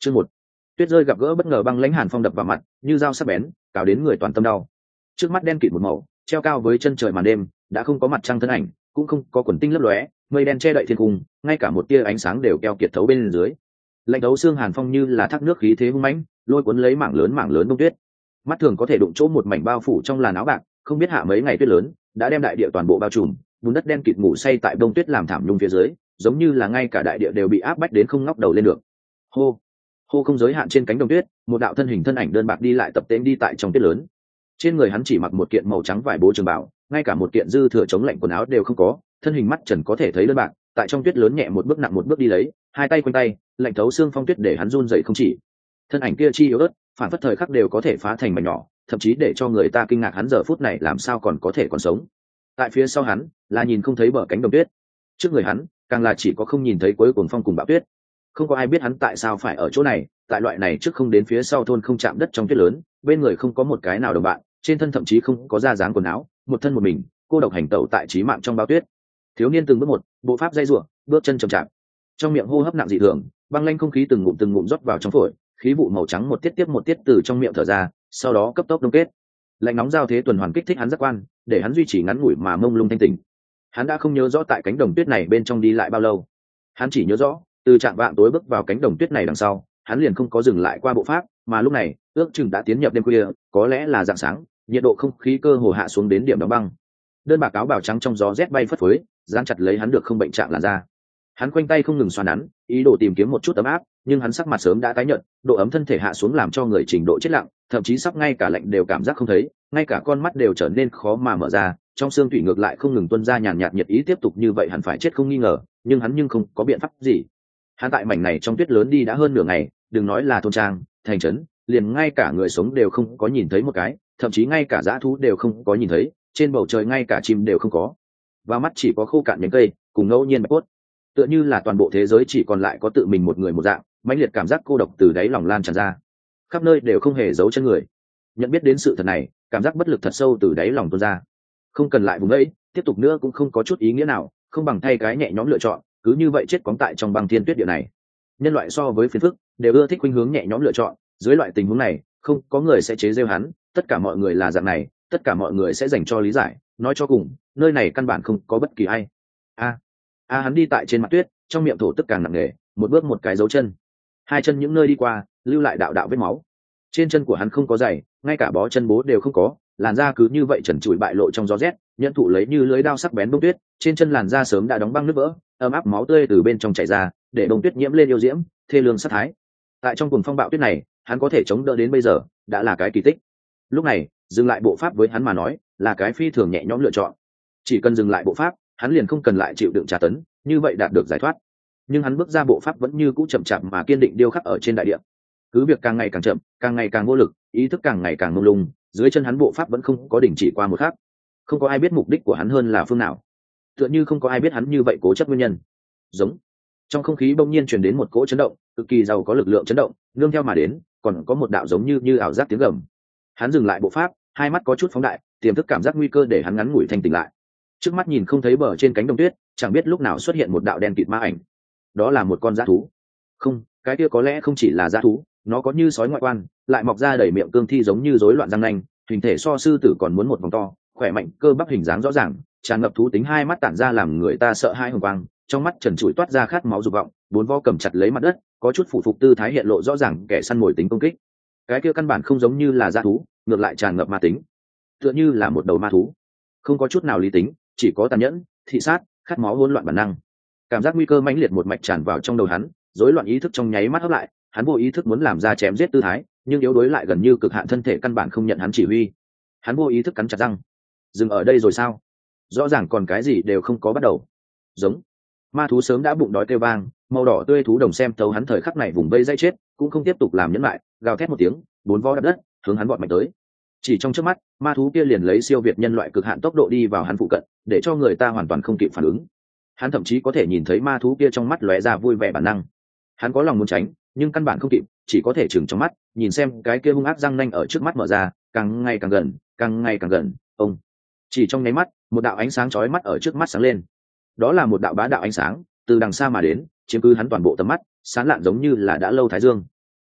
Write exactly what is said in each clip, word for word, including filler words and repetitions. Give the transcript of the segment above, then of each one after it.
Chương một. Tuyết rơi gặp gỡ bất ngờ băng lãnh hàn phong đập vào mặt, như dao sắc bén, cào đến người toàn tâm đau. Trước mắt đen kịt một màu, treo cao với chân trời màn đêm, đã không có mặt trăng thân ảnh, cũng không có quần tinh lấp lóe, mây đen che đậy thiên cung, ngay cả một tia ánh sáng đều keo kiệt thấu bên dưới. Lạnh thấu xương hàn phong như là thác nước khí thế hung mãnh, lôi cuốn lấy mảng lớn mảng lớn bông tuyết. Mắt thường có thể đụng chỗ một mảnh bao phủ trong làn áo bạc, không biết hạ mấy ngày tuyết lớn, đã đem đại địa toàn bộ bao trùm, bùn đất đen kịt ngủ say tại bông tuyết làm thảm nhung phía dưới, giống như là ngay cả đại địa đều bị áp bách đến không ngóc đầu lên được. Hô, hô không giới hạn trên cánh đồng tuyết, một đạo thân hình thân ảnh đơn bạc đi lại tập tễnh đi tại trong tuyết lớn. Trên người hắn chỉ mặc một kiện màu trắng vải bố trường bào, ngay cả một kiện dư thừa chống lạnh quần áo đều không có, thân hình mắt trần có thể thấy đơn bạc, tại trong tuyết lớn nhẹ một bước nặng một bước đi lấy, hai tay quanh tay, lạnh thấu xương phong tuyết để hắn run dậy không chỉ. Thân ảnh kia chi yếu ớt, phản phất thời khắc đều có thể phá thành mảnh nhỏ, thậm chí để cho người ta kinh ngạc hắn giờ phút này làm sao còn có thể còn sống. Tại phía sau hắn là nhìn không thấy bờ cánh đồng tuyết, trước người hắn càng là chỉ có không nhìn thấy cuối cuồng phong cùng bão tuyết. Không có ai biết hắn tại sao phải ở chỗ này, tại loại này trước không đến phía sau thôn không chạm đất trong tuyết lớn, bên người không có một cái nào đồng bạn, trên thân thậm chí không có da dáng quần áo, một thân một mình cô độc hành tẩu tại chí mạng trong bao tuyết. Thiếu niên từng bước một, bộ pháp dây rủa, bước chân chậm chạp, trong miệng hô hấp nặng dị thường, băng lanh không khí từng ngụm từng ngụm rót vào trong phổi, khí vụ màu trắng một tiết tiếp một tiết từ trong miệng thở ra, sau đó cấp tốc đông kết. Lạnh nóng giao thế tuần hoàn kích thích hắn giác quan, để hắn duy trì ngắn ngủi mà mông lung thanh tỉnh. Hắn đã không nhớ rõ tại cánh đồng tuyết này bên trong đi lại bao lâu, hắn chỉ nhớ rõ từ trạng vạng tối bước vào cánh đồng tuyết này đằng sau, hắn liền không có dừng lại qua bộ pháp, mà lúc này ước chừng đã tiến nhập đêm khuya, có lẽ là rạng sáng, nhiệt độ không khí cơ hồ hạ xuống đến điểm đóng băng. Đơn bạc áo bào trắng trong gió rét bay phất phới, dán chặt lấy hắn được không bệnh trạng làn da. Hắn quanh tay không ngừng xoa nắn, ý đồ tìm kiếm một chút ấm áp, nhưng hắn sắc mặt sớm đã tái nhợt, độ ấm thân thể hạ xuống làm cho người trình độ chết lặng, thậm chí sắp ngay cả lạnh đều cảm giác không thấy, ngay cả con mắt đều trở nên khó mà mở ra, trong xương thủy ngược lại không ngừng tuôn ra nhàn nhạt nhiệt ý, tiếp tục như vậy hẳn phải chết không nghi ngờ, nhưng hắn nhưng không có biện pháp gì. Hắn tại mảnh này trong tuyết lớn đi đã hơn nửa ngày, đừng nói là thôn trang, thành trấn, liền ngay cả người sống đều không có nhìn thấy một cái, thậm chí ngay cả dã thú đều không có nhìn thấy, trên bầu trời ngay cả chim đều không có. Và mắt chỉ có khô cạn nhánh cây, cùng ngẫu nhiên bạch cốt. Tựa như là toàn bộ thế giới chỉ còn lại có tự mình một người một dạng, mãnh liệt cảm giác cô độc từ đáy lòng lan tràn ra. Khắp nơi đều không hề giấu chân người. Nhận biết đến sự thật này, cảm giác bất lực thật sâu từ đáy lòng tuôn ra. Không cần lại vùng ấy, tiếp tục nữa cũng không có chút ý nghĩa nào, không bằng thay cái nhẹ nhõm lựa chọn, cứ như vậy chết quóng tại trong băng thiên tuyết địa này. Nhân loại so với phiền phức, đều ưa thích khuynh hướng nhẹ nhõm lựa chọn, dưới loại tình huống này, không có người sẽ chế giễu hắn, tất cả mọi người là dạng này, tất cả mọi người sẽ dành cho lý giải, nói cho cùng, nơi này căn bản không có bất kỳ ai. A, a hắn đi tại trên mặt tuyết, trong miệng thổ tức càng nặng nề, một bước một cái dấu chân, hai chân những nơi đi qua, lưu lại đạo đạo vết máu. Trên chân của hắn không có giày, ngay cả bó chân bố đều không có, làn da cứ như vậy trần trụi bại lộ trong gió rét, nhận thụ lấy như lưới đao sắc bén bông tuyết, trên chân làn da sớm đã đóng băng nứt vỡ, ấm áp máu tươi từ bên trong chảy ra, để bông tuyết nhiễm lên yêu diễm, thê lương sát thái. Tại trong cuồng phong bạo tuyết này, hắn có thể chống đỡ đến bây giờ, đã là cái kỳ tích. Lúc này, dừng lại bộ pháp với hắn mà nói, là cái phi thường nhẹ nhõm lựa chọn. Chỉ cần dừng lại bộ pháp, hắn liền không cần lại chịu đựng tra tấn, như vậy đạt được giải thoát. Nhưng hắn bước ra bộ pháp vẫn như cũ chậm chạp mà kiên định điêu khắc ở trên đại địa. Cứ việc càng ngày càng chậm, càng ngày càng vô lực, ý thức càng ngày càng mông lung, dưới chân hắn bộ pháp vẫn không có đình chỉ qua một khắc. Không có ai biết mục đích của hắn hơn là phương nào, tựa như không có ai biết hắn như vậy cố chấp nguyên nhân. Giống. Trong không khí bỗng nhiên truyền đến một cỗ chấn động, cực kỳ giàu có lực lượng chấn động, nương theo mà đến, còn có một đạo giống như như ảo giác tiếng gầm. Hắn dừng lại bộ pháp, hai mắt có chút phóng đại, tiềm thức cảm giác nguy cơ để hắn ngắn ngủi thanh tỉnh lại. Trước mắt nhìn không thấy bờ trên cánh đồng tuyết, chẳng biết lúc nào xuất hiện một đạo đen kịt ma ảnh. Đó là một con dã thú. Không, cái kia có lẽ không chỉ là dã thú, nó có như sói ngoại quan, lại mọc ra đầy miệng cương thi giống như rối loạn răng nanh, hình thể so sư tử còn muốn một vòng to, khỏe mạnh, cơ bắp hình dáng rõ ràng, tràn ngập thú tính, hai mắt tản ra làm người ta sợ hãi hùng quang, trong mắt trần trụi toát ra khát máu dục vọng, bốn vo cầm chặt lấy mặt đất, có chút phủ phục tư thái hiện lộ rõ ràng kẻ săn mồi tính công kích. Cái kia căn bản không giống như là dã thú, ngược lại tràn ngập ma tính, tựa như là một đầu ma thú, không có chút nào lý tính, chỉ có tàn nhẫn, thị sát, khát máu hỗn loạn bản năng. Cảm giác nguy cơ mãnh liệt một mạch tràn vào trong đầu hắn, rối loạn ý thức trong nháy mắt hấp lại, hắn vô ý thức muốn làm ra chém giết tư thái, nhưng yếu đối lại gần như cực hạn thân thể căn bản không nhận hắn chỉ huy. Hắn vô ý thức cắn chặt răng. Dừng ở đây rồi sao? Rõ ràng còn cái gì đều không có bắt đầu. Giống. Ma thú sớm đã bụng đói kêu vang, màu đỏ tươi thú đồng xem thấu hắn thời khắc này vùng vây dây chết, cũng không tiếp tục làm nhẫn lại, gào thét một tiếng, bốn vó đập đất, hướng hắn vọt mạnh tới. Chỉ trong chớp mắt, ma thú kia liền lấy siêu việt nhân loại cực hạn tốc độ đi vào hắn phụ cận, để cho người ta hoàn toàn không kịp phản ứng. Hắn thậm chí có thể nhìn thấy ma thú kia trong mắt lóe ra vui vẻ bản năng. Hắn có lòng muốn tránh, nhưng căn bản không kịp, chỉ có thể chừng trong mắt, nhìn xem cái kia hung ác răng nanh ở trước mắt mở ra, càng ngày càng gần, càng ngày càng gần. Ông. Chỉ trong nháy mắt, một đạo ánh sáng chói mắt ở trước mắt sáng lên. Đó là một đạo bá đạo ánh sáng, từ đằng xa mà đến, chiếm cứ hắn toàn bộ tầm mắt, sáng lạn giống như là đã lâu thái dương.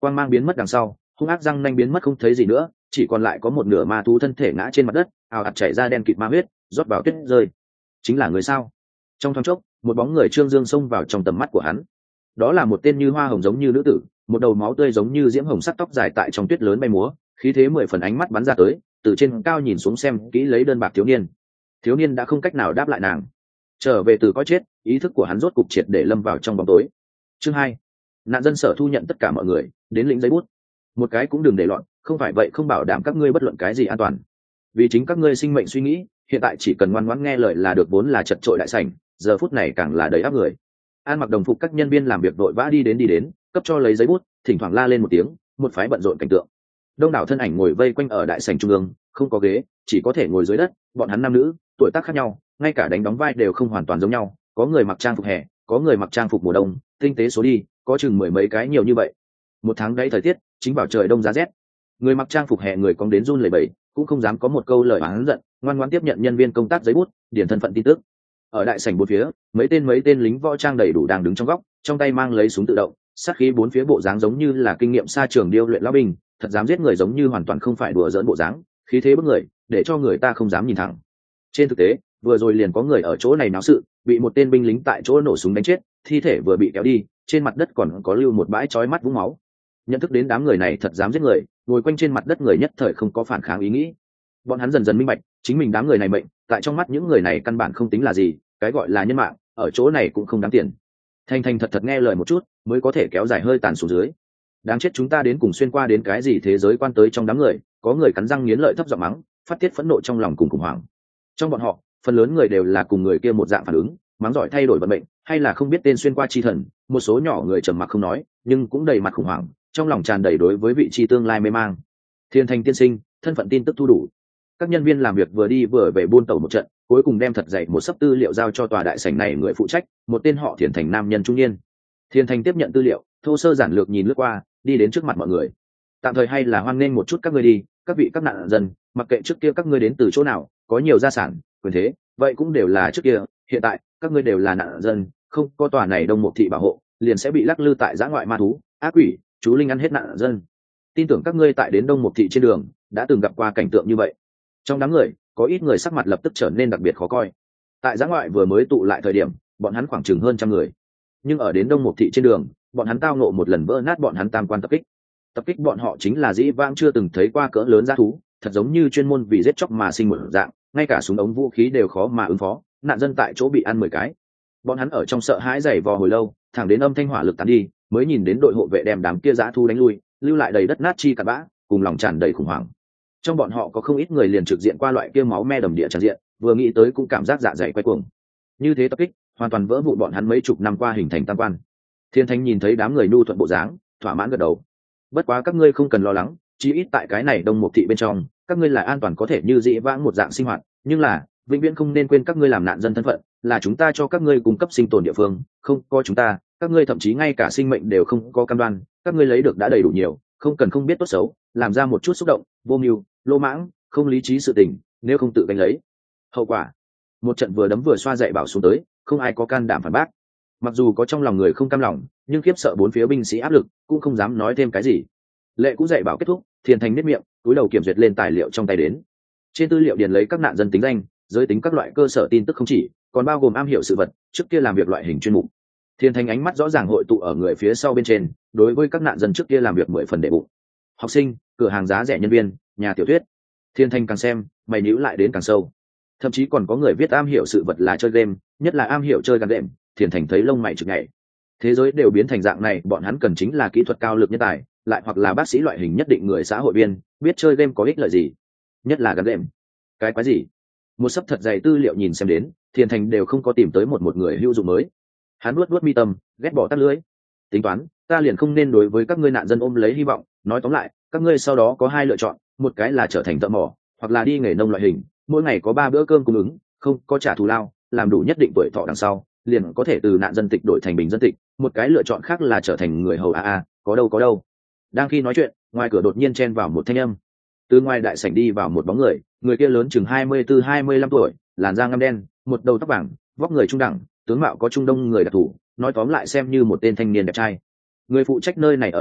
quang mang biến mất đằng sau, hung ác răng nanh biến mất không thấy gì nữa, chỉ còn lại có một nửa ma thú thân thể ngã trên mặt đất, ào ạt chảy ra đen kịt ma huyết, rót vào tuyết rơi. Chính là người sao? Trong thoáng chốc, một bóng người trương dương xông vào trong tầm mắt của hắn. Đó là một tên như hoa hồng giống như nữ tử, một đầu máu tươi giống như diễm hồng sắc tóc dài tại trong tuyết lớn bay múa, khí thế mười phần, ánh mắt bắn ra tới, từ trên cao nhìn xuống xem kỹ lấy đơn bạc thiếu niên. Thiếu niên đã không cách nào đáp lại nàng. Trở về từ cõi chết, ý thức của hắn rốt cục triệt để lâm vào trong bóng tối. Chương hai, nạn dân sở thu nhận tất cả mọi người, đến lĩnh giấy bút. Một cái cũng đừng để loạn, không phải vậy không bảo đảm các ngươi bất luận cái gì an toàn. Vì chính các ngươi sinh mệnh suy nghĩ, hiện tại chỉ cần ngoan ngoãn nghe lời là được, vốn là chật trội đại sảnh, giờ phút này càng là đầy áp người. An mặc đồng phục các nhân viên làm việc vội vã đi đến đi đến, cấp cho lấy giấy bút, thỉnh thoảng la lên một tiếng, một phái bận rộn cảnh tượng. Đông đảo thân ảnh ngồi vây quanh ở đại sảnh trung ương, không có ghế, chỉ có thể ngồi dưới đất, bọn hắn nam nữ, tuổi tác khác nhau, ngay cả đánh đóng vai đều không hoàn toàn giống nhau, có người mặc trang phục hè, có người mặc trang phục mùa đông, tinh tế số đi, có chừng mười mấy cái nhiều như vậy. Một tháng đấy thời tiết, chính vào trời đông giá rét. Người mặc trang phục hè người cong đến run lẩy bẩy, cũng không dám có một câu lời oán giận, ngoan ngoãn tiếp nhận nhân viên công tác giấy bút, điền thân phận tin tức. Ở đại sảnh bốn phía, mấy tên mấy tên lính võ trang đầy đủ đang đứng trong góc, trong tay mang lấy súng tự động, sát khí bốn phía bộ dáng giống như là kinh nghiệm xa trường điêu luyện lão binh, thật dám giết người, giống như hoàn toàn không phải đùa giỡn bộ dáng, khí thế bức người, để cho người ta không dám nhìn thẳng. Trên thực tế, vừa rồi liền có người ở chỗ này náo sự, bị một tên binh lính tại chỗ nổ súng đánh chết, thi thể vừa bị kéo đi, trên mặt đất còn có lưu một bãi chói mắt vũng máu. Nhận thức đến đám người này thật dám giết người, ngồi quanh trên mặt đất người nhất thời không có phản kháng ý nghĩ. Bọn hắn dần dần minh bạch, chính mình đám người này mệnh, tại trong mắt những người này căn bản không tính là gì, cái gọi là nhân mạng, ở chỗ này cũng không đáng tiền. Thành thành thật thật nghe lời một chút, mới có thể kéo dài hơi tàn xuống dưới. Đáng chết, chúng ta đến cùng xuyên qua đến cái gì thế giới quan tới trong đám người, có người cắn răng nghiến lợi thấp giọng mắng, phát tiết phẫn nộ trong lòng cùng khủng hoảng. Trong bọn họ, phần lớn người đều là cùng người kia một dạng phản ứng, mắng giỏi thay đổi vận mệnh, hay là không biết tên xuyên qua chi thần, một số nhỏ người trầm mặc không nói, nhưng cũng đầy mặt khủng hoảng, trong lòng tràn đầy đối với vị trí tương lai mê mang. Thiên Thành tiên sinh, thân phận tin tức thu đủ. Các nhân viên làm việc vừa đi vừa về buôn tẩu một trận, cuối cùng đem thật dày một sấp tư liệu giao cho tòa đại sảnh này người phụ trách, một tên họ Thiên Thành nam nhân trung niên. Thiên Thành tiếp nhận tư liệu, thô sơ giản lược nhìn lướt qua, đi đến trước mặt mọi người. Tạm thời hay là hoan nghênh một chút các ngươi đi, các vị các nạn dân, mặc kệ trước kia các ngươi đến từ chỗ nào, có nhiều gia sản, quyền thế, vậy cũng đều là trước kia, hiện tại các ngươi đều là nạn dân, không có tòa này đông một thị bảo hộ, liền sẽ bị lắc lư tại giã ngoại ma thú, ác quỷ, chú linh ăn hết nạn dân. Tin tưởng các ngươi tại đến đông một thị trên đường đã từng gặp qua cảnh tượng như vậy. Trong đám người, có ít người sắc mặt lập tức trở nên đặc biệt khó coi. Tại giã ngoại vừa mới tụ lại thời điểm, bọn hắn khoảng chừng hơn trăm người, nhưng ở đến đông một thị trên đường, bọn hắn tao ngộ một lần vỡ nát bọn hắn tam quan tập kích. Tập kích bọn họ chính là dĩ vãng chưa từng thấy qua cỡ lớn dã thú, thật giống như chuyên môn vì giết chóc mà sinh một dạng, ngay cả súng ống vũ khí đều khó mà ứng phó, nạn dân tại chỗ bị ăn mười cái. Bọn hắn ở trong sợ hãi giày vò hồi lâu, thẳng đến âm thanh hỏa lực tán đi, mới nhìn đến đội hộ vệ đem đám kia dã thú đánh lui, lưu lại đầy đất nát chi cặn bã, cùng lòng tràn đầy khủng hoảng. Trong bọn họ có không ít người liền trực diện qua loại kia máu me đầm địa tràn diện, vừa nghĩ tới cũng cảm giác dạ dày quay cuồng. Như thế tập kích, hoàn toàn vỡ vụn bọn hắn mấy chục năm qua hình thành tam quan. Thiên Thanh nhìn thấy đám người nhu thuận bộ dáng, thỏa mãn gật đầu. Bất quá các ngươi không cần lo lắng, chí ít tại cái này đông một thị bên trong, các ngươi là an toàn có thể như dĩ vãng một dạng sinh hoạt, nhưng là vĩnh viễn không nên quên các ngươi làm nạn dân thân phận, là chúng ta cho các ngươi cung cấp sinh tồn địa phương, không có chúng ta, các ngươi thậm chí ngay cả sinh mệnh đều không có cam đoan, các ngươi lấy được đã đầy đủ nhiều, không cần không biết tốt xấu, làm ra một chút xúc động, vô mưu, lô mãng, không lý trí sự tình, nếu không tự gánh lấy hậu quả. Một trận vừa đấm vừa xoa dạy bảo xuống tới, không ai có can đảm phản bác. Mặc dù có trong lòng người không cam lòng, nhưng khiếp sợ bốn phía binh sĩ áp lực, cũng không dám nói thêm cái gì. Lệ cũng dạy bảo kết thúc, Thiên Thành nếp miệng, túi đầu kiểm duyệt lên tài liệu trong tay đến. Trên tư liệu điền lấy các nạn dân tính danh, giới tính, các loại cơ sở tin tức không chỉ, còn bao gồm am hiểu sự vật, trước kia làm việc loại hình chuyên mục. Thiên Thành ánh mắt rõ ràng hội tụ ở người phía sau bên trên, đối với các nạn dân trước kia làm việc mười phần đệ bụng. Học sinh, cửa hàng giá rẻ nhân viên, nhà tiểu thuyết. Thiên Thành càng xem, mày nhíu lại đến càng sâu. Thậm chí còn có người viết am hiểu sự vật là chơi game, nhất là am hiểu chơi gắn đệm. Thiên Thành thấy lông mày chực nhảy. Thế giới đều biến thành dạng này, bọn hắn cần chính là kỹ thuật cao lực nhân tài, lại hoặc là bác sĩ loại hình nhất định người xã hội viên, biết chơi game có ích lợi gì, nhất là gắn đệm. Cái quái gì? Một sấp thật dày tư liệu nhìn xem đến, Thiên Thành đều không có tìm tới một một người hữu dụng mới. Hắn nuốt nuốt mi tâm, ghét bỏ tắt lưới. Tính toán, ta liền không nên đối với các ngươi nạn dân ôm lấy hy vọng. Nói tóm lại, các ngươi sau đó có hai lựa chọn, một cái là trở thành thợ mỏ, hoặc là đi nghề nông loại hình, mỗi ngày có ba bữa cơm cung ứng, không có trả thù lao, làm đủ nhất định tuổi thọ đằng sau, liền có thể từ nạn dân tịch đổi thành bình dân tịch. Một cái lựa chọn khác là trở thành người hầu a a, có đâu có đâu. Đang khi nói chuyện, ngoài cửa đột nhiên chen vào một thanh âm. Từ ngoài đại sảnh đi vào một bóng người, người kia lớn chừng hai mươi tư hai mươi lăm tuổi, làn da ngăm đen, một đầu tóc vàng, vóc người trung đẳng, tướng mạo có trung đông người đặc thủ, nói tóm lại xem như một tên thanh niên đẹp trai. Người phụ trách nơi này ở đâu,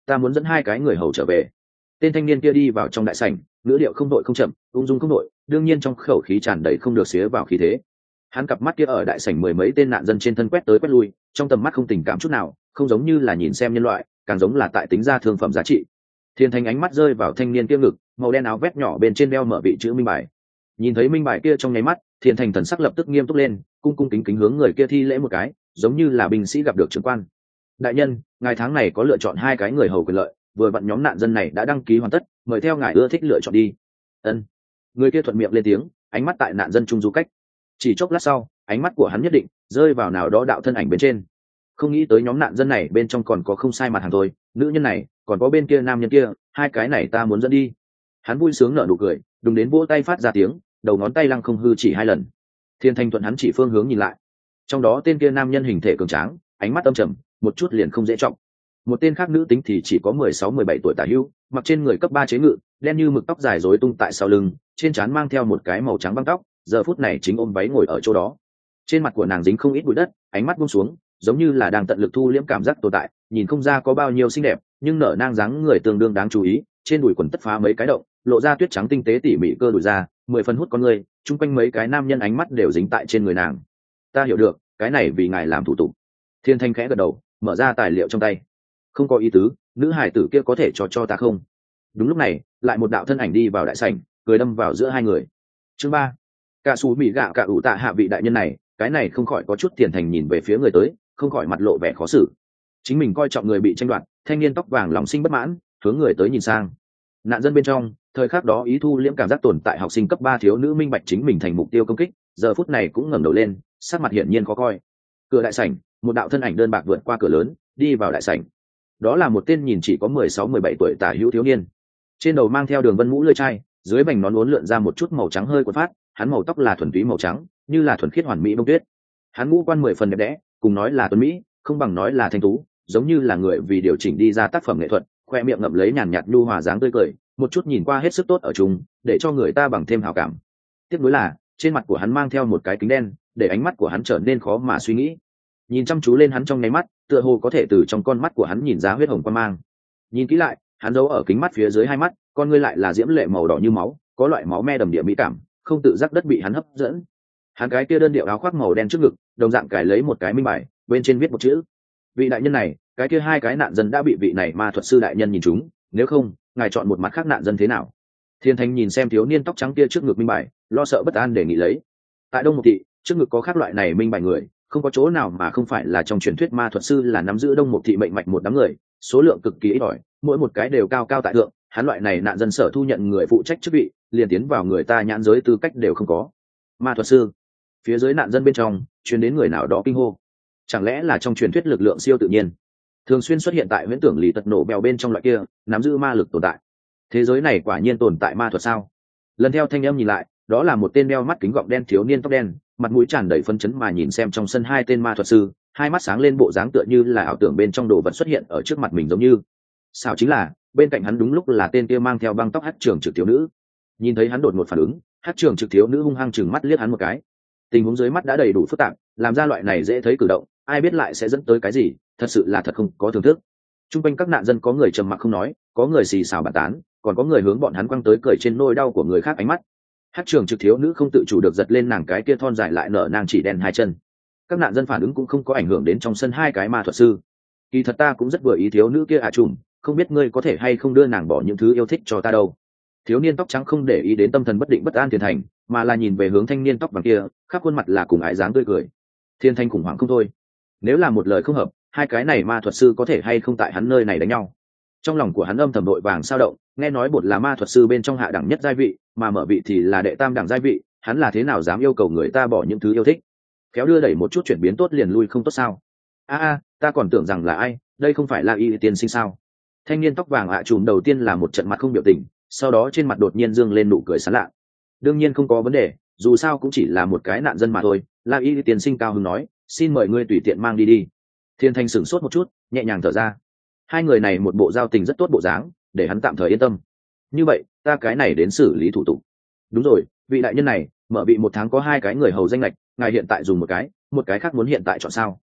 ta muốn dẫn hai cái người hầu trở về. Tên thanh niên kia đi vào trong đại sảnh, ngữ điệu không đội không chậm, ung dung không đội, đương nhiên trong khẩu khí tràn đầy không được xía vào khí thế. Hắn cặp mắt kia ở đại sảnh mười mấy tên nạn dân trên thân quét tới quét lui, trong tầm mắt không tình cảm chút nào, không giống như là nhìn xem nhân loại, càng giống là tại tính ra thương phẩm giá trị. Thiên Thành ánh mắt rơi vào thanh niên kia ngực, màu đen áo vest nhỏ bên trên đeo mở vị chữ minh bài. Nhìn thấy minh bài kia trong nháy mắt, Thiên Thành thần sắc lập tức nghiêm túc lên, cung cung kính kính hướng người kia thi lễ một cái, giống như là binh sĩ gặp được trưởng quan. Đại nhân, ngài tháng này có lựa chọn hai cái người hầu quyền lợi, vừa vặn nhóm nạn dân này đã đăng ký hoàn tất, mời theo ngài ưa thích lựa chọn đi. Ân. Người kia thuận miệng lên tiếng, ánh mắt tại nạn dân trung du cách. Chỉ chốc lát sau, ánh mắt của hắn nhất định rơi vào nào đó đạo thân ảnh bên trên. Không nghĩ tới nhóm nạn dân này bên trong còn có không sai mặt hàng thôi, nữ nhân này, còn có bên kia nam nhân kia, hai cái này ta muốn dẫn đi. Hắn vui sướng nở nụ cười, đùng đến vỗ tay phát ra tiếng, đầu ngón tay lăng không hư chỉ hai lần. Thiên Thanh thuận hắn chỉ phương hướng nhìn lại. Trong đó tên kia nam nhân hình thể cường tráng, ánh mắt âm trầm, một chút liền không dễ trọng. Một tên khác nữ tính thì chỉ có mười sáu mười bảy tuổi tả hữu, mặc trên người cấp ba chế ngự, đen như mực tóc dài rối tung tại sau lưng, trên trán mang theo một cái màu trắng băng tóc, giờ phút này chính ôm váy ngồi ở chỗ đó. Trên mặt của nàng dính không ít bụi đất, ánh mắt buông xuống, giống như là đang tận lực thu liễm cảm giác tồn tại, nhìn không ra có bao nhiêu xinh đẹp, nhưng nở nang dáng người tương đương đáng chú ý, trên đùi quần tất phá mấy cái động, lộ ra tuyết trắng tinh tế tỉ mỉ cơ đùi ra, mười phần hút con người, chung quanh mấy cái nam nhân ánh mắt đều dính tại trên người nàng. Ta hiểu được, cái này vì ngài làm thủ tục. Thiên Thanh khẽ gật đầu, mở ra tài liệu trong tay. Không có ý tứ, nữ hải tử kia có thể cho cho ta không? Đúng lúc này, lại một đạo thân ảnh đi vào đại sảnh, cười đâm vào giữa hai người. Chương ba, cả xù mỹ gạo cả ủ tạ hạ vị đại nhân này, cái này không khỏi có chút Tiền Thành nhìn về phía người tới, không khỏi mặt lộ vẻ khó xử. Chính mình coi trọng người bị tranh đoạt, thanh niên tóc vàng lòng sinh bất mãn, hướng người tới nhìn sang. Nạn dân bên trong, thời khắc đó ý thu liễm cảm giác tồn tại học sinh cấp ba thiếu nữ minh bạch chính mình thành mục tiêu công kích, giờ phút này cũng ngẩng đầu lên, sắc mặt hiển nhiên khó coi. Cửa đại sảnh, một đạo thân ảnh đơn bạc vượt qua cửa lớn, đi vào đại sảnh. Đó là một tên nhìn chỉ có mười sáu mười bảy tuổi tả hữu thiếu niên, trên đầu mang theo đường vân mũ lưỡi chai, dưới vành nón uốn lượn ra một chút màu trắng hơi quật phát, hắn màu tóc là thuần túy màu trắng, như là thuần khiết hoàn mỹ bông tuyết. Hắn ngũ quan mười phần đẹp đẽ, cùng nói là tuấn mỹ, không bằng nói là thanh tú, giống như là người vì điều chỉnh đi ra tác phẩm nghệ thuật, khoe miệng ngậm lấy nhàn nhạt nhu hòa dáng tươi cười, một chút nhìn qua hết sức tốt ở chung, để cho người ta bằng thêm hảo cảm. Tiếc nuối là, trên mặt của hắn mang theo một cái kính đen, để ánh mắt của hắn trở nên khó mà suy nghĩ. Nhìn chăm chú lên hắn trong nháy mắt, tựa hồ có thể từ trong con mắt của hắn nhìn ra huyết hồng quan mang. Nhìn kỹ lại, hắn giấu ở kính mắt phía dưới hai mắt, con ngươi lại là diễm lệ màu đỏ như máu, có loại máu me đầm địa mỹ cảm, không tự giác đất bị hắn hấp dẫn. Hắn cái kia đơn điệu áo khoác màu đen trước ngực, đồng dạng cài lấy một cái minh bài, bên trên viết một chữ. Vị đại nhân này, cái kia hai cái nạn dân đã bị vị này ma thuật sư đại nhân nhìn trúng, nếu không, ngài chọn một mặt khác nạn dân thế nào? Thiên Thành nhìn xem thiếu niên tóc trắng kia trước ngực minh bài, lo sợ bất an đề nghị lấy. Tại Đông Mục thị, trước ngực có khác loại này minh bài người, không có chỗ nào mà không phải là trong truyền thuyết ma thuật sư là nắm giữ Đông Mục thị mệnh mạch một đám người, số lượng cực kỳ ít ỏi, mỗi một cái đều cao cao tại thượng, hắn loại này nạn dân sở thu nhận người phụ trách chức vị, liền tiến vào người ta nhãn giới tư cách đều không có. Ma thuật sư. Phía dưới nạn dân bên trong, truyền đến người nào đó kinh hô. Chẳng lẽ là trong truyền thuyết lực lượng siêu tự nhiên, thường xuyên xuất hiện tại huyễn tưởng lì tật nổ bèo bên trong loại kia, nắm giữ ma lực tồn tại? Thế giới này quả nhiên tồn tại ma thuật sao? Lần theo thanh âm nhìn lại, đó là một tên đeo mắt kính gọng đen thiếu niên tóc đen, mặt mũi tràn đầy phấn chấn mà nhìn xem trong sân hai tên ma thuật sư, hai mắt sáng lên bộ dáng tựa như là ảo tưởng bên trong đồ vật xuất hiện ở trước mặt mình giống như. Sao chính là, bên cạnh hắn đúng lúc là tên kia mang theo băng tóc hắc trưởng trực thiếu nữ. Nhìn thấy hắn đột ngột phản ứng, hắc trưởng trực thiếu nữ hung hăng chừng mắt liếc hắn một cái. Tình huống dưới mắt đã đầy đủ phức tạp, làm ra loại này dễ thấy cử động, ai biết lại sẽ dẫn tới cái gì, thật sự là thật không có thưởng thức. Trung quanh các nạn dân có người trầm mặc không nói, có người xì xào bàn tán, còn có người hướng bọn hắn quăng tới cười trên nỗi đau của người khác ánh mắt. Hát trường trực thiếu nữ không tự chủ được giật lên nàng cái kia thon dài lại nở nàng chỉ đen hai chân. Các nạn dân phản ứng cũng không có ảnh hưởng đến trong sân hai cái ma thuật sư. Kỳ thật ta cũng rất vừa ý thiếu nữ kia à trùm, không biết ngươi có thể hay không đưa nàng bỏ những thứ yêu thích cho ta đâu. Thiếu niên tóc trắng không để ý đến tâm thần bất định bất an Thiên Thành, mà là nhìn về hướng thanh niên tóc vàng kia, khắp khuôn mặt là cùng ái dáng tươi cười. Thiên Thành khủng hoảng không thôi. Nếu là một lời không hợp, hai cái này ma thuật sư có thể hay không tại hắn nơi này đánh nhau? Trong lòng của hắn âm thầm đội vàng sao động, nghe nói bột là ma thuật sư bên trong hạ đẳng nhất giai vị, mà mở vị thì là đệ tam đẳng giai vị, hắn là thế nào dám yêu cầu người ta bỏ những thứ yêu thích? Khéo đưa đẩy một chút chuyển biến tốt liền lui không tốt sao? A a, ta còn tưởng rằng là ai, đây không phải là y tiên sinh sao? Thanh niên tóc vàng ạ à trùm đầu tiên là một trận mặt không biểu tình, sau đó trên mặt đột nhiên dương lên nụ cười sảng lạ. Đương nhiên không có vấn đề, dù sao cũng chỉ là một cái nạn dân mà thôi. La y tiên sinh cao hứng nói, xin mời ngươi tùy tiện mang đi đi. Thiên Thanh sửng sốt một chút, nhẹ nhàng thở ra. Hai người này một bộ giao tình rất tốt bộ dáng, để hắn tạm thời yên tâm. Như vậy, ta cái này đến xử lý thủ tục. Đúng rồi, vị đại nhân này, mở vị một tháng có hai cái người hầu danh lệch, ngài hiện tại dùng một cái, một cái khác muốn hiện tại chọn sao?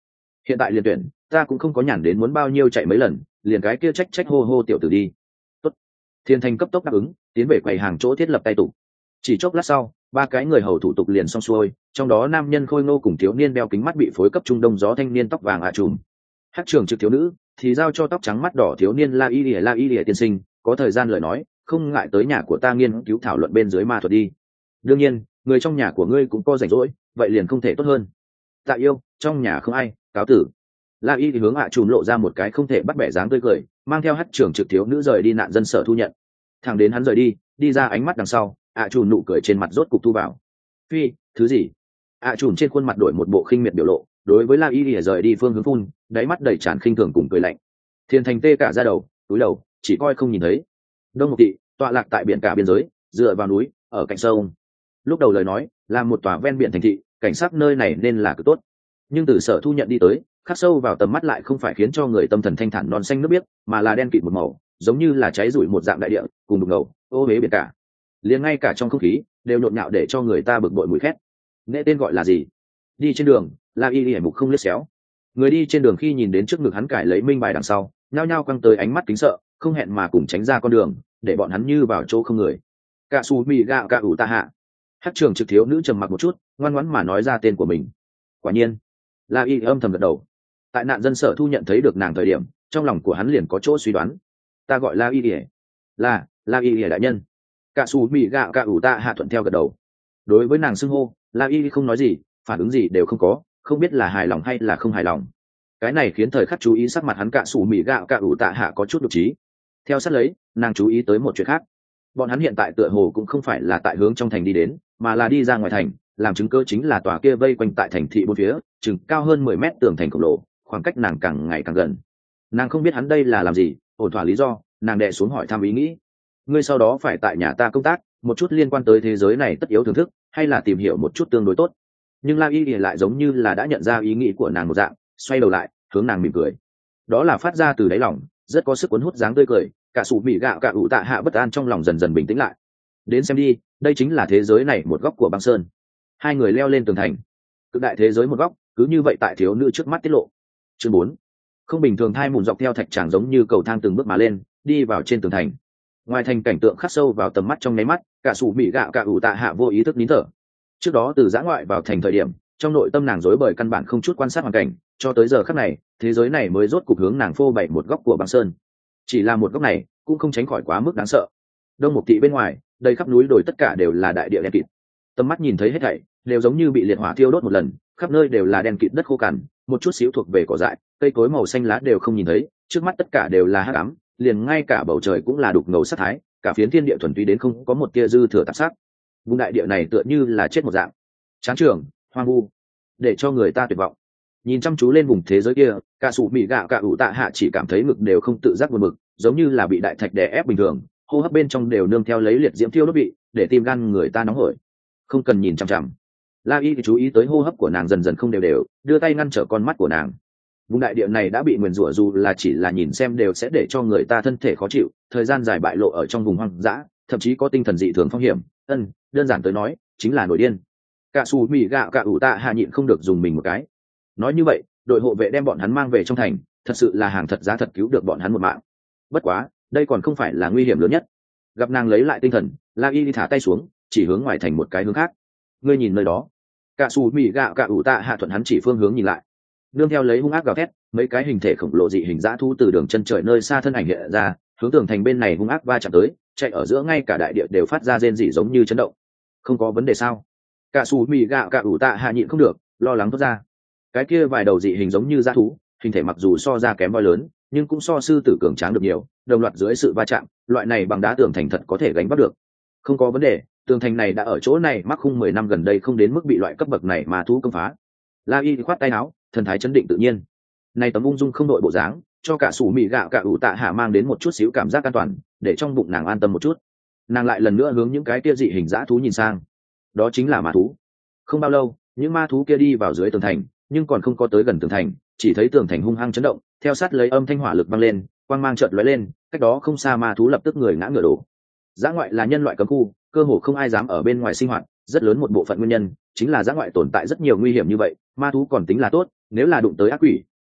hiện tại liền tuyển, ta cũng không có nhàn đến muốn bao nhiêu chạy mấy lần, liền cái kia trách trách hô hô tiểu tử đi. Tốt. Thiên Thành cấp tốc đáp ứng, tiến về quầy hàng chỗ thiết lập tay tủ. Chỉ chốc lát sau, ba cái người hầu thủ tục liền xong xuôi, trong đó nam nhân khôi ngô cùng thiếu niên đeo kính mắt bị phối cấp trung đông gió thanh niên tóc vàng ạ trùm. Hắc trưởng trực thiếu nữ thì giao cho tóc trắng mắt đỏ thiếu niên La Y Lìa La Y Lìa tiên sinh, có thời gian lời nói, không ngại tới nhà của ta nghiên cứu thảo luận bên dưới ma thuật đi. Đương nhiên, người trong nhà của ngươi cũng có rảnh rỗi, vậy liền không thể tốt hơn. Tạ Yêu, trong nhà không ai, cáo tử. La Y thì hướng ạ trùm lộ ra một cái không thể bắt bẻ dáng tươi cười, mang theo Hắc trưởng trực thiếu nữ rời đi nạn dân sở thu nhận. Thẳng đến hắn rời đi, đi ra ánh mắt đằng sau, ạ trùm nụ cười trên mặt rốt cục thu vào. Phi, thứ gì? ạ trùm trên khuôn mặt đổi một bộ khinh miệt biểu lộ, đối với La Y thì rời đi phương hướng phun, đáy mắt đầy tràn khinh thường cùng cười lạnh. Thiên Thành tê cả ra đầu, túi đầu, chỉ coi không nhìn thấy. Đông Mục Thị tọa lạc tại biển cả biên giới, dựa vào núi, ở cạnh sông. Lúc đầu lời nói là một tòa ven biển thành thị, cảnh sát nơi này nên là cực tốt, nhưng từ sở thu nhận đi tới, khắc sâu vào tầm mắt lại không phải khiến cho người tâm thần thanh thản non xanh nước biếc, mà là đen kịt một màu, giống như là cháy rủi một dạng đại địa, cùng đục ngầu, ô huế biển cả. Liền ngay cả trong không khí đều nhộn nhạo để cho người ta bực bội mùi khét. Nghệ tên gọi là gì? Đi trên đường, La Y Y mục không liếc xéo. Người đi trên đường khi nhìn đến trước ngực hắn cải lấy minh bài đằng sau, nhao nhao quăng tới ánh mắt kính sợ, không hẹn mà cùng tránh ra con đường, để bọn hắn như vào chỗ không người. Cả Su Mi gạo cả ủ ta hạ. Hắc trưởng trực thiếu nữ trầm mặc một chút, ngoan ngoãn mà nói ra tên của mình. Quả nhiên, La Y âm thầm gật đầu. Tại nạn dân sở thu nhận thấy được nàng thời điểm, trong lòng của hắn liền có chỗ suy đoán. Ta gọi La Y, là La Y đại nhân. Cả Su Mi gạo cả ủ ta hạ thuận theo gật đầu. Đối với nàng xưng hô, La Y không nói gì, phản ứng gì đều không có, không biết là hài lòng hay là không hài lòng. Cái này khiến thời khắc chú ý sắc mặt hắn Cả Su Mi gạo cả ủ tạ hạ có chút đột trí. Theo sát lấy, nàng chú ý tới một chuyện khác. Bọn hắn hiện tại tựa hồ cũng không phải là tại hướng trong thành đi đến, mà là đi ra ngoài thành, làm chứng cơ chính là tòa kia vây quanh tại thành thị bốn phía, chừng cao hơn mười mét tường thành khổng lồ, khoảng cách nàng càng ngày càng gần. Nàng không biết hắn đây là làm gì, ổn thỏa lý do, nàng đè xuống hỏi thăm ý nghĩ. Ngươi sau đó phải tại nhà ta công tác, một chút liên quan tới thế giới này tất yếu thưởng thức, hay là tìm hiểu một chút tương đối tốt. Nhưng La Y lại giống như là đã nhận ra ý nghĩ của nàng một dạng, xoay đầu lại, hướng nàng mỉm cười. Đó là phát ra từ đáy lòng, rất có sức cuốn hút dáng tươi cười. Cả sủ mì gạo cả ủ tạ hạ bất an trong lòng dần dần bình tĩnh lại. Đến xem đi, đây chính là thế giới này một góc của băng sơn. Hai người leo lên tường thành. Cực đại thế giới một góc, cứ như vậy tại thiếu nữ trước mắt tiết lộ. Chương bốn. Không bình thường thai mùn dọc theo thạch tràng giống như cầu thang từng bước mà lên, đi vào trên tường thành. Ngoài thành cảnh tượng khắc sâu vào tầm mắt trong nháy mắt, cả sủ mì gạo cả ủ tạ hạ vô ý thức nín thở. Trước đó từ giã ngoại vào thành thời điểm, trong nội tâm nàng rối bời căn bản không chút quan sát hoàn cảnh, cho tới giờ khắc này, thế giới này mới rốt cục hướng nàng phô bày một góc của băng sơn. Chỉ là một góc này cũng không tránh khỏi quá mức đáng sợ. Đông Mục Thị bên ngoài, đầy khắp núi đồi tất cả đều là đại địa đen kịt. Tầm mắt nhìn thấy hết thảy đều giống như bị liệt hỏa thiêu đốt một lần, khắp nơi đều là đen kịt đất khô cằn, một chút xíu thuộc về cỏ dại, cây cối màu xanh lá đều không nhìn thấy, trước mắt tất cả đều là hắc ám, liền ngay cả bầu trời cũng là đục ngầu sắc thái, cả phiến thiên địa thuần túy đến không có một tia dư thừa tạp sắc. Vùng đại địa này tựa như là chết một dạng, chán trường, hoang vu, để cho người ta tuyệt vọng. Nhìn chăm chú lên vùng thế giới kia, cả sủ mì gạo cả ủ tạ hạ chỉ cảm thấy ngực đều không tự giác buồn bực, giống như là bị đại thạch đè ép bình thường, hô hấp bên trong đều nương theo lấy liệt diễm thiêu đốt bị, để tim gan người ta nóng hổi. Không cần nhìn chằm chằm. La Y thì chú ý tới hô hấp của nàng dần dần không đều đều, đưa tay ngăn trở con mắt của nàng. Vùng đại địa này đã bị nguyền rủa, dù là chỉ là nhìn xem đều sẽ để cho người ta thân thể khó chịu, thời gian dài bại lộ ở trong vùng hoang dã, thậm chí có tinh thần dị thường phong hiểm. Ân, đơn giản tới nói, chính là nổi điên. Cả sủ mì gạo cả ủ tạ hạ nhịn không được dùng mình một cái. Nói như vậy, đội hộ vệ đem bọn hắn mang về trong thành, thật sự là hàng thật giá thật cứu được bọn hắn một mạng. Bất quá, đây còn không phải là nguy hiểm lớn nhất. Gặp nàng lấy lại tinh thần, La Y thả tay xuống, chỉ hướng ngoài thành một cái hướng khác. Ngươi nhìn nơi đó. Cả sủ mì gạo cả ủ tạ hạ thuận hắn chỉ phương hướng nhìn lại. Nương theo lấy hung ác gào thét, mấy cái hình thể khổng lồ dị hình dã thú từ đường chân trời nơi xa thân ảnh hiện ra, hướng tường thành bên này hung ác va chạm tới, chạy ở giữa ngay cả đại địa đều phát ra rên rỉ giống như chấn động. Không có vấn đề sao? Cả sủ mì gạo cả ủ tạ hạ nhịn không được, lo lắng thốt ra. Cái kia vài đầu dị hình giống như dã thú, hình thể mặc dù so ra kém voi lớn, nhưng cũng so sư tử cường tráng được nhiều, đồng loạt dưới sự va chạm, loại này bằng đá tường thành thật có thể gánh vác được. Không có vấn đề, tường thành này đã ở chỗ này mắc khung mười năm gần đây không đến mức bị loại cấp bậc này mà thú công phá. La Y khoát tay áo, thần thái chấn định tự nhiên. Này tấm ung dung không đội bộ dáng, cho cả sủ mì gạo cả ủ tạ hạ mang đến một chút xíu cảm giác an toàn, để trong bụng nàng an tâm một chút. Nàng lại lần nữa hướng những cái kia dị hình dã thú nhìn sang. Đó chính là ma thú. Không bao lâu, những ma thú kia đi vào dưới tường thành, nhưng còn không có tới gần tường thành, chỉ thấy tường thành hung hăng chấn động, theo sát lấy âm thanh hỏa lực băng lên, quang mang chợt lóe lên, cách đó không xa ma thú lập tức người ngã ngửa đổ. Dã ngoại là nhân loại cấm khu, cơ hồ không ai dám ở bên ngoài sinh hoạt, rất lớn một bộ phận nguyên nhân chính là dã ngoại tồn tại rất nhiều nguy hiểm như vậy, ma thú còn tính là tốt, nếu là đụng tới ác quỷ,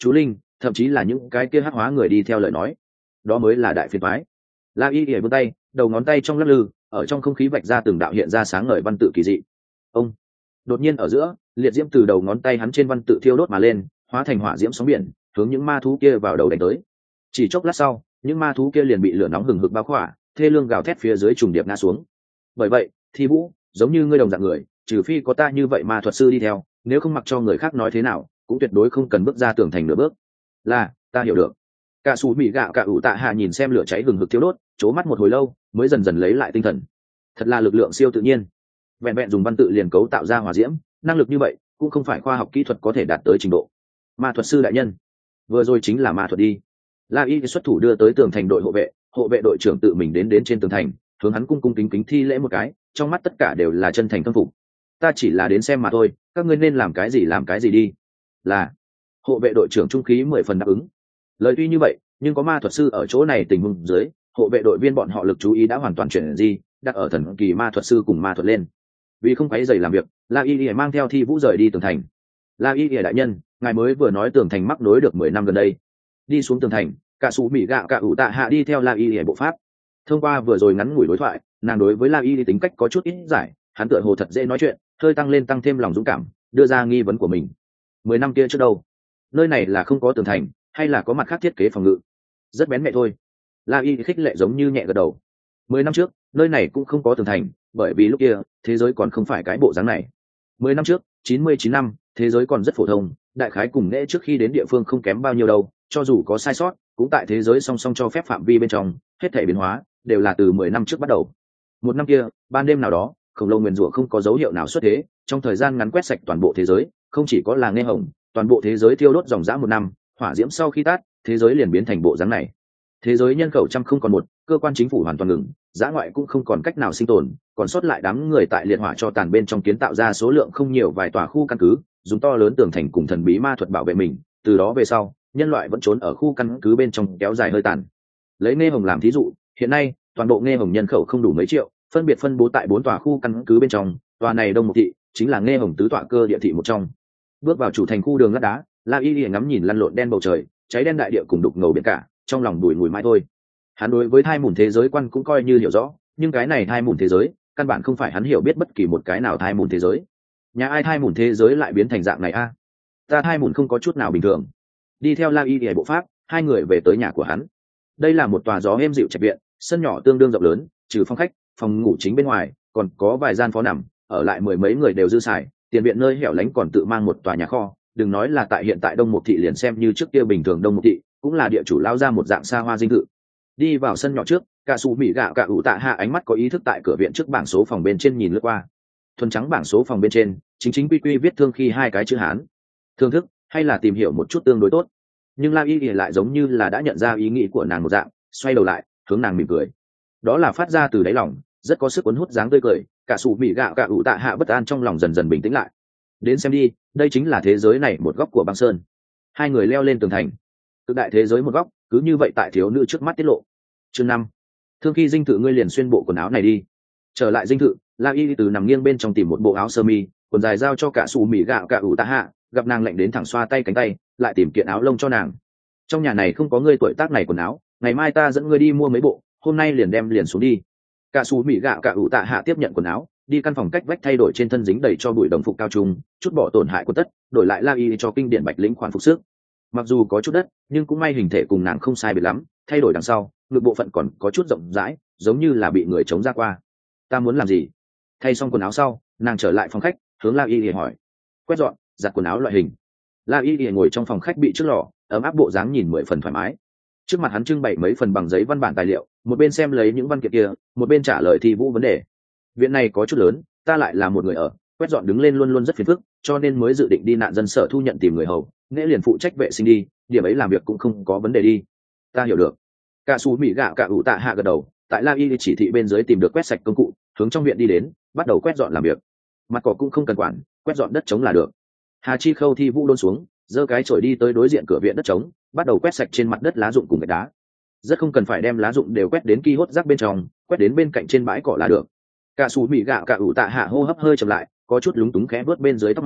chú linh, thậm chí là những cái kia hắc hóa người đi theo lời nói, đó mới là đại phiền toái. La y ỉa vươn tay, đầu ngón tay trong lắc lư, ở trong không khí vạch ra từng đạo hiện ra sáng ngời văn tự kỳ dị. Ông đột nhiên ở giữa, liệt diễm từ đầu ngón tay hắn trên văn tự thiêu đốt mà lên, hóa thành hỏa diễm sóng biển, hướng những ma thú kia vào đầu đánh tới. Chỉ chốc lát sau, những ma thú kia liền bị lửa nóng hừng hực bao khỏa, thê lương gào thét phía dưới trùng điệp ngã xuống. Bởi vậy, Thi Vũ, giống như ngươi đồng dạng người, trừ phi có ta như vậy ma thuật sư đi theo, nếu không mặc cho người khác nói thế nào, cũng tuyệt đối không cần bước ra tường thành nửa bước. Là, ta hiểu được. Cả sủ mị gạo cả ủ tạ hạ nhìn xem lửa cháy hừng hực thiêu đốt, chố mắt một hồi lâu, mới dần dần lấy lại tinh thần. Thật là lực lượng siêu tự nhiên. Vẹn vẹn dùng văn tự liền cấu tạo ra hỏa diễm, năng lực như vậy cũng không phải khoa học kỹ thuật có thể đạt tới trình độ. Ma thuật sư đại nhân, vừa rồi chính là ma thuật đi. La Y xuất thủ đưa tới tường thành đội hộ vệ, hộ vệ đội trưởng tự mình đến đến trên tường thành, hướng hắn cung cung kính kính thi lễ một cái, trong mắt tất cả đều là chân thành khâm phục. Ta chỉ là đến xem mà thôi, các ngươi nên làm cái gì làm cái gì đi. Là. Hộ vệ đội trưởng trung khí mười phần đáp ứng. Lời tuy như vậy, nhưng có ma thuật sư ở chỗ này tình huống dưới, hộ vệ đội viên bọn họ lực chú ý đã hoàn toàn chuyển gì, đặt ở thần kỳ ma thuật sư cùng ma thuật lên. Vì không quấy rầy làm việc, La Y Y mang theo Thi Vũ rời đi tường thành. La Y Y đại nhân, ngài mới vừa nói tường thành mắc nối được mười năm gần đây. Đi xuống tường thành, cả sủ mỹ gạo cả ủ tạ hạ đi theo La Y Y bộ pháp. Thông qua vừa rồi ngắn ngủi đối thoại, nàng đối với La Y Y tính cách có chút ít giải, hắn tựa hồ thật dễ nói chuyện, hơi tăng lên tăng thêm lòng dũng cảm, đưa ra nghi vấn của mình. Mười năm kia trước đâu? Nơi này là không có tường thành, hay là có mặt khác thiết kế phòng ngự? Rất bén mẹ thôi. La Y khích lệ giống như nhẹ gật đầu. Mười năm trước, nơi này cũng không có tường thành, bởi vì lúc kia thế giới còn không phải cái bộ dáng này. Mười năm trước, chín mươi chín năm, thế giới còn rất phổ thông, đại khái cùng nghệ trước khi đến địa phương không kém bao nhiêu đâu, cho dù có sai sót, cũng tại thế giới song song cho phép phạm vi bên trong, hết thảy biến hóa đều là từ mười năm trước bắt đầu. Một năm kia, ban đêm nào đó, khổng lồ nguyên rủa không có dấu hiệu nào xuất thế, trong thời gian ngắn quét sạch toàn bộ thế giới, không chỉ có là nghe hồng, toàn bộ thế giới thiêu đốt dòng dã một năm, hỏa diễm sau khi tắt, thế giới liền biến thành bộ dáng này. Thế giới nhân khẩu trăm không còn một, cơ quan chính phủ hoàn toàn ngừng, dã ngoại cũng không còn cách nào sinh tồn, còn sót lại đám người tại liệt hỏa cho tàn bên trong kiến tạo ra số lượng không nhiều vài tòa khu căn cứ, dùng to lớn tường thành cùng thần bí ma thuật bảo vệ mình. Từ đó về sau, nhân loại vẫn trốn ở khu căn cứ bên trong kéo dài hơi tàn. Lấy nghe hồng làm thí dụ, hiện nay toàn bộ nghe hồng nhân khẩu không đủ mấy triệu, phân biệt phân bố tại bốn tòa khu căn cứ bên trong. Tòa này đông một thị chính là nghe hồng tứ tọa cơ địa thị một trong. Bước vào chủ thành khu đường lát đá, La Y Y ngắm nhìn lăn lộn đen bầu trời, cháy đen đại địa cùng đục ngầu biển cả, trong lòng đùi ngùi mãi thôi. Hắn đối với thai mùn thế giới quan cũng coi như hiểu rõ, nhưng cái này thai mùn thế giới căn bản không phải hắn hiểu biết bất kỳ một cái nào thai mùn thế giới. Nhà ai thai mùn thế giới lại biến thành dạng này a? Ta thai mùn không có chút nào bình thường. Đi theo La Y Y bộ pháp, hai người về tới nhà của hắn. Đây là một tòa gió êm dịu trạch viện, sân nhỏ tương đương rộng lớn, trừ phòng khách, phòng ngủ chính bên ngoài, còn có vài gian phó nằm, ở lại mười mấy người đều dư xài. Tiền viện nơi hẻo lánh còn tự mang một tòa nhà kho, đừng nói là tại hiện tại Đông Mục thị, liền xem như trước kia bình thường Đông Mục thị, cũng là địa chủ lao ra một dạng xa hoa dinh thự. Đi vào sân nhỏ trước, cả sủ mỹ gạo cả ủ tạ hạ ánh mắt có ý thức tại cửa viện trước bảng số phòng bên trên nhìn lướt qua. Thuần trắng bảng số phòng bên trên, chính chính quy quy viết thương khi hai cái chữ Hán. Thương thức, hay là tìm hiểu một chút tương đối tốt. Nhưng La Y Y lại giống như là đã nhận ra ý nghĩ của nàng một dạng, xoay đầu lại, hướng nàng mỉm cười. Đó là phát ra từ đáy lòng, rất có sức cuốn hút dáng tươi cười. Cả sủ mỹ gạo cả ủ tạ hạ bất an trong lòng dần dần bình tĩnh lại. Đến xem đi, đây chính là thế giới này một góc của băng sơn. Hai người leo lên tường thành. Cực đại thế giới một góc, cứ như vậy tại thiếu nữ trước mắt tiết lộ. Chương năm. Thương khi dinh thự ngươi liền xuyên bộ quần áo này đi. Trở lại dinh thự, La Y từ nằm nghiêng bên trong tìm một bộ áo sơ mi, quần dài giao cho cả sủ mỹ gạo cả ủ tạ hạ, gặp nàng lạnh đến thẳng xoa tay cánh tay, lại tìm kiện áo lông cho nàng. Trong nhà này không có ngươi tuổi tác này quần áo, ngày mai ta dẫn ngươi đi mua mấy bộ, hôm nay liền đem liền xuống đi. Cả sủ mỹ gạo cả ủ tạ hạ tiếp nhận quần áo, đi căn phòng cách vách thay đổi trên thân dính đầy cho bụi đồng phục cao trung, chút bỏ tổn hại của tất, đổi lại La Y cho kinh điển bạch lĩnh khoản phục sức. Mặc dù có chút đất, nhưng cũng may hình thể cùng nàng không sai biệt lắm, thay đổi đằng sau, ngực bộ phận còn có chút rộng rãi, giống như là bị người chống ra qua. Ta muốn làm gì? Thay xong quần áo sau, nàng trở lại phòng khách, hướng La Y hỏi. Quét dọn, giặt quần áo loại hình. La Y ngồi trong phòng khách bị trước lò, ấm áp bộ dáng nhìn mười phần thoải mái. Trước mặt hắn trưng bày mấy phần bằng giấy văn bản tài liệu, một bên xem lấy những văn kiện kia, một bên trả lời Thi Vũ vấn đề. Viện này có chút lớn, ta lại là một người ở, quét dọn đứng lên luôn luôn rất phiền phức, cho nên mới dự định đi nạn dân sở thu nhận tìm người hầu, nghĩa liền phụ trách vệ sinh đi, điểm ấy làm việc cũng không có vấn đề đi. Ta hiểu được. Cả Sú Mỹ gạo cả ủ tạ hạ gật đầu, tại La Y chỉ thị bên dưới tìm được quét sạch công cụ, hướng trong viện đi đến, bắt đầu quét dọn làm việc. Mặt cỏ cũng không cần quản, quét dọn đất trống là được. Hà Chi Khâu Thi Vũ đôn xuống, giơ cái chổi đi tới đối diện cửa viện đất trống, bắt đầu quét sạch trên mặt đất lá rụng cùng gạch đá. Rất không cần phải đem lá rụng đều quét đến ki hốt rác bên trong, quét đến bên cạnh trên bãi cỏ là được. Cả Sú Mỹ gạo cả ủ tạ hạ hô hấp hơi chậm lại, có chút lúng túng khẽ vớt bên dưới tóc mai,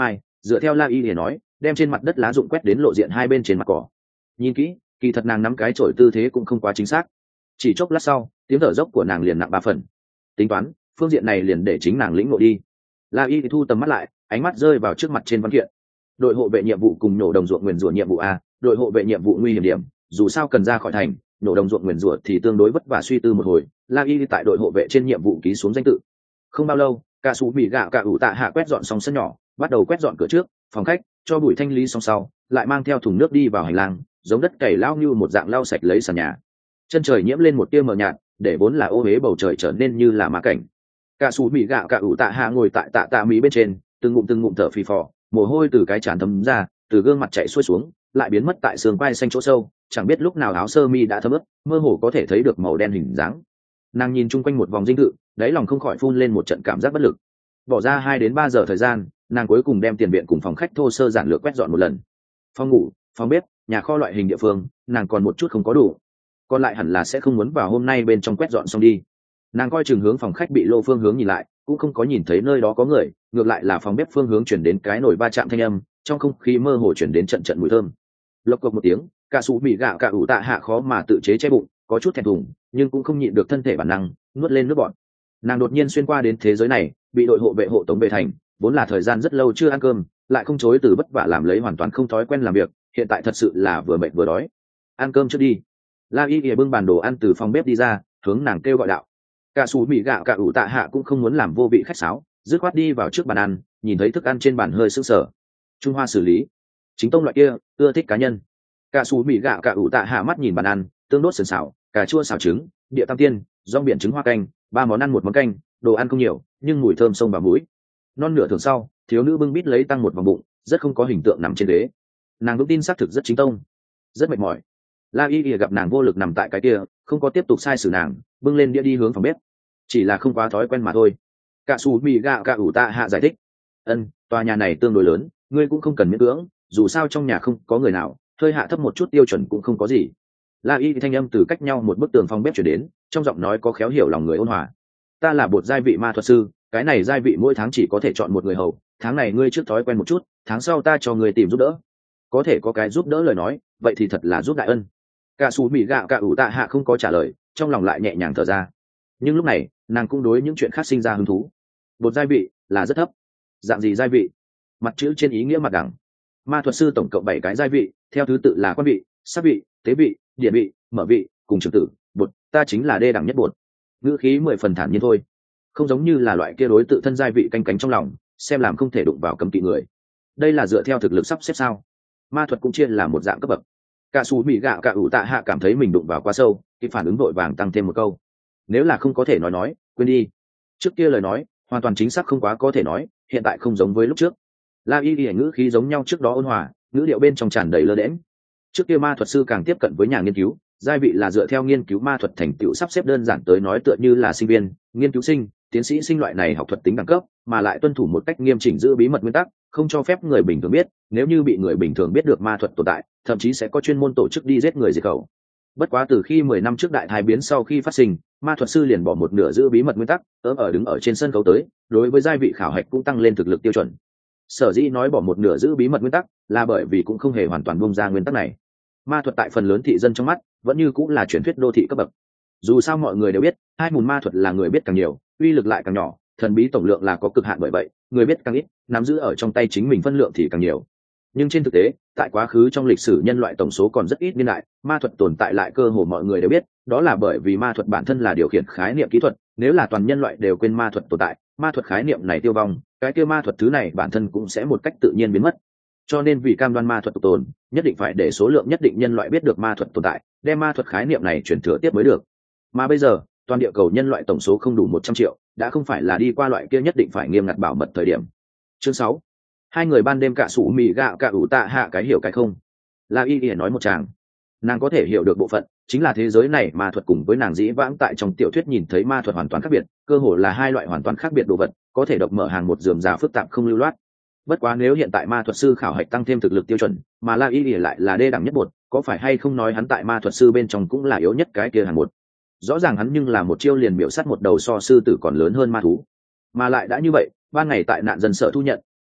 dựa theo la y để nói, đem trên mặt đất lá rụng quét đến lộ diện hai bên trên mặt cỏ. Nhìn kỹ, kỳ thật nàng nắm cái chổi tư thế cũng không quá chính xác. Chỉ chốc lát sau, tiếng thở dốc của nàng liền nặng ba phần. Tính toán, phương diện này liền để chính nàng lĩnh ngộ đi. La y thu tầm mắt lại, ánh mắt rơi vào trước mặt trên văn kiện. Đội hộ vệ nhiệm vụ cùng nhổ đồng ruộng nguyền rủa nhiệm vụ a, đội hộ vệ nhiệm vụ nguy hiểm điểm, dù sao cần ra khỏi thành, nhổ đồng ruộng nguyền rủa thì tương đối vất vả, suy tư một hồi, La y tại đội hộ vệ trên nhiệm vụ ký xuống danh tự. Không bao lâu, cả sủ bị gạo cả ủ tạ hạ quét dọn xong sân nhỏ, bắt đầu quét dọn cửa trước, phòng khách, cho bụi thanh lý xong sau, lại mang theo thùng nước đi vào hành lang, giống đất cày lao như một dạng lau sạch lấy sàn nhà. Chân trời nhiễm lên một tia mờ nhạt, để vốn là ô huế bầu trời trở nên như là ma cảnh. Cả sủ bị gạo cả ủ tạ hạ ngồi tại tạ tạ mỹ bên trên, từng ngụm từng ngụm thở phì phò, mồ hôi từ cái trán thấm ra, từ gương mặt chảy xuôi xuống, lại biến mất tại xương quai xanh chỗ sâu, chẳng biết lúc nào áo sơ mi đã thấm ướt, mơ hồ có thể thấy được màu đen hình dáng. Nàng nhìn chung quanh một vòng dinh thự, đáy lòng không khỏi phun lên một trận cảm giác bất lực. Bỏ ra hai đến ba giờ thời gian, nàng cuối cùng đem tiền viện cùng phòng khách thô sơ giản lược quét dọn một lần. Phòng ngủ, phòng bếp, nhà kho loại hình địa phương, nàng còn một chút không có đủ, còn lại hẳn là sẽ không muốn vào hôm nay bên trong quét dọn xong đi. Nàng coi chừng hướng phòng khách bị lô phương hướng nhìn lại, cũng không có nhìn thấy nơi đó có người, ngược lại là phòng bếp phương hướng chuyển đến cái nồi va chạm thanh âm, trong không khí mơ hồ chuyển đến trận trận mùi thơm. Lộc cộc một tiếng, cả sủ mì gạo cả ủ tạ hạ khó mà tự chế che bụng, có chút thẹn thùng, nhưng cũng không nhịn được thân thể bản năng nuốt lên nước bọt. Nàng đột nhiên xuyên qua đến thế giới này, bị đội hộ vệ hộ tống về thành, vốn là thời gian rất lâu chưa ăn cơm, lại không chối từ vất vả làm lấy hoàn toàn không thói quen làm việc, hiện tại thật sự là vừa mệt vừa đói. Ăn cơm trước đi. La y bưng bàn đồ ăn từ phòng bếp đi ra, hướng nàng kêu gọi đạo. Cả sủ mì gạo cả ủ tạ hạ cũng không muốn làm vô vị khách sáo, dứt khoát đi vào trước bàn ăn, nhìn thấy thức ăn trên bàn hơi sững sờ. Trung Hoa xử lý, chính tông loại kia, ưa thích cá nhân. Cả sủ mì gạo cả ủ tạ hạ mắt nhìn bàn ăn, tương đốt sườn xào, cà chua xào trứng, địa tam tiên, rong biển trứng hoa canh, ba món ăn một món canh, đồ ăn không nhiều, nhưng mùi thơm sông vào mũi. Non nửa thường sau, thiếu nữ bưng bít lấy tăng một vòng bụng, rất không có hình tượng nằm trên ghế. Nàng vững tin xác thực rất chính tông, rất mệt mỏi. La y gặp nàng vô lực nằm tại cái kia, không có tiếp tục sai xử nàng, bưng lên đĩa đi hướng phòng bếp. Chỉ là không quá thói quen mà thôi. Cả sủ mì gạo cả ủ tạ hạ giải thích. Ân, tòa nhà này tương đối lớn, ngươi cũng không cần miễn cưỡng, dù sao trong nhà không có người nào, hơi hạ thấp một chút tiêu chuẩn cũng không có gì. La y thanh âm từ cách nhau một bức tường phòng bếp chuyển đến, trong giọng nói có khéo hiểu lòng người ôn hòa. Ta là bột giai vị ma thuật sư, cái này giai vị mỗi tháng chỉ có thể chọn một người hầu, tháng này ngươi trước thói quen một chút, tháng sau ta cho ngươi tìm giúp đỡ. Có thể có cái giúp đỡ lời nói, vậy thì thật là giúp đại ân. Cả sủ mì gạo cả ủ tạ hạ không có trả lời, trong lòng lại nhẹ nhàng thở ra. Nhưng lúc này, nàng cũng đối những chuyện khác sinh ra hứng thú. Bột giai vị là rất thấp. Dạng gì giai vị? Mặt chữ trên ý nghĩa mặt đẳng. Ma thuật sư tổng cộng bảy cái giai vị, theo thứ tự là quan vị, sắc vị, tế vị, địa vị, mở vị, cùng trường tử. Bột, ta chính là đê đẳng nhất bột. Ngữ khí mười phần thản nhiên thôi, không giống như là loại kia đối tự thân giai vị canh cánh trong lòng, xem làm không thể đụng vào cấm kỵ người. Đây là dựa theo thực lực sắp xếp sao? Ma thuật cũng chia là một dạng cấp bậc. Cả sủ mì gạo cả ủ tạ hạ cảm thấy mình đụng vào quá sâu, kịp phản ứng vội vàng tăng thêm một câu. Nếu là không có thể nói nói, quên đi. Trước kia lời nói, hoàn toàn chính xác không quá có thể nói, hiện tại không giống với lúc trước. La y y ngữ khí giống nhau trước đó ôn hòa, ngữ điệu bên trong tràn đầy lơ đễnh. Trước kia ma thuật sư càng tiếp cận với nhà nghiên cứu, giai vị là dựa theo nghiên cứu ma thuật thành tựu sắp xếp, đơn giản tới nói tựa như là sinh viên, nghiên cứu sinh, tiến sĩ sinh loại này học thuật tính đẳng cấp, mà lại tuân thủ một cách nghiêm chỉnh giữ bí mật nguyên tắc, không cho phép người bình thường biết, nếu như bị người bình thường biết được ma thuật tồn tại, thậm chí sẽ có chuyên môn tổ chức đi giết người diệt khẩu. Bất quá từ khi mười năm trước đại thái biến sau khi phát sinh, ma thuật sư liền bỏ một nửa giữ bí mật nguyên tắc, ớm ở đứng ở trên sân khấu tới, đối với giai vị khảo hạch cũng tăng lên thực lực tiêu chuẩn. Sở dĩ nói bỏ một nửa giữ bí mật nguyên tắc, là bởi vì cũng không hề hoàn toàn buông ra nguyên tắc này. Ma thuật tại phần lớn thị dân trong mắt, vẫn như cũng là truyền thuyết đô thị cấp bậc. Dù sao mọi người đều biết, hai môn ma thuật là người biết càng nhiều, uy lực lại càng nhỏ, thần bí tổng lượng là có cực hạn, bởi vậy, người biết càng ít, nắm giữ ở trong tay chính mình phân lượng thì càng nhiều. Nhưng trên thực tế, tại quá khứ trong lịch sử nhân loại tổng số còn rất ít niên đại, ma thuật tồn tại lại cơ hồ mọi người đều biết, đó là bởi vì ma thuật bản thân là điều khiển khái niệm kỹ thuật, nếu là toàn nhân loại đều quên ma thuật tồn tại, ma thuật khái niệm này tiêu vong, cái kia ma thuật thứ này bản thân cũng sẽ một cách tự nhiên biến mất. Cho nên vì cam đoan ma thuật tồn, nhất định phải để số lượng nhất định nhân loại biết được ma thuật tồn tại, đem ma thuật khái niệm này truyền thừa tiếp mới được. Mà bây giờ, toàn địa cầu nhân loại tổng số không đủ một trăm triệu, đã không phải là đi qua loại kia nhất định phải nghiêm ngặt bảo mật thời điểm. Chương sáu. Hai người ban đêm cả sủ mì gạo cả ủ tạ hạ cái hiểu cái không. La y y nói một tràng. Nàng có thể hiểu được bộ phận, chính là thế giới này ma thuật cùng với nàng dĩ vãng tại trong tiểu thuyết nhìn thấy ma thuật hoàn toàn khác biệt, cơ hồ là hai loại hoàn toàn khác biệt đồ vật, có thể độc mở hàng một rườm rà phức tạp không lưu loát. Bất quá nếu hiện tại ma thuật sư khảo hạch tăng thêm thực lực tiêu chuẩn, mà La y y lại là đê đẳng nhất bột, có phải hay không nói hắn tại ma thuật sư bên trong cũng là yếu nhất cái kia hàng một. Rõ ràng hắn nhưng là một chiêu liền miểu sát một đầu so sư tử còn lớn hơn ma thú. Mà lại đã như vậy, ban ngày tại nạn dân sở thu nhận,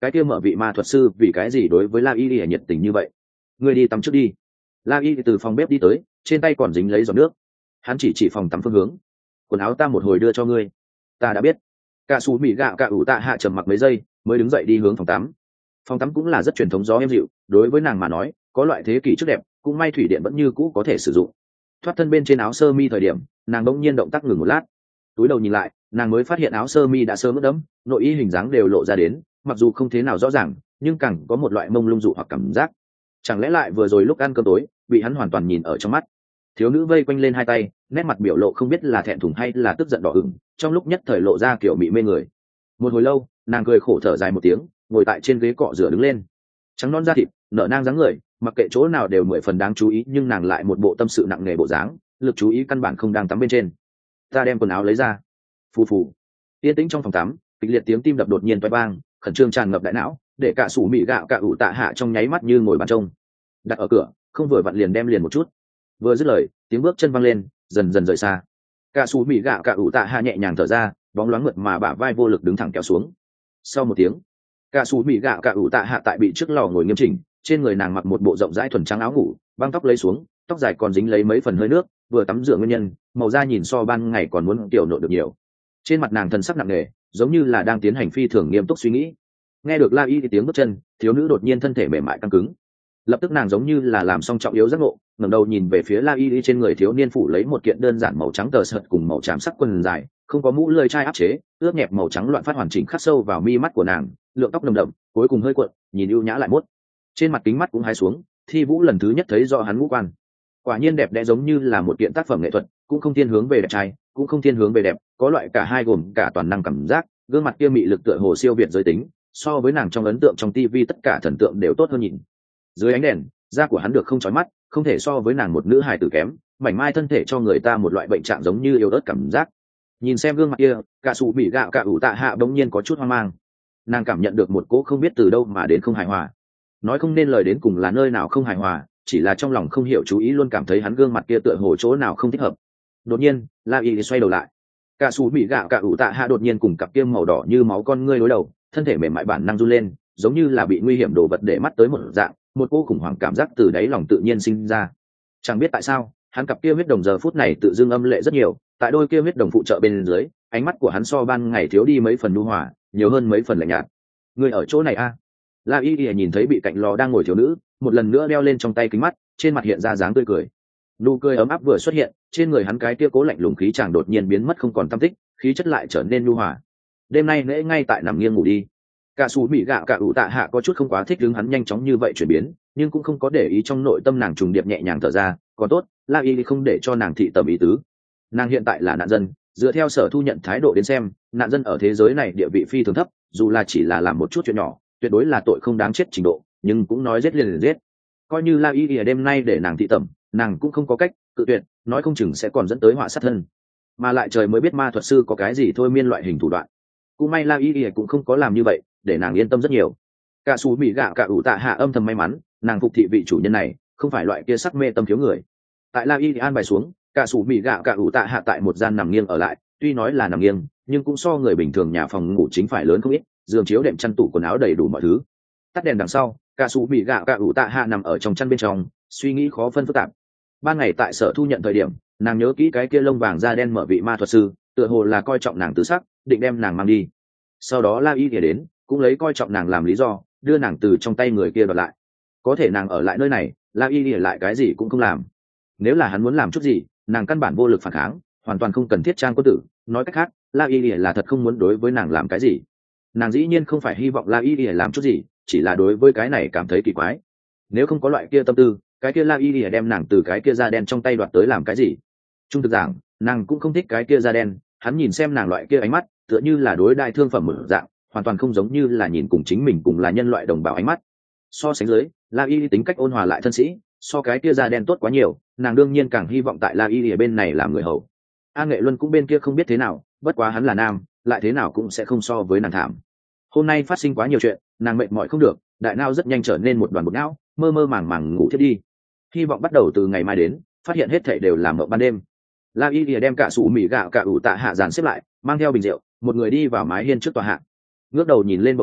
cái kia mở vị ma thuật sư vì cái gì đối với la y y nhiệt tình như vậy? Ngươi đi tắm trước đi. La y từ phòng bếp đi tới, trên tay còn dính lấy giọt nước. Hắn chỉ chỉ phòng tắm phương hướng. Quần áo ta một hồi đưa cho ngươi. Ta đã biết. Cả Sú Mị Gạo Cả ủ tạ hạ trầm mặc mấy giây mới đứng dậy đi hướng phòng tắm. Phòng tắm cũng là rất truyền thống gió êm dịu, đối với nàng mà nói có loại thế kỷ trước đẹp, cũng may thủy điện vẫn như cũ có thể sử dụng. Thoát thân bên trên áo sơ mi thời điểm, nàng bỗng nhiên động tác ngừng một lát. Túi đầu nhìn lại, nàng mới phát hiện áo sơ mi đã sớm ướt đẫm, nội y hình dáng đều lộ ra đến, mặc dù không thế nào rõ ràng, nhưng càng có một loại mông lung dụ hoặc cảm giác. Chẳng lẽ lại vừa rồi lúc ăn cơm tối bị hắn hoàn toàn nhìn ở trong mắt? Thiếu nữ vây quanh lên hai tay, nét mặt biểu lộ không biết là thẹn thùng hay là tức giận đỏ ửng, trong lúc nhất thời lộ ra kiểu mị mê người. Một hồi lâu, nàng cười khổ thở dài một tiếng, ngồi tại trên ghế cọ rửa đứng lên. Trắng non da thịt, nở nang dáng người, mặc kệ chỗ nào đều mười phần đáng chú ý, nhưng nàng lại một bộ tâm sự nặng nề bộ dáng, lực chú ý căn bản không đang tắm bên trên. Ta đem quần áo lấy ra. Phù phù. Yên tĩnh trong phòng tắm, kịch liệt tiếng tim đập đột nhiên toái vang, khẩn trương tràn ngập đại não, để cả Sú Mị Gạo Cả ủ tạ hạ trong nháy mắt như ngồi bàn trông. Đặt ở cửa, không vừa vặn liền đem liền một chút. Vừa dứt lời, tiếng bước chân văng lên, dần dần rời xa. Cả Sú Mị Gạo Cả ủ tạ hạ nhẹ nhàng thở ra, bóng loáng mượt mà bả vai vô lực đứng thẳng kéo xuống. Sau một tiếng, cả Sú Mị Gạo Cả ủ tạ hạ tại bị trước lò ngồi nghiêm chỉnh, trên người nàng mặc một bộ rộng rãi thuần trắng áo ngủ, băng tóc lấy xuống, tóc dài còn dính lấy mấy phần hơi nước, vừa tắm rửa nguyên nhân, màu da nhìn so ban ngày còn muốn tiểu nộn được nhiều. Trên mặt nàng thần sắc nặng nề, giống như là đang tiến hành phi thường nghiêm túc suy nghĩ. Nghe được La Y thì tiếng bước chân, thiếu nữ đột nhiên thân thể mềm mại căng cứng. Lập tức nàng giống như là làm xong trọng yếu giác ngộ, ngẩng đầu nhìn về phía La Y, trên người thiếu niên phủ lấy một kiện đơn giản màu trắng tờ sợt cùng màu tràm sắc quần dài, không có mũ lưỡi chai áp chế, ướt nhẹp màu trắng loạn phát hoàn chỉnh khắc sâu vào mi mắt của nàng, lượng tóc nồng đậm, cuối cùng hơi cuộn, nhìn ưu nhã lại mốt. Trên mặt kính mắt cũng hái xuống, Thi Vũ lần thứ nhất thấy rõ hắn ngũ quan. Quả nhiên đẹp đẽ giống như là một kiện tác phẩm nghệ thuật, cũng không thiên hướng về đẹp trai, cũng không thiên hướng về đẹp, có loại cả hai gồm cả toàn năng cảm giác, gương mặt kia mị lực tựa hồ siêu việt giới tính, so với nàng trong ấn tượng trong tivi tất cả thần tượng đều tốt hơn nhìn. Dưới ánh đèn, da của hắn được không chói mắt, không thể so với nàng một nữ hài tử kém, mảnh mai thân thể cho người ta một loại bệnh trạng giống như yêu ớt cảm giác. Nhìn xem gương mặt kia, cả Sú Mị Gạo Cả ủ tạ hạ bỗng nhiên có chút hoang mang. Nàng cảm nhận được một cỗ không biết từ đâu mà đến không hài hòa. Nói không nên lời đến cùng là nơi nào không hài hòa, chỉ là trong lòng không hiểu chú ý luôn cảm thấy hắn gương mặt kia tựa hồ chỗ nào không thích hợp. Đột nhiên, La Y xoay đầu lại. Cả Sú Mị Gạo Cả ủ tạ hạ đột nhiên cùng cặp kia màu đỏ như máu con ngươi đối đầu, thân thể mềm mại bản năng run lên, giống như là bị nguy hiểm đồ vật để mắt tới một dạng, một cô khủng hoảng cảm giác từ đáy lòng tự nhiên sinh ra. Chẳng biết tại sao, hắn cặp kia huyết đồng giờ phút này tự dưng âm lệ rất nhiều, tại đôi kia huyết đồng phụ trợ bên dưới, ánh mắt của hắn so ban ngày thiếu đi mấy phần nhu hòa, nhiều hơn mấy phần lạnh nhạt. Người ở chỗ này a? À? La Y Y nhìn thấy bị cạnh lò đang ngồi thiếu nữ, một lần nữa đeo lên trong tay kính mắt, trên mặt hiện ra dáng tươi cười. Nụ cười ấm áp vừa xuất hiện, trên người hắn cái kia cố lạnh lùng khí chàng đột nhiên biến mất không còn tăm tích, khí chất lại trở nên nhu hòa. Đêm nay nễ ngay tại nằm nghiêng ngủ đi. Cả Sú Mị Gạo Cả ủ tạ hạ có chút không quá thích đứng hắn nhanh chóng như vậy chuyển biến, nhưng cũng không có để ý, trong nội tâm nàng trùng điệp nhẹ nhàng thở ra, còn tốt, La Y không để cho nàng thị tầm ý tứ. Nàng hiện tại là nạn dân, dựa theo Sở Thu nhận thái độ đến xem, nạn dân ở thế giới này địa vị phi thường thấp, dù là chỉ là làm một chút chuyện nhỏ, tuyệt đối là tội không đáng chết trình độ, nhưng cũng nói giết liền liền giết. Coi như La Y ở đêm nay để nàng thị tầm, nàng cũng không có cách cự tuyệt, nói không chừng sẽ còn dẫn tới họa sát thân. Mà lại trời mới biết ma thuật sư có cái gì thôi miên loại hình thủ đoạn. Cũng may La Y cũng không có làm như vậy, để nàng yên tâm rất nhiều. Cả Sú Mị Gạo Cả ủ tạ hạ âm thầm may mắn, nàng phục thị vị chủ nhân này không phải loại kia sắc mê tâm thiếu người. Tại La Y an bài xuống, cả Sú Mị Gạo Cả ủ tạ hạ tại một gian nằm nghiêng ở lại, tuy nói là nằm nghiêng, nhưng cũng so người bình thường nhà phòng ngủ chính phải lớn không ít, giường chiếu đệm chăn tủ quần áo đầy đủ mọi thứ. Tắt đèn đằng sau, cả Sú Mị Gạo Cả ủ tạ hạ nằm ở trong chăn bên trong, suy nghĩ khó phân phức tạp. Ban ngày tại Sở Thu nhận thời điểm, nàng nhớ kỹ cái kia lông vàng da đen mở vị ma thuật sư, tựa hồ là coi trọng nàng tứ sắc, định đem nàng mang đi. Sau đó La Y đến, cũng lấy coi trọng nàng làm lý do, đưa nàng từ trong tay người kia đoạt lại. Có thể nàng ở lại nơi này, La Y lại cái gì cũng không làm. Nếu là hắn muốn làm chút gì, nàng căn bản vô lực phản kháng, hoàn toàn không cần thiết trang quân tử. Nói cách khác, La Y là thật không muốn đối với nàng làm cái gì. Nàng dĩ nhiên không phải hy vọng La Y làm chút gì, chỉ là đối với cái này cảm thấy kỳ quái. Nếu không có loại kia tâm tư, cái kia La Y đem nàng từ cái kia da đen trong tay đoạt tới làm cái gì? Trung thực giảng, nàng cũng không thích cái kia da đen. Hắn nhìn xem nàng loại kia ánh mắt, tựa như là đối đại thương phẩm một dạng, hoàn toàn không giống như là nhìn cùng chính mình cùng là nhân loại đồng bào ánh mắt. So sánh dưới, La Y tính cách ôn hòa lại thân sĩ, so cái kia da đen tốt quá nhiều, nàng đương nhiên càng hy vọng tại La Y ở bên này làm người hầu. A Nghệ Luân cũng bên kia không biết thế nào, bất quá hắn là nam, lại thế nào cũng sẽ không so với nàng thảm. Hôm nay phát sinh quá nhiều chuyện, nàng mệt mỏi không được, đại não rất nhanh trở nên một đoàn bột não, mơ mơ màng màng ngủ thiếp đi. Hy vọng bắt đầu từ ngày mai đến, phát hiện hết thảy đều là mộng ban đêm. La Y đem cả Sú Mị Gạo Cả ủ tạ hạ dàn xếp lại, mang theo bình rượu, một người đi vào mái hiên trước tòa hạ. Ngước đầu nhìn lên bầu trời,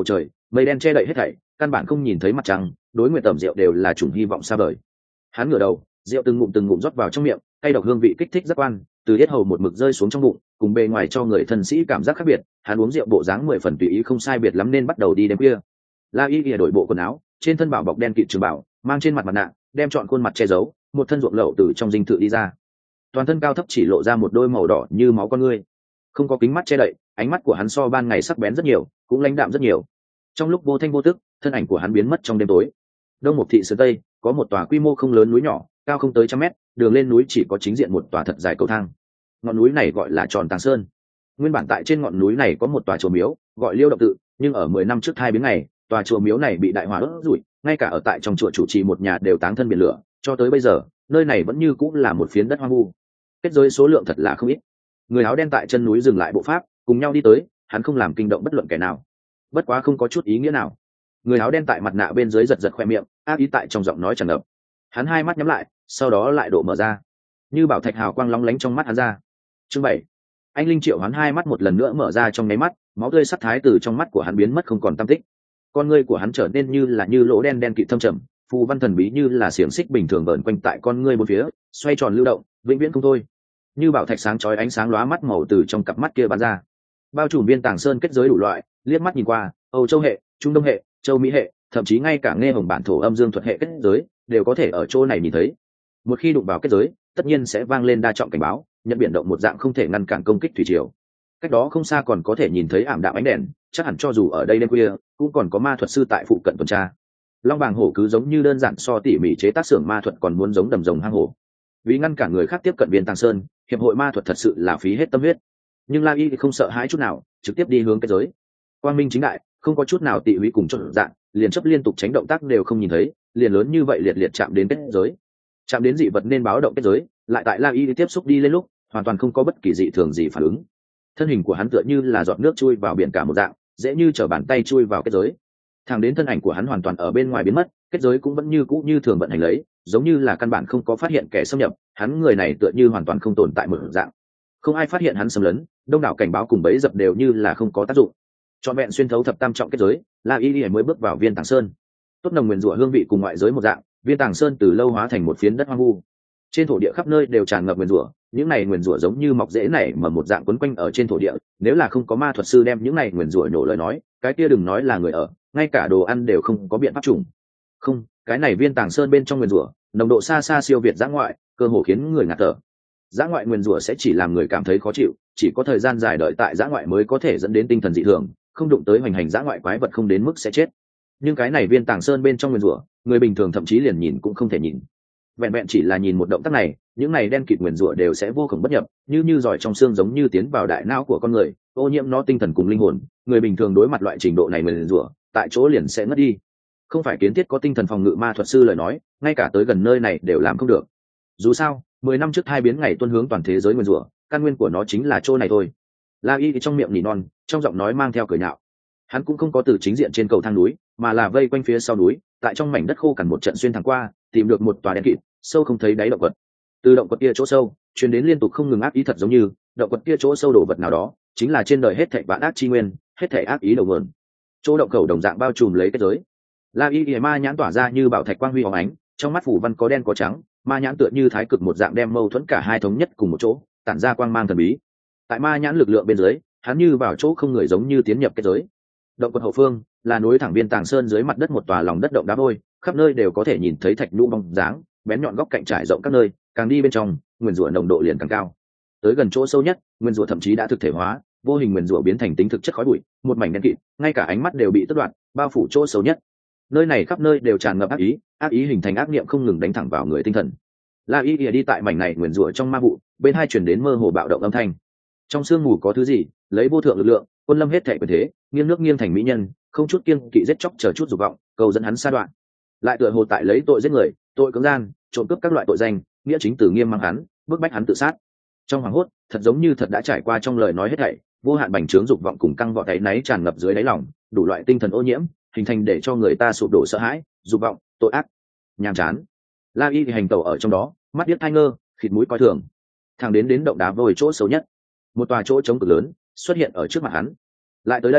mây đen che đậy hết thảy, căn bản không nhìn thấy mặt trăng, đối nguyện tẩm rượu đều là chủng hy vọng xa vời. Hắn ngửa đầu, rượu từng ngụm từng ngụm rót vào trong miệng, cay độc hương vị kích thích giác quan, từ yết hầu một mực rơi xuống trong bụng, cùng bề ngoài cho người thân sĩ cảm giác khác biệt. Hắn uống rượu bộ dáng mười phần tùy ý không sai biệt lắm nên bắt đầu đi đêm khuya. La Y Y đổi bộ quần áo, trên thân bảo bọc đen kịt trường bảo, mang trên mặt mặt nạ, đem trọn khuôn mặt che giấu, một thân ruộng lậu từ trong dinh thự đi ra. Toàn thân cao thấp chỉ lộ ra một đôi màu đỏ như máu con ngươi, không có kính mắt che đậy, ánh mắt của hắn so ban ngày sắc bén rất nhiều, cũng lãnh đạm rất nhiều. Trong lúc vô thanh vô tức, thân ảnh của hắn biến mất trong đêm tối. Đông Mục thị sơn tây có một tòa quy mô không lớn núi nhỏ, cao không tới trăm mét, đường lên núi chỉ có chính diện một tòa thật dài cầu thang. Ngọn núi này gọi là Tròn Tàng Sơn. Nguyên bản tại trên ngọn núi này có một tòa chùa miếu, gọi Liêu Động Tự, nhưng ở mười năm trước hai biến ngày, tòa chùa miếu này bị đại hỏa đốt rủi, ngay cả ở tại trong chùa chủ trì một nhà đều táng thân biển lửa, cho tới bây giờ, nơi này vẫn như cũng là một phiến đất hoang vu. Kết giới số lượng thật là không ít. Người áo đen tại chân núi dừng lại bộ pháp, cùng nhau đi tới, hắn không làm kinh động bất luận kẻ nào. Bất quá không có chút ý nghĩa nào. Người áo đen tại mặt nạ bên dưới giật giật khoe miệng, ác ý tại trong giọng nói tràn ngập. Hắn hai mắt nhắm lại, sau đó lại độ mở ra, như bảo thạch hào quang lóng lánh trong mắt hắn ra. Chương bảy, anh linh triệu hắn hai mắt một lần nữa mở ra trong nháy mắt, máu tươi sắc thái từ trong mắt của hắn biến mất không còn tăm tích. Con ngươi của hắn trở nên như là như lỗ đen đen kịt thâm trầm, phù văn thần bí như là xiềng xích bình thường vờn quanh tại con ngươi bốn phía, xoay tròn lưu động, vĩnh viễn không thôi. Như bảo thạch sáng chói ánh sáng lóa mắt màu từ trong cặp mắt kia bắn ra, bao trùm Viên Tàng Sơn kết giới đủ loại, liếc mắt nhìn qua, Âu Châu hệ, Trung Đông hệ, Châu Mỹ hệ, thậm chí ngay cả nghe hồng bản thổ âm dương thuật hệ kết giới đều có thể ở chỗ này nhìn thấy. Một khi đụng vào kết giới, tất nhiên sẽ vang lên đa trọng cảnh báo, nhận biển động một dạng không thể ngăn cản công kích thủy triều. Cách đó không xa còn có thể nhìn thấy ảm đạm ánh đèn, chắc hẳn cho dù ở đây đêm khuya, cũng còn có ma thuật sư tại phụ cận tuần tra. Long Bàng Hổ cứ giống như đơn giản so tỉ mỉ chế tác xưởng ma thuật còn muốn giống đầm rồng hang hổ. Vì ngăn cản người khác tiếp cận Viên Tàng Sơn, hiệp hội ma thuật thật sự là phí hết tâm huyết. Nhưng La Y thì không sợ hãi chút nào, trực tiếp đi hướng kết giới. Quang minh chính đại, không có chút nào tị húy cùng chốt dạng, liền chấp liên tục tránh động tác đều không nhìn thấy, liền lớn như vậy liệt liệt chạm đến kết giới. Chạm đến dị vật nên báo động kết giới, lại tại La Y tiếp xúc đi lên lúc, hoàn toàn không có bất kỳ dị thường gì phản ứng. Thân hình của hắn tựa như là giọt nước chui vào biển cả một dạng, dễ như trở bàn tay chui vào kết giới. Thẳng đến thân ảnh của hắn hoàn toàn ở bên ngoài biến mất, kết giới cũng vẫn như cũ như thường vận hành lấy, giống như là căn bản không có phát hiện kẻ xâm nhập, hắn người này tựa như hoàn toàn không tồn tại một dạng. Không ai phát hiện hắn xâm lấn, đông đảo cảnh báo cùng bẫy dập đều như là không có tác dụng. Trọn vẹn xuyên thấu thập tam trọng kết giới, La Y mới bước vào Viên Tàng Sơn. Tốt nồng nguyên rủa hương vị cùng ngoại giới một dạng, Viên Tàng Sơn từ lâu hóa thành một phiến đất hoang vu. Trên thổ địa khắp nơi đều tràn ngập nguyên rủa, những này nguyên rủa giống như mọc rễ nảy mà một dạng quấn quanh ở trên thổ địa, nếu là không có ma thuật sư đem những này nguyên rủa nổ lời nói, cái kia đừng nói là người ở, ngay cả đồ ăn đều không có biện pháp trùng. Không, cái này Viên Tàng Sơn bên trong nguyên rủa, nồng độ xa xa siêu việt dã ngoại, cơ hồ khiến người ngạt thở. Dã ngoại nguyên rủa sẽ chỉ làm người cảm thấy khó chịu, chỉ có thời gian dài đợi tại dã ngoại mới có thể dẫn đến tinh thần dị thường, không đụng tới hoành hành dã ngoại quái vật không đến mức sẽ chết. Nhưng cái này Viên Tàng Sơn bên trong nguyên rủa, người bình thường thậm chí liền nhìn cũng không thể nhìn. Vẹn vẹn chỉ là nhìn một động tác này, những này đen kịt nguyên rủa đều sẽ vô cùng bất nhập, như như giỏi trong xương giống như tiến vào đại não của con người, ô nhiễm nó tinh thần cùng linh hồn. Người bình thường đối mặt loại trình độ này nguyên rủa, tại chỗ liền sẽ ngất đi. Không phải kiến thiết có tinh thần phòng ngự ma thuật sư lời nói, ngay cả tới gần nơi này đều làm không được. Dù sao, mười năm trước hai biến ngày tuân hướng toàn thế giới nguyên rủa, căn nguyên của nó chính là chỗ này thôi. La Y trong miệng nỉ non, trong giọng nói mang theo cười nhạo. Hắn cũng không có từ chính diện trên cầu thang núi, mà là vây quanh phía sau núi, tại trong mảnh đất khô cằn một trận xuyên thẳng qua, tìm được một tòa đen kịt, sâu không thấy đáy động vật. Từ động vật kia chỗ sâu, truyền đến liên tục không ngừng ác ý thật giống như, động vật kia chỗ sâu đổ vật nào đó, chính là trên đời hết thảy vạn ác chi nguyên, hết thảy ác ý đầu nguồn. Chỗ động cầu đồng dạng bao trùm lấy kết giới. La Y ma nhãn tỏa ra như bảo thạch quang huy óng ánh, trong mắt phủ văn có đen có trắng, ma nhãn tựa như thái cực một dạng đem mâu thuẫn cả hai thống nhất cùng một chỗ, tản ra quang mang thần bí. Tại ma nhãn lực lượng bên dưới, hắn như vào chỗ không người giống như tiến nhập kết giới. Động quật hậu phương là núi thẳng Viên Tàng Sơn, dưới mặt đất một tòa lòng đất động đá vôi, khắp nơi đều có thể nhìn thấy thạch nhũ bóng dáng, bén nhọn góc cạnh trải rộng các nơi, càng đi bên trong, nguyên rủa nồng độ liền càng cao. Tới gần chỗ sâu nhất, nguyên rủa thậm chí đã thực thể hóa, vô hình nguyên rủa biến thành tính thực chất khói bụi, một mảnh đen kịt, ngay cả ánh mắt đều bị tước đoạt, bao phủ chỗ sâu nhất. Nơi này khắp nơi đều tràn ngập ác ý, ác ý hình thành ác niệm không ngừng đánh thẳng vào người tinh thần. La Y đi tại mảnh này nguyên rủa trong ma vụ, bên hai truyền đến mơ hồ bạo động âm thanh. Trong sương mù có thứ gì, lấy vô thượng lực lượng, quân lâm hết thảy quyền thế, nghiêng nước nghiêng thành mỹ nhân, không chút kiêng kỵ giết chóc chờ chút dục vọng, cầu dẫn hắn sa đoạn. Lại tựa hồ tại lấy tội giết người, tội cưỡng gian, trộm cướp các loại tội danh, nghĩa chính từ nghiêm mang hắn, bức bách hắn tự sát. Trong hoàng hốt, thật giống như thật đã trải qua trong lời nói hết thảy, vô hạn bành trướng dục vọng cùng căng vọt táy náy tràn ngập dưới đáy lòng, đủ loại tinh thần ô nhiễm, hình thành để cho người ta sụp đổ sợ hãi, dục vọng, tội ác, nhàm chán. La Y thì hành tẩu ở trong đó, mắt điếc tai ngơ, khịt mũi coi thường. Thẳng đến đến động đá vôi chỗ xấu nhất, một tòa chỗ trống cực lớn xuất hiện ở trước mặt hắn. Lại tới đây,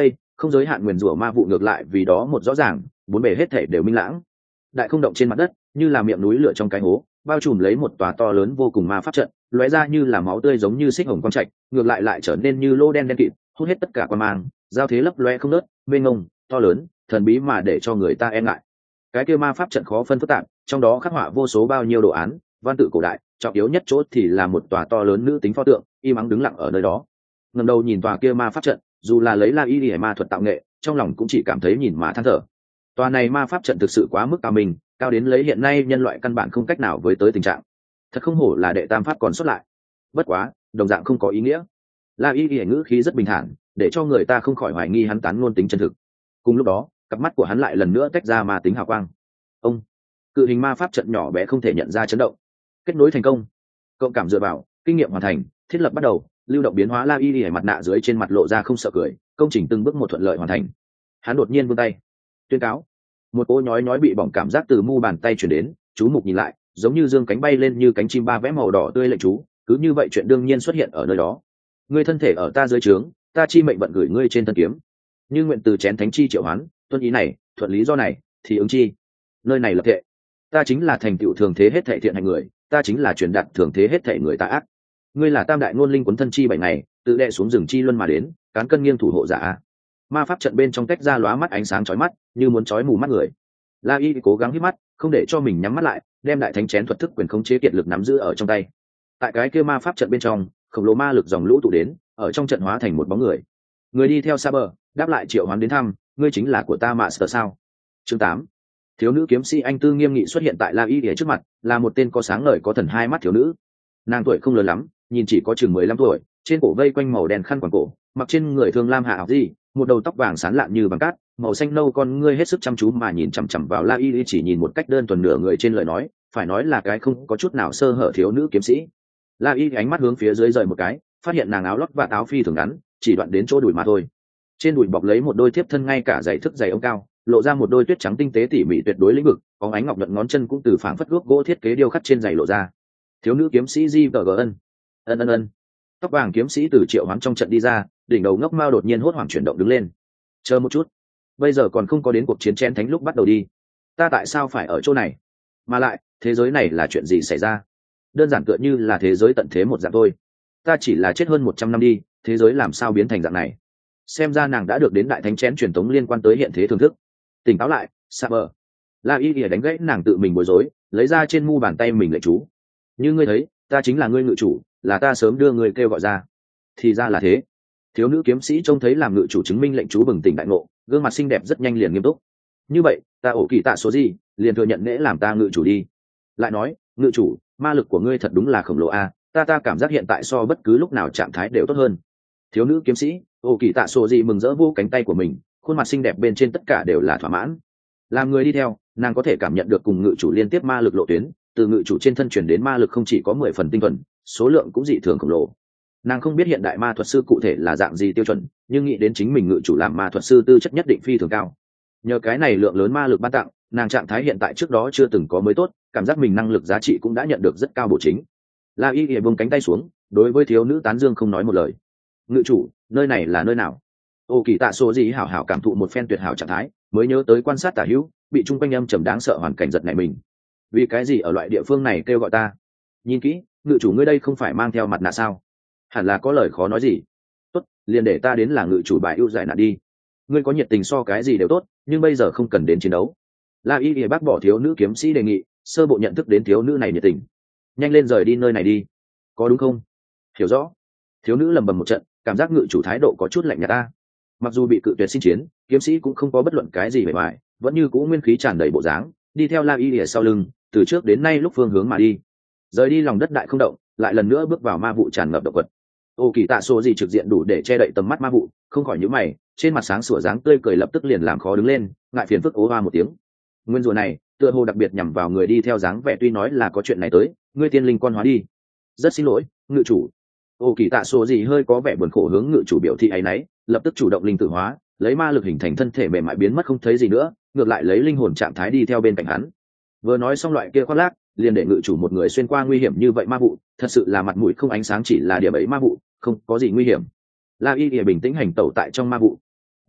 không giới hạn nguyền rủa ma vụ ngược lại vì đó một rõ ràng, bốn bề hết thể đều minh lãng. Đại không động trên mặt đất như là miệng núi lửa trong cái hố, bao trùm lấy một tòa to lớn vô cùng ma pháp trận, lóe ra như là máu tươi giống như xích hồng quang trạch, ngược lại lại trở nên như lô đen đen kịt, hút hết tất cả quan mang, giao thế lấp loe không ngớt, mênh mông, to lớn, thần bí mà để cho người ta e ngại. Cái kia ma pháp trận khó phân phức tạp, trong đó khắc họa vô số bao nhiêu đồ án, văn tự cổ đại, trọng yếu nhất chỗ thì là một tòa to lớn nữ tính pho tượng, im ắng đứng lặng ở nơi đó. Ngẩng đầu nhìn tòa kia ma pháp trận, dù là lấy La Y Y ma thuật tạo nghệ, trong lòng cũng chỉ cảm thấy nhìn mà than thở. Tòa này ma pháp trận thực sự quá mức cao minh, cao đến lấy hiện nay nhân loại căn bản không cách nào với tới tình trạng. Thật không hổ là đệ tam pháp còn xuất lại. Bất quá, đồng dạng không có ý nghĩa. La Y Y ngữ khí rất bình thản, để cho người ta không khỏi hoài nghi hắn tán ngôn tính chân thực. Cùng lúc đó, cặp mắt của hắn lại lần nữa tách ra ma tính hào quang. Ông, cự hình ma pháp trận nhỏ bé không thể nhận ra chấn động. Kết nối thành công. Cộng cảm dựa vào, kinh nghiệm hoàn thành, thiết lập bắt đầu, lưu động biến hóa. La Y Y mặt nạ dưới trên mặt lộ ra không sợ cười, công trình từng bước một thuận lợi hoàn thành. Hắn đột nhiên vươn tay, tuyên cáo. Một cỗ nhói nhói bị bỏng cảm giác từ mu bàn tay chuyển đến, chú mục nhìn lại, giống như dương cánh bay lên như cánh chim ba vẽ màu đỏ tươi lệnh chú, cứ như vậy chuyện đương nhiên xuất hiện ở nơi đó. Ngươi thân thể ở ta dưới trướng, ta chi mệnh vận gửi ngươi trên thân kiếm. Như nguyện từ chén thánh chi triệu hoán, tuân ý này, thuận lý do này, thì ứng chi. Nơi này lập thệ, ta chính là thành tựu thường thế hết thệ thiện hành người, ta chính là truyền đạt thường thế hết thệ người ta ác. Ngươi là tam đại ngôn linh quấn thân chi bảy ngày, tự đệ xuống rừng chi luân mà đến, cán cân nghiêng thủ hộ giả. Ma pháp trận bên trong tách ra lóa mắt ánh sáng chói mắt, như muốn chói mù mắt người. La Y cố gắng hít mắt, không để cho mình nhắm mắt lại, đem đại thánh chén thuật thức quyền khống chế kiệt lực nắm giữ ở trong tay. Tại cái kia ma pháp trận bên trong, khổng lồ ma lực dòng lũ tụ đến, ở trong trận hóa thành một bóng người. Người đi theo Saber, đáp lại triệu hoán đến thăm, ngươi chính là của ta Master sao? Chương tám. Thiếu nữ kiếm sĩ anh tư nghiêm nghị xuất hiện tại La Y ở trước mặt, là một tên có sáng ngời có thần hai mắt thiếu nữ. Nàng tuổi không lớn lắm, nhìn chỉ có chừng mười lăm tuổi, trên cổ vây quanh màu đen khăn quàng cổ, mặc trên người thương lam hạ học gì, một đầu tóc vàng sáng lạn như bằng cát, màu xanh nâu con ngươi hết sức chăm chú mà nhìn chằm chằm vào La Y, chỉ nhìn một cách đơn thuần nửa người trên lời nói, phải nói là cái không có chút nào sơ hở thiếu nữ kiếm sĩ. La Y ánh mắt hướng phía dưới rời một cái, phát hiện nàng áo lót và áo phi thường ngắn, chỉ đoạn đến chỗ đùi mà thôi. Trên đùi bọc lấy một đôi thiếp thân ngay cả giày thức giày ống cao, lộ ra một đôi tuyết trắng tinh tế tỉ mỉ tuyệt đối lĩnh vực, có ánh ngọc nhuận ngón chân cũng từ phảng phất gốc gỗ thiết kế điêu khắc trên giày lộ ra. Thiếu nữ kiếm sĩ Di Tờ ân ân ân ân. Tóc vàng kiếm sĩ từ triệu hoán trong trận đi ra, đỉnh đầu ngốc mao đột nhiên hốt hoảng chuyển động đứng lên. Chờ một chút, bây giờ còn không có đến cuộc chiến chén thánh lúc bắt đầu đi, ta tại sao phải ở chỗ này? Mà lại, thế giới này là chuyện gì xảy ra? Đơn giản tựa như là thế giới tận thế một dạng thôi. Ta chỉ là chết hơn một trăm năm đi, thế giới làm sao biến thành dạng này? Xem ra nàng đã được đến đại thánh chén truyền thống liên quan tới hiện thế thưởng thức. Tỉnh táo lại, Saber. La Y ỉa đánh gãy nàng tự mình bối rối, lấy ra trên mu bàn tay mình lệnh chú. Như ngươi thấy, ta chính là ngươi ngự chủ, là ta sớm đưa ngươi kêu gọi ra. Thì ra là thế. Thiếu nữ kiếm sĩ trông thấy làm ngự chủ chứng minh lệnh chú bừng tỉnh đại ngộ, gương mặt xinh đẹp rất nhanh liền nghiêm túc. Như vậy, ta ổ kỳ tạ số gì, liền thừa nhận lễ làm ta ngự chủ đi. Lại nói, ngự chủ, ma lực của ngươi thật đúng là khổng lồ a, ta ta cảm giác hiện tại so bất cứ lúc nào trạng thái đều tốt hơn. Thiếu nữ kiếm sĩ ổ kỳ tạ số gì mừng rỡ vô cánh tay của mình, khuôn mặt xinh đẹp bên trên tất cả đều là thỏa mãn. Làm người đi theo, nàng có thể cảm nhận được cùng ngự chủ liên tiếp ma lực lộ tuyến, từ ngự chủ trên thân chuyển đến ma lực không chỉ có mười phần tinh thuần, số lượng cũng dị thường khổng lồ. Nàng không biết hiện đại ma thuật sư cụ thể là dạng gì tiêu chuẩn, nhưng nghĩ đến chính mình ngự chủ làm ma thuật sư tư chất nhất định phi thường cao. Nhờ cái này lượng lớn ma lực ban tặng, nàng trạng thái hiện tại trước đó chưa từng có mới tốt, cảm giác mình năng lực giá trị cũng đã nhận được rất cao bổ chính. La Y Y buông cánh tay xuống, đối với thiếu nữ tán dương không nói một lời. Ngự chủ, nơi này là nơi nào? Ô kỳ tạ số gì hảo hảo cảm thụ một phen tuyệt hảo trạng thái, mới nhớ tới quan sát tả hữu, bị chung quanh âm trầm đáng sợ hoàn cảnh giật nảy mình. Vì cái gì ở loại địa phương này kêu gọi ta? Nhìn kỹ, ngự chủ ngươi đây không phải mang theo mặt nạ sao? Hẳn là có lời khó nói gì. Tốt, liền để ta đến là ngự chủ bài ưu giải nạn đi. Ngươi có nhiệt tình so cái gì đều tốt, nhưng bây giờ không cần đến chiến đấu. La Y Y bác bỏ thiếu nữ kiếm sĩ đề nghị, sơ bộ nhận thức đến thiếu nữ này nhiệt tình. Nhanh lên rời đi nơi này đi. Có đúng không? Hiểu rõ. Thiếu nữ lầm bầm một trận, cảm giác ngự chủ thái độ có chút lạnh nhạt ta. Mặc dù bị cự tuyệt xin chiến, kiếm sĩ cũng không có bất luận cái gì bề ngoài, vẫn như cũ nguyên khí tràn đầy bộ dáng, đi theo La Y Y sau lưng, từ trước đến nay lúc phương hướng mà đi. Rời đi lòng đất đại không động, lại lần nữa bước vào ma vụ tràn ngập động vật. Ô kỳ tạ số gì trực diện đủ để che đậy tầm mắt ma vụ, không khỏi nhíu mày, trên mặt sáng sủa dáng tươi cười lập tức liền làm khó đứng lên, ngại phiền phức ố hoa một tiếng. Nguyên rùa này, tựa hồ đặc biệt nhằm vào người đi theo dáng vẻ, tuy nói là có chuyện này tới, ngươi tiên linh quan hóa đi. Rất xin lỗi, ngự chủ. Ô kỳ tạ số gì hơi có vẻ buồn khổ hướng ngự chủ biểu thị ấy nấy, lập tức chủ động linh tử hóa, lấy ma lực hình thành thân thể mềm mại biến mất không thấy gì nữa, ngược lại lấy linh hồn trạng thái đi theo bên cạnh hắn. Vừa nói xong loại kia khoác lác, liền để ngự chủ một người xuyên qua nguy hiểm như vậy ma vụ, thật sự là mặt mũi không ánh sáng, chỉ là điểm ấy ma vụ, không có gì nguy hiểm. La Y Y bình tĩnh hành tẩu tại trong ma vụ.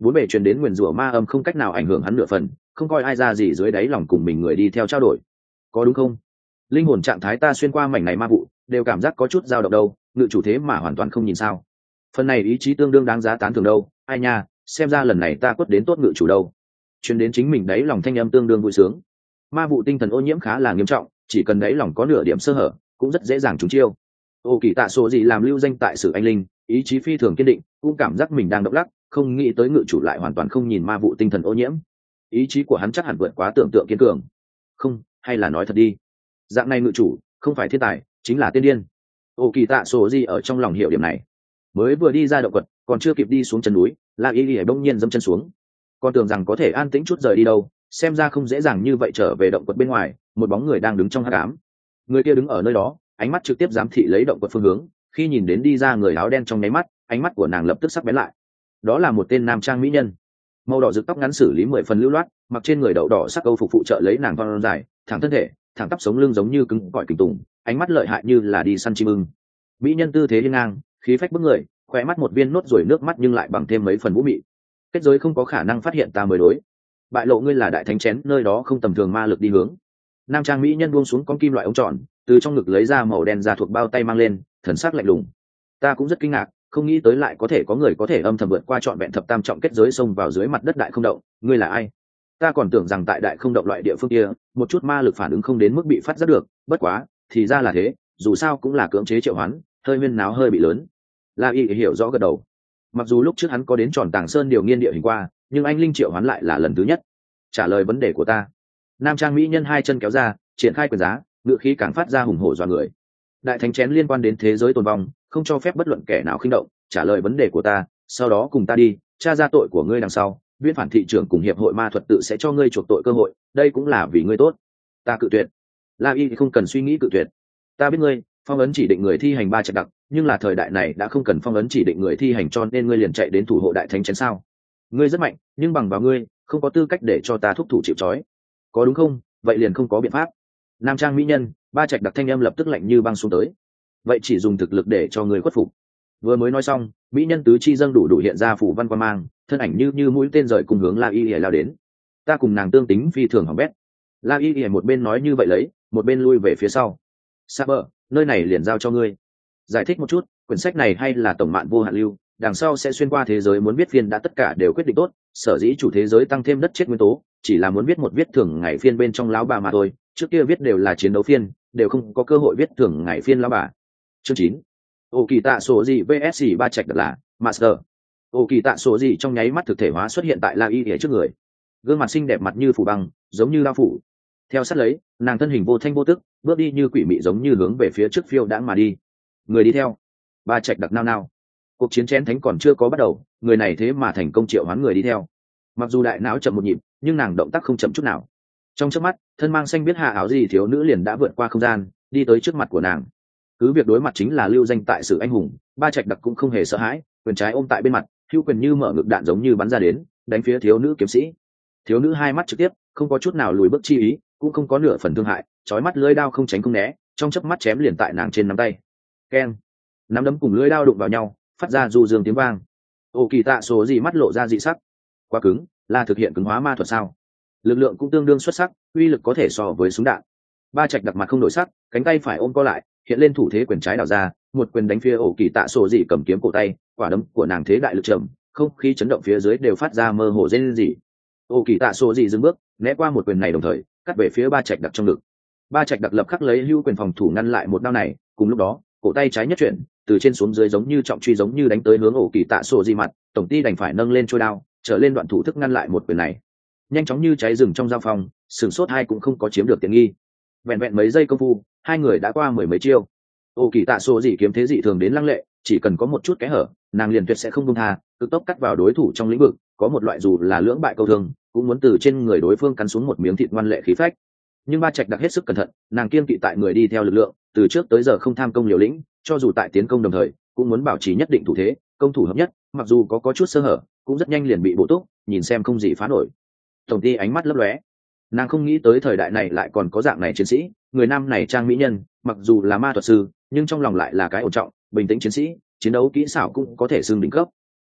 bốn bề truyền đến nguyền rủa ma âm không cách nào ảnh hưởng hắn nửa phần, không coi ai ra gì dưới đáy lòng cùng mình người đi theo trao đổi. Có đúng không? Linh hồn trạng thái ta xuyên qua mảnh này ma vụ, đều cảm giác có chút dao động đâu, ngự chủ thế mà hoàn toàn không nhìn sao. Phần này ý chí tương đương đáng giá tán thưởng đâu, ai nha, xem ra lần này ta quất đến tốt ngự chủ đâu. Truyền đến chính mình đáy lòng thanh âm tương đương vui sướng. Ma vụ tinh thần ô nhiễm khá là nghiêm trọng, chỉ cần đáy lòng có nửa điểm sơ hở, cũng rất dễ dàng trúng chiêu. Ô Kỳ Tạ Sổ gì làm lưu danh tại Sử Anh Linh, ý chí phi thường kiên định, cũng cảm giác mình đang động lắc, không nghĩ tới ngự chủ lại hoàn toàn không nhìn ma vụ tinh thần ô nhiễm. Ý chí của hắn chắc hẳn vượt quá tưởng tượng kiên cường. Không, hay là nói thật đi, dạng này ngự chủ không phải thiên tài, chính là tiên điên. Ô Kỳ Tạ Sổ gì ở trong lòng hiểu điểm này, mới vừa đi ra động quật, còn chưa kịp đi xuống chân núi, La Y Y bỗng nhiên dẫm chân xuống. Con tưởng rằng có thể an tĩnh chút rời đi đâu, xem ra không dễ dàng như vậy trở về động quật bên ngoài. Một bóng người đang đứng trong hắc ám, người kia đứng ở nơi đó, ánh mắt trực tiếp giám thị lấy động quật phương hướng. Khi nhìn đến đi ra người áo đen trong nháy mắt, ánh mắt của nàng lập tức sắc bén lại. Đó là một tên nam trang mỹ nhân, màu đỏ rực tóc ngắn xử lý mười phần lưu loát, mặc trên người đậu đỏ sắc âu phục phụ trợ lấy nàng con dài, thẳng thân thể, thẳng tắp sống lưng giống như cứng cỏi kình tùng, ánh mắt lợi hại như là đi săn chim ưng. Mỹ nhân tư thế hiên ngang, khí phách bức người, khóe mắt một viên nốt ruồi nước mắt nhưng lại bằng thêm mấy phần vũ mị. Kết giới không có khả năng phát hiện ta mới đối. Bại lộ ngươi là đại thánh chén, nơi đó không tầm thường ma lực đi hướng. Nam trang mỹ nhân buông xuống con kim loại ống tròn, từ trong ngực lấy ra màu đen da thuộc bao tay mang lên, thần sắc lạnh lùng. Ta cũng rất kinh ngạc, không nghĩ tới lại có thể có người có thể âm thầm vượt qua trọn vẹn thập tam trọng kết giới xông vào dưới mặt đất đại không động. Ngươi là ai? Ta còn tưởng rằng tại đại không động loại địa phương kia, một chút ma lực phản ứng không đến mức bị phát giác được, bất quá, thì ra là thế, dù sao cũng là cưỡng chế triệu hoán, hơi huyên náo hơi bị lớn. La Y hiểu rõ gật đầu. Mặc dù lúc trước hắn có đến tròn Tàng Sơn điều nghiên địa hình qua, nhưng anh linh triệu hoán lại là lần thứ nhất. Trả lời vấn đề của ta. Nam trang mỹ nhân hai chân kéo ra, triển khai quyền giá, ngựa khí càng phát ra hùng hổ dọa người. Đại thánh chén liên quan đến thế giới tồn vong, không cho phép bất luận kẻ nào khinh động. Trả lời vấn đề của ta, sau đó cùng ta đi, tra ra tội của ngươi đằng sau, viên phản thị trưởng cùng hiệp hội ma thuật tự sẽ cho ngươi chuộc tội cơ hội, đây cũng là vì ngươi tốt. Ta cự tuyệt. La Y không cần suy nghĩ cự tuyệt. Ta biết ngươi, phong ấn chỉ định người thi hành ba trạch đặc, nhưng là thời đại này đã không cần phong ấn chỉ định người thi hành, cho nên ngươi liền chạy đến thủ hộ đại thánh chén sao? Ngươi rất mạnh, nhưng bằng vào ngươi không có tư cách để cho ta thúc thủ chịu trói, có đúng không? Vậy liền không có biện pháp. Nam trang mỹ nhân ba trạch đặc thanh âm lập tức lạnh như băng xuống tới. Vậy chỉ dùng thực lực để cho người khuất phục. Vừa mới nói xong, mỹ nhân tứ chi dâng đủ đủ hiện ra phủ văn quan mang, thân ảnh như như mũi tên rời cùng hướng La Y lao đến. Ta cùng nàng tương tính phi thường hỏng bét. La Y một bên nói như vậy lấy, một bên lui về phía sau. Saber, nơi này liền giao cho ngươi. Giải thích một chút, quyển sách này hay là tổng mạn vô hạn lưu, đằng sau sẽ xuyên qua thế giới muốn viết phiên đã tất cả đều quyết định tốt, sở dĩ chủ thế giới tăng thêm đất chết nguyên tố, chỉ là muốn viết một viết thường ngày phiên bên trong lão bà mà thôi, trước kia viết đều là chiến đấu phiên, đều không có cơ hội viết thường ngày phiên lão bà. Chương chín. Ô Kỳ Tạ Sổ gì vs ba trạch đặc là Master. Ô Kỳ Tạ Sổ gì trong nháy mắt thực thể hóa xuất hiện tại La Y ở trước người. Gương mặt xinh đẹp mặt như phủ băng, giống như lao phủ. Theo sát lấy, nàng thân hình vô thanh vô tức, bước đi như quỷ mị giống như hướng về phía trước phiêu đãng mà đi. Người đi theo, ba trạch đặc nao nao. Cuộc chiến chén thánh còn chưa có bắt đầu, người này thế mà thành công triệu hoán người đi theo. Mặc dù đại não chậm một nhịp, nhưng nàng động tác không chậm chút nào. Trong chớp mắt, thân mang xanh biết hạ áo gì thiếu nữ liền đã vượt qua không gian, đi tới trước mặt của nàng. Cứ việc đối mặt chính là lưu danh tại Sử anh hùng, ba trạch đặc cũng không hề sợ hãi, quyền trái ôm tại bên mặt, hữu quyền như mở ngực đạn giống như bắn ra đến, đánh phía thiếu nữ kiếm sĩ. Thiếu nữ hai mắt trực tiếp, không có chút nào lùi bước chi ý, cũng không có nửa phần thương hại, chói mắt lưỡi đao không tránh không né, trong chớp mắt chém liền tại nàng trên nắm tay. Keng, nắm đấm cùng lưỡi đao đụng vào nhau, phát ra du dương tiếng vang. Ô Kỳ Tạ Số gì mắt lộ ra dị sắc. Quá cứng, là thực hiện cứng hóa ma thuật sao? Lực lượng cũng tương đương xuất sắc, uy lực có thể so với súng đạn. Ba trạch đặc mặt không đổi sắc, cánh tay phải ôm co lại, hiện lên thủ thế quyền trái đảo ra, một quyền đánh phía Ô Kỳ Tạ Số gì cầm kiếm cổ tay, quả đấm của nàng thế đại lực trầm, không khí chấn động phía dưới đều phát ra mơ hồ rên rỉ. Ô Kỳ Tạ Số gì dừng bước, né qua một quyền này đồng thời cắt về phía ba trạch đặc trong ngực. Ba trạch đặc lập khắc lấy hưu quyền phòng thủ ngăn lại một đao này, cùng lúc đó cổ tay trái nhất chuyển, từ trên xuống dưới giống như trọng truy giống như đánh tới hướng Ô Kỳ Tạ Số gì mặt, tổng ty đành phải nâng lên trôi đao, trở lên đoạn thủ thức ngăn lại một quyền này. Nhanh chóng như cháy rừng trong giao phong, sửng sốt hai cũng không có chiếm được tiện nghi. Vẹn vẹn mấy giây công phu, hai người đã qua mười mấy chiêu. Ô Kỳ Tạ Số gì kiếm thế dị thường đến lăng lệ, chỉ cần có một chút kẽ hở, nàng liền tuyệt sẽ không buông tha, cực tốc cắt vào đối thủ trong lĩnh vực, có một loại dù là lưỡng bại câu thương, cũng muốn từ trên người đối phương cắn xuống một miếng thịt ngoan lệ khí phách. Nhưng ba trạch đặc hết sức cẩn thận, nàng kiên kỵ tại người đi theo lực lượng, từ trước tới giờ không tham công liều lĩnh, cho dù tại tiến công đồng thời, cũng muốn bảo trì nhất định thủ thế, công thủ hợp nhất, mặc dù có có chút sơ hở, cũng rất nhanh liền bị bổ túc, nhìn xem không gì phá nổi. Tổng ty ánh mắt lấp lóe, nàng không nghĩ tới thời đại này lại còn có dạng này chiến sĩ, người nam này trang mỹ nhân, mặc dù là ma thuật sư, nhưng trong lòng lại là cái ổn trọng, bình tĩnh chiến sĩ, chiến đấu kỹ xảo cũng có thể xưng đỉnh cấp.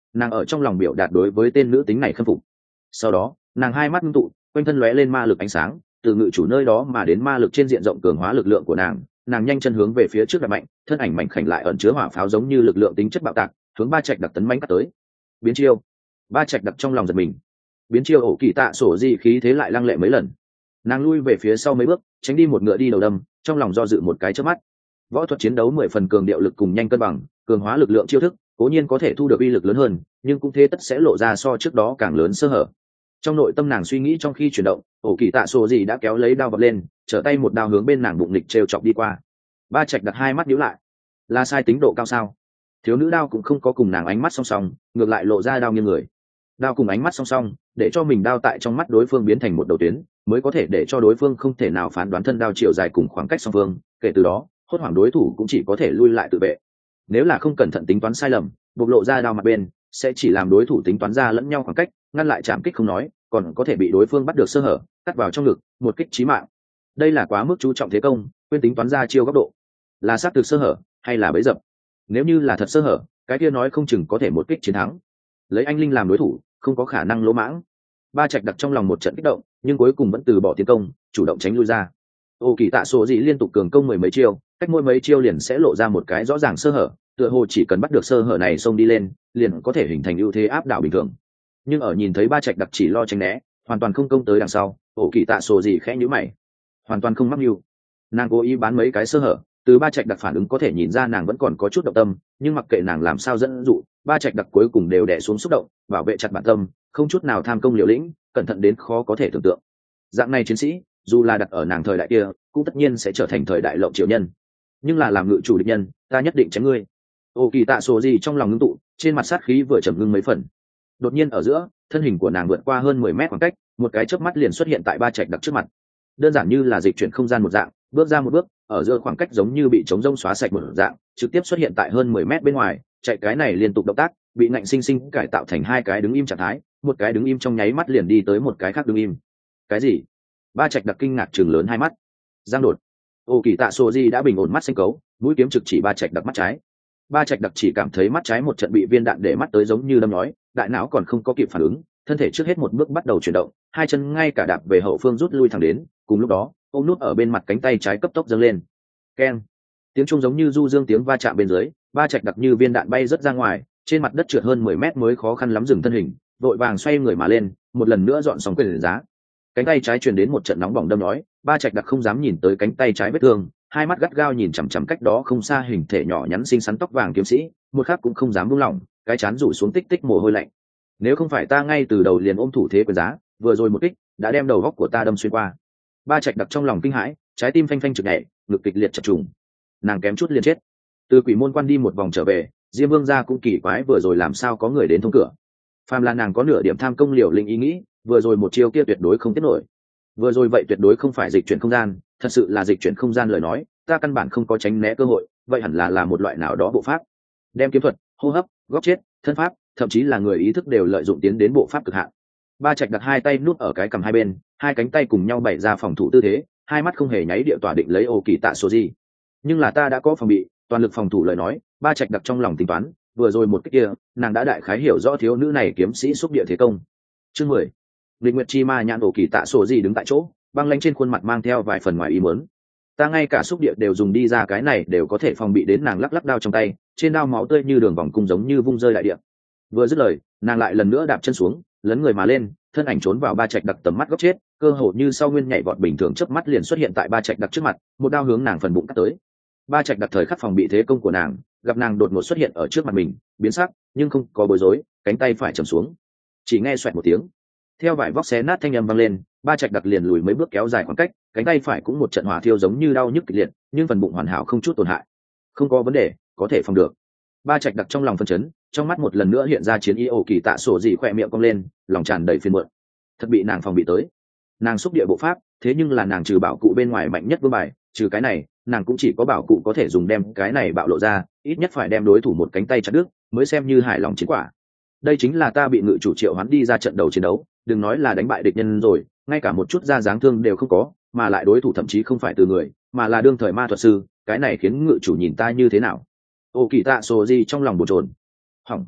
nàng ở trong lòng biểu đạt đối với tên nữ tính này khâm phục. Sau đó nàng hai mắt ngưng tụ, quanh thân lóe lên ma lực ánh sáng, từ ngự chủ nơi đó mà đến ma lực trên diện rộng cường hóa lực lượng của nàng. Nàng nhanh chân hướng về phía trước đập mạnh, thân ảnh mảnh khảnh lại ẩn chứa hỏa pháo giống như lực lượng tính chất bạo tạc, hướng ba trạch đặc tấn mãnh cắt tới. Biến chiêu. Ba trạch đặc trong lòng giật mình. Biến chiêu ổ kỳ tạ sổ dị khí thế lại lăng lệ mấy lần. Nàng lui về phía sau mấy bước, tránh đi một ngựa đi đầu đâm, trong lòng do dự một cái chớp mắt. Võ thuật chiến đấu mười phần cường điệu lực cùng nhanh cân bằng, cường hóa lực lượng chiêu thức, cố nhiên có thể thu được uy lực lớn hơn, nhưng cũng thế tất sẽ lộ ra so trước đó càng lớn sơ hở. Trong nội tâm nàng suy nghĩ trong khi chuyển động, ổ kỳ tạ sổ dị đã kéo lấy đao vọt lên, trở tay một đao hướng bên nàng bụng nghịch trêu chọc đi qua. Ba trạch đặt hai mắt nhíu lại, là sai tính độ cao sao? Thiếu nữ đao cũng không có cùng nàng ánh mắt song song, ngược lại lộ ra đao nghiêng người. Đao cùng ánh mắt song song, để cho mình đao tại trong mắt đối phương biến thành một đầu tuyến, mới có thể để cho đối phương không thể nào phán đoán thân đao chiều dài cùng khoảng cách song phương. Kể từ đó, hốt hoảng đối thủ cũng chỉ có thể lui lại tự vệ. Nếu là không cẩn thận tính toán sai lầm, bộc lộ ra đao mặt bên, sẽ chỉ làm đối thủ tính toán ra lẫn nhau khoảng cách, ngăn lại chạm kích không nói, còn có thể bị đối phương bắt được sơ hở, cắt vào trong ngực, một kích chí mạng. Đây là quá mức chú trọng thế công, quên tính toán ra chiêu góc độ, là sát thực sơ hở hay là bẫy dập. Nếu như là thật sơ hở, cái kia nói không chừng có thể một kích chiến thắng. Lấy anh linh làm đối thủ, không có khả năng lỗ mãng. Ba trạch đặt trong lòng một trận kích động, nhưng cuối cùng vẫn từ bỏ tiến công, chủ động tránh lui ra. Ô kỳ tạ sổ dị liên tục cường công mười mấy chiêu, cách mỗi mấy chiêu liền sẽ lộ ra một cái rõ ràng sơ hở, tựa hồ chỉ cần bắt được sơ hở này xông đi lên, liền có thể hình thành ưu thế áp đảo bình thường. Nhưng ở nhìn thấy ba trạch đặc chỉ lo tránh né, hoàn toàn không công tới đằng sau, ổ kỳ tạ sổ dị khẽ nhíu mày, hoàn toàn không mắc mưu. Nàng cố ý bán mấy cái sơ hở, từ ba trạch đặc phản ứng có thể nhìn ra nàng vẫn còn có chút động tâm, nhưng mặc kệ nàng làm sao dẫn dụ, ba trạch đặc cuối cùng đều đè xuống xúc động, bảo vệ chặt bản tâm, không chút nào tham công liều lĩnh, cẩn thận đến khó có thể tưởng tượng. Dạng này chiến sĩ, dù là đặt ở nàng thời đại kia, cũng tất nhiên sẽ trở thành thời đại lộng triệu nhân. Nhưng là làm ngự chủ địch nhân, ta nhất định chém ngươi. Ô kỳ tạ sổ gì trong lòng ngưng tụ, trên mặt sát khí vừa trầm ngưng mấy phần. Đột nhiên ở giữa, thân hình của nàng vượt qua hơn mười mét khoảng cách, một cái chớp mắt liền xuất hiện tại ba trạch đặc trước mặt. Đơn giản như là dịch chuyển không gian một dạng, bước ra một bước, ở giữa khoảng cách giống như bị trống rông xóa sạch một dạng, trực tiếp xuất hiện tại hơn mười mét bên ngoài. Chạy cái này liên tục động tác, bị ngạnh sinh sinh cải tạo thành hai cái đứng im trạng thái, một cái đứng im trong nháy mắt liền đi tới một cái khác đứng im. Cái gì? Ba trạch đặc kinh ngạc trừng lớn hai mắt. Giang đột. Ô kỳ tạ sổ di đã bình ổn mắt xanh cấu, mũi kiếm trực chỉ ba trạch đặc mắt trái. Ba trạch đặc chỉ cảm thấy mắt trái một trận bị viên đạn để mắt tới giống như đâm nhói, đại não còn không có kịp phản ứng, thân thể trước hết một bước bắt đầu chuyển động, hai chân ngay cả đạp về hậu phương rút lui thẳng đến, cùng lúc đó, ôm nút ở bên mặt cánh tay trái cấp tốc dâng lên. Keng. Tiếng trung giống như du dương tiếng va chạm bên dưới, ba trạch đặc như viên đạn bay rất ra ngoài, trên mặt đất trượt hơn mười mét mới khó khăn lắm dừng thân hình, vội vàng xoay người mà lên, một lần nữa dọn sóng quyền giá. Cánh tay trái truyền đến một trận nóng bỏng đâm nhói, ba trạch đặc không dám nhìn tới cánh tay trái vết thương, hai mắt gắt gao nhìn chằm chằm cách đó không xa hình thể nhỏ nhắn xinh xắn tóc vàng kiếm sĩ, một khắc cũng không dám buông lỏng, cái chán rủ xuống tích tích mồ hôi lạnh. Nếu không phải ta ngay từ đầu liền ôm thủ thế quyền giá, vừa rồi một kích đã đem đầu góc của ta đâm xuyên qua. Ba trạch đặc trong lòng kinh hãi, trái tim phanh phanh trực nhảy, ngực kịch liệt chập trùng. Nàng kém chút liền chết. Từ quỷ môn quan đi một vòng trở về, Diêm Vương gia cũng kỳ quái vừa rồi làm sao có người đến thông cửa. Phàm là nàng có nửa điểm tham công liều lĩnh ý nghĩ, vừa rồi một chiêu kia tuyệt đối không tiết nổi. Vừa rồi vậy tuyệt đối không phải dịch chuyển không gian, thật sự là dịch chuyển không gian lời nói, ta căn bản không có tránh né cơ hội, vậy hẳn là là một loại nào đó bộ pháp. Đem kiếm thuật, hô hấp, góc chết, thân pháp, thậm chí là người ý thức đều lợi dụng tiến đến bộ pháp cực hạn. Ba trạch đặt hai tay nút ở cái cằm hai bên, hai cánh tay cùng nhau bày ra phòng thủ tư thế, hai mắt không hề nháy địa tỏa định lấy ô kỳ tạ số gì. Nhưng là ta đã có phòng bị, toàn lực phòng thủ lời nói, ba trạch đặt trong lòng tính toán, vừa rồi một cái kia, nàng đã đại khái hiểu rõ thiếu nữ này kiếm sĩ xúc địa thế công. Chương mười. Lịch Nguyệt Chi Ma nhãn ổ kỳ tạ sổ gì đứng tại chỗ, băng lãnh trên khuôn mặt mang theo vài phần ngoài ý muốn. Ta ngay cả xúc địa đều dùng đi ra, cái này đều có thể phòng bị đến nàng lắc lắc đao trong tay, trên đao máu tươi như đường vòng cung giống như vung rơi đại địa. Vừa dứt lời, nàng lại lần nữa đạp chân xuống, lấn người mà lên, thân ảnh trốn vào ba trạch đặc tầm mắt góc chết, cơ hồ như sau nguyên nhảy vọt bình thường chớp mắt liền xuất hiện tại ba trạch đặc trước mặt, một đao hướng nàng phần bụng cắt tới. Ba trạch đặc thời khắc phòng bị thế công của nàng, gặp nàng đột ngột xuất hiện ở trước mặt mình, biến sắc, nhưng không có bối rối, cánh tay phải trầm xuống, chỉ nghe xoẹt một tiếng, theo vải vóc xé nát thanh âm vang lên, ba trạch đặc liền lùi mấy bước kéo dài khoảng cách, cánh tay phải cũng một trận hỏa thiêu giống như đau nhức kịch liệt, nhưng phần bụng hoàn hảo không chút tổn hại, không có vấn đề, có thể phòng được. Ba trạch đặc trong lòng phân chấn, trong mắt một lần nữa hiện ra chiến ý. Ổ kỳ tạ sổ dị khỏe miệng cong lên, lòng tràn đầy phiền muộn, thật bị nàng phòng bị tới. Nàng xúc địa bộ pháp, thế nhưng là nàng trừ bảo cụ bên ngoài mạnh nhất vương bài, trừ cái này, nàng cũng chỉ có bảo cụ có thể dùng đem cái này bạo lộ ra, ít nhất phải đem đối thủ một cánh tay chặt đứt, mới xem như hài lòng chiến quả. Đây chính là ta bị ngự chủ triệu hoán đi ra trận đầu chiến đấu, đừng nói là đánh bại địch nhân rồi, ngay cả một chút da dáng thương đều không có, mà lại đối thủ thậm chí không phải từ người, mà là đương thời ma thuật sư, cái này khiến ngự chủ nhìn ta như thế nào? Ô kỳ tạ sổ gì trong lòng bồn chồn. Hỏng.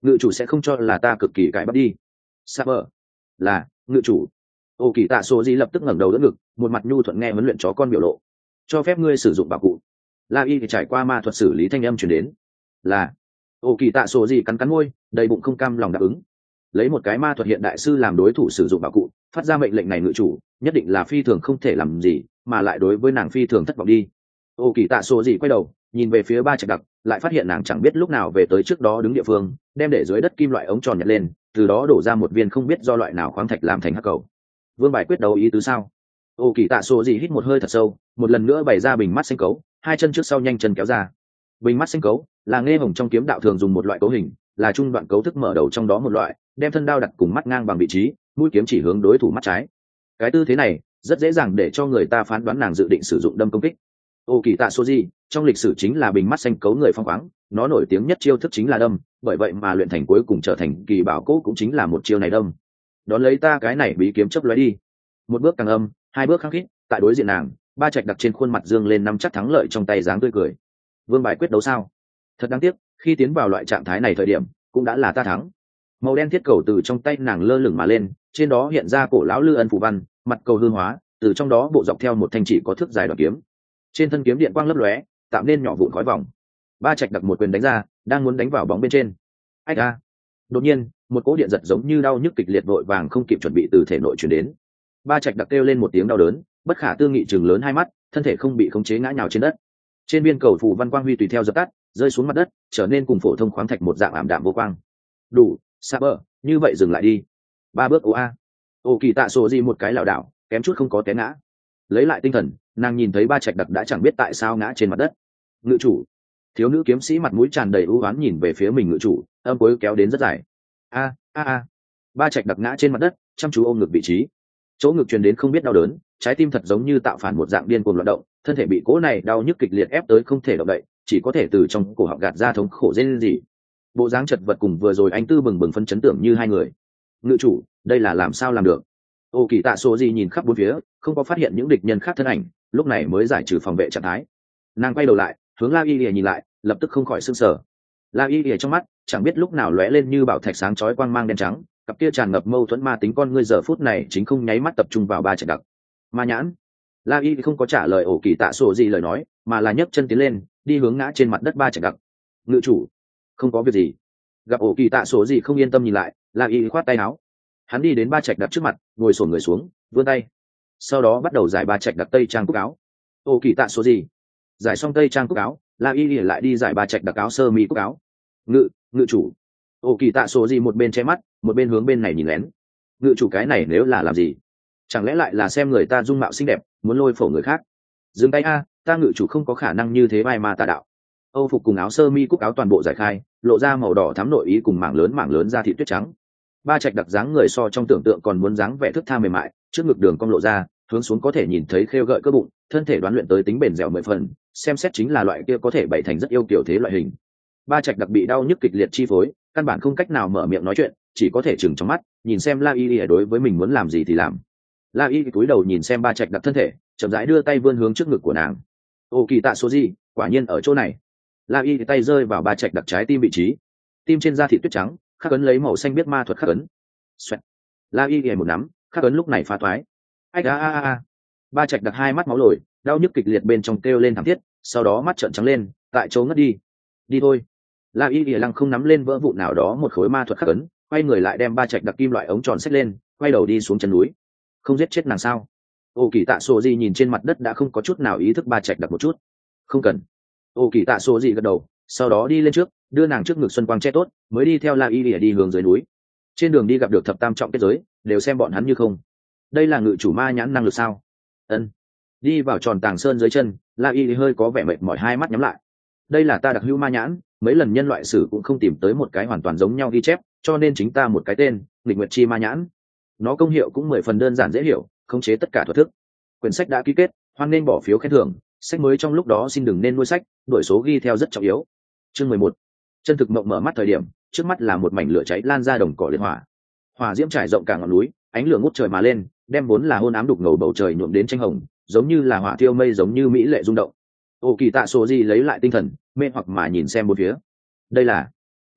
ngự chủ sẽ không cho là ta cực kỳ cãi bắt đi. Sa bờ là ngự chủ. Ô kỳ tạ số gì lập tức ngẩng đầu đỡ ngực, một mặt nhu thuận nghe huấn luyện chó con biểu lộ. Cho phép ngươi sử dụng bảo cụ. La y thì trải qua ma thuật xử lý thanh âm truyền đến. Là. Ô kỳ tạ số gì cắn cắn môi, đầy bụng không cam lòng đáp ứng. Lấy một cái ma thuật hiện đại sư làm đối thủ sử dụng bảo cụ, phát ra mệnh lệnh này ngự chủ, nhất định là phi thường không thể làm gì, mà lại đối với nàng phi thường thất vọng đi. Ô kỳ tạ số gì quay đầu, nhìn về phía ba trạch đặc, lại phát hiện nàng chẳng biết lúc nào về tới trước đó đứng địa phương, đem để dưới đất kim loại ống tròn nhặt lên, từ đó đổ ra một viên không biết do loại nào khoáng thạch làm thành hắc cầu. Vương bài quyết đấu ý tứ sao? Ô kỳ tạ số gì hít một hơi thật sâu, một lần nữa bày ra bình mắt xanh cấu, hai chân trước sau nhanh chân kéo ra. Bình mắt xanh cấu là nghe hồng trong kiếm đạo thường dùng một loại cấu hình, là trung đoạn cấu thức mở đầu trong đó một loại, đem thân đao đặt cùng mắt ngang bằng vị trí, mũi kiếm chỉ hướng đối thủ mắt trái. Cái tư thế này rất dễ dàng để cho người ta phán đoán nàng dự định sử dụng đâm công kích. Ô kỳ tạ số gì trong lịch sử chính là bình mắt xanh cấu người phong khoáng, nó nổi tiếng nhất chiêu thức chính là đâm, bởi vậy mà luyện thành cuối cùng trở thành kỳ bảo cố cũng chính là một chiêu này đâm. Đón lấy ta cái này bí kiếm chấp lóe đi. Một bước càng âm, hai bước khăng khít, tại đối diện nàng, ba trạch đặc trên khuôn mặt dương lên năm chắc thắng lợi trong tay dáng tươi cười. Vương bài quyết đấu sao? Thật đáng tiếc, khi tiến vào loại trạng thái này thời điểm, cũng đã là ta thắng. Màu đen thiết cầu từ trong tay nàng lơ lửng mà lên, trên đó hiện ra cổ lão lư ân phù văn, mặt cầu hư hóa, từ trong đó bộ dọc theo một thanh chỉ có thước dài đoạn kiếm. Trên thân kiếm điện quang lấp lóe, tạo nên nhỏ vụn khói vòng. Ba trạch đặc một quyền đánh ra, đang muốn đánh vào bóng bên trên. Ách a! Đột nhiên, một cỗ điện giật giống như đau nhức kịch liệt vội vàng không kịp chuẩn bị từ thể nội truyền đến. Ba trạch đặc kêu lên một tiếng đau đớn, bất khả tư nghị chừng lớn hai mắt, thân thể không bị khống chế ngã nhào trên đất. Trên biên cầu phù văn quang huy tùy theo dập tắt, rơi xuống mặt đất, trở nên cùng phổ thông khoáng thạch một dạng ảm đạm vô quang. Đủ, xa bờ, như vậy dừng lại đi. Ba bước ô a. Ô kỳ tạ sổ gì một cái lảo đảo, kém chút không có té ngã. Lấy lại tinh thần, nàng nhìn thấy ba trạch đặc đã chẳng biết tại sao ngã trên mặt đất. Ngự chủ. Thiếu nữ kiếm sĩ mặt mũi tràn đầy ưu oán nhìn về phía mình ngự chủ, âm cuối kéo đến rất dài. A a a. Ba trạch đặc ngã trên mặt đất, chăm chú ôm ngực vị trí. Chỗ ngực truyền đến không biết đau đớn, trái tim thật giống như tạo phản một dạng điên cuồng loạn động, thân thể bị cố này đau nhức kịch liệt ép tới không thể động đậy, chỉ có thể từ trong cổ họng gạt ra thống khổ rên rỉ. Bộ dáng chật vật cùng vừa rồi anh tư bừng bừng phân chấn tưởng như hai người. Ngự chủ, đây là làm sao làm được? Ô kỳ tạ số gì nhìn khắp bốn phía, không có phát hiện những địch nhân khác thân ảnh, lúc này mới giải trừ phòng vệ trạng thái. Nàng quay đầu lại, hướng La Y Lìa nhìn lại, lập tức không khỏi sửng sở. La Y Lìa trong mắt chẳng biết lúc nào lóe lên như bảo thạch sáng chói quang mang đen trắng, cặp kia tràn ngập mâu thuẫn ma tính con ngươi giờ phút này chính không nháy mắt tập trung vào ba trạch đặc. Ma nhãn. La Y không có trả lời ổ kỳ tạ sổ gì lời nói, mà là nhấc chân tiến lên, đi hướng ngã trên mặt đất ba trạch đặc. Ngự chủ, không có việc gì. Gặp ổ kỳ tạ sổ gì không yên tâm nhìn lại, La Y khoát tay áo. Hắn đi đến ba trạch đặc trước mặt, ngồi xổm người xuống, vươn tay. Sau đó bắt đầu giải ba trạch đặc tây trang cúc áo. Ổ kỳ tạ sổ gì? Giải xong tây trang cúc áo, La Y lại đi giải ba trạch đặc áo sơ mi cúc áo. Ngự, ngự chủ. Ổ kỳ tạ sổ gì một bên che mắt, một bên hướng bên này nhìn lén. Ngự chủ cái này nếu là làm gì? Chẳng lẽ lại là xem người ta dung mạo xinh đẹp, muốn lôi phổ người khác? Dừng tay a, ta ngự chủ không có khả năng như thế vai ma tà đạo. Âu phục cùng áo sơ mi cúc áo toàn bộ giải khai, lộ ra màu đỏ thắm nội ý cùng mảng lớn mảng lớn da thịt tuyết trắng. Ba trạch đặc dáng người so trong tưởng tượng còn muốn dáng vẻ thước tha mềm mại, trước ngực đường cong lộ ra, hướng xuống có thể nhìn thấy khêu gợi cơ bụng, thân thể đoán luyện tới tính bền dẻo mười phần, xem xét chính là loại kia có thể bày thành rất yêu kiểu thế loại hình. Ba trạch đặc bị đau nhức kịch liệt chi phối, căn bản không cách nào mở miệng nói chuyện, chỉ có thể chừng trong mắt, nhìn xem La Y đối với mình muốn làm gì thì làm. La Y cúi đầu nhìn xem ba trạch đặc thân thể, chậm rãi đưa tay vươn hướng trước ngực của nàng. Ô kỳ tạ số gì, quả nhiên ở chỗ này. La Y tay rơi vào ba trạch đặc trái tim vị trí, tim trên da thịt tuyết trắng, khắc ấn lấy màu xanh biết ma thuật khắc ấn. Xoẹt. La Y một nắm, khắc ấn lúc này phá toái. Ách a a a. Ba trạch đặc hai mắt máu lồi, đau nhức kịch liệt bên trong kêu lên thảm thiết, sau đó mắt trợn trắng lên, tại chỗ ngất đi. Đi thôi. La Y lăng không nắm lên vỡ vụn nào đó một khối ma thuật khắc ấn, quay người lại đem ba trạch đặc kim loại ống tròn xách lên, quay đầu đi xuống chân núi. Không giết chết nàng sao? Ô kỳ tạ sổ gì nhìn trên mặt đất đã không có chút nào ý thức ba trạch đặc một chút. Không cần. Ô kỳ tạ sổ gì gật đầu, sau đó đi lên trước, đưa nàng trước ngực xuân quang che tốt, mới đi theo La Y lìa đi hướng dưới núi. Trên đường đi gặp được thập tam trọng kết giới, đều xem bọn hắn như không. Đây là ngự chủ ma nhãn năng lực sao? Ân. Đi vào tròn tàng sơn dưới chân, La Y hơi có vẻ mệt mỏi hai mắt nhắm lại. Đây là ta đặc hữu ma nhãn, mấy lần nhân loại sử cũng không tìm tới một cái hoàn toàn giống nhau ghi chép, cho nên chính ta một cái tên, nghịch nguyệt chi ma nhãn. Nó công hiệu cũng mười phần đơn giản dễ hiểu, khống chế tất cả thuật thức. Quyển sách đã ký kết, hoan nên bỏ phiếu khen thưởng, sách mới trong lúc đó xin đừng nên nuôi sách, đổi số ghi theo rất trọng yếu. Chương mười một. Chân thực mộng mở mắt thời điểm, trước mắt là một mảnh lửa cháy lan ra đồng cỏ liệt hỏa. Hỏa diễm trải rộng cả ngọn núi, ánh lửa ngút trời mà lên, đem vốn là hôn ám đục ngầu bầu trời nhuộm đến tranh hồng, giống như là hỏa thiêu mây giống như mỹ lệ rung động. Ô kỳ tạ sổ gì lấy lại tinh thần, mê hoặc mà nhìn xem bốn phía. Đây là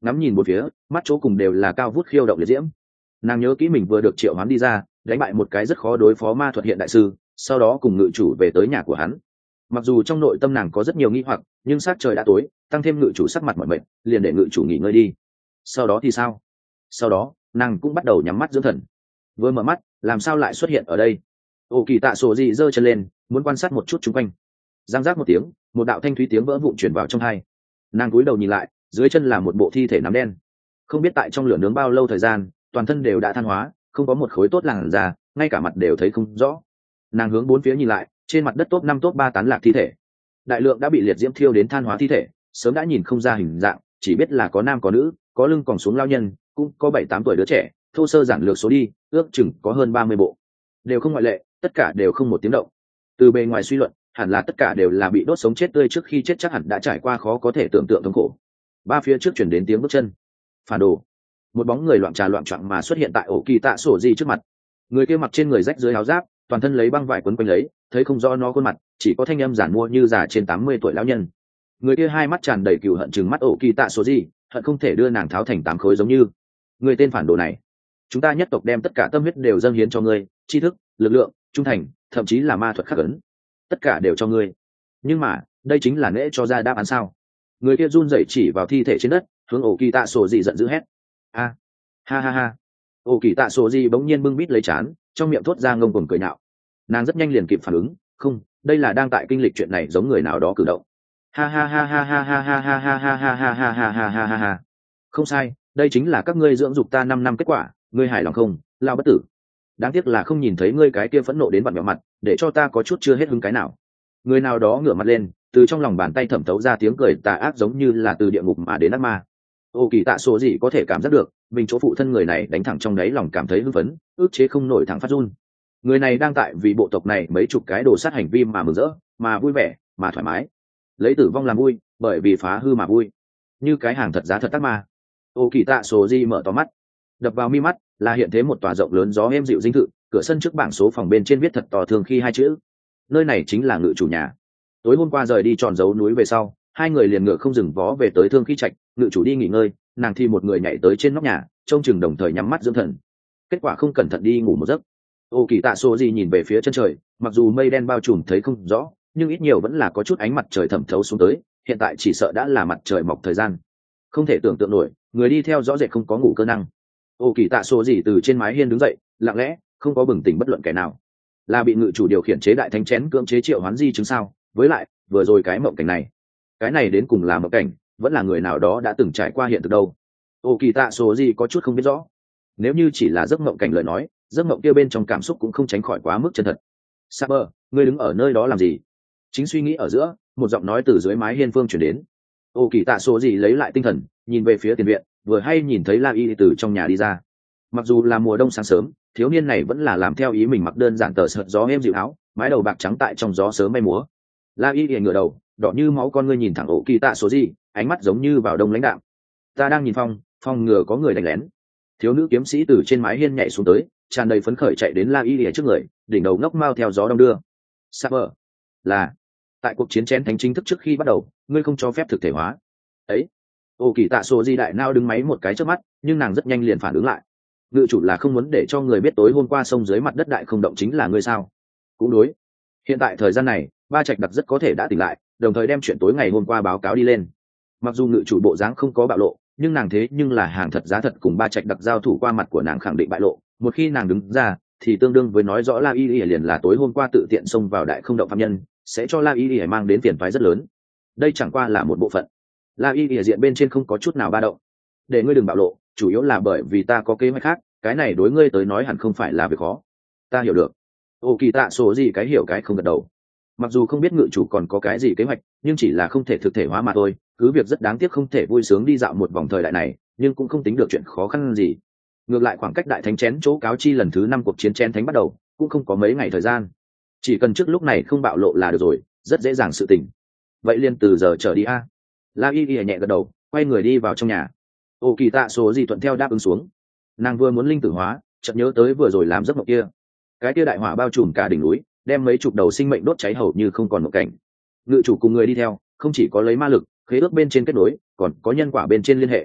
ngắm nhìn một phía, mắt chỗ cùng đều là cao vút khiêu động liệt diễm. Nàng nhớ kỹ mình vừa được triệu hoán đi ra, đánh bại một cái rất khó đối phó ma thuật hiện đại sư, sau đó cùng ngự chủ về tới nhà của hắn. Mặc dù trong nội tâm nàng có rất nhiều nghi hoặc, nhưng sát trời đã tối, tăng thêm ngự chủ sắc mặt mỏi mệt, liền để ngự chủ nghỉ ngơi đi. Sau đó thì sao? Sau đó nàng cũng bắt đầu nhắm mắt dưỡng thần. Vừa mở mắt, làm sao lại xuất hiện ở đây? Ô kỳ tạ sổ gì giơ chân lên, muốn quan sát một chút xung quanh. Giang giác một tiếng, một đạo thanh thúy tiếng vỡ vụn truyền vào trong tai. Nàng cúi đầu nhìn lại, dưới chân là một bộ thi thể nắm đen. Không biết tại trong lửa nướng bao lâu thời gian, toàn thân đều đã than hóa, không có một khối tốt làn da, ngay cả mặt đều thấy không rõ. Nàng hướng bốn phía nhìn lại, trên mặt đất top năm top ba tán lạc thi thể. Đại lượng đã bị liệt diễm thiêu đến than hóa thi thể, sớm đã nhìn không ra hình dạng, chỉ biết là có nam có nữ, có lưng còn xuống lao nhân, cũng có bảy tám tuổi đứa trẻ, thô sơ giản lược số đi, ước chừng có hơn ba mươi bộ. Đều không ngoại lệ, tất cả đều không một tiếng động. Từ bề ngoài suy luận, hẳn là tất cả đều là bị đốt sống chết tươi, trước khi chết chắc hẳn đã trải qua khó có thể tưởng tượng thống khổ. Ba phía trước chuyển đến tiếng bước chân. Phản đồ. Một bóng người loạn trà loạn choạng mà xuất hiện tại ổ kỳ tạ sổ gì trước mặt. Người kia mặc trên người rách dưới áo giáp, toàn thân lấy băng vải quấn quanh lấy, thấy không rõ nó khuôn mặt, chỉ có thanh âm giản mua như già trên tám mươi tuổi lão nhân. Người kia hai mắt tràn đầy cừu hận trừng mắt ổ kỳ tạ sổ gì, hận không thể đưa nàng tháo thành tám khối giống như. Người tên phản đồ này, chúng ta nhất tộc đem tất cả tâm huyết đều dâng hiến cho ngươi, tri thức, lực lượng, trung thành, thậm chí là ma thuật khắc ấn, tất cả đều cho ngươi. Nhưng mà đây chính là lễ cho ra đáp án sao? Người kia run rẩy chỉ vào thi thể trên đất, hướng ổ kỳ tạ sổ gì giận dữ hét. A, ha ha ha. Ổ kỳ tạ sổ gì bỗng nhiên bưng bít lấy chán, trong miệng thốt ra ngông cuồng cười nhạo. Nàng rất nhanh liền kịp phản ứng, không, đây là đang tại kinh lịch chuyện này giống người nào đó cử động. Ha ha ha ha ha ha ha ha ha ha ha ha ha ha ha ha ha ha. Không sai, đây chính là các ngươi dưỡng dục ta năm năm kết quả, ngươi hài lòng không, lao bất tử. Đáng tiếc là không nhìn thấy ngươi cái kia phẫn nộ đến vặn vẹo mặt, để cho ta có chút chưa hết hứng cái nào. Người nào đó ngửa mặt lên, từ trong lòng bàn tay thẩm thấu ra tiếng cười tà ác giống như là từ địa ngục mà đến ác ma. Ô kỳ tạ số gì có thể cảm giác được, mình chỗ phụ thân người này đánh thẳng trong đáy lòng cảm thấy hưng phấn, ức chế không nổi thẳng phát run. Người này đang tại vì bộ tộc này mấy chục cái đồ sát hành vi mà mừng rỡ, mà vui vẻ, mà thoải mái. Lấy tử vong làm vui, bởi vì phá hư mà vui. Như cái hàng thật giá thật ác ma. Ô kỳ tạ số gì mở to mắt, đập vào mi mắt là hiện thế một tòa rộng lớn gió êm dịu dinh thự, cửa sân trước bảng số phòng bên trên viết thật to thường khi hai chữ. Nơi này chính là ngự chủ nhà. Tối hôm qua rời đi tròn dấu núi về sau, hai người liền ngựa không dừng vó về tới thương khí trạch, ngự chủ đi nghỉ ngơi, nàng thì một người nhảy tới trên nóc nhà, trông chừng đồng thời nhắm mắt dưỡng thần. Kết quả không cẩn thận đi ngủ một giấc. Ô kỳ tạ số gì nhìn về phía chân trời, mặc dù mây đen bao trùm thấy không rõ, nhưng ít nhiều vẫn là có chút ánh mặt trời thẩm thấu xuống tới, hiện tại chỉ sợ đã là mặt trời mọc thời gian. Không thể tưởng tượng nổi, người đi theo rõ rệt không có ngủ cơ năng. Ô kỳ tạ số gì từ trên mái hiên đứng dậy, lặng lẽ, không có bừng tỉnh bất luận kẻ nào. Là bị ngự chủ điều khiển chế đại thánh chén cưỡng chế triệu hoán di chứng sao? Với lại vừa rồi cái mộng cảnh này, cái này đến cùng là mộng cảnh, vẫn là người nào đó đã từng trải qua hiện thực đâu? Ô kỳ tạ số gì có chút không biết rõ. Nếu như chỉ là giấc mộng cảnh lời nói, giấc mộng kia bên trong cảm xúc cũng không tránh khỏi quá mức chân thật. Saber, ngươi đứng ở nơi đó làm gì? Chính suy nghĩ ở giữa, một giọng nói từ dưới mái hiên phương chuyển đến. Ô kỳ tạ số gì lấy lại tinh thần, nhìn về phía tiền viện, vừa hay nhìn thấy La Y từ trong nhà đi ra. Mặc dù là mùa đông sáng sớm, thiếu niên này vẫn là làm theo ý mình, mặc đơn giản tờ sợt gió êm dịu áo, mái đầu bạc trắng tại trong gió sớm bay múa. La Y ngửa đầu, đỏ như máu con ngươi nhìn thẳng ổ kỳ tạ số gì, ánh mắt giống như vào đông lãnh đạm. Ta đang nhìn phong, phong ngừa có người đánh lén. Thiếu nữ kiếm sĩ từ trên mái hiên nhảy xuống tới, tràn đầy phấn khởi chạy đến La Y trước người, đỉnh đầu ngốc mao theo gió đông đưa. Saber, là tại cuộc chiến chén thánh chính thức trước khi bắt đầu, ngươi không cho phép thực thể hóa. Ấy, ổ kỳ tạ số gì đại nao đứng máy một cái trước mắt, nhưng nàng rất nhanh liền phản ứng lại. Ngự chủ là không muốn để cho người biết tối hôm qua sông dưới mặt đất đại không động chính là ngươi sao? Cũng đối. Hiện tại thời gian này, ba trạch đặc rất có thể đã tỉnh lại, đồng thời đem chuyện tối ngày hôm qua báo cáo đi lên. Mặc dù ngự chủ bộ dáng không có bạo lộ, nhưng nàng thế nhưng là hàng thật giá thật cùng ba trạch đặc giao thủ qua, mặt của nàng khẳng định bại lộ. Một khi nàng đứng ra, thì tương đương với nói rõ La Y Y liền là tối hôm qua tự tiện xông vào đại không động phạm nhân, sẽ cho La Y Y mang đến phiền toái rất lớn. Đây chẳng qua là một bộ phận. La Y Y diện bên trên không có chút nào ba động. Để ngươi đừng bạo lộ, chủ yếu là bởi vì ta có kế hoạch khác, cái này đối ngươi tới nói hẳn không phải là việc khó. Ta hiểu được. Ô kỳ tạ số gì cái hiểu cái không gật đầu. Mặc dù không biết ngự chủ còn có cái gì kế hoạch, nhưng chỉ là không thể thực thể hóa mà thôi, cứ việc rất đáng tiếc không thể vui sướng đi dạo một vòng thời đại này, nhưng cũng không tính được chuyện khó khăn gì. Ngược lại khoảng cách đại thánh chén chỗ cáo chi lần thứ năm cuộc chiến chén thánh bắt đầu, cũng không có mấy ngày thời gian. Chỉ cần trước lúc này không bạo lộ là được rồi, rất dễ dàng sự tình. Vậy liền từ giờ trở đi a. La Y Y nhẹ gật đầu, quay người đi vào trong nhà. Ô kỳ tạ số gì thuận theo đáp ứng xuống. Nàng vừa muốn linh tử hóa, chợt nhớ tới vừa rồi làm giấc mộng kia. Cái kia đại hỏa bao trùm cả đỉnh núi, đem mấy chục đầu sinh mệnh đốt cháy hầu như không còn một cảnh. Ngự chủ cùng người đi theo, không chỉ có lấy ma lực, khế ước bên trên kết nối, còn có nhân quả bên trên liên hệ.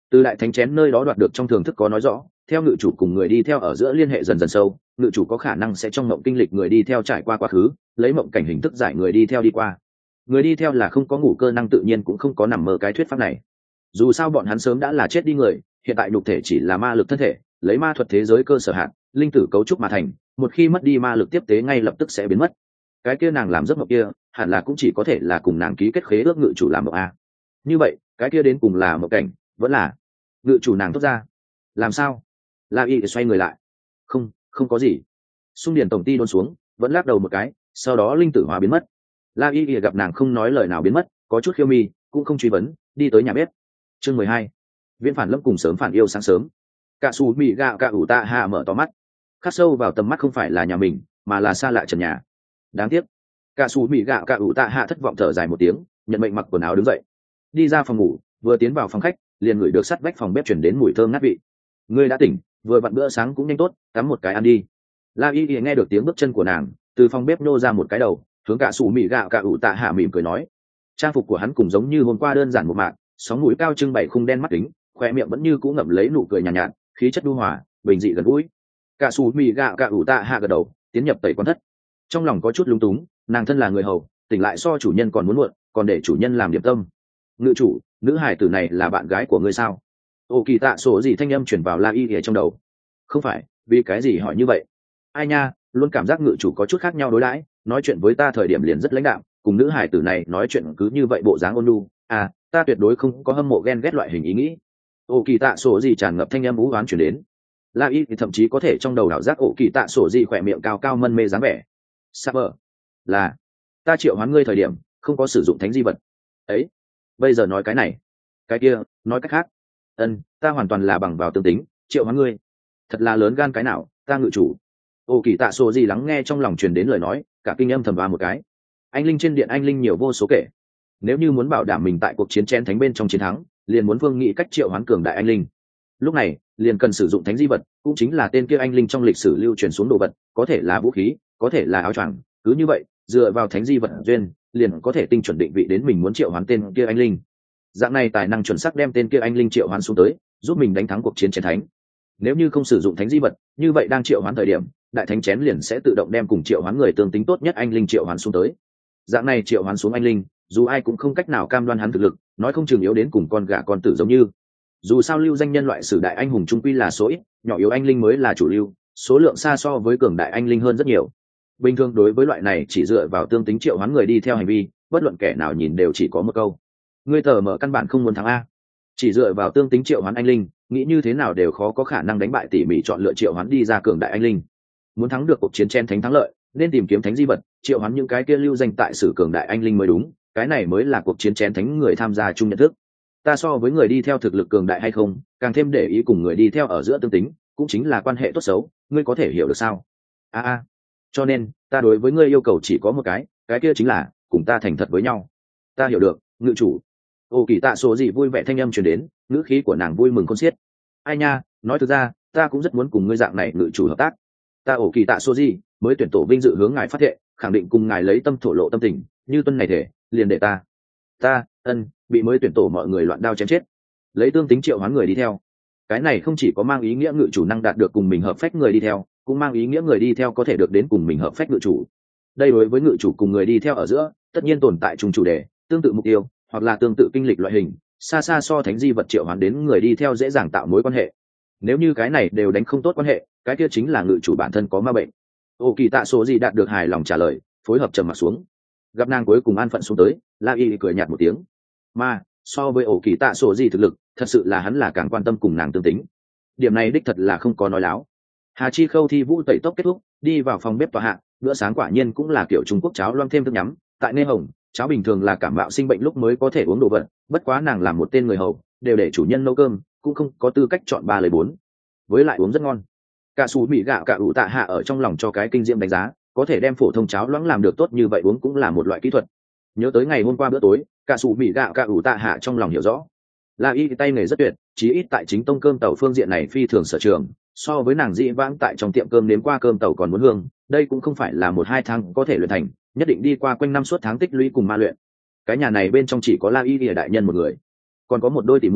Từ đại thánh chén nơi đó đoạt được trong thưởng thức có nói rõ, theo ngự chủ cùng người đi theo ở giữa liên hệ dần dần sâu, ngự chủ có khả năng sẽ trong mộng kinh lịch người đi theo trải qua quá khứ, lấy mộng cảnh hình thức giải người đi theo đi qua. Người đi theo là không có ngủ cơ năng tự nhiên cũng không có nằm mơ cái thuyết pháp này. Dù sao bọn hắn sớm đã là chết đi người, hiện tại nhục thể chỉ là ma lực thân thể, lấy ma thuật thế giới cơ sở hạt, linh tử cấu trúc mà thành, một khi mất đi ma lực tiếp tế ngay lập tức sẽ biến mất. Cái kia nàng làm giấc mộng kia, hẳn là cũng chỉ có thể là cùng nàng ký kết khế ước ngự chủ làm mộng a. Như vậy, cái kia đến cùng là mộng cảnh, vẫn là ngự chủ nàng thốt ra. Làm sao? La Y xoay người lại. Không, không có gì. Xung Điền tổng ty đôn xuống, vẫn lắc đầu một cái, sau đó linh tử hóa biến mất. La Y gặp nàng không nói lời nào biến mất, có chút khiêu mi, cũng không truy vấn, đi tới nhà bếp. Chương mười hai. Viễn phản lâm cùng sớm phản yêu sáng sớm. Cả Sủ Mị Gạo Cả ủ tạ hạ mở to mắt, khắc sâu vào tầm mắt không phải là nhà mình, mà là xa lạ trần nhà. Đáng tiếc. Cả Sủ Mị Gạo Cả ủ tạ hạ thất vọng thở dài một tiếng, nhận mệnh mặc quần áo đứng dậy, đi ra phòng ngủ, vừa tiến vào phòng khách, liền ngửi được sắt vách phòng bếp truyền đến mùi thơm ngát vị. Ngươi đã tỉnh, vừa vặn bữa sáng cũng nhanh tốt, tắm một cái ăn đi. La Y nghe được tiếng bước chân của nàng, từ phòng bếp nô ra một cái đầu, hướng Cả Sủ Mị Gạo Cả ủ tạ hạ mỉm cười nói. Trang phục của hắn cũng giống như hôm qua đơn giản một mạc, sóng mũi cao trưng bày khung đen mắt kính, khoe miệng vẫn như cũ ngậm lấy nụ cười nhàn nhạt, nhạt, khí chất đu hòa, bình dị gần gũi. Cả Sủ Mị Gạo Cả ủ tạ hạ gật đầu, tiến nhập tẩy quan thất. Trong lòng có chút lúng túng, nàng thân là người hầu, tỉnh lại so chủ nhân còn muốn muộn, còn để chủ nhân làm điểm tâm. Ngự chủ, nữ hải tử này là bạn gái của ngươi sao? Ô Kỳ Tạ Sổ gì thanh âm chuyển vào La Y ở trong đầu. Không phải, vì cái gì hỏi như vậy? Ai nha, luôn cảm giác ngự chủ có chút khác nhau đối đãi, nói chuyện với ta thời điểm liền rất lãnh đạm, cùng nữ hải tử này nói chuyện cứ như vậy bộ dáng ôn nhu. À, ta tuyệt đối không có hâm mộ ghen ghét loại hình ý nghĩ. Ô Kỳ Tạ Sổ gì tràn ngập thanh âm ú oán chuyển đến. La Y thì thậm chí có thể trong đầu đảo giác Ô Kỳ Tạ Sổ gì khỏe miệng cao cao mân mê dáng vẻ. Saber, là ta triệu hoán ngươi thời điểm không có sử dụng thánh di vật ấy, bây giờ nói cái này cái kia nói cách khác. Ân, ta hoàn toàn là bằng vào tương tính triệu hoán ngươi. Thật là lớn gan cái nào, ta ngự chủ. Ô Kỳ Tạ Sổ gì lắng nghe trong lòng truyền đến lời nói, cả kinh âm thầm vào một cái. Anh linh trên điện anh linh nhiều vô số kể, nếu như muốn bảo đảm mình tại cuộc chiến chén thánh bên trong chiến thắng, liền muốn vương nghị cách triệu hoán cường đại anh linh. Lúc này liền cần sử dụng thánh di vật, cũng chính là tên kia anh linh trong lịch sử lưu truyền xuống đồ vật, có thể là vũ khí, có thể là áo choàng. Cứ như vậy, dựa vào thánh di vật duyên, liền có thể tinh chuẩn định vị đến mình muốn triệu hoán tên kia anh linh. Dạng này tài năng chuẩn xác đem tên kia anh linh triệu hoán xuống tới, giúp mình đánh thắng cuộc chiến chén thánh. Nếu như không sử dụng thánh di vật, như vậy đang triệu hoán thời điểm, đại thánh chén liền sẽ tự động đem cùng triệu hoán người tương tính tốt nhất anh linh triệu hoán xuống tới. Dạng này triệu hoán xuống anh linh, dù ai cũng không cách nào cam đoan hắn thực lực, nói không chừng yếu đến cùng con gà con tử giống như. Dù sao lưu danh nhân loại sử đại anh hùng trung quy là số ít, nhỏ yếu anh linh mới là chủ lưu, số lượng xa so với cường đại anh linh hơn rất nhiều. Bình thường đối với loại này chỉ dựa vào tương tính triệu hoán người đi theo hành vi, bất luận kẻ nào nhìn đều chỉ có một câu: ngươi tờ mở căn bản không muốn thắng a. Chỉ dựa vào tương tính triệu hoán anh linh, nghĩ như thế nào đều khó có khả năng đánh bại tỉ mỉ chọn lựa triệu hoán đi ra cường đại anh linh. Muốn thắng được cuộc chiến chen thánh thắng lợi, nên tìm kiếm thánh di vật, triệu hoán những cái kia lưu danh tại sử cường đại anh linh mới đúng. Cái này mới là cuộc chiến chén thánh người tham gia chung nhận thức. Ta so với người đi theo thực lực cường đại hay không, càng thêm để ý cùng người đi theo ở giữa tương tính, cũng chính là quan hệ tốt xấu, ngươi có thể hiểu được sao? A a, cho nên ta đối với ngươi yêu cầu chỉ có một cái, cái kia chính là cùng ta thành thật với nhau. Ta hiểu được, ngự chủ. Ô Kỳ Tạ Sổ gì vui vẻ thanh âm truyền đến, ngữ khí của nàng vui mừng khôn xiết. Ai nha, nói thực ra, ta cũng rất muốn cùng ngươi dạng này ngự chủ hợp tác. Ta Ô Kỳ Tạ Sổ gì mới tuyển tổ vinh dự hướng ngài phát thệ, khẳng định cùng ngài lấy tâm thổ lộ tâm tình, như tuân này thể, liền để ta ta ân bị mới tuyển tổ mọi người loạn đao chém chết, lấy tương tính triệu hoán người đi theo. Cái này không chỉ có mang ý nghĩa ngự chủ năng đạt được cùng mình hợp phách người đi theo, cũng mang ý nghĩa người đi theo có thể được đến cùng mình hợp phách ngự chủ. Đây đối với ngự chủ cùng người đi theo ở giữa tất nhiên tồn tại chung chủ đề, tương tự mục tiêu, hoặc là tương tự kinh lịch loại hình, xa xa so thánh di vật triệu hoán đến người đi theo dễ dàng tạo mối quan hệ. Nếu như cái này đều đánh không tốt quan hệ, cái kia chính là ngự chủ bản thân có ma bệnh. Ô Kỳ Tạ Sổ gì đạt được hài lòng trả lời, phối hợp trầm mặt xuống. Gặp nàng cuối cùng an phận xuống tới, La Y cười nhạt một tiếng. Mà so với Ô Kỳ Tạ Sổ gì thực lực, thật sự là hắn là càng quan tâm cùng nàng tương tính. Điểm này đích thật là không có nói láo. Hà Chi Khâu thi vũ tẩy tóc kết thúc, đi vào phòng bếp tòa hạ, bữa sáng quả nhiên cũng là kiểu Trung Quốc cháo loang thêm thức nhắm. Tại Nê Hồng, cháo bình thường là cảm mạo sinh bệnh lúc mới có thể uống đồ vật, bất quá nàng làm một tên người hầu, đều để chủ nhân nấu cơm, cũng không có tư cách chọn ba lời bốn. Với lại uống rất ngon. Cả Sủ Mị Gạo Cả ủ tạ hạ ở trong lòng cho cái kinh diệm đánh giá, có thể đem phổ thông cháo loãng làm được tốt như vậy uống cũng là một loại kỹ thuật. Nhớ tới ngày hôm qua bữa tối, Cả Sủ Mị Gạo Cả ủ tạ hạ trong lòng hiểu rõ. La Y tay nghề rất tuyệt, chí ít tại chính tông cơm tàu phương diện này phi thường sở trường, so với nàng dị vãng tại trong tiệm cơm nếm qua cơm tàu còn muốn hương. Đây cũng không phải là một hai tháng có thể luyện thành, nhất định đi qua quanh năm suốt tháng tích lũy cùng ma luyện. Cái nhà này bên trong chỉ có La Y đại nhân một người, còn có một đôi tỉ muội,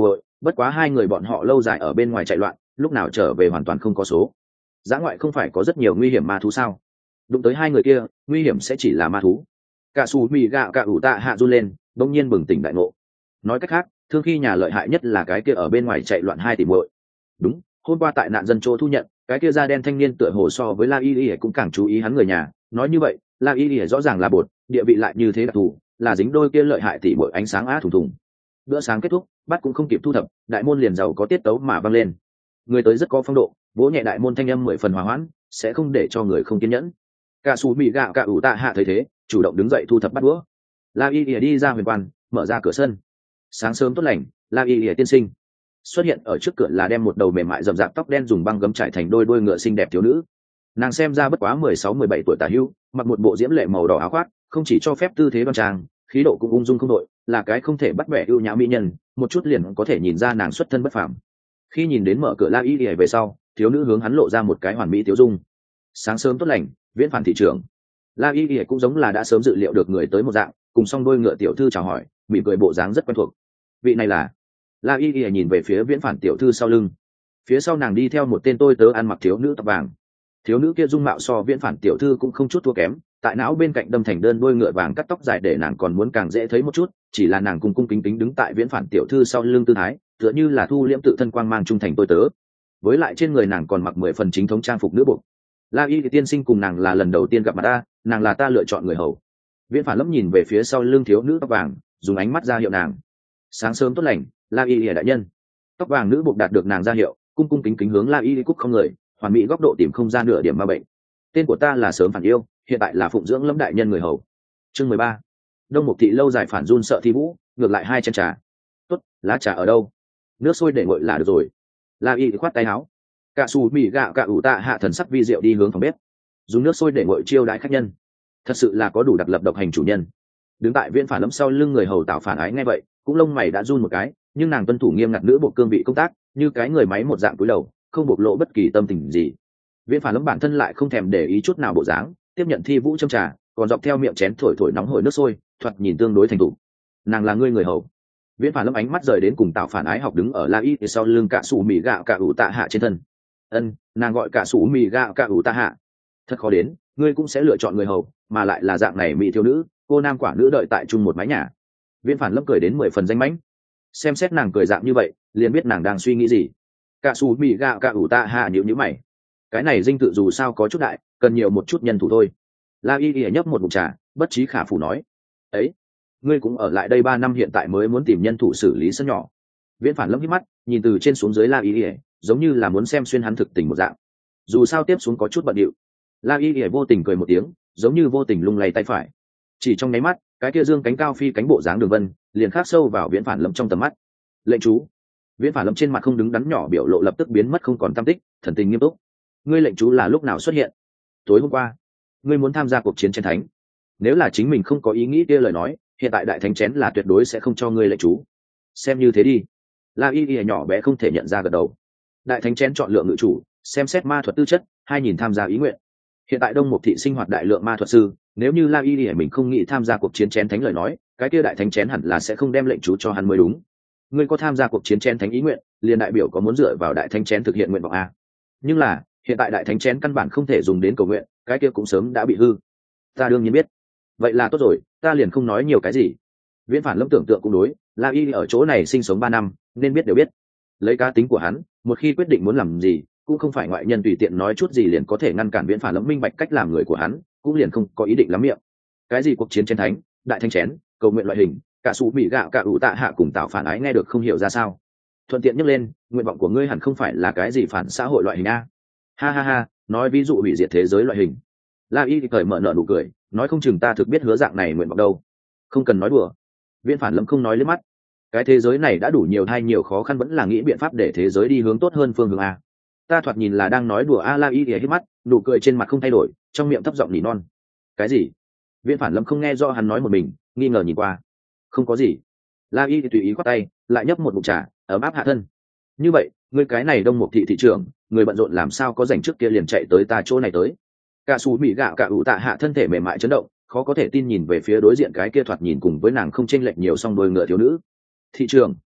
bất quá hai người bọn họ lâu dài ở bên ngoài chạy loạn, lúc nào trở về hoàn toàn không có số. Dã ngoại không phải có rất nhiều nguy hiểm ma thú sao? Đụng tới hai người kia, nguy hiểm sẽ chỉ là ma thú. Cả Sủ Mị Gạo cả ủ tạ hạ run lên, bỗng nhiên bừng tỉnh đại ngộ. Nói cách khác, thương khi nhà lợi hại nhất là cái kia ở bên ngoài chạy loạn hai tỷ muội. Đúng, hôm qua tại nạn dân chỗ thu nhận, cái kia da đen thanh niên tựa hồ so với La Y Y cũng càng chú ý hắn người nhà. Nói như vậy, La Y Y rõ ràng là bột, địa vị lại như thế đặc thù, là dính đôi kia lợi hại tỷ muội ánh sáng á thùng thùng. Bữa sáng kết thúc, bắt cũng không kịp thu thập, đại môn liền giàu có tiết tấu mà vang lên. Người tới rất có phong độ, vỗ nhẹ đại môn thanh âm mười phần hòa hoãn, sẽ không để cho người không kiên nhẫn. Cả Sủ Mị Gạo cả ủ tạ hạ thấy thế, chủ động đứng dậy thu thập bắt đũa. La Y Y đi ra huyền quan, mở ra cửa sân. Sáng sớm tốt lành, La Y Y tiên sinh. Xuất hiện ở trước cửa là đem một đầu mềm mại rậm rạp tóc đen dùng băng gấm trải thành đôi đuôi ngựa xinh đẹp thiếu nữ. Nàng xem ra bất quá mười sáu mười bảy tuổi tả hữu, mặc một bộ diễm lệ màu đỏ áo khoác, không chỉ cho phép tư thế đoan trang, khí độ cũng ung dung không đội, là cái không thể bắt bẻ ưu nhã mỹ nhân, một chút liền có thể nhìn ra nàng xuất thân bất phàm. Khi nhìn đến mở cửa La Y Y về sau, thiếu nữ hướng hắn lộ ra một cái hoàn mỹ tiêu dung. Sáng sớm tốt lành, Viễn Phản thị trưởng. La Y Y cũng giống là đã sớm dự liệu được người tới một dạng, cùng song đôi ngựa tiểu thư chào hỏi, mỉm cười bộ dáng rất quen thuộc. Vị này là? La Y Y nhìn về phía Viễn Phản tiểu thư sau lưng. Phía sau nàng đi theo một tên tôi tớ ăn mặc thiếu nữ tóc vàng. Thiếu nữ kia dung mạo so Viễn Phản tiểu thư cũng không chút thua kém, tại não bên cạnh đâm thành đơn đôi ngựa vàng cắt tóc dài để nàng còn muốn càng dễ thấy một chút, chỉ là nàng cung cung kính kính đứng tại Viễn Phản tiểu thư sau lưng tư thái, tựa như là thu liễm tự thân quang mang trung thành tôi tớ. Với lại trên người nàng còn mặc mười phần chính thống trang phục nữ bộ. La Y tiên sinh cùng nàng là lần đầu tiên gặp mặt ta, nàng là ta lựa chọn người hầu. Viễn Phản lấp nhìn về phía sau lưng thiếu nữ tóc vàng, dùng ánh mắt ra hiệu nàng. Sáng sớm tốt lành, La Y đại nhân. Tóc vàng nữ buộc đạt được nàng ra hiệu, cung cung kính kính hướng La Y cúc không người, hoàn mỹ góc độ tìm không ra nửa điểm ma bệnh. Tên của ta là Sớm Phản Yêu, hiện tại là phụng dưỡng Lâm đại nhân người hầu. Chương mười ba. Đông Mục thị lâu dài phản run sợ Thi Vũ, ngược lại hai chén trà. Tốt, lá trà ở đâu? Nước sôi để nguội là được rồi. La Y khoát tay áo. Cả Sủ Mị Gạo cả ủ tạ hạ thần sắc vi diệu đi hướng phòng bếp, dùng nước sôi để nguội chiêu đãi khách nhân. Thật sự là có đủ đặc lập độc hành chủ nhân. Đứng tại Viễn Phản lẫm sau lưng người hầu Tào Phản Ái nghe vậy, cũng lông mày đã run một cái, nhưng nàng tuân thủ nghiêm ngặt nữ bộ cương vị công tác, như cái người máy một dạng cúi đầu, không bộc lộ bất kỳ tâm tình gì. Viễn Phản lẫm bản thân lại không thèm để ý chút nào bộ dáng, tiếp nhận Thi Vũ châm trà, còn dọc theo miệng chén thổi thổi nóng hổi nước sôi, thoạt nhìn tương đối thành thục. Nàng là ngươi người hầu. Viễn Phản lẫm ánh mắt rời đến cùng Tào Phản Ái học đứng ở La Y phía sau lưng Cả Sủ Mị Gạo cả ủ tạ hạ trên thân. Ân, nàng gọi Cả Sủ Mị Gạo cả ủ tạ hạ. Thật khó đến, ngươi cũng sẽ lựa chọn người hầu, mà lại là dạng này mỹ thiếu nữ, cô nam quả nữ đợi tại chung một mái nhà. Viễn Phản lẫm cười đến mười phần danh mãnh. Xem xét nàng cười dạng như vậy, liền biết nàng đang suy nghĩ gì. Cả Sủ Mị Gạo cả ủ tạ hạ nhíu nhíu mày. Cái này dinh tự dù sao có chút đại, cần nhiều một chút nhân thủ thôi. La Y Y nhấp một ngụm trà, bất trí khả phủ nói: ấy, ngươi cũng ở lại đây ba năm, hiện tại mới muốn tìm nhân thủ xử lý sân nhỏ. Viễn Phản lẫm hít mắt, nhìn từ trên xuống dưới La Y Y, giống như là muốn xem xuyên hắn thực tình một dạng. Dù sao tiếp xuống có chút bận điệu. La Y Y vô tình cười một tiếng, giống như vô tình lung lay tay phải. Chỉ trong nháy mắt, cái kia dương cánh cao phi cánh bộ dáng đường vân liền khắc sâu vào Viễn Phản lẫm trong tầm mắt. Lệnh chú. Viễn Phản lẫm trên mặt không đứng đắn nhỏ biểu lộ lập tức biến mất không còn tăm tích, thần tình nghiêm túc. Ngươi lệnh chú là lúc nào xuất hiện? Tối hôm qua. Ngươi muốn tham gia cuộc chiến chén thánh. Nếu là chính mình không có ý nghĩ kia lời nói, hiện tại đại thánh chén là tuyệt đối sẽ không cho ngươi lệnh chú. Xem như thế đi. La Y Y nhỏ bé không thể nhận ra gật đầu. Đại thánh chén chọn lựa ngự chủ, xem xét ma thuật tư chất, hai nhìn tham gia ý nguyện. Hiện tại Đông Mục thị sinh hoạt đại lượng ma thuật sư, nếu như La Y Y mình không nghĩ tham gia cuộc chiến chén thánh lời nói, cái kia đại thánh chén hẳn là sẽ không đem lệnh chú cho hắn mới đúng. Ngươi có tham gia cuộc chiến chén thánh ý nguyện, liền đại biểu có muốn dựa vào đại thánh chén thực hiện nguyện vọng a. Nhưng là, hiện tại đại thánh chén căn bản không thể dùng đến cầu nguyện, cái kia cũng sớm đã bị hư. Ta đương nhiên biết. Vậy là tốt rồi, ta liền không nói nhiều cái gì. Viễn Phản lẫm tưởng tượng cũng đối, La Y ở chỗ này sinh sống ba năm, nên biết đều biết. Lấy cá tính của hắn, một khi quyết định muốn làm gì, cũng không phải ngoại nhân tùy tiện nói chút gì liền có thể ngăn cản Viễn Phản lẫm minh bạch cách làm người của hắn, cũng liền không có ý định lắm miệng. Cái gì cuộc chiến chén thánh, đại thánh chén, cầu nguyện loại hình, Cả Sủ Mị Gạo cả ủ tạ hạ cùng Tào Phản Ái nghe được không hiểu ra sao. Thuận tiện nhắc lên, nguyện vọng của ngươi hẳn không phải là cái gì phản xã hội loại hình a. Ha ha ha, nói ví dụ hủy diệt thế giới loại hình. La Y cởi mở nở nụ cười, nói không chừng ta thực biết hứa dạng này nguyện vọng đâu. Không cần nói đùa. Viễn Phản lẫm không nói lên mắt. Cái thế giới này đã đủ nhiều hay nhiều khó khăn, vẫn là nghĩ biện pháp để thế giới đi hướng tốt hơn phương hướng a. Ta thoạt nhìn là đang nói đùa a. La Y hít mắt, nụ cười trên mặt không thay đổi, trong miệng thấp giọng nỉ non. Cái gì? Viễn Phản lẫm không nghe do hắn nói một mình, nghi ngờ nhìn qua. Không có gì. La Y tùy ý khoát tay, lại nhấp một ngụm trà, ấm áp hạ thân. Như vậy, ngươi cái này Đông Mục thị thị trưởng, người bận rộn làm sao có rảnh trước kia liền chạy tới ta chỗ này tới. Cả Sủ Mị Gạo cả ủ tạ hạ thân thể mềm mại chấn động, khó có thể tin nhìn về phía đối diện cái kia thoạt nhìn cùng với nàng không chênh lệch nhiều song đôi ngựa thiếu nữ. Thị trưởng.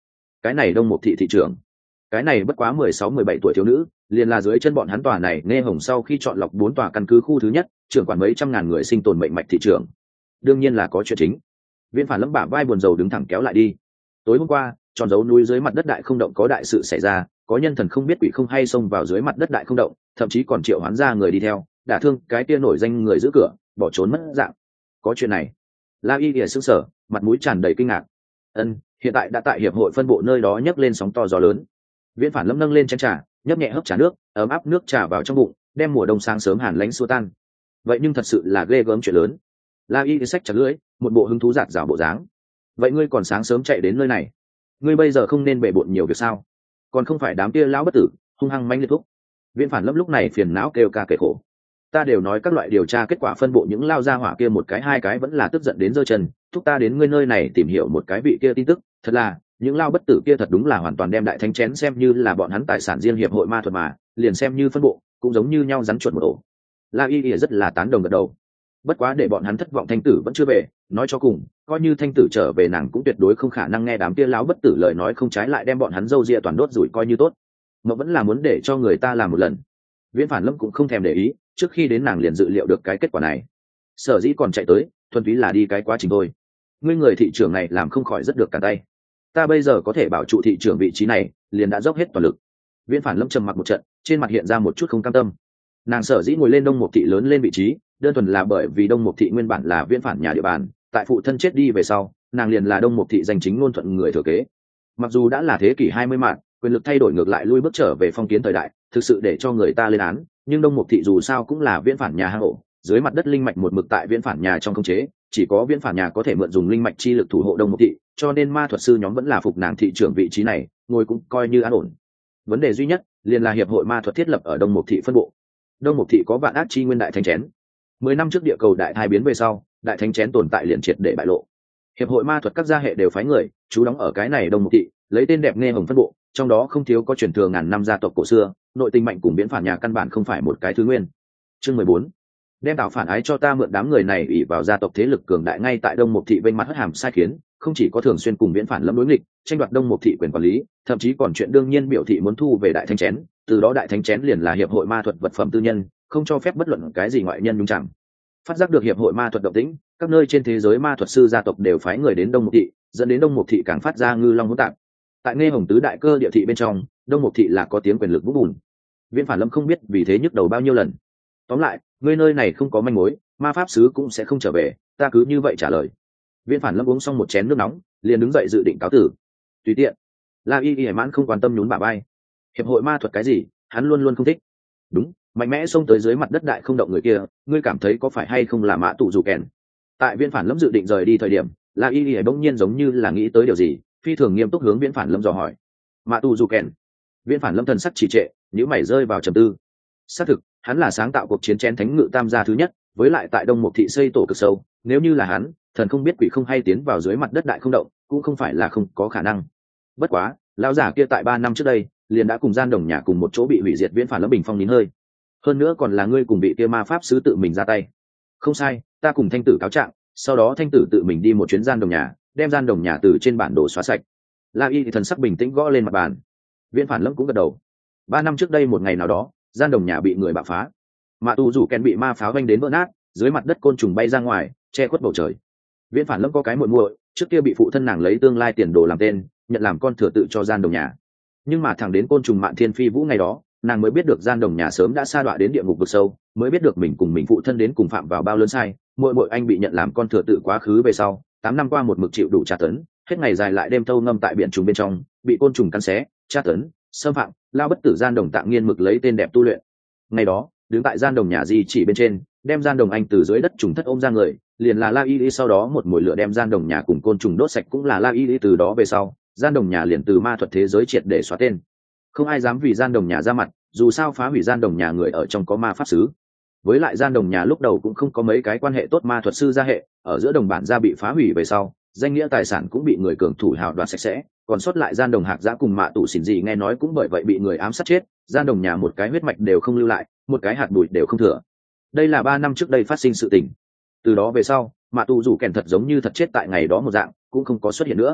cái này đông mục thị thị trưởng, cái này bất quá mười sáu mười bảy tuổi thiếu nữ, liền là dưới chân bọn hắn tòa này nghe hồng sau khi chọn lọc bốn tòa căn cứ khu thứ nhất, trưởng quản mấy trăm ngàn người sinh tồn mệnh mạch thị trưởng. Đương nhiên là có chuyện chính. Viễn Phản Lâm bả vai buồn rầu đứng thẳng kéo lại đi. Tối hôm qua, tròn dấu núi dưới mặt đất đại không động có đại sự xảy ra, có nhân thần không biết quỷ không hay xông vào dưới mặt đất đại không động, thậm chí còn triệu hoán ra người đi theo, đả thương cái kia nổi danh người giữ cửa, bỏ trốn mất dạng. Có chuyện này. La Y Lìa sững sờ, mặt mũi tràn đầy kinh ngạc. Ân, hiện tại đã tại hiệp hội phân bộ nơi đó nhấc lên sóng to gió lớn. Viễn Phản Lâm nâng lên chén trà, nhấp nhẹ hớp trà nước, ấm áp nước trà vào trong bụng, đem mùa đông sáng sớm hàn lãnh xua tan. Vậy nhưng thật sự là ghê gớm chuyện lớn. La Y xách chặt lưỡi, một bộ hứng thú giạt rào bộ dáng. Vậy ngươi còn sáng sớm chạy đến nơi này, ngươi bây giờ không nên bề bộn nhiều việc sao? Còn không phải đám kia lão bất tử hung hăng manh liệt thúc. Viễn Phản Lâm lúc này phiền não kêu ca kể khổ. Ta đều nói các loại điều tra kết quả phân bộ những lao ra hỏa kia một cái hai cái vẫn là tức giận đến giơ chân, thúc ta đến ngươi nơi này tìm hiểu một cái vị kia tin tức, thật là những lao bất tử kia thật đúng là hoàn toàn đem đại thánh chén xem như là bọn hắn tài sản riêng hiệp hội ma thuật mà, liền xem như phân bộ cũng giống như nhau rắn chuột một ổ. La Y Y rất là tán đồng gật đầu. Bất quá để bọn hắn thất vọng thanh tử vẫn chưa về, nói cho cùng coi như thanh tử trở về nàng cũng tuyệt đối không khả năng nghe đám kia láo bất tử lời nói không trái lại đem bọn hắn dâu ria toàn đốt rủi coi như tốt, mà vẫn là muốn để cho người ta làm một lần. Viễn Phản Lâm cũng không thèm để ý, trước khi đến nàng liền dự liệu được cái kết quả này, sở dĩ còn chạy tới thuần túy là đi cái quá trình thôi. Ngươi người thị trưởng này làm không khỏi rất được cả tay, ta bây giờ có thể bảo trụ thị trưởng vị trí này liền đã dốc hết toàn lực. Viễn Phản Lâm trầm mặc một trận, trên mặt hiện ra một chút không cam tâm. Nàng sở dĩ ngồi lên đông mục thị lớn lên vị trí đơn thuần là bởi vì đông mục thị nguyên bản là Viễn Phản nhà địa bàn, tại phụ thân chết đi về sau nàng liền là đông mục thị danh chính ngôn thuận người thừa kế. Mặc dù đã là thế kỷ hai mươi mạng, quyền lực thay đổi ngược lại lui bước trở về phong kiến thời đại, thực sự để cho người ta lên án, nhưng đông mục thị dù sao cũng là Viễn Phản nhà hang ổ, dưới mặt đất linh mạch một mực tại Viễn Phản nhà trong khống chế, chỉ có Viễn Phản nhà có thể mượn dùng linh mạch chi lực thủ hộ đông mục thị, cho nên ma thuật sư nhóm vẫn là phục nàng thị trưởng vị trí này, ngồi cũng coi như an ổn. Vấn đề duy nhất liền là hiệp hội ma thuật thiết lập ở đông mục thị phân bộ. Đông mục thị có vạn ác chi nguyên đại thánh chén, mười năm trước địa cầu đại thai biến về sau, đại thánh chén tồn tại liền triệt để bại lộ. Hiệp hội ma thuật các gia hệ đều phái người chú đóng ở cái này đông mục thị, lấy tên đẹp nghe hồng phân bộ, trong đó không thiếu có truyền thừa ngàn năm gia tộc cổ xưa, nội tình mạnh cùng Viễn Phản nhà căn bản không phải một cái thứ nguyên. Chương mười bốn, đem tạo phản ái cho ta mượn. Đám người này ủy vào gia tộc thế lực cường đại ngay tại đông mục thị vênh mặt hất hàm sai khiến, không chỉ có thường xuyên cùng Viễn Phản lâm đối nghịch, tranh đoạt đông mục thị quyền quản lý, thậm chí còn chuyện đương nhiên biểu thị muốn thu về đại thánh chén, từ đó đại thánh chén liền là hiệp hội ma thuật vật phẩm tư nhân, không cho phép bất luận cái gì ngoại nhân nhúng chạm. Phát giác được hiệp hội ma thuật động tĩnh, các nơi trên thế giới ma thuật sư gia tộc đều phái người đến đông mục thị, dẫn đến đông mục thị càng phát ra ngư long hỗn tạp. Tại nghe hồng tứ đại cơ địa thị bên trong, đông mục thị là có tiếng quyền lực vũng bùn. Viễn Phản Lâm không biết vì thế nhức đầu bao nhiêu lần. Tóm lại, ngươi nơi này không có manh mối, ma pháp sứ cũng sẽ không trở về, ta cứ như vậy trả lời. Viễn Phản Lâm uống xong một chén nước nóng, liền đứng dậy dự định cáo tử. Tùy tiện. La Y Y mãn không quan tâm nhún bả vai. Hiệp hội ma thuật cái gì, hắn luôn luôn không thích. Đúng, mạnh mẽ xông tới dưới mặt đất đại không động người kia, ngươi cảm thấy có phải hay không là Mã Tụ Dù Kèn? Tại Viễn Phản Lâm dự định rời đi thời điểm, La Y Y bỗng nhiên giống như là nghĩ tới điều gì, phi thường nghiêm túc hướng Viễn Phản Lâm dò hỏi. Mã Tụ Dù Kèn? Viễn Phản Lâm thần sắc trì trệ, nhíu mày rơi vào trầm tư. Xác thực, hắn là sáng tạo cuộc chiến chén thánh ngự tam gia thứ nhất, với lại tại đông mục thị xây tổ cực sâu, nếu như là hắn, thần không biết quỷ không hay tiến vào dưới mặt đất đại không động, cũng không phải là không có khả năng. Bất quá, lão giả kia tại ba năm trước đây liền đã cùng gian đồng nhà cùng một chỗ bị hủy diệt. Viễn Phản Lâm bình phong nín hơi. Hơn nữa còn là ngươi cùng vị kia ma pháp sứ tự mình ra tay. Không sai, ta cùng thanh tử cáo trạng, sau đó thanh tử tự mình đi một chuyến gian đồng nhà, đem gian đồng nhà từ trên bản đồ xóa sạch. La Y thì thần sắc bình tĩnh gõ lên mặt bàn. Viễn Phản Lâm cũng gật đầu. Ba năm trước đây một ngày nào đó, gian đồng nhà bị người bạo phá, Mã Tụ Dù Kèn bị ma pháo vanh đến vỡ nát, dưới mặt đất côn trùng bay ra ngoài, che khuất bầu trời. Viễn Phản Lâm có cái muội muội, trước kia bị phụ thân nàng lấy tương lai tiền đồ làm tên, nhận làm con thừa tự cho gian đồng nhà. Nhưng mà thẳng đến côn trùng Mạn Thiên Phi Vũ ngày đó, nàng mới biết được gian đồng nhà sớm đã sa đọa đến địa ngục vực sâu, mới biết được mình cùng mình phụ thân đến cùng phạm vào bao lớn sai. Muội muội anh bị nhận làm con thừa tự quá khứ về sau, tám năm qua một mực chịu đủ tra tấn, hết ngày dài lại đêm thâu ngâm tại biển trùng bên trong, bị côn trùng cắn xé, tra tấn, xâm phạm, lao bất tử gian đồng tạng nghiên mực lấy tên đẹp tu luyện. Ngày đó, đứng tại gian đồng nhà di chỉ bên trên, đem gian đồng anh từ dưới đất trùng thất ôm ra người, liền là La Y Y. Sau đó một mùi lửa đem gian đồng nhà cùng côn trùng đốt sạch, cũng là La Y Y. Từ đó về sau, gian đồng nhà liền từ ma thuật thế giới triệt để xóa tên, không ai dám vì gian đồng nhà ra mặt, dù sao phá hủy gian đồng nhà người ở trong có ma pháp sứ. Với lại gian đồng nhà lúc đầu cũng không có mấy cái quan hệ tốt ma thuật sư gia hệ, ở giữa đồng bản gia bị phá hủy về sau, danh nghĩa tài sản cũng bị người cường thủ hào đoạt sạch sẽ, còn sót lại gian đồng hạc giã cùng Mạ Tụ Xỉn gì nghe nói cũng bởi vậy bị người ám sát chết, gian đồng nhà một cái huyết mạch đều không lưu lại, một cái hạt bụi đều không thừa. Đây là ba năm trước đây phát sinh sự tình. Từ đó về sau, Mạ Tụ Dù Kèn thật giống như thật chết tại ngày đó một dạng, cũng không có xuất hiện nữa.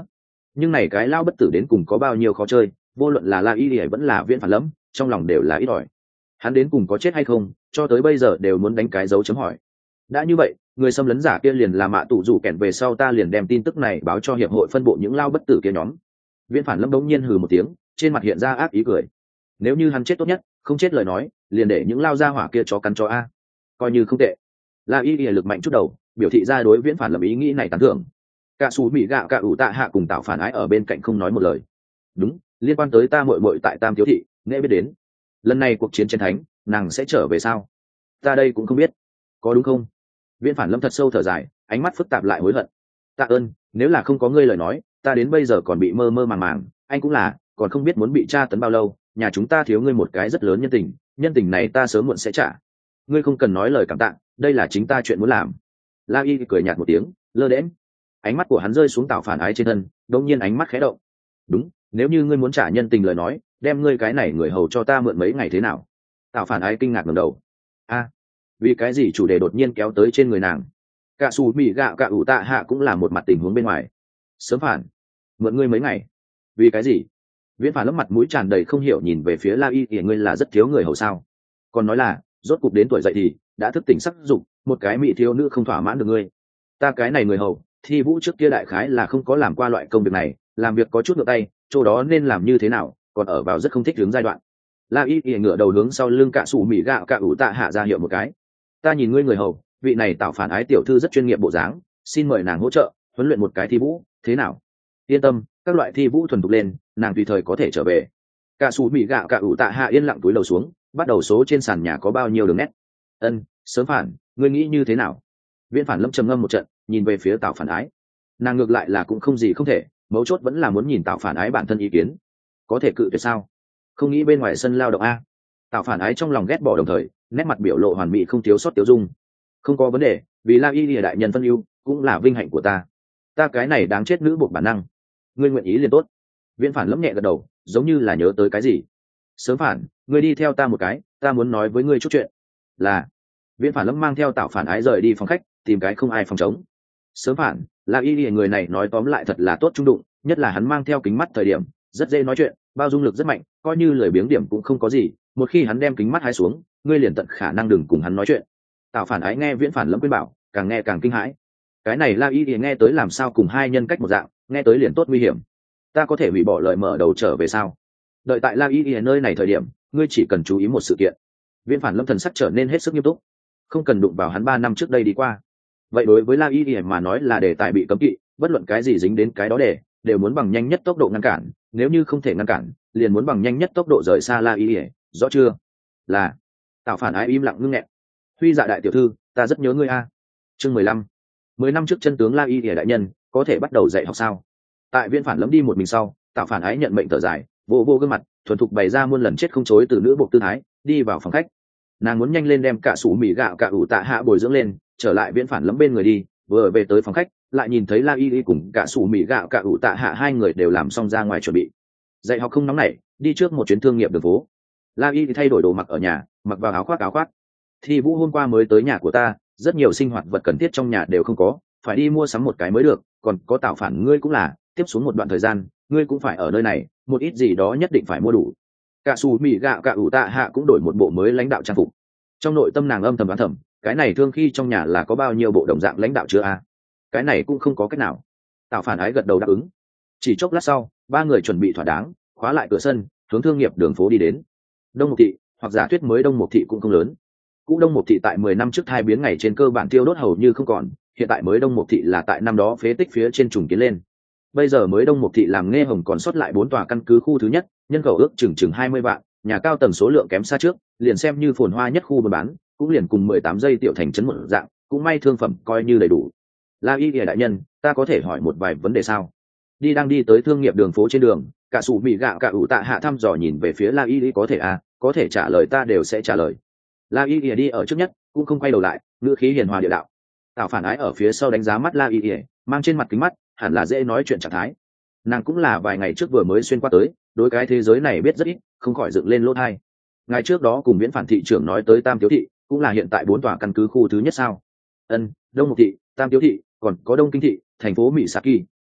nhưng này cái lao bất tử đến cùng có bao nhiêu khó chơi, vô luận là la y ỉa vẫn là viễn phản lẫm, trong lòng đều là ít ỏi. Hắn đến cùng có chết hay không, cho tới bây giờ đều muốn đánh cái dấu chấm hỏi. Đã như vậy, người xâm lấn giả kia liền là mạ tụ rủ kẹn, về sau ta liền đem tin tức này báo cho hiệp hội phân bộ những lao bất tử kia nhóm. Viễn phản lâm đống nhiên hừ một tiếng, trên mặt hiện ra ác ý cười. Nếu như hắn chết tốt nhất, không chết lời nói, liền để những lao ra hỏa kia chó cắn cho a, coi như không tệ. La y ỉa lực mạnh chút đầu, biểu thị ra đối viễn phản lâm ý nghĩ này tán thưởng. Cả xù mỹ gạo cả ủ tạ hạ cùng tạo phản ái ở bên cạnh không nói một lời. Đúng, liên quan tới ta muội muội tại Tam Tiếu thị, nghe biết đến. Lần này cuộc chiến chiến thánh, nàng sẽ trở về sao? Ta đây cũng không biết, có đúng không? Viễn phản lâm thật sâu thở dài, ánh mắt phức tạp lại hối hận. Tạ ơn, nếu là không có ngươi lời nói, ta đến bây giờ còn bị mơ mơ màng màng, anh cũng là, còn không biết muốn bị tra tấn bao lâu. Nhà chúng ta thiếu ngươi một cái rất lớn nhân tình, nhân tình này ta sớm muộn sẽ trả. Ngươi không cần nói lời cảm tạ, đây là chính ta chuyện muốn làm. La y cười nhạt một tiếng, lơ đễnh. Ánh mắt của hắn rơi xuống Tạo phản ái trên thân, đột nhiên ánh mắt khẽ động. Đúng, nếu như ngươi muốn trả nhân tình lời nói, đem ngươi cái này người hầu cho ta mượn mấy ngày thế nào? Tạo phản ái kinh ngạc ngẩng đầu. A, vì cái gì chủ đề đột nhiên kéo tới trên người nàng? Cả xù mì gạo cả ủ tạ hạ cũng là một mặt tình huống bên ngoài. Sớm phản, mượn ngươi mấy ngày? Vì cái gì? Viễn phản lấp mặt mũi tràn đầy không hiểu nhìn về phía La y ỉa, ngươi là rất thiếu người hầu sao? Còn nói là rốt cục đến tuổi dậy thì đã thức tỉnh sắc dục, một cái mỹ thiếu nữ không thỏa mãn được ngươi. Ta cái này người hầu, Thi Vũ trước kia đại khái là không có làm qua loại công việc này, làm việc có chút ngược tay, chỗ đó nên làm như thế nào, còn ở vào rất không thích hướng giai đoạn. La y ỉa ngửa đầu hướng sau lưng Cả sủ mì gạo cả ủ tạ hạ ra hiệu một cái. Ta nhìn ngươi người hầu, vị này Tạo phản ái tiểu thư rất chuyên nghiệp bộ dáng, xin mời nàng hỗ trợ huấn luyện một cái Thi Vũ, thế nào? Yên tâm, các loại Thi Vũ thuần thục lên, nàng tùy thời có thể trở về. Cả sủ mì gạo cả ủ tạ hạ yên lặng túi đầu xuống, bắt đầu số trên sàn nhà có bao nhiêu đường nét. Ân, sớm phản, ngươi nghĩ như thế nào? Viễn phản lâm trầm ngâm một trận, nhìn về phía Tạo phản ái. Nàng ngược lại là cũng không gì không thể, mấu chốt vẫn là muốn nhìn Tạo phản ái bản thân ý kiến. Có thể cự tuyệt sao? Không nghĩ bên ngoài sân lao động a? Tạo phản ái trong lòng ghét bỏ đồng thời, nét mặt biểu lộ hoàn mỹ không thiếu sót tiêu dung. Không có vấn đề, vì La y lìa đại nhân phân ưu, cũng là vinh hạnh của ta. Ta cái này đáng chết nữ buộc bản năng. Ngươi nguyện ý liền tốt. Viễn phản lẫm nhẹ gật đầu, giống như là nhớ tới cái gì. Sớm phản, ngươi đi theo ta một cái, ta muốn nói với ngươi chút chuyện. Là. Viễn phản lẫm mang theo Tạo phản ái rời đi phòng khách, tìm cái không ai phòng trống. Sớm phản, La y lìa người này nói tóm lại thật là tốt trung đụng, nhất là hắn mang theo kính mắt thời điểm, rất dễ nói chuyện, bao dung lực rất mạnh, coi như lười biếng điểm cũng không có gì. Một khi hắn đem kính mắt hái xuống, ngươi liền tận khả năng đừng cùng hắn nói chuyện. Tạo phản ái nghe Viễn phản lẫm khuyên bảo, càng nghe càng kinh hãi. Cái này La y thì nghe tới làm sao cùng hai nhân cách một dạng, nghe tới liền tốt nguy hiểm. Ta có thể hủy bỏ lời mở đầu trở về sao? Đợi tại La y thì nơi này thời điểm, ngươi chỉ cần chú ý một sự kiện. Viễn phản lâm thần sắc trở nên hết sức nghiêm túc, không cần đụng vào hắn ba năm trước đây đi qua. Vậy đối với La y thì mà nói là đề tài bị cấm kỵ, bất luận cái gì dính đến cái đó để đều muốn bằng nhanh nhất tốc độ ngăn cản, nếu như không thể ngăn cản, liền muốn bằng nhanh nhất tốc độ rời xa La y, rõ chưa? Là. Tạo phản ái im lặng ngưng nghẹn. Huy dạ đại tiểu thư, ta rất nhớ ngươi a. Chương mười lăm. Mười năm trước chân tướng La y đại nhân, có thể bắt đầu dạy học sao? Tại Viễn phản lẫm đi một mình sau, Tạo phản ái nhận mệnh thở dài, vô vô gương mặt, thuần thục bày ra muôn lần chết không chối từ nữ bộ tư thái, đi vào phòng khách. Nàng muốn nhanh lên đem Cả sủ mì gạo cả ủ tạ hạ bồi dưỡng lên, trở lại Viễn phản lẫm bên người đi, vừa về tới phòng khách, lại nhìn thấy La y cùng Cả sủ mì gạo cả ủ tạ hạ hai người đều làm xong ra ngoài chuẩn bị. Dạy học không nóng nảy, đi trước một chuyến thương nghiệp đường phố. La y thay đổi đồ mặc ở nhà, mặc vào áo khoác áo khoác. Thi Vũ hôm qua mới tới nhà của ta, rất nhiều sinh hoạt vật cần thiết trong nhà đều không có, phải đi mua sắm một cái mới được, còn có Tạo phản ngươi cũng là, tiếp xuống một đoạn thời gian, ngươi cũng phải ở nơi này, một ít gì đó nhất định phải mua đủ. Cả sủ mì gạo cả ủ tạ hạ cũng đổi một bộ mới lãnh đạo trang phục. Trong nội tâm nàng âm thầm đoán thầm, cái này thương khi trong nhà là có bao nhiêu bộ đồng dạng lãnh đạo chưa a? Cái này cũng không có cách nào. Tạo phản ái gật đầu đáp ứng. Chỉ chốc lát sau, ba người chuẩn bị thỏa đáng, khóa lại cửa sân, hướng thương nghiệp đường phố đi đến. Đông Mục thị, hoặc giả thuyết mới Đông Mục thị cũng không lớn. Cũ Đông Mục thị tại mười năm trước thai biến ngày trên cơ bản tiêu đốt hầu như không còn, hiện tại mới Đông Mục thị là tại năm đó phế tích phía trên trùng kiến lên. Bây giờ mới Đông Mục thị làm nghe hồng còn sót lại bốn tòa căn cứ khu thứ nhất, nhân khẩu ước chừng chừng hai mươi vạn, nhà cao tầng số lượng kém xa trước, liền xem như phồn hoa nhất khu buôn bán, cũng liền cùng mười tám giây tiểu thành trấn một dạng, cũng may thương phẩm coi như đầy đủ. La y đại nhân, ta có thể hỏi một vài vấn đề sao? Đi đang đi tới thương nghiệp đường phố trên đường, Cả sủ mì gạo cả ủ tạ hạ thăm dò nhìn về phía La y, có thể à, có thể trả lời ta đều sẽ trả lời. La y đi ở trước nhất, cũng không quay đầu lại, ngữ khí hiền hòa địa đạo. Tạo phản ái ở phía sau đánh giá mắt La y, mang trên mặt kính mắt, hẳn là dễ nói chuyện trạng thái. Nàng cũng là vài ngày trước vừa mới xuyên qua tới, đối cái thế giới này biết rất ít, không khỏi dựng lên lỗ tai. Ngày trước đó cùng Viễn phản thị trưởng nói tới Tam Tiếu thị, cũng là hiện tại bốn tòa căn cứ khu thứ nhất sao? Ân, Đông Mục thị, Tam Tiếu thị, còn có Đông Kinh thị, thành phố Mỹ Saki,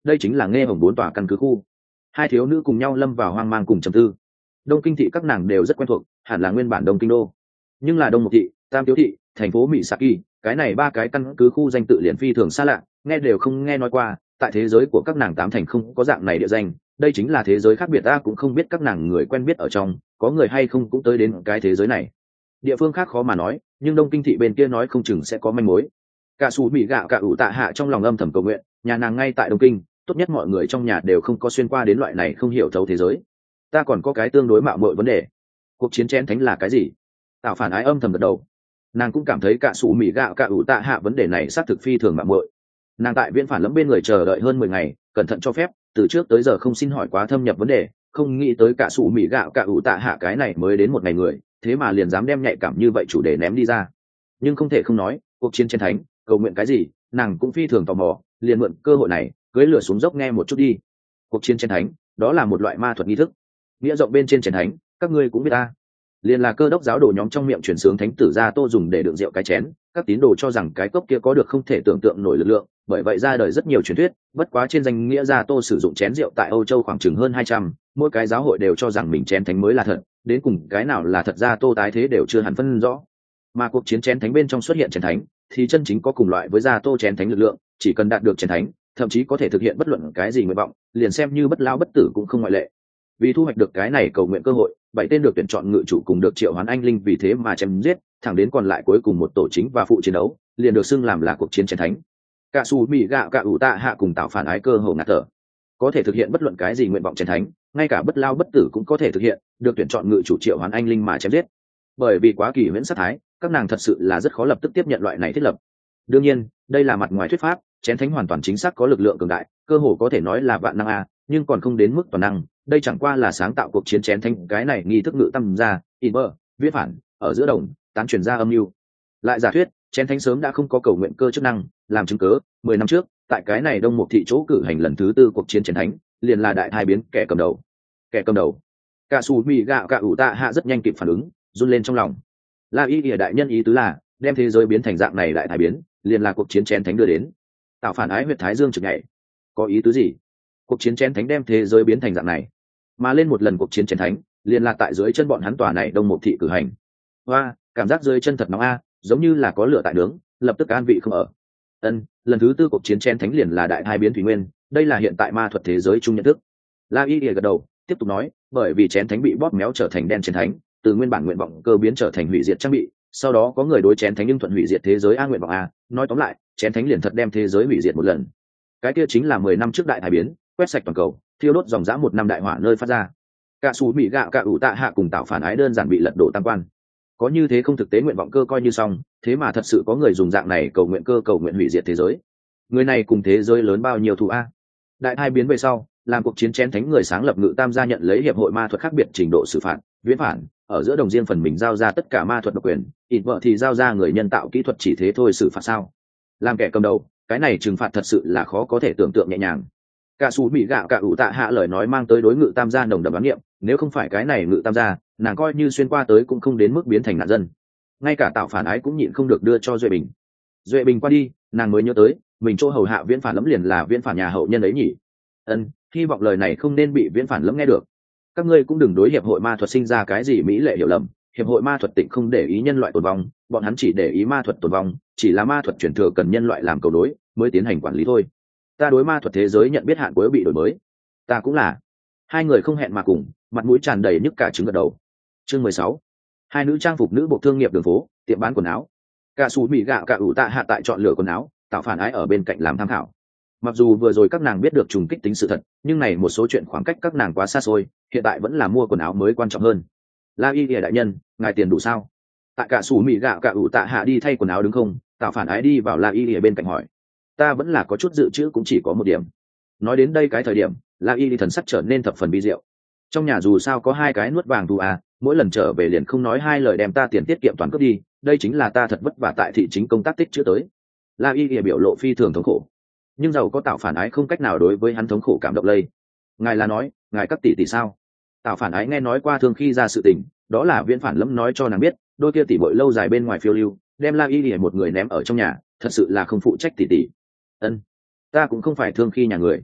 đây chính là nghe hồng bốn tòa căn cứ khu. Hai thiếu nữ cùng nhau lâm vào hoang mang cùng trầm tư. Đông kinh thị các nàng đều rất quen thuộc, hẳn là nguyên bản đông kinh đô, nhưng là đông một thị, tam tiếu thị, thành phố mỹ saki, cái này ba cái căn cứ khu danh tự liền phi thường xa lạ, nghe đều không nghe nói qua. Tại thế giới của các nàng tám thành không có dạng này địa danh, đây chính là thế giới khác biệt. Ta cũng không biết các nàng người quen biết ở trong có người hay không cũng tới đến cái thế giới này. Địa phương khác khó mà nói, nhưng đông kinh thị bên kia nói không chừng sẽ có manh mối. Cả xù mỹ gạo cả ủ tạ hạ trong lòng âm thầm cầu nguyện, nhà nàng ngay tại đông kinh, tốt nhất mọi người trong nhà đều không có xuyên qua đến loại này không hiểu thấu thế giới. Ta còn có cái tương đối mạo muội vấn đề, cuộc chiến chén thánh là cái gì? Tạo phản ái âm thầm gật đầu, nàng cũng cảm thấy cả xù mỹ gạo cả ủ tạ hạ vấn đề này xác thực phi thường mạo muội. Nàng tại viễn phản lẫm bên người chờ đợi hơn mười ngày, cẩn thận cho phép, từ trước tới giờ không xin hỏi quá thâm nhập vấn đề, không nghĩ tới cả xù mỹ gạo cả ủ tạ hạ cái này mới đến một ngày người, thế mà liền dám đem nhạy cảm như vậy chủ đề ném đi ra. Nhưng không thể không nói, cuộc chiến chén thánh cầu nguyện cái gì, nàng cũng phi thường tò mò, liền mượn cơ hội này cưỡi lửa xuống dốc nghe một chút đi. Cuộc chiến chén thánh đó là một loại ma thuật nghi thức, nghĩa rộng bên trên chén thánh các ngươi cũng biết ta, liền là cơ đốc giáo đồ nhóm trong miệng truyền sướng thánh tử gia tô dùng để đựng rượu cái chén. Các tín đồ cho rằng cái cốc kia có được không thể tưởng tượng nổi lực lượng, bởi vậy ra đời rất nhiều truyền thuyết. Bất quá trên danh nghĩa gia tô sử dụng chén rượu tại Âu Châu khoảng chừng hơn hai trăm, mỗi cái giáo hội đều cho rằng mình chén thánh mới là thật, đến cùng cái nào là thật gia tô tái thế đều chưa hẳn phân rõ. Mà cuộc chiến chén thánh bên trong xuất hiện chén thánh thì chân chính có cùng loại với gia tô chén thánh lực lượng, chỉ cần đạt được chén thánh thậm chí có thể thực hiện bất luận cái gì nguyện vọng, liền xem như bất lao bất tử cũng không ngoại lệ. Vì thu hoạch được cái này cầu nguyện cơ hội, bảy tên được tuyển chọn ngự chủ cùng được triệu hoán anh linh vì thế mà chém giết, thẳng đến còn lại cuối cùng một tổ chính và phụ chiến đấu, liền được xưng làm là cuộc chiến chén thánh. Cả xù mỹ gạo cả ủ tạ hạ cùng tạo phản ái cơ hồ ngạt thở, có thể thực hiện bất luận cái gì nguyện vọng chén thánh, ngay cả bất lao bất tử cũng có thể thực hiện, được tuyển chọn ngự chủ triệu hoán anh linh mà chém giết. Bởi vì quá kỳ huyễn sát thái, các nàng thật sự là rất khó lập tức tiếp nhận loại này thiết lập. Đương nhiên, đây là mặt ngoài thuyết pháp, chén thánh hoàn toàn chính xác có lực lượng cường đại, cơ hồ có thể nói là vạn năng a, nhưng còn không đến mức toàn năng. Đây chẳng qua là sáng tạo cuộc chiến chén thánh cái này nghi thức ngự tâm ra, in bơ, viết phản ở giữa đồng tán truyền ra âm mưu. Lại giả thuyết, chén thánh sớm đã không có cầu nguyện cơ chức năng, làm chứng cớ mười năm trước tại cái này đông một thị chỗ cử hành lần thứ tư cuộc chiến chén thánh, liền là đại thai biến kẻ cầm đầu. Kẻ cầm đầu. Cả xù mì gạo cả ủ tạ hạ rất nhanh kịp phản ứng, run lên trong lòng. La y ỉa đại nhân ý tứ là đem thế giới biến thành dạng này đại thai biến, liền là cuộc chiến chén thánh đưa đến. Tạo phản ái huyệt thái dương trực nhảy, có ý tứ gì? Cuộc chiến chén thánh đem thế giới biến thành dạng này, mà lên một lần cuộc chiến chén thánh liền là tại dưới chân bọn hắn tòa này đông một thị cử hành. Hoa, cảm giác dưới chân thật nóng a, giống như là có lửa tại nướng, lập tức an vị không ở. Ân, lần thứ tư cuộc chiến chén thánh liền là đại thai biến thủy nguyên, đây là hiện tại ma thuật thế giới chung nhận thức. La y ỉa gật đầu, tiếp tục nói, bởi vì chén thánh bị bóp méo trở thành đen chén thánh, từ nguyên bản nguyện vọng cơ biến trở thành hủy diệt trang bị, sau đó có người đối chén thánh nhưng thuận hủy diệt thế giới a nguyện vọng a, nói tóm lại, chén thánh liền thật đem thế giới hủy diệt một lần. Cái kia chính là mười năm trước đại thai biến, quét sạch toàn cầu, thiêu đốt dòng dã một năm đại hỏa nơi phát ra. Cả xù mỹ gạo cả ủ tạ hạ cùng tạo phản ái đơn giản bị lật đổ tam quan. Có như thế không thực tế nguyện vọng cơ coi như xong, thế mà thật sự có người dùng dạng này cầu nguyện cơ cầu nguyện hủy diệt thế giới. Người này cùng thế giới lớn bao nhiêu thù a? Đại thai biến về sau, làm cuộc chiến chén thánh người sáng lập ngự tam gia nhận lấy hiệp hội ma thuật khác biệt trình độ xử phạt, viễn phản ở giữa đồng riêng phần mình giao ra tất cả ma thuật độc quyền, ịt vợ thì giao ra người nhân tạo kỹ thuật, chỉ thế thôi xử phạt sao? Làm kẻ cầm đầu, cái này trừng phạt thật sự là khó có thể tưởng tượng nhẹ nhàng. Cả xù mỹ gạo cả ủ tạ hạ lời nói mang tới đối ngự tam gia nồng đậm đoán nghiệm, nếu không phải cái này ngự tam gia, nàng coi như xuyên qua tới cũng không đến mức biến thành nạn dân. Ngay cả tạo phản ái cũng nhịn không được đưa cho duệ bình. Duệ bình qua đi, nàng mới nhớ tới mình chỗ hầu hạ viễn phản lẫm liền là viễn phản nhà hậu nhân ấy nhỉ. Ân, hy vọng lời này không nên bị viễn phản lẫm nghe được. Các ngươi cũng đừng đối hiệp hội ma thuật sinh ra cái gì mỹ lệ hiểu lầm, hiệp hội ma thuật tịnh không để ý nhân loại tồn vong, bọn hắn chỉ để ý ma thuật tồn vong, chỉ là ma thuật truyền thừa cần nhân loại làm cầu đối mới tiến hành quản lý thôi. Ta đối ma thuật thế giới nhận biết hạn cuối bị đổi mới, ta cũng là. Hai người không hẹn mà cùng, mặt mũi tràn đầy nhức cả trứng gật đầu. Chương mười sáu, hai nữ trang phục nữ bộ thương nghiệp đường phố, tiệm bán quần áo. Cả xù mỹ gạo cả ủ tạ hạ tại chọn lựa quần áo, tạo phản ái ở bên cạnh làm tham khảo. Mặc dù vừa rồi các nàng biết được trùng kích tính sự thật, nhưng này một số chuyện khoảng cách các nàng quá xa xôi, hiện tại vẫn là mua quần áo mới quan trọng hơn. La y ỉa đại nhân, ngài tiền đủ sao? Tại cả xù mỹ gạo cả ủ tạ hạ đi thay quần áo đứng không? Tạo phản ái đi vào La y ỉa bên cạnh hỏi. Ta vẫn là có chút dự trữ, cũng chỉ có một điểm. Nói đến đây cái thời điểm, La y thần sắc trở nên thập phần bi diệu. Trong nhà dù sao có hai cái nuốt vàng thu à, mỗi lần trở về liền không nói hai lời đem ta tiền tiết kiệm toàn cướp đi, đây chính là ta thật vất vả tại thị chính công tác tích chữa tới. La y ỉa biểu lộ phi thường thống khổ, nhưng giàu có tạo phản ái không cách nào đối với hắn thống khổ cảm động lây. Ngài là nói ngài các tỷ tỷ sao? Tạo phản ái nghe nói qua thường khi ra sự tình, đó là viễn phản lẫm nói cho nàng biết, đôi kia tỷ bội lâu dài bên ngoài phiêu lưu, đem La y ỉa một người ném ở trong nhà, thật sự là không phụ trách tỷ tỷ. Ân, ta cũng không phải thương khi nhà người.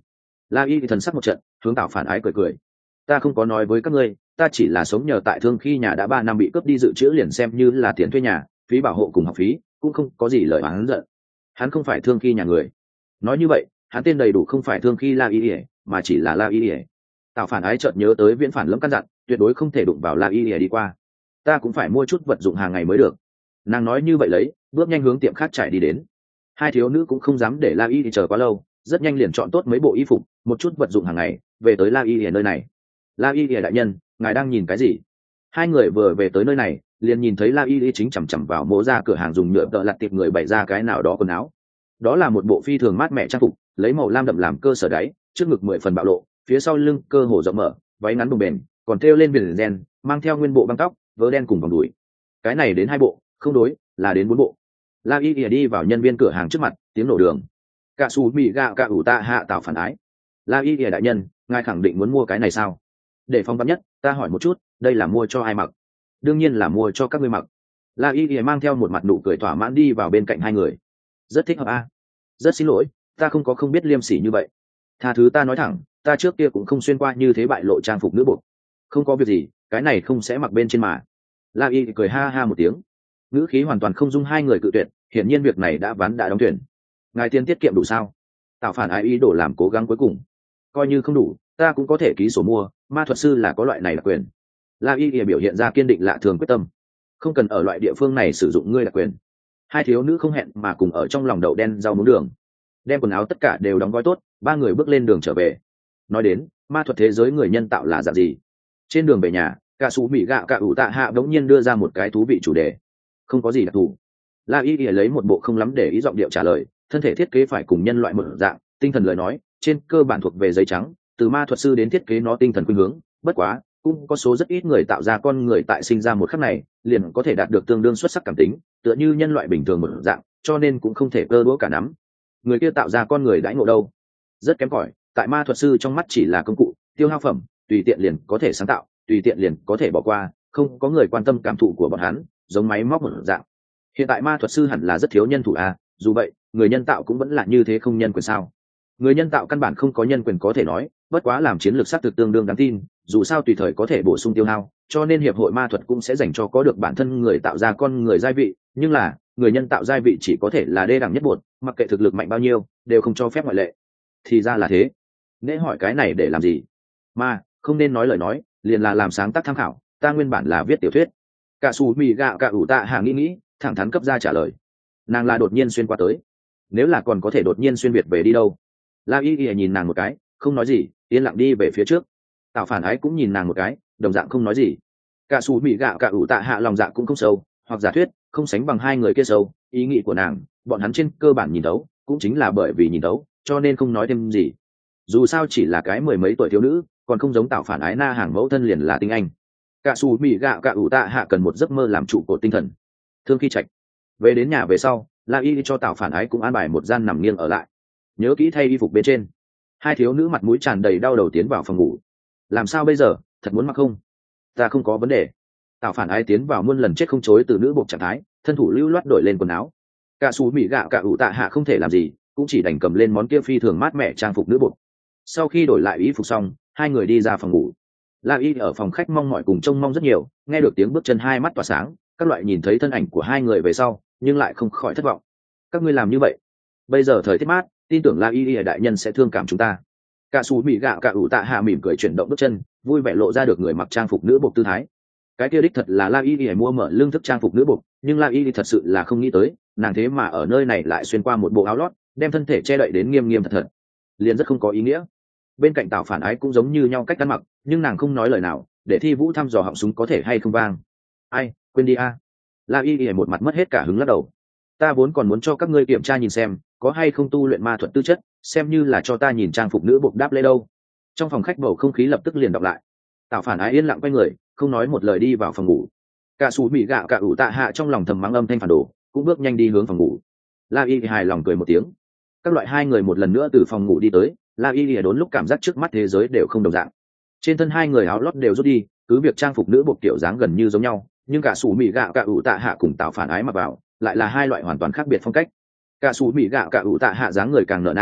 La y thì thần sắc một trận, hướng Tạo Phản Ái cười cười. Ta không có nói với các ngươi, ta chỉ là sống nhờ tại thương khi nhà đã ba năm bị cướp đi dự trữ liền xem như là tiền thuê nhà, phí bảo hộ cùng học phí, cũng không có gì lời oán giận. Hắn không phải thương khi nhà người. Nói như vậy, hắn tên đầy đủ không phải thương khi La y, mà chỉ là La y. Tạo Phản Ái chợt nhớ tới Viễn Phản Lâm căn dặn, tuyệt đối không thể đụng vào La y đi qua. Ta cũng phải mua chút vật dụng hàng ngày mới được. Nàng nói như vậy lấy, bước nhanh hướng tiệm khác chạy đi đến. Hai thiếu nữ cũng không dám để La y chờ quá lâu, rất nhanh liền chọn tốt mấy bộ y phục, một chút vật dụng hàng ngày, về tới La y ở nơi này. La y đại nhân, ngài đang nhìn cái gì? Hai người vừa về tới nơi này, liền nhìn thấy La y chính chằm chằm vào mỗ ra cửa hàng dùng nhựa tợ lặt tiệp người bày ra cái nào đó quần áo. Đó là một bộ phi thường mát mẻ trang phục, lấy màu lam đậm làm cơ sở đáy, trước ngực mười phần bạo lộ, phía sau lưng cơ hồ rộng mở, váy ngắn bồng bềnh, còn thêu lên viền ren, mang theo nguyên bộ băng tóc, vớ đen cùng vòng đùi. Cái này đến hai bộ, không đối, là đến bốn bộ. La y ỉa đi vào nhân viên cửa hàng trước mặt, tiếng nổ đường. Cả xù mì gạo cả ủ tạ hạ Tạo Phản Ái. La y ỉa đại nhân, ngài khẳng định muốn mua cái này sao? Để phong vắn nhất, ta hỏi một chút, đây là mua cho ai mặc? Đương nhiên là mua cho các ngươi mặc. La y ỉa mang theo một mặt nụ cười thỏa mãn đi vào bên cạnh hai người. Rất thích hợp a. Rất xin lỗi, ta không có không biết liêm sỉ như vậy. Tha thứ ta nói thẳng, ta trước kia cũng không xuyên qua như thế bại lộ trang phục nữ bộ. Không có việc gì, cái này không sẽ mặc bên trên mà. La y cười ha ha một tiếng, ngữ khí hoàn toàn không dung hai người cự tuyệt, hiển nhiên việc này đã ván đã đóng thuyền. Ngài tiền tiết kiệm đủ sao? Tạo Phản Ái ý đồ làm cố gắng cuối cùng. Coi như không đủ, ta cũng có thể ký sổ mua, ma thuật sư là có loại này đặc quyền. La y biểu hiện ra kiên định lạ thường quyết tâm. Không cần ở loại địa phương này sử dụng ngươi đặc quyền. Hai thiếu nữ không hẹn mà cùng ở trong lòng đậu đen rau muống đường, đem quần áo tất cả đều đóng gói tốt, ba người bước lên đường trở về. Nói đến ma thuật thế giới người nhân tạo là dạng gì, trên đường về nhà, cả sú mỹ gạo cả ủ tạ hạ đống nhiên đưa ra một cái thú vị chủ đề. Không có gì đặc thù. La y lấy một bộ không lắm để ý giọng điệu trả lời, thân thể thiết kế phải cùng nhân loại một dạng, tinh thần lời nói trên cơ bản thuộc về giấy trắng, từ ma thuật sư đến thiết kế nó tinh thần khuynh hướng. Bất quá cũng có số rất ít người tạo ra con người tại sinh ra một khắc này liền có thể đạt được tương đương xuất sắc cảm tính, tựa như nhân loại bình thường một dạng, cho nên cũng không thể cơ đũa cả nắm. Người kia tạo ra con người đãi ngộ đâu? Rất kém cỏi, tại ma thuật sư trong mắt chỉ là công cụ, tiêu hao phẩm, tùy tiện liền có thể sáng tạo, tùy tiện liền có thể bỏ qua, không có người quan tâm cảm thụ của bọn hắn, giống máy móc một dạng. Hiện tại ma thuật sư hẳn là rất thiếu nhân thủ à, dù vậy người nhân tạo cũng vẫn là như thế, không nhân quyền sao? Người nhân tạo căn bản không có nhân quyền có thể nói, bất quá làm chiến lược xác thực tương đương đáng tin, dù sao tùy thời có thể bổ sung tiêu hao, cho nên hiệp hội ma thuật cũng sẽ dành cho có được bản thân người tạo ra con người giai vị, nhưng là người nhân tạo giai vị chỉ có thể là đê đẳng nhất bột, mặc kệ thực lực mạnh bao nhiêu đều không cho phép ngoại lệ. Thì ra là thế. Nễ hỏi cái này để làm gì? Mà không nên nói lời nói, liền là làm sáng tác tham khảo, ta nguyên bản là viết tiểu thuyết. Cả xù mì gạo cả ủ tạ hạ nghĩ nghĩ, thẳng thắn cấp ra trả lời. Nàng là đột nhiên xuyên qua tới, nếu là còn có thể đột nhiên xuyên việt về đi đâu? La y y nhìn nàng một cái, không nói gì, yên lặng đi về phía trước. Tạo Phản Ái cũng nhìn nàng một cái, đồng dạng không nói gì. Cả xù mì gạo cả ủ tạ hạ lòng dạ cũng không sâu, hoặc giả thuyết không sánh bằng hai người kia sâu. Ý nghĩ của nàng bọn hắn trên cơ bản nhìn đấu, cũng chính là bởi vì nhìn đấu cho nên không nói thêm gì. Dù sao chỉ là cái mười mấy tuổi thiếu nữ, còn không giống Tạo Phản Ái na hàng mẫu thân liền là tinh anh. Cả xù mì gạo cả ủ tạ hạ cần một giấc mơ làm trụ cột tinh thần. Thương khi Trạch về đến nhà về sau, La y cho Tạo Phản Ái cũng an bài một gian nằm nghiêng ở lại, nhớ kỹ thay y phục bên trên. Hai thiếu nữ mặt mũi tràn đầy đau đầu tiến vào phòng ngủ. Làm sao bây giờ, thật muốn mặc không? Ta không có vấn đề. Tạo Phản Ái tiến vào muôn lần chết không chối từ nữ buộc trạng thái, thân thủ lưu loát đổi lên quần áo. Cả xù mì gạo cả ủ tạ hạ không thể làm gì, cũng chỉ đành cầm lên món kia phi thường mát mẻ trang phục nữ buộc. Sau khi đổi lại y phục xong, hai người đi ra phòng ngủ. La y ở phòng khách mong mỏi cùng trông mong rất nhiều, nghe được tiếng bước chân hai mắt tỏa sáng, các loại nhìn thấy thân ảnh của hai người về sau, nhưng lại không khỏi thất vọng. Các ngươi làm như vậy, bây giờ thời tiết mát, tin tưởng La y đại nhân sẽ thương cảm chúng ta. Cả xù mì gạo cả ủ tạ hạ mỉm cười chuyển động bước chân, vui vẻ lộ ra được người mặc trang phục nữ buộc tư thái. Cái kia đích thật là La y mua mở lương thức trang phục nữ buộc, nhưng La y thật sự là không nghĩ tới, nàng thế mà ở nơi này lại xuyên qua một bộ áo lót, đem thân thể che đậy đến nghiêm nghiêm thật thật, liền rất không có ý nghĩa. Bên cạnh Tạo Phản Ái cũng giống như nhau cách ăn mặc, nhưng nàng không nói lời nào, để Thi Vũ thăm dò họng súng có thể hay không vang. Ai, quên đi a. La y một mặt mất hết cả hứng lắc đầu. Ta vốn còn muốn cho các ngươi kiểm tra nhìn xem có hay không tu luyện ma thuật tư chất, xem như là cho ta nhìn trang phục nữ buộc đáp lễ đâu. Trong phòng khách bầu không khí lập tức liền đọc lại. Tạo Phản Ái yên lặng quay người, không nói một lời đi vào phòng ngủ. Cả xù mì gạo cả ủ tạ hạ trong lòng thầm mắng âm thanh phản đồ, cũng bước nhanh đi hướng phòng ngủ. La y hài lòng cười một tiếng. Các loại hai người một lần nữa từ phòng ngủ đi tới, La y đốn lúc cảm giác trước mắt thế giới đều không đồng dạng. Trên thân hai người áo lót đều rút đi, cứ việc trang phục nữ buộc kiểu dáng gần như giống nhau, nhưng cả xù mì gạo cả ủ tạ hạ cùng Tạo Phản Ái mặc vào lại là hai loại hoàn toàn khác biệt phong cách. Cả xù mì gạo cả ủ tạ hạ dáng người càng nở nang,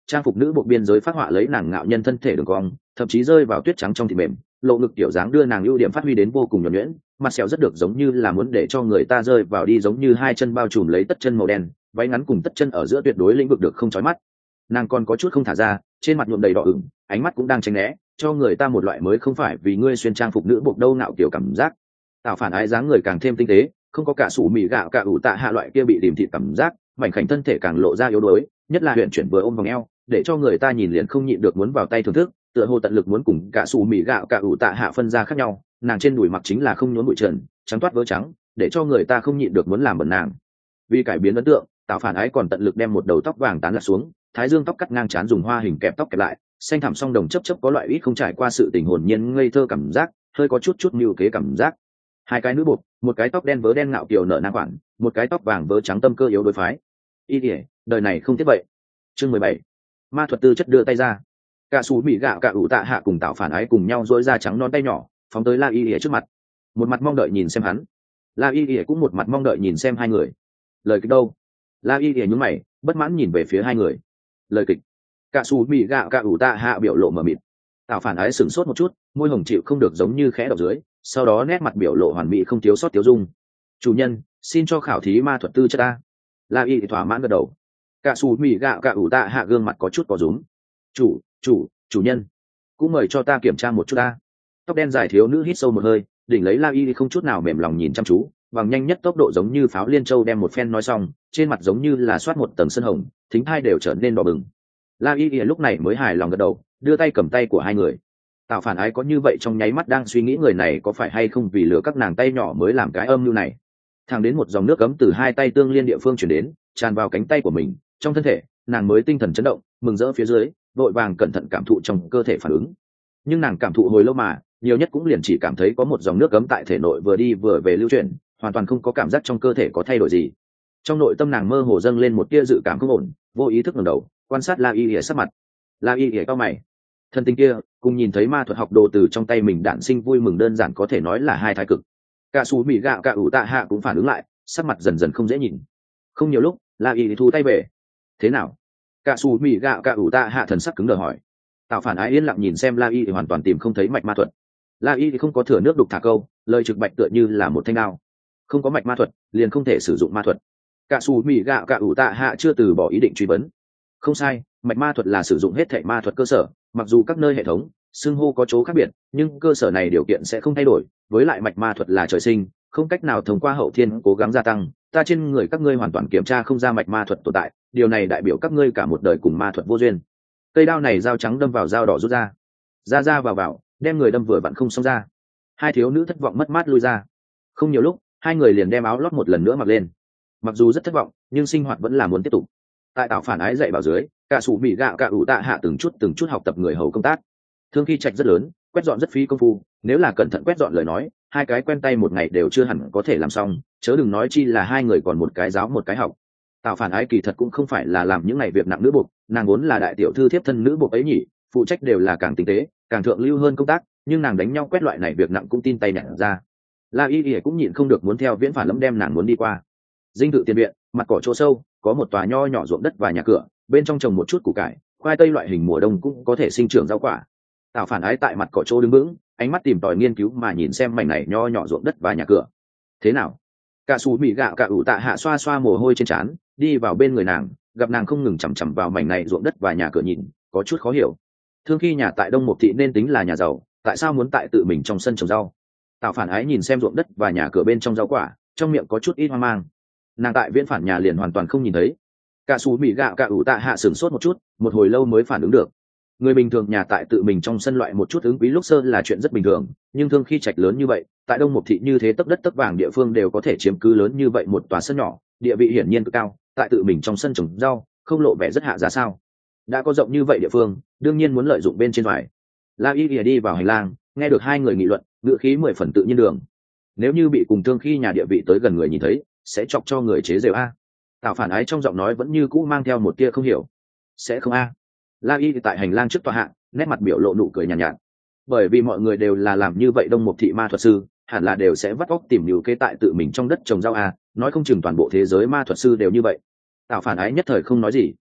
trang phục nữ bộ biên giới phát họa lấy nàng ngạo nhân thân thể đường cong, thậm chí rơi vào tuyết trắng trong thịt mềm, lộ ngực tiểu dáng đưa nàng ưu điểm phát huy đến vô cùng nhuần nhuyễn, mặt sẹo rất được giống như là muốn để cho người ta rơi vào đi, giống như hai chân bao trùm lấy tất chân màu đen, váy ngắn cùng tất chân ở giữa tuyệt đối lĩnh vực được không chói mắt. Nàng còn có chút không thả ra, trên mặt nhuộm đầy đỏ ửng, ánh mắt cũng đang tránh né, cho người ta một loại mới không phải vì ngươi xuyên trang phục nữ buộc đâu nạo kiểu cảm giác. Tạo phản ái dáng người càng thêm tinh tế, không có cả sủ mì gạo cả ủ tạ hạ loại kia bị điểm thịt cảm giác, mảnh khảnh thân thể càng lộ ra yếu đuối, nhất là huyền chuyển vừa ôm vòng eo, để cho người ta nhìn liền không nhịn được muốn vào tay thưởng thức, tựa hồ tận lực muốn cùng cả sủ mì gạo cả ủ tạ hạ phân ra khác nhau. Nàng trên đùi mặc chính là không nhốn bụi trần, trắng toát vớ trắng, để cho người ta không nhịn được muốn làm bẩn nàng. Vì cải biến ấn tượng, tạo phản ái còn tận lực đem một đầu tóc vàng tán lạc xuống, thái dương tóc cắt ngang trán dùng hoa hình kẹp tóc kẹp lại, xanh thẳm song đồng chấp chấp có loại ít không trải qua sự tình hồn nhiên ngây thơ cảm giác, hơi có chút chút mưu kế cảm giác. Hai cái nữ buộc, một cái tóc đen vớ đen ngạo kiều nở nang khoản, một cái tóc vàng vớ trắng tâm cơ yếu đối phái. Y thể, đời này không tiếp vậy. Chương mười bảy, ma thuật tư chất đưa tay ra. Cả sủ mì gạo cả ủ tạ hạ cùng tạo phản ái cùng nhau duỗi ra trắng non tay nhỏ, phóng tới La Y Y trước mặt, một mặt mong đợi nhìn xem hắn. La Y Y cũng một mặt mong đợi nhìn xem hai người. Lời kịch đâu? La Y Y nhướng mày, bất mãn nhìn về phía hai người. Lời kịch? Cả sủ mì gạo cả ủ tạ hạ biểu lộ mờ mịt. Tạo phản ái sửng sốt một chút, môi hồng chịu không được giống như khẽ đọc dưới, sau đó nét mặt biểu lộ hoàn mỹ không thiếu sót thiếu dung. Chủ nhân, xin cho khảo thí ma thuật tư chất ta. La Y thỏa mãn gật đầu. Cả sủ mì gạo cả ủ tạ hạ gương mặt có chút có rúm. Chủ, chủ, chủ nhân, cũng mời cho ta kiểm tra một chút ta. Tóc đen dài thiếu nữ hít sâu một hơi, đỉnh lấy La Y không chút nào mềm lòng nhìn chăm chú, bằng nhanh nhất tốc độ giống như pháo liên châu đem một phen nói xong, trên mặt giống như là soát một tầng sân hồng, thính hai đều trở nên đỏ bừng. La Y lúc này mới hài lòng gật đầu, đưa tay cầm tay của hai người. Tạo phản ái có như vậy trong nháy mắt đang suy nghĩ người này có phải hay không vì lừa các nàng tay nhỏ mới làm cái âm mưu này. Thẳng đến một dòng nước cấm từ hai tay tương liên địa phương chuyển đến, tràn vào cánh tay của mình, trong thân thể, nàng mới tinh thần chấn động, mừng rỡ phía dưới, vội vàng cẩn thận cảm thụ trong cơ thể phản ứng. Nhưng nàng cảm thụ hồi lâu mà, nhiều nhất cũng liền chỉ cảm thấy có một dòng nước cấm tại thể nội vừa đi vừa về lưu chuyển, hoàn toàn không có cảm giác trong cơ thể có thay đổi gì. Trong nội tâm nàng mơ hồ dâng lên một tia dự cảm không ổn, vô ý thức ngẩng đầu, quan sát La Y Y sắc mặt. La Y Y cau mày. Thân tình kia, cùng nhìn thấy ma thuật học đồ từ trong tay mình đản sinh vui mừng đơn giản có thể nói là hai thái cực. Cả sủ mì gạo cả ủ tạ hạ cũng phản ứng lại, sắc mặt dần dần không dễ nhìn. Không nhiều lúc, La Y Y thu tay về. Thế nào? Cả sủ mì gạo cả ủ tạ hạ thần sắc cứng đờ hỏi. Tạo phản ái yên lặng nhìn xem La Y thì hoàn toàn tìm không thấy mạch ma thuật. La Y thì không có thừa nước đục thả câu, lời trực bạch tựa như là một thanh đao. Không có mạch ma thuật, liền không thể sử dụng ma thuật. Cả sủ mì gạo cả ủ tạ hạ chưa từ bỏ ý định truy vấn. Không sai, mạch ma thuật là sử dụng hết thảy ma thuật cơ sở, mặc dù các nơi hệ thống xưng hô có chỗ khác biệt, nhưng cơ sở này điều kiện sẽ không thay đổi. Với lại mạch ma thuật là trời sinh, không cách nào thông qua hậu thiên cố gắng gia tăng. Ta trên người các ngươi hoàn toàn kiểm tra không ra mạch ma thuật tồn tại, điều này đại biểu các ngươi cả một đời cùng ma thuật vô duyên. Cây đao này dao trắng đâm vào dao đỏ rút ra, ra ra vào vào, đem người đâm vừa vặn không xong ra. Hai thiếu nữ thất vọng mất mát lui ra. Không nhiều lúc, hai người liền đem áo lót một lần nữa mặc lên. Mặc dù rất thất vọng, nhưng sinh hoạt vẫn là muốn tiếp tục. Tại tạo phản ái dạy bảo dưới, cả sủ mì gạo cả ủ tạ hạ từng chút từng chút học tập người hầu công tác. Thương khi trạch rất lớn, quét dọn rất phí công phu, nếu là cẩn thận quét dọn lời nói, hai cái quen tay một ngày đều chưa hẳn có thể làm xong, chớ đừng nói chi là hai người còn một cái giáo một cái học. Tạo phản ái kỳ thật cũng không phải là làm những ngày việc nặng nữ buộc, nàng vốn là đại tiểu thư thiếp thân nữ buộc ấy nhỉ, phụ trách đều là càng tinh tế, càng thượng lưu hơn công tác, nhưng nàng đánh nhau quét loại này việc nặng cũng tin tay nhặt ra. La Y Y cũng nhịn không được muốn theo viễn phản lẫm đem nàng muốn đi qua. Dinh thự tiền viện, mặt cỏ chỗ sâu, có một tòa nho nhỏ ruộng đất và nhà cửa, bên trong trồng một chút củ cải, khoai tây loại hình mùa đông cũng có thể sinh trưởng rau quả. Tạo phản ái tại mặt cỏ chỗ đứng vững, ánh mắt tìm tòi nghiên cứu mà nhìn xem mảnh này nho nhỏ ruộng đất và nhà cửa. Thế nào? Cả sủ mì gạo cả ủ tạ hạ xoa xoa mồ hôi trên trán, đi vào bên người nàng, gặp nàng không ngừng chằm chằm vào mảnh này ruộng đất và nhà cửa nhìn, có chút khó hiểu. Thương khi nhà tại Đông Mục thị nên tính là nhà giàu, tại sao muốn tại tự mình trong sân trồng rau? Tạo phản ái nhìn xem ruộng đất và nhà cửa bên trong rau quả, trong miệng có chút ít hoang mang. Nàng tại viễn phản nhà liền hoàn toàn không nhìn thấy. Cả sủ mì gạo cả ủ tạ hạ sửng sốt một chút, một hồi lâu mới phản ứng được. Người bình thường nhà tại tự mình trong sân loại một chút ứng quý lúc sơ là chuyện rất bình thường, nhưng thương khi trạch lớn như vậy, tại Đông Mục thị như thế tấc đất tấc vàng địa phương đều có thể chiếm cứ lớn như vậy một tòa sân nhỏ, địa vị hiển nhiên cực cao, tại tự mình trong sân trồng rau, không lộ vẻ rất hạ giá sao? Đã có rộng như vậy địa phương, đương nhiên muốn lợi dụng bên trên ngoài. La Y Y đi vào hành lang, nghe được hai người nghị luận, ngữ khí mười phần tự nhiên đường. Nếu như bị cùng thương khi nhà địa vị tới gần người nhìn thấy, sẽ chọc cho người chế giễu a. Tạo phản ái trong giọng nói vẫn như cũ mang theo một tia không hiểu. Sẽ không a. La Y tại hành lang trước tòa hạ, nét mặt biểu lộ nụ cười nhàn nhạt, nhạt. Bởi vì mọi người đều là làm như vậy Đông Mục thị ma thuật sư, hẳn là đều sẽ vắt óc tìm nhiều kế tại tự mình trong đất trồng rau a, nói không chừng toàn bộ thế giới ma thuật sư đều như vậy. Tạo phản ái nhất thời không nói gì.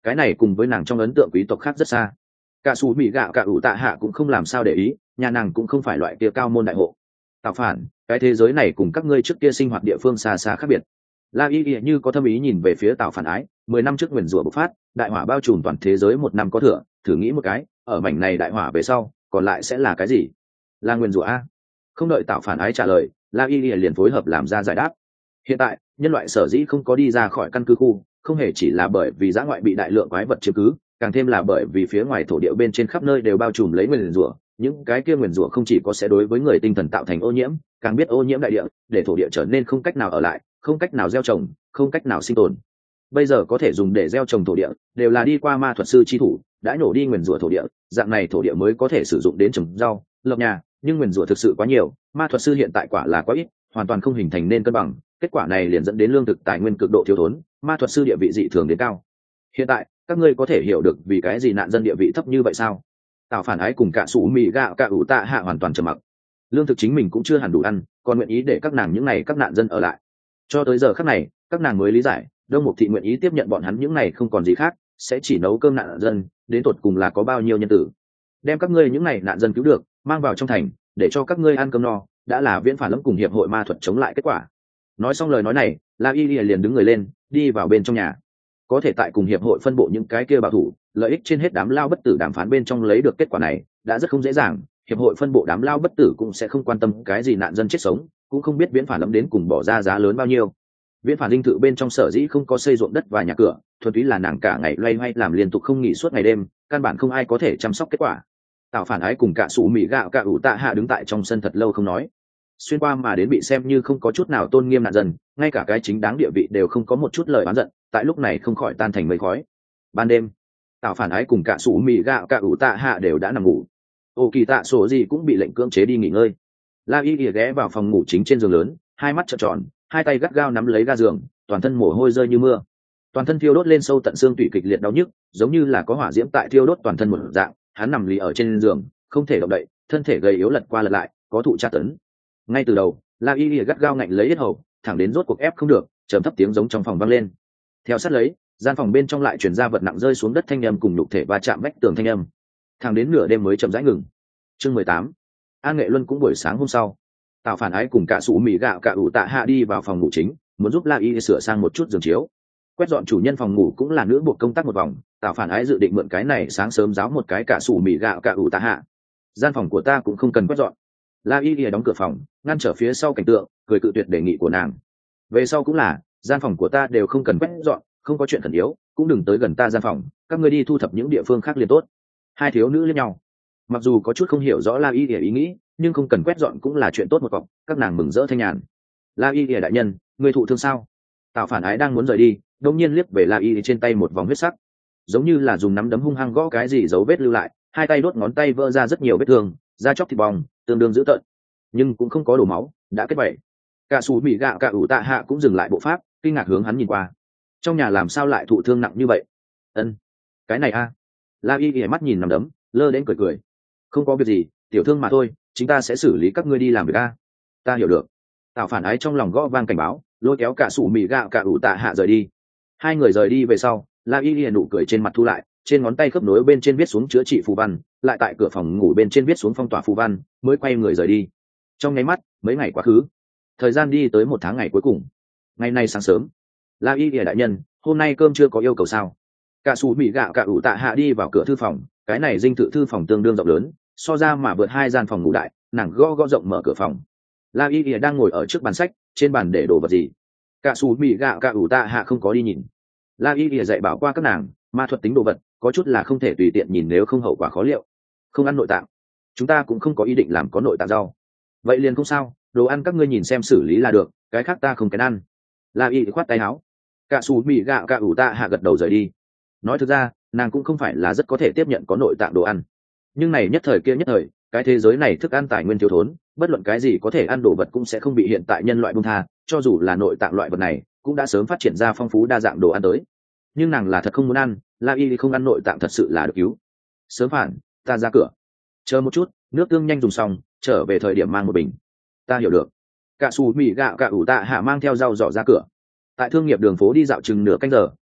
cái này cùng với nàng trong ấn tượng quý tộc khác rất xa. Cả xù mỹ gạo cả ủ tạ hạ cũng không làm sao để ý, nhà nàng cũng không phải loại kia cao môn đại hộ. Tạo phản, cái thế giới này cùng các ngươi trước kia sinh hoạt địa phương xa xa khác biệt. La Y Y như có thâm ý nhìn về phía Tạo phản ái, mười năm trước nguyền rủa bộc phát, đại hỏa bao trùm toàn thế giới một năm có thừa, thử nghĩ một cái, ở mảnh này đại hỏa về sau, còn lại sẽ là cái gì? Là nguyền rủa a? Không đợi Tạo phản ái trả lời, La Y Y liền phối hợp làm ra giải đáp. Hiện tại, nhân loại sở dĩ không có đi ra khỏi căn cứ khu, không hề chỉ là bởi vì dã ngoại bị đại lượng quái vật chiếm cứ, càng thêm là bởi vì phía ngoài thổ địa bên trên khắp nơi đều bao trùm lấy nguyền rủa, những cái kia nguyền rủa không chỉ có sẽ đối với người tinh thần tạo thành ô nhiễm, càng biết ô nhiễm đại địa, để thổ địa trở nên không cách nào ở lại, không cách nào gieo trồng, không cách nào sinh tồn. Bây giờ có thể dùng để gieo trồng thổ địa, đều là đi qua ma thuật sư chi thủ, đã nổ đi nguyền rủa thổ địa, dạng này thổ địa mới có thể sử dụng đến trồng rau, lập nhà, nhưng nguyền rủa thực sự quá nhiều, ma thuật sư hiện tại quả là quá ít, hoàn toàn không hình thành nên cân bằng, kết quả này liền dẫn đến lương thực tài nguyên cực độ thiếu thốn, ma thuật sư địa vị dị thường đến cao. Hiện tại, các ngươi có thể hiểu được vì cái gì nạn dân địa vị thấp như vậy sao? Tạo phản ái cùng cả sủ mì gạo cả ủ tạ hạ hoàn toàn trầm mặc. Lương thực chính mình cũng chưa hẳn đủ ăn, còn nguyện ý để các nàng những này các nạn dân ở lại. Cho tới giờ khắc này, các nàng mới lý giải, Đông Mục Thị nguyện ý tiếp nhận bọn hắn những này không còn gì khác, sẽ chỉ nấu cơm nạn dân, đến tột cùng là có bao nhiêu nhân tử. Đem các ngươi những này nạn dân cứu được, mang vào trong thành, để cho các ngươi ăn cơm no, đã là viễn phản lẫm cùng hiệp hội ma thuật chống lại kết quả. Nói xong lời nói này, La Y Y liền đứng người lên, đi vào bên trong nhà. Có thể tại cùng hiệp hội phân bộ những cái kia bảo thủ, lợi ích trên hết đám lao bất tử đàm phán bên trong lấy được kết quả này, đã rất không dễ dàng. Hiệp hội phân bộ đám lao bất tử cũng sẽ không quan tâm cái gì nạn dân chết sống, cũng không biết viễn phản lẫm đến cùng bỏ ra giá lớn bao nhiêu. Viễn phản linh tự bên trong sở dĩ không có xây ruộng đất và nhà cửa, thuần túy là nàng cả ngày loay hoay làm liên tục không nghỉ suốt ngày đêm, căn bản không ai có thể chăm sóc kết quả. Tạo phản ái cùng cả sủ mì gạo cả ủ tạ hạ đứng tại trong sân thật lâu không nói, xuyên qua mà đến bị xem như không có chút nào tôn nghiêm nạn dân, ngay cả cái chính đáng địa vị đều không có một chút lời oán giận, tại lúc này không khỏi tan thành mây khói. Ban đêm, Tạo phản ái cùng cả sủ mì gạo cả ủ tạ hạ đều đã nằm ngủ. Ô Kỳ Tạ Sổ gì cũng bị lệnh cưỡng chế đi nghỉ ngơi. La Y Y ghé vào phòng ngủ chính trên giường lớn, hai mắt trợn tròn, hai tay gắt gao nắm lấy ga giường, toàn thân mồ hôi rơi như mưa, toàn thân thiêu đốt lên sâu tận xương tủy, kịch liệt đau nhức, giống như là có hỏa diễm tại thiêu đốt toàn thân một dạng. Hắn nằm lì ở trên giường, không thể động đậy, thân thể gầy yếu lật qua lật lại, có thụ tra tấn. Ngay từ đầu, La Y Y gắt gao ngạnh lấy yết hầu, thẳng đến rốt cuộc ép không được, trầm thấp tiếng giống trong phòng vang lên. Theo sát lấy, gian phòng bên trong lại truyền ra vật nặng rơi xuống đất thanh âm cùng nhục thể va chạm vách tường thanh âm. Thẳng đến nửa đêm mới chậm rãi ngừng. Chương mười tám. An Nghệ Luân cũng buổi sáng hôm sau, Tạo phản ái cùng cả sủ mì gạo cả ủ tạ hạ đi vào phòng ngủ chính, muốn giúp La Y sửa sang một chút giường chiếu. Quét dọn chủ nhân phòng ngủ cũng là nữ buộc công tác một vòng, Tạo phản ái dự định mượn cái này sáng sớm giáo một cái cả sủ mì gạo cả ủ tạ hạ. Gian phòng của ta cũng không cần quét dọn. La Y đóng cửa phòng, ngăn trở phía sau cảnh tượng, cười cự tuyệt đề nghị của nàng. Về sau cũng là, gian phòng của ta đều không cần quét dọn, không có chuyện khẩn yếu, cũng đừng tới gần ta gian phòng, các ngươi đi thu thập những địa phương khác liền tốt. Hai thiếu nữ liếc nhau, mặc dù có chút không hiểu rõ La Y ý nghĩ, nhưng không cần quét dọn cũng là chuyện tốt một cọc, các nàng mừng rỡ thanh nhàn. La Y đại nhân, người thụ thương sao? Tạo phản ái đang muốn rời đi, đột nhiên liếc về La Y trên tay một vòng huyết sắc, giống như là dùng nắm đấm hung hăng gõ cái gì dấu vết lưu lại, hai tay đốt ngón tay vỡ ra rất nhiều vết thương, da chóc thịt bong, tương đương dữ tợn, nhưng cũng không có đổ máu, đã kết bẩy. Cả sủ mì gạo cả ủ tạ hạ cũng dừng lại bộ pháp, kinh ngạc hướng hắn nhìn qua. Trong nhà làm sao lại thụ thương nặng như vậy? Ân, cái này a. La Y ghé mắt nhìn nằm đấm, lơ đến cười cười. Không có việc gì, tiểu thương mà thôi, chúng ta sẽ xử lý các ngươi đi làm việc a. Ta hiểu được. Tạo phản ái trong lòng gõ vang cảnh báo, lôi kéo cả sủ mì gạo cả ủ tạ hạ rời đi. Hai người rời đi về sau, La Y ghé nụ cười trên mặt thu lại, trên ngón tay khớp nối bên trên viết xuống chữa trị phù văn, lại tại cửa phòng ngủ bên trên viết xuống phong tỏa phù văn, mới quay người rời đi. Trong nháy mắt, mấy ngày quá khứ, thời gian đi tới một tháng ngày cuối cùng. Ngày nay sáng sớm, La Y ghé đại nhân, hôm nay cơm chưa có yêu cầu sao? Cả sủ mì gạo cả ủ tạ hạ đi vào cửa thư phòng, cái này dinh thự thư phòng tương đương rộng lớn, so ra mà vượt hai gian phòng ngủ đại, nàng gõ gõ rộng mở cửa phòng. La Y ghé đang ngồi ở trước bàn sách, trên bàn để đồ vật gì? Cả sủ mì gạo cả ủ tạ hạ không có đi nhìn. La Y ghé dạy bảo qua các nàng, ma thuật tính đồ vật, có chút là không thể tùy tiện nhìn nếu không hậu quả khó liệu. Không ăn nội tạng, chúng ta cũng không có ý định làm có nội tạng rau. Vậy liền không sao, đồ ăn các ngươi nhìn xem xử lý là được, cái khác ta không kén ăn. La Y khoát tay áo. Cả sủ mì gạo cả ủ tạ hạ gật đầu rời đi. Nói thực ra, nàng cũng không phải là rất có thể tiếp nhận có nội tạng đồ ăn, nhưng này nhất thời kia nhất thời, cái thế giới này thức ăn tài nguyên thiếu thốn, bất luận cái gì có thể ăn đồ vật cũng sẽ không bị hiện tại nhân loại buông tha, cho dù là nội tạng loại vật này cũng đã sớm phát triển ra phong phú đa dạng đồ ăn tới. Nhưng nàng là thật không muốn ăn, La Y không ăn nội tạng thật sự là được cứu. Sớm phản, ta ra cửa. Chờ một chút, nước tương nhanh dùng xong, trở về thời điểm mang một bình. Ta hiểu được. Cả sủ mì gạo cả ủ tạ hạ mang theo rau dỏ ra cửa. Tại thương nghiệp đường phố đi dạo chừng nửa canh giờ,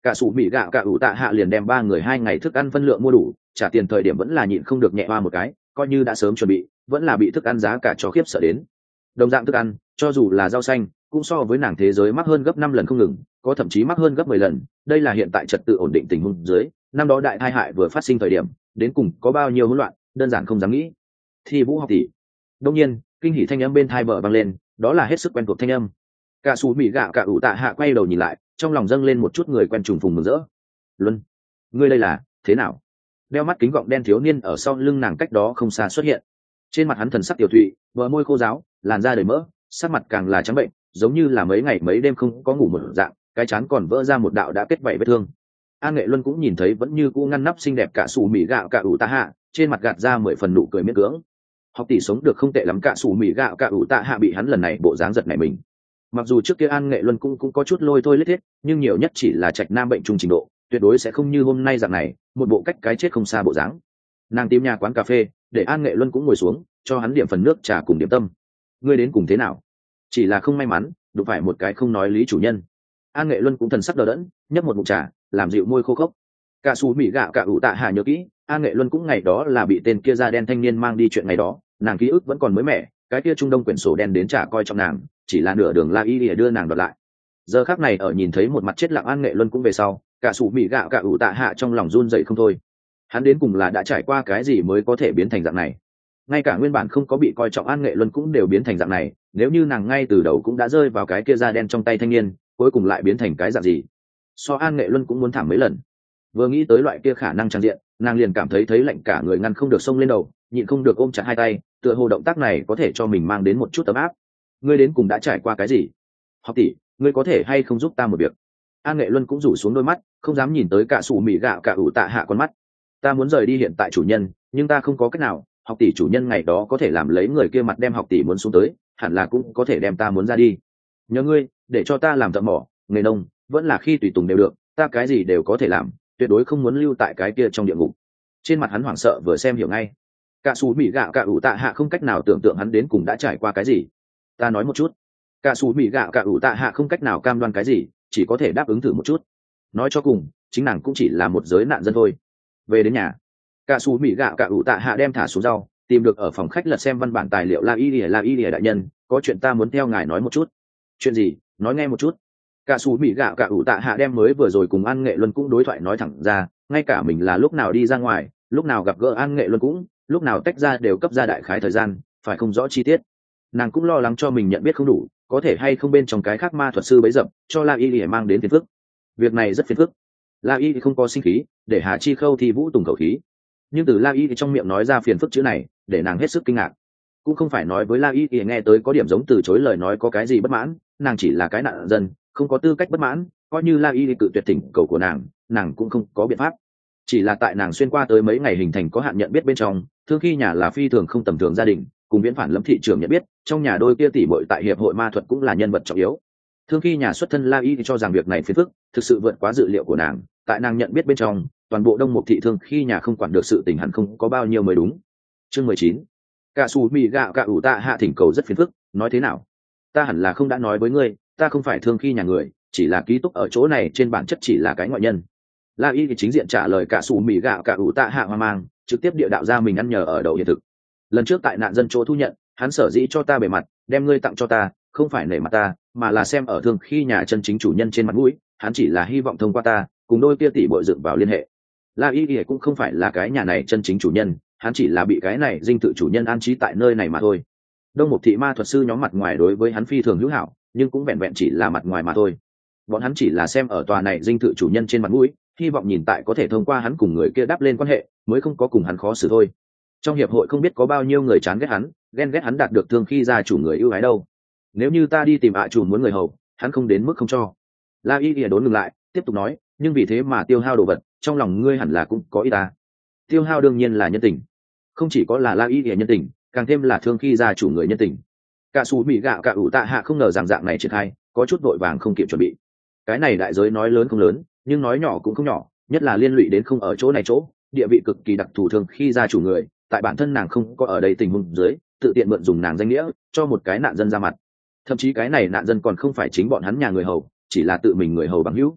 cả sủ mỹ gạo cả ủ tạ hạ liền đem ba người hai ngày thức ăn phân lượng mua đủ, trả tiền thời điểm vẫn là nhịn không được nhẹ hoa một cái, coi như đã sớm chuẩn bị, vẫn là bị thức ăn giá cả cho khiếp sợ đến. Đồng dạng thức ăn, cho dù là rau xanh, cũng so với nàng thế giới mắc hơn gấp năm lần không ngừng, có thậm chí mắc hơn gấp mười lần. Đây là hiện tại trật tự ổn định tình huống dưới, năm đó đại tai hại vừa phát sinh thời điểm, đến cùng có bao nhiêu hỗn loạn, đơn giản không dám nghĩ. Thi Vũ học tỷ. Đương nhiên, kinh hỉ thanh âm bên tai bờ vang lên, đó là hết sức quen thuộc thanh âm. Cả sủ mỹ gạo cả ủ tạ hạ quay đầu nhìn lại, trong lòng dâng lên một chút người quen trùng phùng mừng rỡ. Luân, ngươi đây là thế nào? Đeo mắt kính gọng đen thiếu niên ở sau lưng nàng cách đó không xa xuất hiện. Trên mặt hắn thần sắc tiểu thụy, bờ môi khô ráo, làn da đầy mỡ, sắc mặt càng là trắng bệnh, giống như là mấy ngày mấy đêm không có ngủ một dạng, cái trán còn vỡ ra một đạo đã kết vảy vết thương. An Nghệ Luân cũng nhìn thấy vẫn như cũ ngăn nắp xinh đẹp cả sủ mỹ gạo cả ủ tạ hạ, trên mặt gạt ra mười phần nụ cười miễn cưỡng. Học tỷ sống được không tệ lắm, cả sủ mỹ gạo cả ủ tạ hạ bị hắn lần này bộ dáng giật nảy mình. Mặc dù trước kia An Nghệ Luân cũng cũng có chút lôi thôi lết thiết, nhưng nhiều nhất chỉ là trạch nam bệnh trung trình độ, tuyệt đối sẽ không như hôm nay dạng này, một bộ cách cái chết không xa bộ dáng. Nàng tìm nhà quán cà phê, để An Nghệ Luân cũng ngồi xuống, cho hắn điểm phần nước trà cùng điểm tâm. Ngươi đến cùng thế nào? Chỉ là không may mắn, đụng phải một cái không nói lý chủ nhân. An Nghệ Luân cũng thần sắc đờ đẫn, nhấp một ngụm trà, làm dịu môi khô khốc. Cả Sú mỹ gạo cả ủ tạ hạ nhớ kỹ, An Nghệ Luân cũng ngày đó là bị tên kia da đen thanh niên mang đi chuyện ngày đó, nàng ký ức vẫn còn mới mẻ, cái kia trung đông quyển sổ đen đến trả coi trọng nàng, chỉ là nửa đường La Y để đưa nàng đoạt lại. Giờ khắc này ở nhìn thấy một mặt chết lặng An Nghệ Luân cũng về sau, cả Sú mỹ gạo cả ủ tạ hạ trong lòng run rẩy không thôi. Hắn đến cùng là đã trải qua cái gì mới có thể biến thành dạng này? Ngay cả nguyên bản không có bị coi trọng An Nghệ Luân cũng đều biến thành dạng này, nếu như nàng ngay từ đầu cũng đã rơi vào cái kia da đen trong tay thanh niên, cuối cùng lại biến thành cái dạng gì? So An Nghệ Luân cũng muốn thảm mấy lần. Vừa nghĩ tới loại kia khả năng trang diện, nàng liền cảm thấy thấy lạnh cả người, ngăn không được xông lên đầu, nhịn không được ôm chặt hai tay, tựa hồ động tác này có thể cho mình mang đến một chút ấm áp. Ngươi đến cùng đã trải qua cái gì? Học tỷ, ngươi có thể hay không giúp ta một việc? An Nghệ Luân cũng rủ xuống đôi mắt, không dám nhìn tới cả sủ mì gạo cả ủ tạ hạ con mắt. Ta muốn rời đi hiện tại chủ nhân, nhưng ta không có cách nào. Học tỷ chủ nhân ngày đó có thể làm lấy người kia mặt đem học tỷ muốn xuống tới, hẳn là cũng có thể đem ta muốn ra đi. Nhớ ngươi, để cho ta làm thợ mỏ, nghề nông, vẫn là khi tùy tùng đều được, ta cái gì đều có thể làm, tuyệt đối không muốn lưu tại cái kia trong địa ngục. Trên mặt hắn hoảng sợ vừa xem hiểu ngay. Cả Sú mỹ gạo cả ủ tạ hạ không cách nào tưởng tượng hắn đến cùng đã trải qua cái gì. Ta nói một chút. Cả Sú mỹ gạo cả ủ tạ hạ không cách nào cam đoan cái gì, chỉ có thể đáp ứng thử một chút. Nói cho cùng, chính nàng cũng chỉ là một giới nạn dân thôi. Về đến nhà, cả Sú mỹ gạo cả ủ tạ hạ đem thả xuống rau, tìm được ở phòng khách lật xem văn bản tài liệu. La Y Lìa La Y Lìa đại nhân, có chuyện ta muốn theo ngài nói một chút. Chuyện gì? Nói nghe một chút. Cả Sú mỹ gạo cả ủ tạ hạ đem mới vừa rồi cùng An Nghệ Luân cũng đối thoại nói thẳng ra, ngay cả mình là lúc nào đi ra ngoài, lúc nào gặp gỡ An Nghệ Luân cũng, lúc nào tách ra đều cấp ra đại khái thời gian, phải không rõ chi tiết. Nàng cũng lo lắng cho mình nhận biết không đủ, có thể hay không bên trong cái khác ma thuật sư bấy dập cho La Y Lìa mang đến phiền phức. Việc này rất phiền phức. La Y không có sinh khí, để Hà Chi Khâu Thi Vũ tùng khẩu khí, nhưng từ La Y trong miệng nói ra phiền phức chữ này, để nàng hết sức kinh ngạc. Cũng không phải nói với La Y nghe tới có điểm giống từ chối lời nói có cái gì bất mãn, nàng chỉ là cái nạn dân, không có tư cách bất mãn, coi như La Y cự tuyệt thỉnh cầu của nàng, nàng cũng không có biện pháp. Chỉ là tại nàng xuyên qua tới mấy ngày hình thành có hạn nhận biết bên trong, Thương Khi nhà là phi thường không tầm thường gia đình, cùng Viễn Phản Lâm thị trường nhận biết, trong nhà đôi kia tỷ muội tại hiệp hội ma thuật cũng là nhân vật trọng yếu. Thương Khi nhà xuất thân La Y cho rằng việc này phiền phức, thực sự vượt quá dự liệu của nàng, tại nàng nhận biết bên trong, toàn bộ Đông Mục thị Thương Khi nhà không quản được sự tình hẳn không có bao nhiêu mới đúng. Chương mười chín. Cả Sú mỹ gạo cả ủ tạ hạ thỉnh cầu rất phiền phức, nói thế nào? Ta hẳn là không đã nói với ngươi, ta không phải Thương Khi nhà người, chỉ là ký túc ở chỗ này, trên bản chất chỉ là cái ngoại nhân. La Y thì chính diện trả lời Cả Sú mỹ gạo cả ủ tạ hạ hoang mang, trực tiếp địa đạo ra mình ăn nhờ ở đậu hiện thực. Lần trước tại nạn dân chỗ thu nhận, hắn sở dĩ cho ta bề mặt, đem ngươi tặng cho ta, không phải nể mặt ta, mà là xem ở Thương Khi nhà chân chính chủ nhân trên mặt mũi, hắn chỉ là hy vọng thông qua ta, cùng đôi kia tỷ bội dựng vào liên hệ. La Y thì cũng không phải là cái nhà này chân chính chủ nhân, hắn chỉ là bị cái này dinh thự chủ nhân an trí tại nơi này mà thôi. Đông Mục thị ma thuật sư nhóm mặt ngoài đối với hắn phi thường hữu hảo, nhưng cũng vẹn vẹn chỉ là mặt ngoài mà thôi. Bọn hắn chỉ là xem ở tòa này dinh thự chủ nhân trên mặt mũi, hy vọng nhìn tại có thể thông qua hắn cùng người kia đáp lên quan hệ, mới không có cùng hắn khó xử thôi. Trong hiệp hội không biết có bao nhiêu người chán ghét hắn, ghen ghét hắn đạt được Thương Khi gia chủ người ưu ái đâu. Nếu như ta đi tìm ạ chủ muốn người hầu, hắn không đến mức không cho. La Y ỉa đốn ngừng lại, tiếp tục nói, nhưng vì thế mà tiêu hao đồ vật, trong lòng ngươi hẳn là cũng có ý ta. Tiêu hao đương nhiên là nhân tình, không chỉ có là La Y ỉa nhân tình, càng thêm là Thương Khi gia chủ người nhân tình. Cả Sú mỹ gạo cả ủ tạ hạ không ngờ rằng dạng này triển khai, có chút vội vàng không kịp chuẩn bị. Cái này đại giới nói lớn không lớn, nhưng nói nhỏ cũng không nhỏ, nhất là liên lụy đến không ở chỗ này chỗ, địa vị cực kỳ đặc thù Thương Khi gia chủ người, tại bản thân nàng không có ở đây tình huống dưới, tự tiện mượn dùng nàng danh nghĩa cho một cái nạn dân ra mặt. Thậm chí cái này nạn dân còn không phải chính bọn hắn nhà người hầu, chỉ là tự mình người hầu bằng hữu.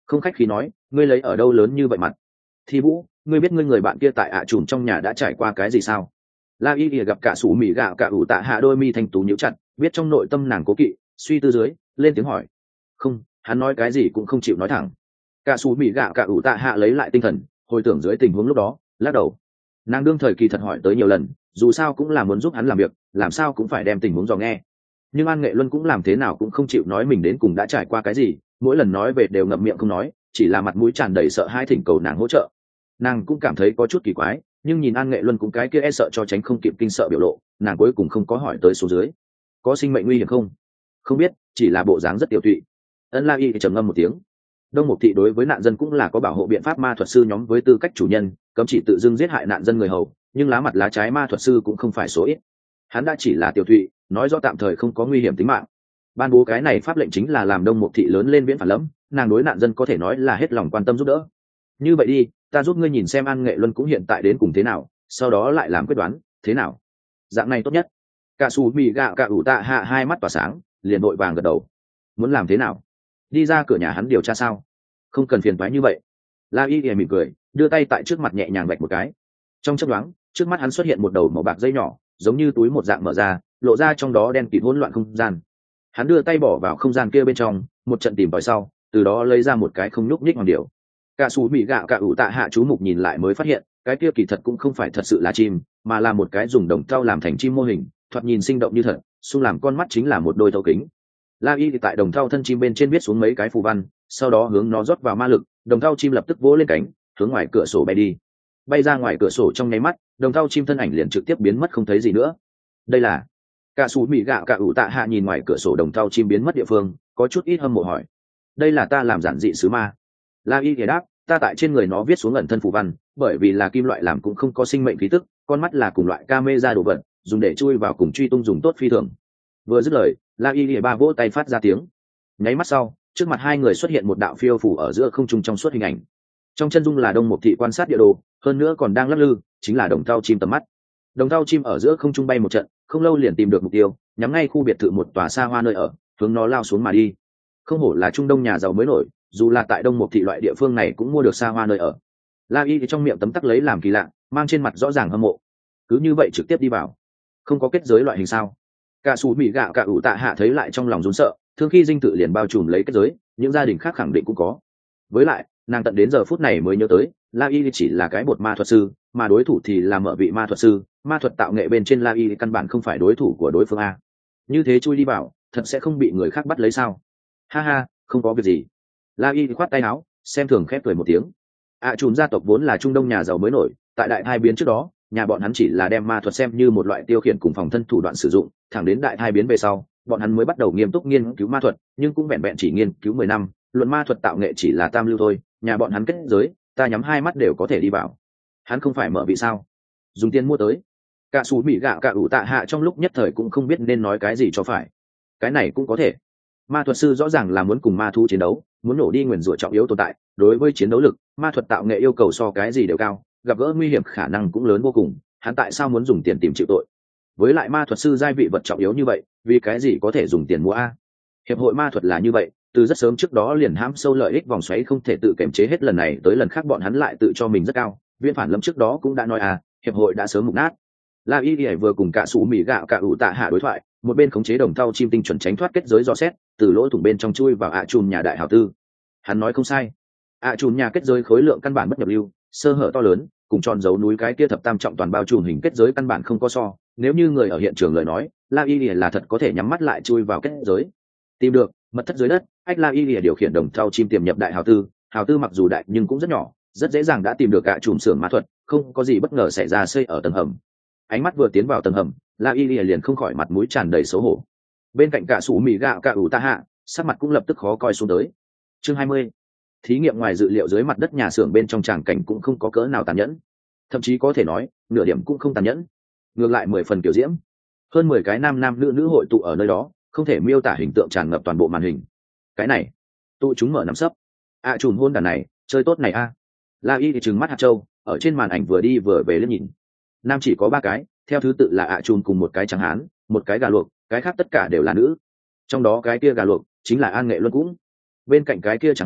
không khách khí nói, ngươi lấy ở đâu lớn như vậy mặt. Thi Vũ, ngươi biết ngươi người bạn kia tại ạ à trùm trong nhà đã trải qua cái gì sao? La Y ỉa gặp cả sủ mì gạo cả ủ tạ hạ đôi mi thành tú nhíu chặt, biết trong nội tâm nàng cố kỵ, suy tư dưới, lên tiếng hỏi. Không, hắn nói cái gì cũng không chịu nói thẳng. Cả sủ mì gạo cả ủ tạ hạ lấy lại tinh thần, hồi tưởng dưới tình huống lúc đó, lắc đầu. Nàng đương thời kỳ thật hỏi tới nhiều lần, dù sao cũng là muốn giúp hắn làm việc, làm sao cũng phải đem tình huống dò nghe. Nhưng An Nghệ Luân cũng làm thế nào cũng không chịu nói mình đến cùng đã trải qua cái gì, mỗi lần nói về đều ngậm miệng không nói, chỉ là mặt mũi tràn đầy sợ hãi thỉnh cầu nàng hỗ trợ. Nàng cũng cảm thấy có chút kỳ quái, nhưng nhìn An Nghệ Luân cũng cái kia e sợ cho tránh không kịp kinh sợ biểu lộ, nàng cuối cùng không có hỏi tới số dưới. Có sinh mệnh nguy hiểm không? Không biết, chỉ là bộ dáng rất tiểu tụy. Ân La Y trầm ngâm một tiếng. Đông Mục thị đối với nạn dân cũng là có bảo hộ biện pháp, ma thuật sư nhóm với tư cách chủ nhân, cấm chỉ tự dưng giết hại nạn dân người hầu, nhưng lá mặt lá trái ma thuật sư cũng không phải số ít. Hắn đã chỉ là tiểu tụy, nói rõ tạm thời không có nguy hiểm tính mạng. Ban bố cái này pháp lệnh chính là làm Đông Mục thị lớn lên viễn phản lẫm, nàng đối nạn dân có thể nói là hết lòng quan tâm giúp đỡ. Như vậy đi, ta giúp ngươi nhìn xem An Nghệ Luân cũng hiện tại đến cùng thế nào, sau đó lại làm quyết đoán, thế nào? Dạng này tốt nhất. Cả Sủ Mì gạo cả ủ tạ hạ hai mắt tỏa sáng, liền vội vàng gật đầu. Muốn làm thế nào? Đi ra cửa nhà hắn điều tra sao? Không cần phiền toái như vậy. La Y mỉm cười, đưa tay tại trước mặt nhẹ nhàng vạch một cái. Trong chớp nhoáng, trước mắt hắn xuất hiện một đầu màu bạc dây nhỏ, giống như túi một dạng mở ra, lộ ra trong đó đen kịt hỗn loạn không gian. Hắn đưa tay bỏ vào không gian kia bên trong, một trận tìm tòi sau, từ đó lấy ra một cái không nhúc nhích hoàng điểu. Cả Sủ Mì gạo cả ủ tạ hạ chú mục nhìn lại mới phát hiện, cái kia kỳ thật cũng không phải thật sự là chim, mà là một cái dùng đồng thau làm thành chim mô hình, thoạt nhìn sinh động như thật, xung làm con mắt chính là một đôi thấu kính. La Y thì tại đồng thau thân chim bên trên viết xuống mấy cái phù văn, sau đó hướng nó rót vào ma lực, đồng thau chim lập tức vỗ lên cánh, hướng ngoài cửa sổ bay đi. Bay ra ngoài cửa sổ trong nháy mắt, đồng thau chim thân ảnh liền trực tiếp biến mất không thấy gì nữa. Đây là Cả Sủ Mì gạo cả ủ tạ hạ nhìn ngoài cửa sổ đồng thau chim biến mất địa phương, có chút ít hâm mộ hỏi. Đây là ta làm giản dị sứ ma. La Y thì đáp, ta tại trên người nó viết xuống ẩn thân phù văn, bởi vì là kim loại làm cũng không có sinh mệnh khí tức, con mắt là cùng loại camera đồ vật, dùng để chui vào cùng truy tung dùng tốt phi thường. Vừa dứt lời, La Y lìa ba vỗ tay phát ra tiếng. Nháy mắt sau, trước mặt hai người xuất hiện một đạo phiêu phủ ở giữa không trung trong suốt hình ảnh. Trong chân dung là Đông Mục thị quan sát địa đồ, hơn nữa còn đang lắc lư, chính là đồng thau chim tầm mắt. Đồng thau chim ở giữa không trung bay một trận, không lâu liền tìm được mục tiêu, nhắm ngay khu biệt thự một tòa xa hoa nơi ở, hướng nó lao xuống mà đi. Không hổ là Trung Đông nhà giàu mới nổi, dù là tại Đông Mục thị loại địa phương này cũng mua được xa hoa nơi ở. La Y thì trong miệng tấm tắc lấy làm kỳ lạ, mang trên mặt rõ ràng hâm mộ. Cứ như vậy trực tiếp đi vào, không có kết giới loại hình sao? Cả Sủ Mì gạo cả ủ tạ hạ thấy lại trong lòng run sợ, thương khi dinh tự liền bao trùm lấy kết giới, những gia đình khác khẳng định cũng có. Với lại, nàng tận đến giờ phút này mới nhớ tới, La Y chỉ là cái bột ma thuật sư, mà đối thủ thì là mở vị ma thuật sư, ma thuật tạo nghệ bên trên La Y căn bản không phải đối thủ của đối phương a. Như thế chui đi vào, thật sẽ không bị người khác bắt lấy sao? Ha ha, không có việc gì. La Y khoát tay áo, xem thường khép cười một tiếng. ạ à, trùm gia tộc vốn là Trung Đông nhà giàu mới nổi, tại đại thai biến trước đó, nhà bọn hắn chỉ là đem ma thuật xem như một loại tiêu khiển cùng phòng thân thủ đoạn sử dụng, thẳng đến đại thai biến về sau, bọn hắn mới bắt đầu nghiêm túc nghiên cứu ma thuật, nhưng cũng vẹn vẹn chỉ nghiên cứu mười năm, luận ma thuật tạo nghệ chỉ là tam lưu thôi. Nhà bọn hắn kết giới, ta nhắm hai mắt đều có thể đi vào. Hắn không phải mở vị sao? Dùng tiền mua tới. Cả Sủ Mì gạo cả ủ tạ hạ trong lúc nhất thời cũng không biết nên nói cái gì cho phải. Cái này cũng có thể. Ma thuật sư rõ ràng là muốn cùng ma thu chiến đấu, muốn nổ đi nguyền rủa trọng yếu tồn tại, đối với chiến đấu lực, ma thuật tạo nghệ yêu cầu so cái gì đều cao, gặp gỡ nguy hiểm khả năng cũng lớn vô cùng, hắn tại sao muốn dùng tiền tìm chịu tội? Với lại ma thuật sư giai vị vật trọng yếu như vậy, vì cái gì có thể dùng tiền mua a? Hiệp hội ma thuật là như vậy, từ rất sớm trước đó liền hãm sâu lợi ích vòng xoáy không thể tự kiểm chế, hết lần này tới lần khác bọn hắn lại tự cho mình rất cao. Viên phản lâm trước đó cũng đã nói à, hiệp hội đã sớm mục nát. La Y Y vừa cùng cả Sủ Mì gạo cả ủ tạ hạ đối thoại, một bên khống chế đồng thau chim tinh chuẩn tránh thoát kết giới dò xét, từ lỗ thủng bên trong chui vào ạ chùm nhà đại hảo tư. Hắn nói không sai, ạ chùm nhà kết giới khối lượng căn bản bất nhập lưu, sơ hở to lớn, cùng tròn dấu núi cái kia thập tam trọng toàn bao trùm hình kết giới căn bản không có so. Nếu như người ở hiện trường lời nói, La Y Y là thật có thể nhắm mắt lại chui vào kết giới. Tìm được mật thất dưới đất, ách La Y Y điều khiển đồng thau chim tiềm nhập đại hảo tư. Hảo tư mặc dù đại nhưng cũng rất nhỏ, rất dễ dàng đã tìm được ạ chùm xưởng ma thuật, không có gì bất ngờ xảy ra xây ở tầng hầm. Ánh mắt vừa tiến vào tầng hầm, La Y Y liền không khỏi mặt mũi tràn đầy xấu hổ. Bên cạnh cả Sủ Mì gạo cả ủ tạ hạ, sắc mặt cũng lập tức khó coi xuống tới. Chương hai mươi. Thí nghiệm ngoài dự liệu dưới mặt đất nhà xưởng bên trong tràng cảnh cũng không có cỡ nào tàn nhẫn, thậm chí có thể nói nửa điểm cũng không tàn nhẫn, ngược lại mười phần kiểu diễm. Hơn mười cái nam nam nữ nữ hội tụ ở nơi đó, không thể miêu tả hình tượng tràn ngập toàn bộ màn hình. Cái này, tụ chúng mở nắm sấp. À, chùm hôn đàn này, chơi tốt này a. À. La Y thì trừng mắt hạt châu, ở trên màn ảnh vừa đi vừa về liếc nhìn. Nam chỉ có ba cái, theo thứ tự là ạ à chùm cùng một cái trắng hán, một cái gà luộc, cái khác tất cả đều là nữ. Trong đó cái kia gà luộc chính là An Nghệ Luân cũng. Bên cạnh cái kia trắng hán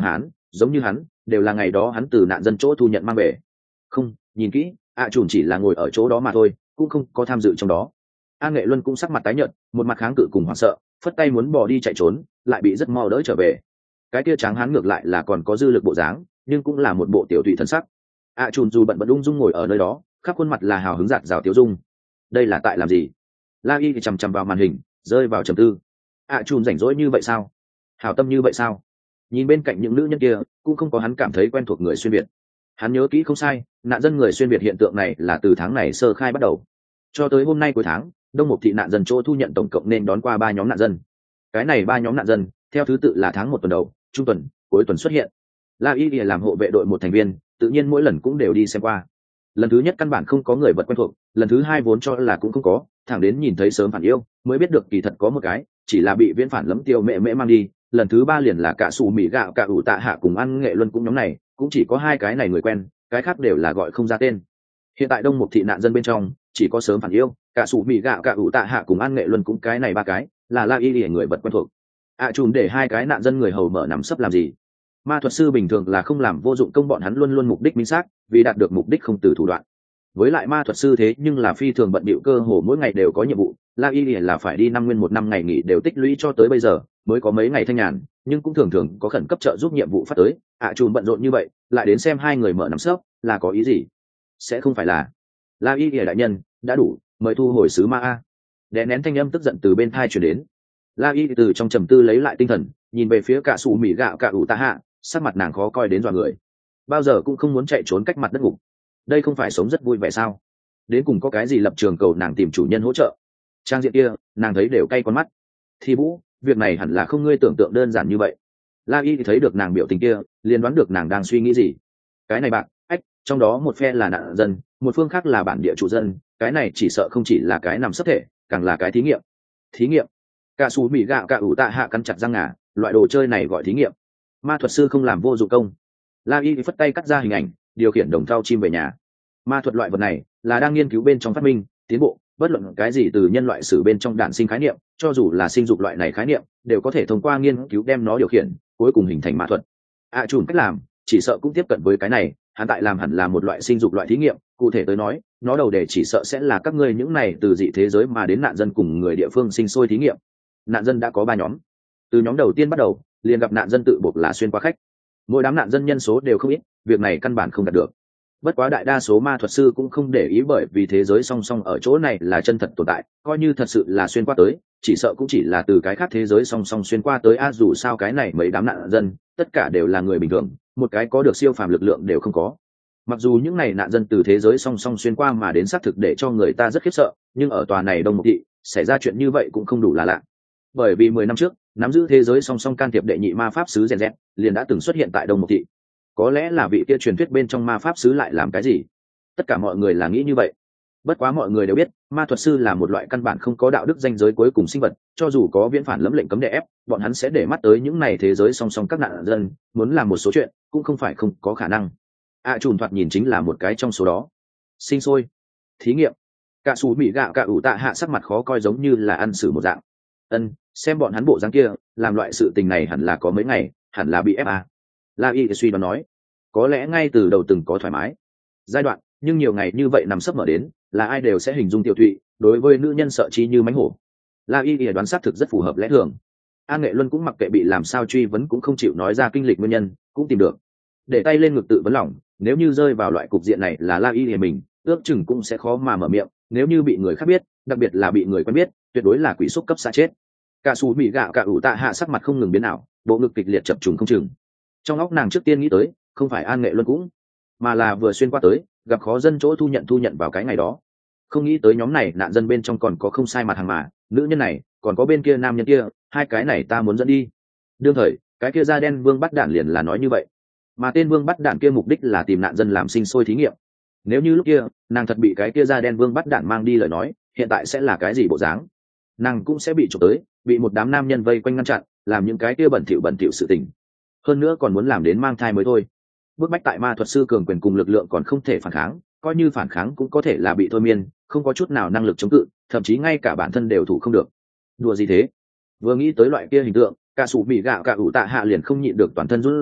giống như hắn đều là ngày đó hắn từ nạn dân chỗ thu nhận mang về. Không, nhìn kỹ, ạ à, chùn chỉ là ngồi ở chỗ đó mà thôi, cũng không có tham dự trong đó. An Nghệ Luân cũng sắc mặt tái nhợt, một mặt kháng cự cùng hoảng sợ, phất tay muốn bỏ đi chạy trốn, lại bị rất mau đỡ trở về. Cái kia tráng hán ngược lại là còn có dư lực bộ dáng, nhưng cũng là một bộ tiểu tụy thân sắc. ạ à, chùn dù bận bận ung dung ngồi ở nơi đó, khắp khuôn mặt là hào hứng giạt rào tiêu dung. Đây là tại làm gì? La Y thì chằm chằm vào màn hình, rơi vào trầm tư. ạ à, chùn rảnh rỗi như vậy sao? Hảo tâm như vậy sao? Nhìn bên cạnh những nữ nhân kia, cũng không có hắn cảm thấy quen thuộc người xuyên việt. Hắn nhớ kỹ không sai, nạn dân người xuyên việt hiện tượng này là từ tháng này sơ khai bắt đầu, cho tới hôm nay cuối tháng, Đông Mục thị nạn dân chỗ thu nhận tổng cộng nên đón qua ba nhóm nạn dân. Cái này ba nhóm nạn dân theo thứ tự là tháng một tuần đầu, trung tuần, cuối tuần xuất hiện. La Y để làm hộ vệ đội một thành viên, tự nhiên mỗi lần cũng đều đi xem qua. Lần thứ nhất căn bản không có người vật quen thuộc, lần thứ hai vốn cho là cũng không có, thẳng đến nhìn thấy sớm phản yêu mới biết được kỳ thật có một cái, chỉ là bị viễn phản lẫm tiêu mẹ mẹ mang đi. Lần thứ ba liền là cả sủ mì gạo cả ủ tạ hạ cùng Ăn Nghệ Luân cũng nhóm này, cũng chỉ có hai cái này người quen, cái khác đều là gọi không ra tên. Hiện tại Đông Mục thị nạn dân bên trong chỉ có sớm phản yêu, cả sủ mì gạo cả ủ tạ hạ cùng Ăn Nghệ Luân cũng cái này ba cái là La Y để người vật quen thuộc. ạ à, chùm để hai cái nạn dân người hầu mở nằm sấp làm gì? Ma thuật sư bình thường là không làm vô dụng công, bọn hắn luôn luôn mục đích minh xác, vì đạt được mục đích không từ thủ đoạn. Với lại ma thuật sư thế nhưng là phi thường bận bịu, cơ hồ mỗi ngày đều có nhiệm vụ. La Y là phải đi năm nguyên một năm ngày nghỉ đều tích lũy cho tới bây giờ mới có mấy ngày thanh nhàn, nhưng cũng thường thường có khẩn cấp trợ giúp nhiệm vụ phát tới. ạ à, chùm bận rộn như vậy lại đến xem hai người mở nằm sấp là có ý gì? Sẽ không phải là La Y đại nhân đã đủ, mời thu hồi sứ ma a. Đè nén thanh âm tức giận từ bên thai truyền đến. La Y từ trong trầm tư lấy lại tinh thần, nhìn về phía cả sủ mì gạo cả ủ tạ hạ, sắc mặt nàng khó coi đến dọa người. Bao giờ cũng không muốn chạy trốn cách mặt đất ngục, đây không phải sống rất vui vẻ sao? Đến cùng có cái gì lập trường cầu nàng tìm chủ nhân hỗ trợ? Trang diện kia nàng thấy đều cay con mắt. Thì Vũ, việc này hẳn là không ngươi tưởng tượng đơn giản như vậy. La Y thì thấy được nàng biểu tình kia, liền đoán được nàng đang suy nghĩ gì. Cái này bạn, ách, trong đó một phe là nạn dân, một phương khác là bản địa chủ dân, cái này chỉ sợ không chỉ là cái nằm sấp thể, càng là cái thí nghiệm. Thí nghiệm? Cả xù mì gạo cả ủ tạ hạ cắn chặt răng ngà, loại đồ chơi này gọi thí nghiệm? Ma thuật sư không làm vô dụng công. La Y phất tay cắt ra hình ảnh, điều khiển đồng thau chim về nhà. Ma thuật loại vật này là đang nghiên cứu bên trong phát minh tiến bộ, bất luận cái gì từ nhân loại sử bên trong đản sinh khái niệm, cho dù là sinh dục loại này khái niệm đều có thể thông qua nghiên cứu đem nó điều khiển, cuối cùng hình thành ma thuật. ạ à, chùm cách làm chỉ sợ cũng tiếp cận với cái này, hắn tại làm hẳn là một loại sinh dục loại thí nghiệm. Cụ thể tới nói, nó đầu đề chỉ sợ sẽ là các ngươi những này từ dị thế giới mà đến nạn dân cùng người địa phương sinh sôi thí nghiệm. Nạn dân đã có ba nhóm, từ nhóm đầu tiên bắt đầu liền gặp nạn dân tự buộc là xuyên qua khách. Mỗi đám nạn dân nhân số đều không ít, việc này căn bản không đạt được. Bất quá đại đa số ma thuật sư cũng không để ý, bởi vì thế giới song song ở chỗ này là chân thật tồn tại, coi như thật sự là xuyên qua tới, chỉ sợ cũng chỉ là từ cái khác thế giới song song xuyên qua tới a. À, dù sao cái này mấy đám nạn dân tất cả đều là người bình thường, một cái có được siêu phàm lực lượng đều không có. Mặc dù những này nạn dân từ thế giới song song xuyên qua mà đến xác thực để cho người ta rất khiếp sợ, nhưng ở tòa này Đông Mục thị xảy ra chuyện như vậy cũng không đủ là lạ. Bởi vì mười năm trước nắm giữ thế giới song song can thiệp đệ nhị ma pháp sứ rèn rèn liền đã từng xuất hiện tại Đông Mục thị. Có lẽ là vị kia truyền thuyết bên trong ma pháp sứ lại làm cái gì? Tất cả mọi người là nghĩ như vậy. Bất quá mọi người đều biết, ma thuật sư là một loại căn bản không có đạo đức danh giới cuối cùng sinh vật, cho dù có viễn phản lẫm lệnh cấm đè ép, bọn hắn sẽ để mắt tới những này thế giới song song các nạn dân, muốn làm một số chuyện cũng không phải không có khả năng. ạ à, chùn thoạt nhìn chính là một cái trong số đó. Sinh sôi, thí nghiệm. Cả xù mị gạo cả ủ tạ hạ sắc mặt khó coi giống như là ăn xử một dạng. Ân, xem bọn hắn bộ dáng kia, làm loại sự tình này hẳn là có mấy ngày, hẳn là bị ép à. La Y suy đoán nói, có lẽ ngay từ đầu từng có thoải mái giai đoạn, nhưng nhiều ngày như vậy nằm sấp mở đến, là ai đều sẽ hình dung tiểu thụy, đối với nữ nhân sợ chi như mánh hổ. La Y đoán xác thực rất phù hợp lẽ thường. An Nghệ Luân cũng mặc kệ bị làm sao truy vấn, cũng không chịu nói ra kinh lịch nguyên nhân, cũng tìm được để tay lên ngực tự vấn lòng, nếu như rơi vào loại cục diện này là La Y mình, ước chừng cũng sẽ khó mà mở miệng, nếu như bị người khác biết, đặc biệt là bị người quen biết, tuyệt đối là quỷ xúc cấp xa chết. Cả xù mị gạo cả ủ tạ hạ sắc mặt không ngừng biến ảo, bộ ngực kịch liệt chập trùng không chừng. Trong óc nàng trước tiên nghĩ tới không phải An Nghệ Luân cũng, mà là vừa xuyên qua tới gặp khó dân chỗ thu nhận thu nhận vào cái ngày đó. Không nghĩ tới nhóm này nạn dân bên trong còn có không sai mặt hàng mà, nữ nhân này còn có bên kia nam nhân kia, hai cái này ta muốn dẫn đi. Đương thời cái kia da đen vương bắt đản liền là nói như vậy, mà tên vương bắt đản kia mục đích là tìm nạn dân làm sinh sôi thí nghiệm. Nếu như lúc kia nàng thật bị cái kia da đen vương bắt đản mang đi lời nói, hiện tại sẽ là cái gì bộ dáng? Nàng cũng sẽ bị trục tới, bị một đám nam nhân vây quanh ngăn chặn, làm những cái kia bẩn thỉu bẩn thỉu sự tình, hơn nữa còn muốn làm đến mang thai mới thôi. Bức bách tại ma thuật sư cường quyền cùng lực lượng còn không thể phản kháng, coi như phản kháng cũng có thể là bị thôi miên, không có chút nào năng lực chống cự, thậm chí ngay cả bản thân đều thủ không được. Đùa gì thế? Vừa nghĩ tới loại kia hình tượng, cả sủ bị gạo cả ủ tạ hạ liền không nhịn được toàn thân run rẩy,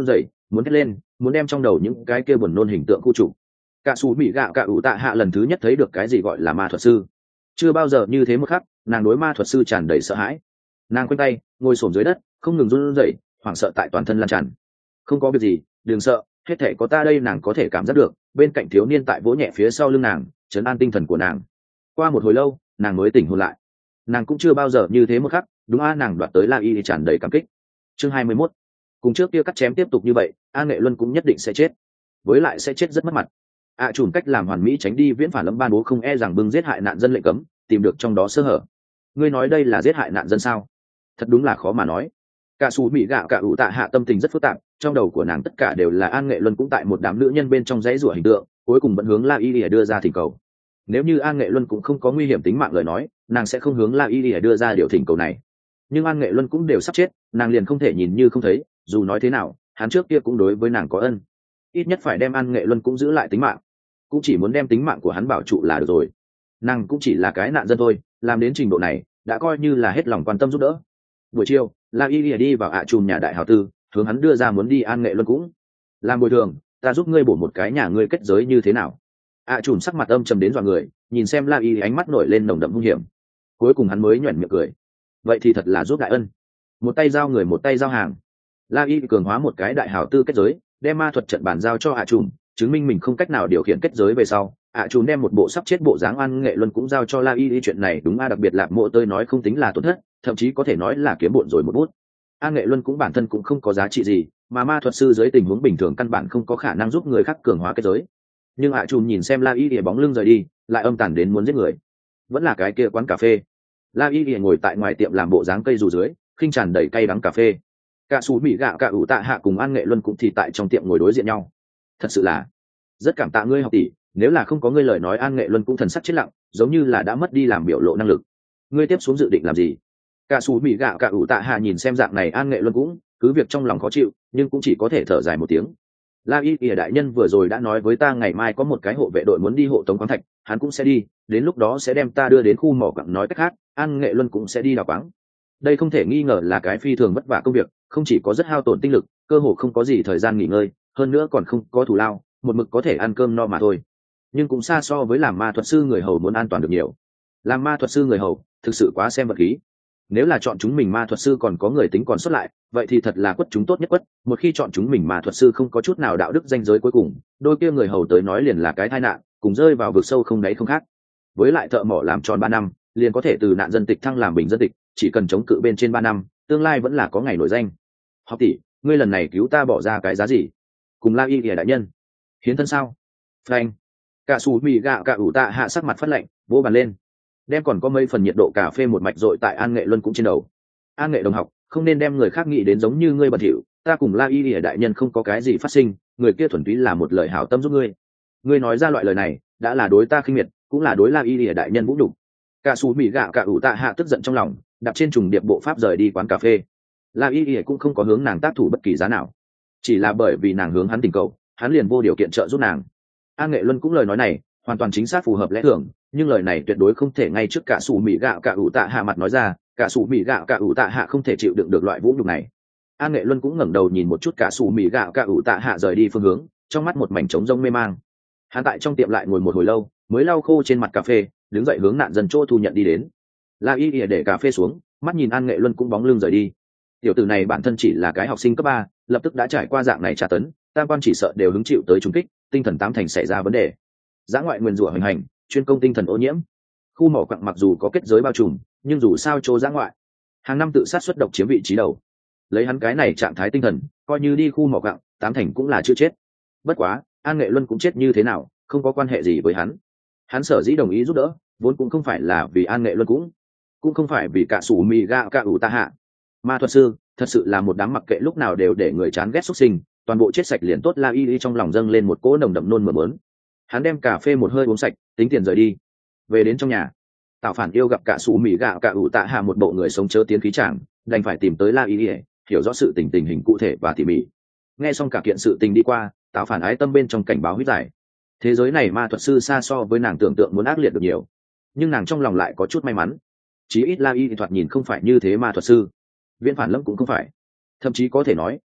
muốn thét lên, muốn đem trong đầu những cái kia buồn nôn hình tượng khu trục. Cả Sú Mỹ Gạo Cả ủ tạ hạ lần thứ nhất thấy được cái gì gọi là ma thuật sư. Chưa bao giờ như thế một khắc, nàng đối ma thuật sư tràn đầy sợ hãi. Nàng quanh tay, ngồi xổm dưới đất, không ngừng run rẩy, hoảng sợ tại toàn thân lan tràn. Không có việc gì, đừng sợ, hết thể có ta đây. Nàng có thể cảm giác được, bên cạnh thiếu niên tại vỗ nhẹ phía sau lưng nàng, trấn an tinh thần của nàng. Qua một hồi lâu, nàng mới tỉnh hồn lại. Nàng cũng chưa bao giờ như thế một khắc, đúng a, nàng đoạt tới La Y thì tràn đầy cảm kích. Chương hai mươi mốt. Cùng trước kia cắt chém tiếp tục như vậy, An Nghệ Luân cũng nhất định sẽ chết, với lại sẽ chết rất mất mặt. ạ à, chùm cách làm hoàn mỹ tránh đi viễn phản lâm ban bố không e rằng bưng giết hại nạn dân lệnh cấm, tìm được trong đó sơ hở. Ngươi nói đây là giết hại nạn dân sao? Thật đúng là khó mà nói. Cả Sú Mỹ Gạo Cả ủ tạ hạ tâm tình rất phức tạp, trong đầu của nàng tất cả đều là An Nghệ Luân cũng tại một đám nữ nhân bên trong dãy rủa hình tượng, cuối cùng vẫn hướng La Y để đưa ra thỉnh cầu. Nếu như An Nghệ Luân cũng không có nguy hiểm tính mạng lời nói, nàng sẽ không hướng La Y để đưa ra điều thỉnh cầu này. Nhưng An Nghệ Luân cũng đều sắp chết, nàng liền không thể nhìn như không thấy, dù nói thế nào, hắn trước kia cũng đối với nàng có ân, ít nhất phải đem An Nghệ Luân cũng giữ lại tính mạng, cũng chỉ muốn đem tính mạng của hắn bảo trụ là được rồi. Nàng cũng chỉ là cái nạn dân thôi, làm đến trình độ này đã coi như là hết lòng quan tâm giúp đỡ. Buổi chiều, La Y đi vào ạ chùm nhà đại hào tư, hướng hắn đưa ra muốn đi An Nghệ Luân cũng làm bồi thường, ta giúp ngươi bổ một cái nhà ngươi kết giới như thế nào? ạ chùm sắc mặt âm trầm đến dọa người, nhìn xem La Y ánh mắt nổi lên nồng đậm hung hiểm, cuối cùng hắn mới nhoẻn miệng cười. Vậy thì thật là giúp đại ân, một tay giao người một tay giao hàng. La Y cường hóa một cái đại hào tư kết giới, đem ma thuật trận bàn giao cho ạ chùm, chứng minh mình không cách nào điều khiển kết giới về sau. ạ chùm đem một bộ sắp chết bộ dáng An Nghệ Luân cũng giao cho La Y. Chuyện này đúng a, đặc biệt là mộ tơi nói không tính là tổn thất, thậm chí có thể nói là kiếm bộn rồi một bút. An Nghệ Luân cũng bản thân cũng không có giá trị gì, mà ma thuật sư dưới tình huống bình thường căn bản không có khả năng giúp người khác cường hóa kết giới. Nhưng ạ chùm nhìn xem La Y để bóng lưng rời đi, lại âm tàn đến muốn giết người. Vẫn là cái kia quán cà phê. La Y để ngồi tại ngoài tiệm làm bộ dáng cây dù dưới, khinh tràn đầy cay đắng cà phê. Cả Sú Mỹ Gạo Cả ủ tạ hạ cùng An Nghệ Luân cũng thì tại trong tiệm ngồi đối diện nhau. Thật sự là rất cảm tạ ngươi học tỷ, nếu là không có ngươi lời nói. An Nghệ Luân cũng thần sắc chết lặng, giống như là đã mất đi làm biểu lộ năng lực. Ngươi tiếp xuống dự định làm gì? Cả Sú Mỹ Gạo Cả ủ tạ hạ nhìn xem dạng này An Nghệ Luân cũng cứ việc trong lòng khó chịu, nhưng cũng chỉ có thể thở dài một tiếng. La Y ỉa đại nhân vừa rồi đã nói với ta ngày mai có một cái hộ vệ đội muốn đi hộ tống khoáng thạch, hắn cũng sẽ đi, đến lúc đó sẽ đem ta đưa đến khu mỏ quặng. Nói cách khác, An Nghệ Luân cũng sẽ đi đào quáng. Đây không thể nghi ngờ là cái phi thường vất vả công việc, không chỉ có rất hao tổn tinh lực, cơ hồ không có gì thời gian nghỉ ngơi, hơn nữa còn không có thù lao, một mực có thể ăn cơm no mà thôi. Nhưng cũng xa so với làm ma thuật sư người hầu muốn an toàn được nhiều. Làm ma thuật sư người hầu thực sự quá xem vật khí. Nếu là chọn chúng mình ma thuật sư còn có người tính còn xuất lại, vậy thì thật là quất chúng tốt nhất quất. Một khi chọn chúng mình ma thuật sư không có chút nào đạo đức danh giới, cuối cùng đôi kia người hầu tới nói liền là cái tai nạn, cùng rơi vào vực sâu không đáy không khác. Với lại thợ mỏ làm tròn ba năm liền có thể từ nạn dân tịch thăng làm bình dân tịch, chỉ cần chống cự bên trên ba năm, tương lai vẫn là có ngày nổi danh. Học tỷ, ngươi lần này cứu ta bỏ ra cái giá gì? Cùng La Y đại nhân hiến thân sao? Frank. Cả Sú Mỹ Gạo Cả ủ tạ hạ sắc mặt phát lạnh, vỗ bàn lên, đem còn có mấy phần nhiệt độ cà phê một mạch dội tại An Nghệ Luân cũng trên đầu. An Nghệ đồng học, không nên đem người khác nghĩ đến giống như ngươi bẩn thỉu, ta cùng La Y đại nhân không có cái gì phát sinh, người kia thuần túy là một lời hảo tâm giúp ngươi. Ngươi nói ra loại lời này đã là đối ta khinh miệt, cũng là đối La Y đại nhân vũ nhục. Cả Sú Mỹ Gạo Cả ủ tạ hạ tức giận trong lòng, đạp trên trùng điệp bộ pháp rời đi quán cà phê. La Y cũng không có hướng nàng tác thủ bất kỳ giá nào, chỉ là bởi vì nàng hướng hắn tình cầu, hắn liền vô điều kiện trợ giúp nàng. An Nghệ Luân cũng lời nói này hoàn toàn chính xác phù hợp lẽ thường, nhưng lời này tuyệt đối không thể ngay trước Cả Sú Mỹ Gạo Cả ủ tạ hạ mặt nói ra. Cả Sú Mỹ Gạo Cả ủ tạ hạ không thể chịu đựng được loại vũ nhục này. An Nghệ Luân cũng ngẩng đầu nhìn một chút Cả Sú Mỹ Gạo Cả ủ tạ hạ rời đi phương hướng, trong mắt một mảnh trống rỗng mê mang. Hắn tại trong tiệm lại ngồi một hồi lâu, mới lau khô trên mặt cà phê, đứng dậy hướng nạn dân chỗ thu nhận đi đến. La Y để cà phê xuống, mắt nhìn An Nghệ Luân cũng bóng lưng rời đi. Tiểu tử này bản thân chỉ là cái học sinh cấp ba, lập tức đã trải qua dạng này tra tấn, tam quan chỉ sợ đều hứng chịu tới trùng kích, tinh thần tám thành xảy ra vấn đề. Dã ngoại nguyên rủa hành hành, chuyên công tinh thần ô nhiễm. Khu mỏ quặng mặc dù có kết giới bao trùm, nhưng dù sao chỗ dã ngoại, hàng năm tự sát xuất độc chiếm vị trí đầu. Lấy hắn cái này trạng thái tinh thần, coi như đi khu mỏ quặng, tám thành cũng là chưa chết. Bất quá, An Nghệ Luân cũng chết như thế nào, không có quan hệ gì với hắn. Hắn sở dĩ đồng ý giúp đỡ, vốn cũng không phải là vì An Nghệ Luân, cũng cũng không phải vì Cả Sú Mỹ Gạo Cả ủ tạ hạ. Ma thuật sư thật sự là một đám mặc kệ lúc nào đều để người chán ghét xuất sinh, toàn bộ chết sạch liền tốt. La Y trong lòng dâng lên một cỗ nồng đậm nôn mửa mớn. Hắn đem cà phê một hơi uống sạch, tính tiền rời đi. Về đến trong nhà, Tào Phản yêu gặp Cả Sú Mỹ Gạo Cả ủ tạ hạ một bộ người sống chớ tiến khí chàng, đành phải tìm tới La Y, hiểu rõ sự tình tình hình cụ thể và tỉ mỉ. Nghe xong cả kiện sự tình đi qua, Tào Phản ái tâm bên trong cảnh báo huyết giải. Thế giới này ma thuật sư xa so với nàng tưởng tượng muốn ác liệt được nhiều, nhưng nàng trong lòng lại có chút may mắn. Chí ít La Y thoạt nhìn không phải như thế ma thuật sư, viễn phản lâm cũng không phải, thậm chí có thể nói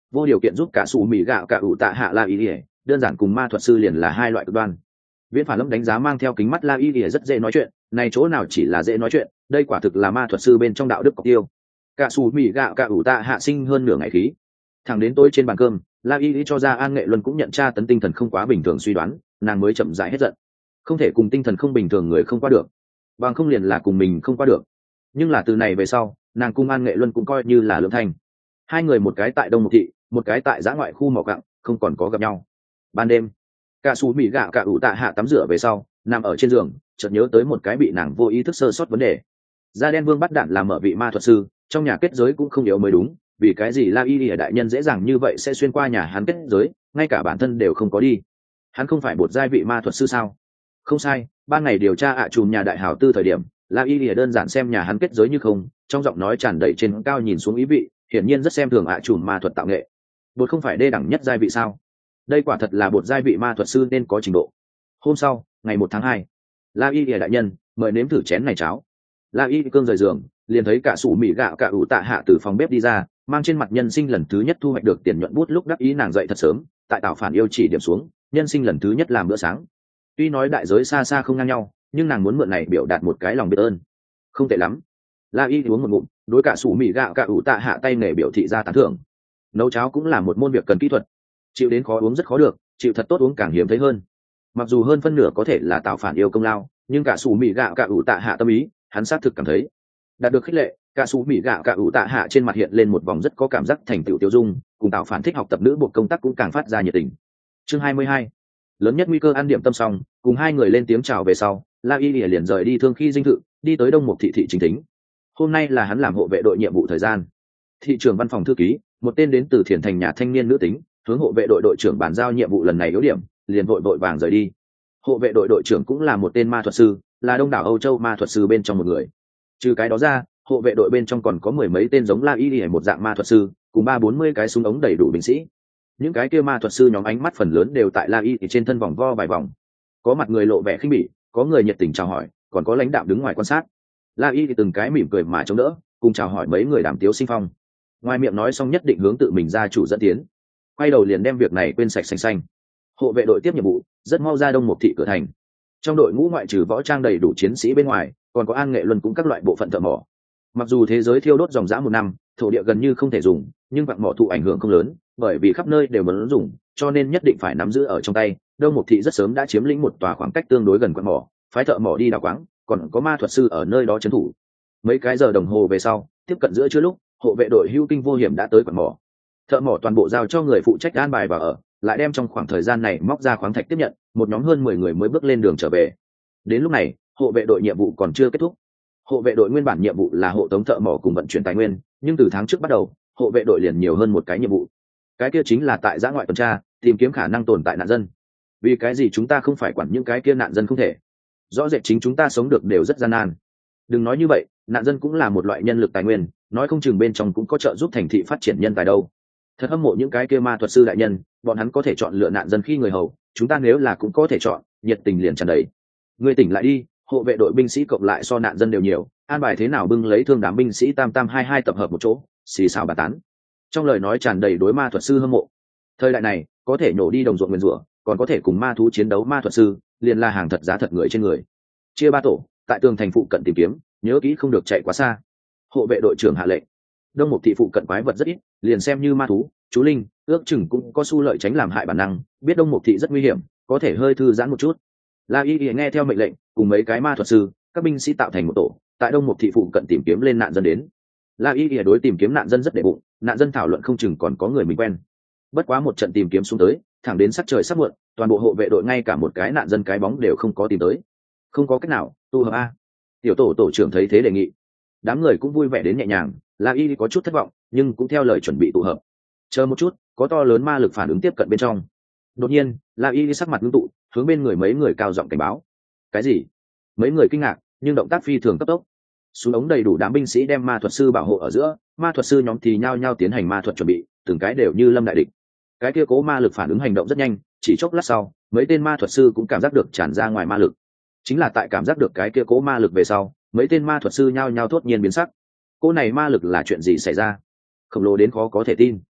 vô điều kiện giúp cả sủ mì gạo cả ủ tạ hạ la y ỉa đơn giản cùng ma thuật sư liền là hai loại cực đoan. Viễn Phản Lâm đánh giá mang theo kính mắt la y ỉa rất dễ nói chuyện, này chỗ nào chỉ là dễ nói chuyện, đây quả thực là ma thuật sư bên trong đạo đức cọc tiêu. Cả sủ mì gạo cả ủ tạ hạ sinh hơn nửa ngày khí. Thẳng đến tối trên bàn cơm, la y ỉa cho ra An Nghệ Luân cũng nhận tra tấn tinh thần không quá bình thường suy đoán, nàng mới chậm rãi hết giận. Không thể cùng tinh thần không bình thường người không qua được, bằng không liền là cùng mình không qua được. Nhưng là từ này về sau, nàng cùng An Nghệ Luân cũng coi như là lưỡng thành. Hai người một cái tại Đông Mục Thị, một cái tại giã ngoại khu mỏ cặng, không còn có gặp nhau. Ban đêm, cả sủ mì gạo cả ủ tạ hạ tắm rửa về sau, nằm ở trên giường, chợt nhớ tới một cái bị nàng vô ý thức sơ sót vấn đề. Da đen Vương bắt đạn làm mở vị ma thuật sư, trong nhà kết giới cũng không yếu mới đúng, vì cái gì La Y Lìa đại nhân dễ dàng như vậy sẽ xuyên qua nhà hắn kết giới, ngay cả bản thân đều không có đi. Hắn không phải bột giai vị ma thuật sư sao? Không sai, ban ngày điều tra ạ à trùm nhà đại hảo tư thời điểm, La Y Lìa đơn giản xem nhà hắn kết giới như không, trong giọng nói tràn đầy trên cao nhìn xuống ý vị, hiển nhiên rất xem thường ạ à trùm ma thuật tạo nghệ. Bột không phải đê đẳng nhất giai vị sao? Đây quả thật là bột giai vị ma thuật sư nên có trình độ. Hôm sau, ngày một tháng hai, La Y Lìa đại nhân mời nếm thử chén này cháo. La Y cương rời giường, liền thấy cả sủ mì gạo cả ủ tạ hạ từ phòng bếp đi ra, mang trên mặt nhân sinh lần thứ nhất thu hoạch được tiền nhuận bút lúc đắc ý nàng dậy thật sớm, tại tạo phản yêu chỉ điểm xuống, nhân sinh lần thứ nhất làm bữa sáng. Tuy nói đại giới xa xa không ngang nhau, nhưng nàng muốn mượn này biểu đạt một cái lòng biết ơn. Không tệ lắm. La Y uống một ngụm, đối cả sủ mì gạo cả ủ tạ hạ tay nghề biểu thị ra tán thưởng. Nấu cháo cũng là một môn việc cần kỹ thuật, chịu đến khó uống rất khó được, chịu thật tốt uống càng hiếm thấy hơn. Mặc dù hơn phân nửa có thể là tạo phản yêu công lao, nhưng cả sủ mì gạo cả ủ tạ hạ tâm ý, hắn xác thực cảm thấy đạt được khích lệ. Cả sủ mì gạo cả ủ tạ hạ trên mặt hiện lên một vòng rất có cảm giác thành tựu tiêu dung, cùng tạo phản thích học tập nữ bộ công tác cũng càng phát ra nhiệt tình. Chương hai mươi hai, lớn nhất nguy cơ ăn điểm tâm xong, cùng hai người lên tiếng chào về sau, La Y Lìa liền rời đi thương khi dinh thự, đi tới Đông Mục Thị thị chính thính. Hôm nay là hắn làm hộ vệ đội nhiệm vụ thời gian. Thị trưởng văn phòng thư ký, một tên đến từ Thiền Thành nhà thanh niên nữ tính, hướng hộ vệ đội đội trưởng bàn giao nhiệm vụ lần này yếu điểm, liền vội vội vàng rời đi. Hộ vệ đội đội trưởng cũng là một tên ma thuật sư, là đông đảo Âu Châu ma thuật sư bên trong một người. Trừ cái đó ra, hộ vệ đội bên trong còn có mười mấy tên giống La Y Lìa một dạng ma thuật sư, cùng ba bốn mươi cái súng ống đầy đủ binh sĩ. Những cái kia ma thuật sư nhóm ánh mắt phần lớn đều tại La Y trên thân vòng vo vài vòng. Có mặt người lộ vẻ khinh bỉ, có người nhiệt tình chào hỏi, còn có lãnh đạo đứng ngoài quan sát. La Y thì từng cái mỉm cười mà chống đỡ, cùng chào hỏi mấy người đàm tiếu sinh phong. Ngoài miệng nói xong nhất định hướng tự mình gia chủ dẫn tiến, quay đầu liền đem việc này quên sạch xanh xanh. Hộ vệ đội tiếp nhiệm vụ, rất mau ra Đông Mục Thị cửa thành. Trong đội ngũ ngoại trừ võ trang đầy đủ chiến sĩ bên ngoài, còn có An Nghệ Luân cũng các loại bộ phận thợ mỏ. Mặc dù thế giới thiêu đốt dòng dã một năm, thổ địa gần như không thể dùng, nhưng vạn mỏ thụ ảnh hưởng không lớn, bởi vì khắp nơi đều muốn dùng, cho nên nhất định phải nắm giữ ở trong tay. Đông Mục Thị rất sớm đã chiếm lĩnh một tòa khoảng cách tương đối gần quặng mỏ, phái thợ mỏ đi đào quáng, còn có ma thuật sư ở nơi đó trấn thủ. Mấy cái giờ đồng hồ về sau, tiếp cận giữa trưa lúc, hộ vệ đội hưu kinh vô hiểm đã tới quặng mỏ. Thợ mỏ toàn bộ giao cho người phụ trách an bài và ở, lại đem trong khoảng thời gian này móc ra khoáng thạch tiếp nhận, một nhóm hơn mười người mới bước lên đường trở về. Đến lúc này, hộ vệ đội nhiệm vụ còn chưa kết thúc. Hộ vệ đội nguyên bản nhiệm vụ là hộ tống thợ mỏ cùng vận chuyển tài nguyên, nhưng từ tháng trước bắt đầu, hộ vệ đội liền nhiều hơn một cái nhiệm vụ. Cái kia chính là tại giã ngoại tuần tra, tìm kiếm khả năng tồn tại nạn dân. Vì cái gì chúng ta không phải quản những cái kia nạn dân không thể? Rõ rệt chính chúng ta sống được đều rất gian nan. Đừng nói như vậy, nạn dân cũng là một loại nhân lực tài nguyên, nói không chừng bên trong cũng có trợ giúp thành thị phát triển nhân tài đâu. Thật hâm mộ những cái kia ma thuật sư đại nhân, bọn hắn có thể chọn lựa nạn dân khi người hầu, chúng ta nếu là cũng có thể chọn, nhiệt tình liền tràn đầy. Người tỉnh lại đi, hộ vệ đội binh sĩ cộng lại so nạn dân đều nhiều, an bài thế nào bưng lấy thương đám binh sĩ tam tam hai hai tập hợp một chỗ, xì xào bà tán. Trong lời nói tràn đầy đối ma thuật sư hâm mộ. Thời đại này, có thể nổ đi đồng ruộng nguyên rủa, còn có thể cùng ma thú chiến đấu ma thuật sư, liền là hàng thật giá thật người trên người. Chia ba tổ, tại tường thành phụ cận tìm kiếm, nhớ kỹ không được chạy quá xa. Hộ vệ đội trưởng hạ lệnh. Đông Mục Thị phụ cận quái vật rất ít, liền xem như ma thú, chú linh, ước chừng cũng có xu lợi tránh làm hại bản năng, biết Đông Mục Thị rất nguy hiểm, có thể hơi thư giãn một chút. La Y nghe theo mệnh lệnh, cùng mấy cái ma thuật sư, các binh sĩ tạo thành một tổ, tại Đông Mục Thị phụ cận tìm kiếm lên nạn dân đến. La Y đối tìm kiếm nạn dân rất đệ bụng, nạn dân thảo luận không chừng còn có người mình quen. Bất quá một trận tìm kiếm xuống tới, thẳng đến sắc trời sắp muộn, toàn bộ hộ vệ đội ngay cả một cái nạn dân cái bóng đều không có tìm tới. Không có cách nào, tu hợp a. Tiểu tổ tổ trưởng thấy thế đề nghị. Đám người cũng vui vẻ đến nhẹ nhàng, La Y có chút thất vọng, nhưng cũng theo lời chuẩn bị tụ hợp. Chờ một chút, có to lớn ma lực phản ứng tiếp cận bên trong. Đột nhiên, La Y sắc mặt ngưng tụ, hướng bên người mấy người cao giọng cảnh báo. Cái gì? Mấy người kinh ngạc, nhưng động tác phi thường cấp tốc. Xuống ống đầy đủ đám binh sĩ đem ma thuật sư bảo hộ ở giữa, ma thuật sư nhóm thì nhao nhao tiến hành ma thuật chuẩn bị, từng cái đều như lâm đại địch. Cái kia cố ma lực phản ứng hành động rất nhanh, chỉ chốc lát sau, mấy tên ma thuật sư cũng cảm giác được tràn ra ngoài ma lực. Chính là tại cảm giác được cái kia cố ma lực về sau, mấy tên ma thuật sư nhao nhao thốt nhiên biến sắc. Cô này ma lực là chuyện gì xảy ra? Khổng lồ đến khó có thể tin.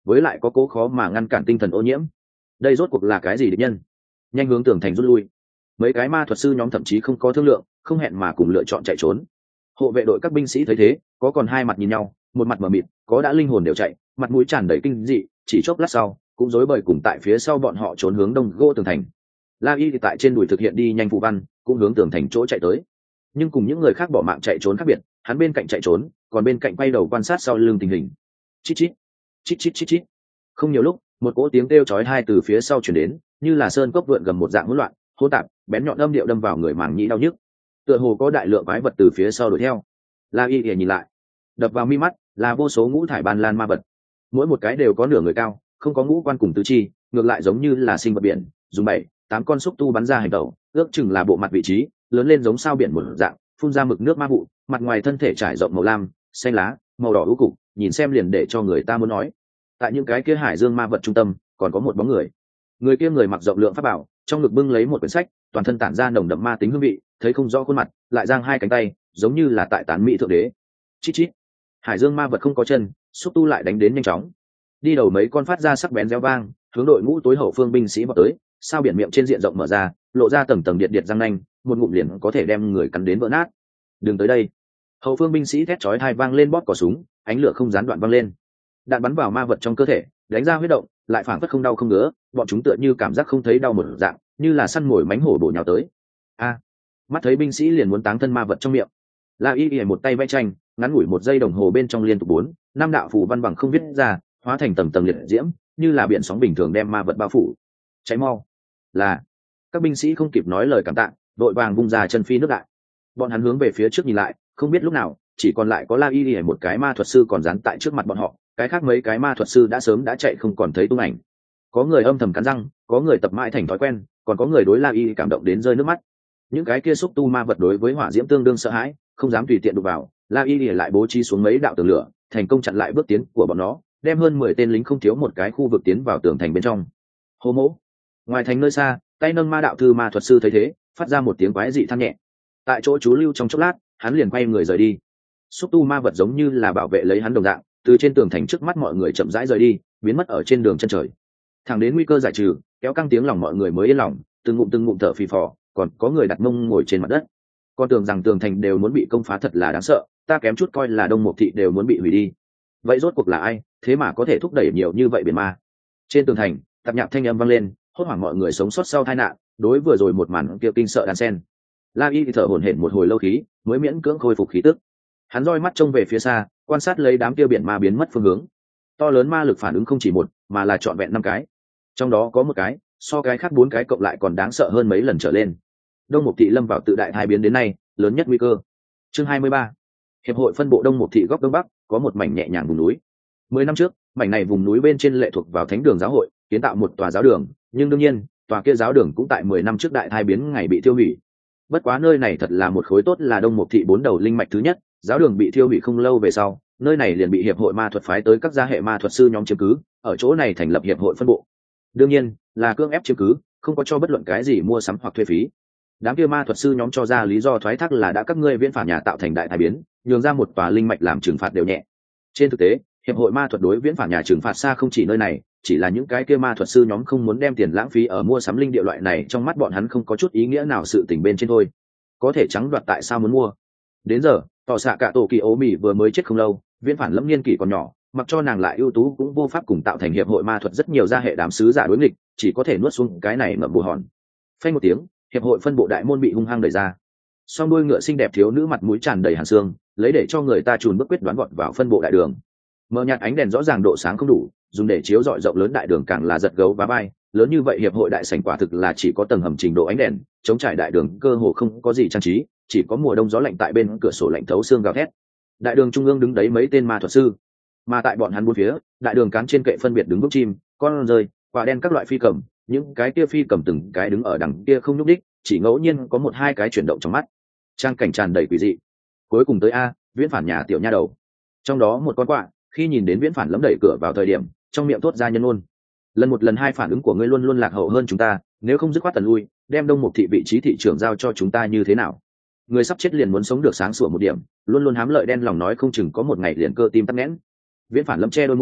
với lại có cố khó mà ngăn cản tinh thần ô nhiễm. Đây rốt cuộc là cái gì địch nhân? Nhanh hướng tường thành rút lui. Mấy cái ma thuật sư nhóm thậm chí không có thương lượng, không hẹn mà cùng lựa chọn chạy trốn. Hộ vệ đội các binh sĩ thấy thế, có còn hai mặt nhìn nhau, một mặt mở mịt, có đã linh hồn đều chạy, mặt mũi tràn đầy kinh dị, chỉ chốc lát sau cũng rối bời cùng tại phía sau bọn họ trốn hướng đông gỗ tường thành. La Y thì tại trên đùi thực hiện đi nhanh phụ văn, cũng hướng tường thành chỗ chạy tới. Nhưng cùng những người khác bỏ mạng chạy trốn khác biệt, hắn bên cạnh chạy trốn, còn bên cạnh quay đầu quan sát sau lưng tình hình. Chít chít, chít chít chít chít. Không nhiều lúc, một cỗ tiếng kêu chói tai từ phía sau truyền đến, như là sơn cốc vượn gầm một dạng hỗn loạn, hỗn tạp, bén nhọn âm điệu đâm vào người màng nhĩ đau nhức. Tựa hồ có đại lượng quái vật từ phía sau đuổi theo. La Y nhìn lại, đập vào mi mắt là vô số ngũ thải ban lan ma vật, mỗi một cái đều có nửa người cao, không có ngũ quan cùng tứ chi, ngược lại giống như là sinh vật biển, dùng bảy tám con xúc tu bắn ra hành tẩu, ước chừng là bộ mặt vị trí lớn lên giống sao biển một dạng, phun ra mực nước ma vụ, mặt ngoài thân thể trải rộng màu lam, xanh lá, màu đỏ u cục, nhìn xem liền để cho người ta muốn nói. Tại những cái kia hải dương ma vật trung tâm còn có một bóng người. Người kia người mặc rộng lượng pháp bảo, trong ngực bưng lấy một quyển sách, toàn thân tản ra nồng đậm ma tính hương vị, thấy không rõ khuôn mặt, lại giang hai cánh tay, giống như là tại tán mỹ thượng đế. Chít chít. Hải dương ma vật không có chân, xúc tu lại đánh đến nhanh chóng. Đi đầu mấy con phát ra sắc bén réo vang, hướng đội ngũ tối hậu phương binh sĩ vọt tới, sao biển miệng trên diện rộng mở ra, lộ ra tầng tầng điện điện răng nanh, một ngụm liền có thể đem người cắn đến vỡ nát. Đừng tới đây. Hậu phương binh sĩ thét chói tai vang lên, bóp cò súng, ánh lửa không gián đoạn vang lên. Đạn bắn vào ma vật trong cơ thể, đánh ra huyết động, lại phảng phất không đau không ngứa, bọn chúng tựa như cảm giác không thấy đau một dạng, như là săn mồi mánh hổ bổ nhào tới. A! Mắt thấy binh sĩ liền muốn táng thân ma vật trong miệng. La Y Y một tay vẽ tranh, ngắn ngủi một giây đồng hồ bên trong liên tục bốn, năm đạo phù văn bằng không viết ra, hóa thành tầng tầng liệt diễm, như là biển sóng bình thường đem ma vật bao phủ. Cháy mau! Là các binh sĩ không kịp nói lời cảm tạ, đội vàng vung ra chân phi nước đại. Bọn hắn hướng về phía trước nhìn lại, không biết lúc nào chỉ còn lại có La Y Y một cái ma thuật sư còn dán tại trước mặt bọn họ, cái khác mấy cái ma thuật sư đã sớm đã chạy không còn thấy tung ảnh. Có người âm thầm cắn răng, có người tập mãi thành thói quen, còn có người đối La Y cảm động đến rơi nước mắt. Những cái kia xúc tu ma vật đối với hỏa diễm tương đương sợ hãi, không dám tùy tiện đụng vào. La Y lại bố trí xuống mấy đạo tường lửa, thành công chặn lại bước tiến của bọn nó, đem hơn mười tên lính không thiếu một cái khu vực tiến vào tường thành bên trong. Hô mỗ. Ngoài thành nơi xa, tay nâng ma đạo thư ma thuật sư thấy thế, phát ra một tiếng quái dị than nhẹ. Tại chỗ chú lưu trong chốc lát, hắn liền quay người rời đi. Xúc tu ma vật giống như là bảo vệ lấy hắn đồng dạng, từ trên tường thành trước mắt mọi người chậm rãi rời đi, biến mất ở trên đường chân trời. Thẳng đến nguy cơ giải trừ, kéo căng tiếng lòng mọi người mới yên lòng, từng ngụm từng ngụm thở phì phò, còn có người đặt mông ngồi trên mặt đất. Con tưởng rằng tường thành đều muốn bị công phá thật là đáng sợ, ta kém chút coi là Đông Mục thị đều muốn bị hủy đi. Vậy rốt cuộc là ai, thế mà có thể thúc đẩy nhiều như vậy biển ma? Trên tường thành, tạp nhạc thanh âm vang lên, hốt hoảng mọi người sống sót sau tai nạn, đối vừa rồi một màn kia kinh sợ đan sen. La Y thì thở hổn hển một hồi lâu khí, mới miễn cưỡng khôi phục khí tức. Hắn roi mắt trông về phía xa, quan sát lấy đám kia biển ma biến mất phương hướng. To lớn ma lực phản ứng không chỉ một, mà là trọn vẹn năm cái. Trong đó có một cái, so cái khác bốn cái cộng lại còn đáng sợ hơn mấy lần trở lên. Đông Mục thị lâm vào tự đại hai biến đến nay, lớn nhất nguy cơ. Chương hai mươi ba. Hiệp hội phân bộ Đông Mục thị góc đông bắc, có một mảnh nhẹ nhàng vùng núi. Mười năm trước, mảnh này vùng núi bên trên lệ thuộc vào Thánh đường giáo hội, kiến tạo một tòa giáo đường, nhưng đương nhiên, tòa kia giáo đường cũng tại mười năm trước đại thai biến ngày bị tiêu hủy. Bất quá nơi này thật là một khối tốt, là Đông Mục thị bốn đầu linh mạch thứ nhất, giáo đường bị tiêu hủy không lâu về sau, nơi này liền bị hiệp hội ma thuật phái tới các gia hệ ma thuật sư nhóm chiếm cứ, ở chỗ này thành lập hiệp hội phân bộ. Đương nhiên, là cưỡng ép chiếm cứ, không có cho bất luận cái gì mua sắm hoặc thuê phí. Đám kia ma thuật sư nhóm cho ra lý do thoái thác là đã các ngươi viễn phản nhà tạo thành đại thái biến, nhường ra một tòa linh mạch làm trừng phạt đều nhẹ. Trên thực tế, hiệp hội ma thuật đối viễn phản nhà trừng phạt xa không chỉ nơi này, chỉ là những cái kia ma thuật sư nhóm không muốn đem tiền lãng phí ở mua sắm linh địa loại này, trong mắt bọn hắn không có chút ý nghĩa nào sự tình bên trên thôi. Có thể trắng đoạt tại sao muốn mua? Đến giờ, tỏ xạ cả tổ kỳ ố mì vừa mới chết không lâu, viễn phản lâm niên kỷ còn nhỏ, mặc cho nàng lại ưu tú cũng vô pháp cùng tạo thành hiệp hội ma thuật rất nhiều gia hệ đám sứ giả đối nghịch, chỉ có thể nuốt xuống cái này ngậm bù hòn. Phanh một tiếng, hiệp hội phân bộ đại môn bị hung hăng đẩy ra. Song đôi ngựa xinh đẹp thiếu nữ mặt mũi tràn đầy hàn xương, lấy để cho người ta chùn bước quyết đoán vọt vào phân bộ đại đường. Mờ nhạt ánh đèn rõ ràng độ sáng không đủ, dùng để chiếu rọi rộng lớn đại đường càng là giật gấu và bay. Lớn như vậy hiệp hội đại sảnh quả thực là chỉ có tầng hầm trình độ ánh đèn, chống trải đại đường cơ hồ không có gì trang trí, chỉ có mùa đông gió lạnh tại bên cửa sổ lạnh thấu xương gào thét. Đại đường trung ương đứng đấy mấy tên ma thuật sư, mà tại bọn hắn bốn phía, đại đường cán trên kệ phân biệt đứng bốc chim, con rơi, quả đen các loại phi cầm, những cái kia phi cầm từng cái đứng ở đằng kia không nhúc đích, chỉ ngẫu nhiên có một hai cái chuyển động trong mắt. Trang cảnh tràn đầy quỷ dị. Cuối cùng tới a, viễn phản nhà tiểu nha đầu. Trong đó một con quạ, khi nhìn đến viễn phản lấm đẩy cửa vào thời điểm, trong miệng thốt ra nhân ôn. Lần một lần hai phản ứng của ngươi luôn luôn lạc hậu hơn chúng ta, nếu không dứt khoát tần lui, đem Đông Mục thị vị trí thị trưởng giao cho chúng ta như thế nào? Người sắp chết liền muốn sống được sáng sủa một điểm, luôn luôn hám lợi đen lòng nói không chừng có một ngày liền cơ tim tắc nghẽn. Viễn phản lâm che đôi môi,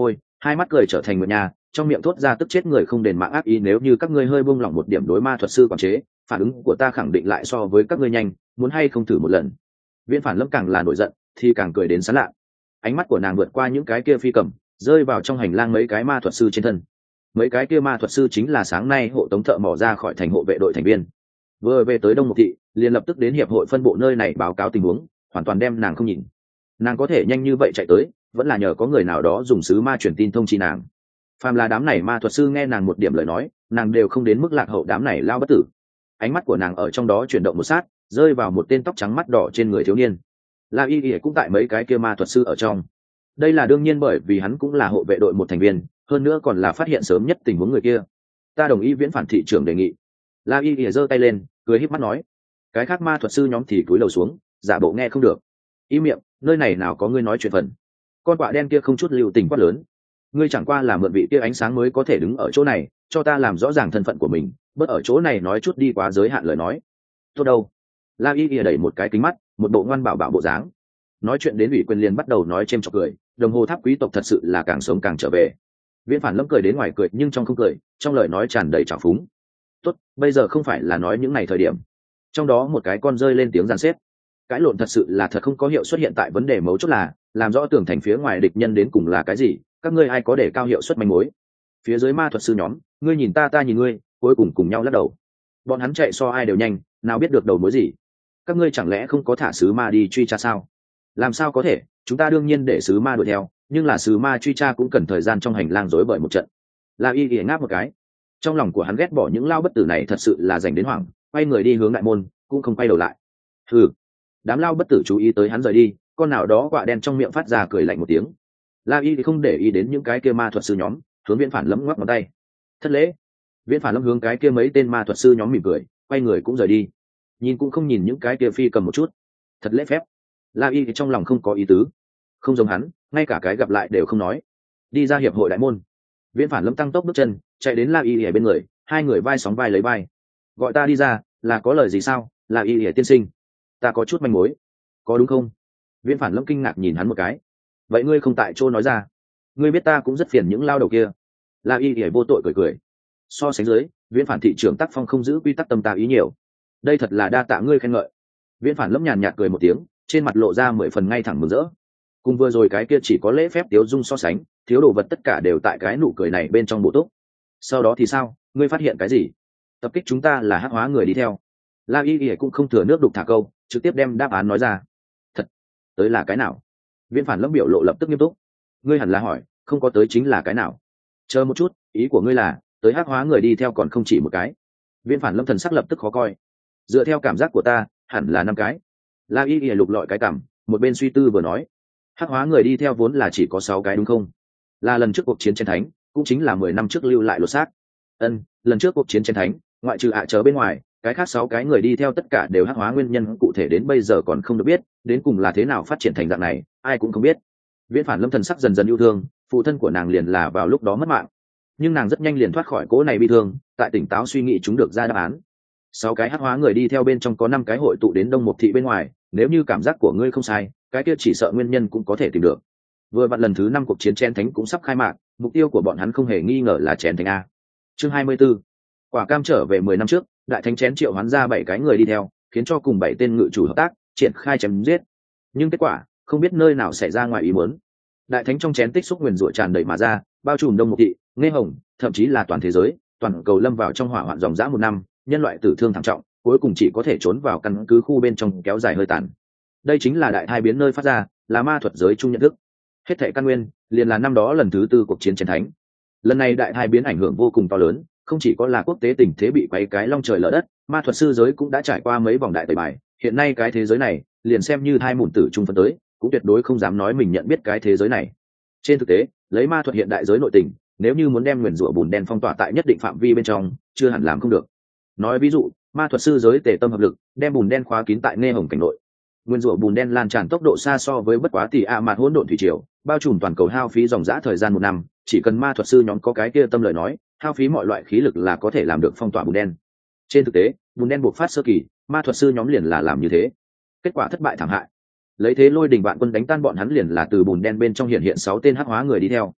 hai mắt cười trở thành nguyệt nha, trong miệng thốt ra tức chết người không đền mạng ác ý, nếu như các ngươi hơi buông lỏng một điểm đối ma thuật sư quản chế, phản ứng của ta khẳng định lại so với các ngươi nhanh, muốn hay không thử một lần. Viễn Phản Lâm càng là nổi giận thì càng cười đến sán lạ, ánh mắt của nàng vượt qua những cái kia phi cầm, rơi vào trong hành lang mấy cái ma thuật sư trên thân. Mấy cái kia ma thuật sư chính là sáng nay hộ tống thợ mỏ ra khỏi thành hộ vệ đội thành viên, vừa về tới Đông Mục thị liền lập tức đến hiệp hội phân bộ nơi này báo cáo tình huống, hoàn toàn đem nàng không nhìn. Nàng có thể nhanh như vậy chạy tới vẫn là nhờ có người nào đó dùng sứ ma truyền tin thông chi nàng. Phàm là đám này ma thuật sư nghe nàng một điểm lời nói, nàng đều không đến mức lạc hậu đám này lao bất tử. Ánh mắt của nàng ở trong đó chuyển động một sát, rơi vào một tên tóc trắng mắt đỏ trên người thiếu niên. La Y Y cũng tại mấy cái kia ma thuật sư ở trong. Đây là đương nhiên, bởi vì hắn cũng là hộ vệ đội một thành viên, hơn nữa còn là phát hiện sớm nhất tình huống người kia. Ta đồng ý Viễn Phản thị trưởng đề nghị. La Y Y giơ tay lên, cười híp mắt nói. Cái khác ma thuật sư nhóm thì cúi đầu xuống, giả bộ nghe không được. Ý miệng, nơi này nào có ngươi nói chuyện phần. Con quạ đen kia không chút lưu tình quát lớn. Ngươi chẳng qua là mượn vị kia ánh sáng mới có thể đứng ở chỗ này, cho ta làm rõ ràng thân phận của mình, bớt ở chỗ này nói chút đi quá giới hạn lời nói. Tốt đâu. La Y Y đẩy một cái kính mắt, một bộ ngoan bảo bảo bộ dáng. Nói chuyện đến ủy quyền liền bắt đầu nói chêm chọc cười, đồng hồ tháp quý tộc thật sự là càng sống càng trở về. Viễn Phản Lâm cười đến ngoài cười nhưng trong không cười, trong lời nói tràn đầy trào phúng. Tốt, bây giờ không phải là nói những ngày thời điểm. Trong đó một cái con rơi lên tiếng giàn xếp. Cãi lộn thật sự là thật không có hiệu suất, hiện tại vấn đề mấu chốt là làm rõ tường thành phía ngoài địch nhân đến cùng là cái gì, các ngươi ai có để cao hiệu suất manh mối. Phía dưới ma thuật sư nhóm, ngươi nhìn ta ta nhìn ngươi, cuối cùng cùng nhau lắc đầu. Bọn hắn chạy so ai đều nhanh, nào biết được đầu mối gì. Các ngươi chẳng lẽ không có thả sứ ma đi truy tra sao? Làm sao có thể, chúng ta đương nhiên để sứ ma đuổi theo, nhưng là sứ ma truy tra cũng cần thời gian trong hành lang rối bời một trận. La Y Y ngáp một cái, trong lòng của hắn ghét bỏ những lao bất tử này thật sự là dành đến hoảng, quay người đi hướng đại môn, cũng không quay đầu lại. Hừ. Đám lao bất tử chú ý tới hắn rời đi, con nào đó quạ đen trong miệng phát ra cười lạnh một tiếng. La Y thì không để ý đến những cái kia ma thuật sư nhóm, hướng Viễn Phản Lâm ngoắc ngón tay. Thất lễ. Viễn Phản Lâm hướng cái kia mấy tên ma thuật sư nhóm mỉm cười, quay người cũng rời đi. Nhìn cũng không nhìn những cái kia phi cầm một chút. Thật lễ phép. La Y thì trong lòng không có ý tứ. Không giống hắn, ngay cả cái gặp lại đều không nói. Đi ra hiệp hội đại môn. Viễn Phản Lâm tăng tốc bước chân, chạy đến La Y ở bên người, hai người vai sóng vai lấy vai. Gọi ta đi ra, là có lời gì sao? La Y tiên sinh, ta có chút manh mối. Có đúng không? Viễn Phản Lâm kinh ngạc nhìn hắn một cái. Vậy ngươi không tại chỗ nói ra? Ngươi biết ta cũng rất phiền những lao đầu kia. La Y ỉa vô tội cười cười. So sánh dưới, Viễn Phản thị trưởng tác phong không giữ quy tắc tâm ta ý nhiều. Đây thật là đa tạ ngươi khen ngợi. Viễn Phản Lâm nhàn nhạt cười một tiếng, trên mặt lộ ra mười phần ngay thẳng mừng rỡ. Cùng vừa rồi cái kia chỉ có lễ phép tiếu dung so sánh, thiếu đồ vật tất cả đều tại cái nụ cười này bên trong bộ túc. Sau đó thì sao? Ngươi phát hiện cái gì? Tập kích chúng ta là hắc hóa người đi theo. La Y ỉa cũng không thừa nước đục thả câu, trực tiếp đem đáp án nói ra. Thật? Tới là cái nào? Viễn Phản Lâm biểu lộ lập tức nghiêm túc. Ngươi hẳn là hỏi, không có tới chính là cái nào? Chờ một chút, ý của ngươi là tới hắc hóa người đi theo còn không chỉ một cái? Viễn Phản Lâm thần sắc lập tức khó coi. Dựa theo cảm giác của ta, hẳn là năm cái. La Y Y lục lọi cái cảm, một bên suy tư vừa nói. Hắc hóa người đi theo vốn là chỉ có sáu cái đúng không? Là lần trước cuộc chiến chiến thánh, cũng chính là mười năm trước lưu lại lột xác. Ân, lần trước cuộc chiến chiến thánh, ngoại trừ ạ chớ bên ngoài, cái khác sáu cái người đi theo tất cả đều hắc hóa, nguyên nhân cụ thể đến bây giờ còn không được biết, đến cùng là thế nào phát triển thành dạng này, ai cũng không biết. Viễn Phản Lâm thần sắc dần dần yêu thương, phụ thân của nàng liền là vào lúc đó mất mạng, nhưng nàng rất nhanh liền thoát khỏi cỗ này bi thương, tại tỉnh táo suy nghĩ chúng được ra đáp án. Sáu cái hắc hóa người đi theo bên trong có năm cái hội tụ đến Đông Mục thị bên ngoài, nếu như cảm giác của ngươi không sai, cái kia chỉ sợ nguyên nhân cũng có thể tìm được. Vừa vặn lần thứ năm cuộc chiến chén thánh cũng sắp khai mạc, mục tiêu của bọn hắn không hề nghi ngờ là chén thánh a. Chương hai mươi 'Tư. Quả cam trở về mười năm trước, đại thánh chén triệu hoán ra bảy cái người đi theo, khiến cho cùng bảy tên ngự chủ hợp tác, triển khai chém giết. Nhưng kết quả, không biết nơi nào xảy ra ngoài ý muốn. Đại thánh trong chén tích xúc nguyền rủa tràn đầy mà ra, bao trùm Đông Mục thị, Nghe Hồng, thậm chí là toàn thế giới, toàn cầu lâm vào trong hỏa hoạn dòng dã một năm, nhân loại tử thương thảm trọng, cuối cùng chỉ có thể trốn vào căn cứ khu bên trong kéo dài hơi tàn. Đây chính là đại thai biến nơi phát ra, là ma thuật giới chung nhận thức. Hết thảy căn nguyên, liền là năm đó lần thứ tư cuộc chiến chiến thánh. Lần này đại thai biến ảnh hưởng vô cùng to lớn, không chỉ có là quốc tế tình thế bị quấy cái long trời lở đất, ma thuật sư giới cũng đã trải qua mấy vòng đại tẩy bài. Hiện nay cái thế giới này, liền xem như thai mụn tử trung phân tới, cũng tuyệt đối không dám nói mình nhận biết cái thế giới này. Trên thực tế, lấy ma thuật hiện đại giới nội tình, nếu như muốn đem nguyền rủa bùn đen phong tỏa tại nhất định phạm vi bên trong, chưa hẳn làm không được. Nói ví dụ, ma thuật sư giới tề tâm hợp lực, đem bùn đen khóa kín tại Nghe Hồng cảnh nội. Nguyên rủa bùn đen lan tràn tốc độ xa so với bất quá tỷ a mạt hỗn độn thủy triều, bao trùm toàn cầu hao phí dòng dã thời gian một năm, chỉ cần ma thuật sư nhóm có cái kia tâm lời nói, hao phí mọi loại khí lực là có thể làm được phong tỏa bùn đen. Trên thực tế, bùn đen buộc phát sơ kỳ, ma thuật sư nhóm liền là làm như thế. Kết quả thất bại thảm hại. Lấy thế lôi đình vạn quân đánh tan bọn hắn liền là từ bùn đen bên trong hiện hiện sáu tên hắc hóa người đi theo.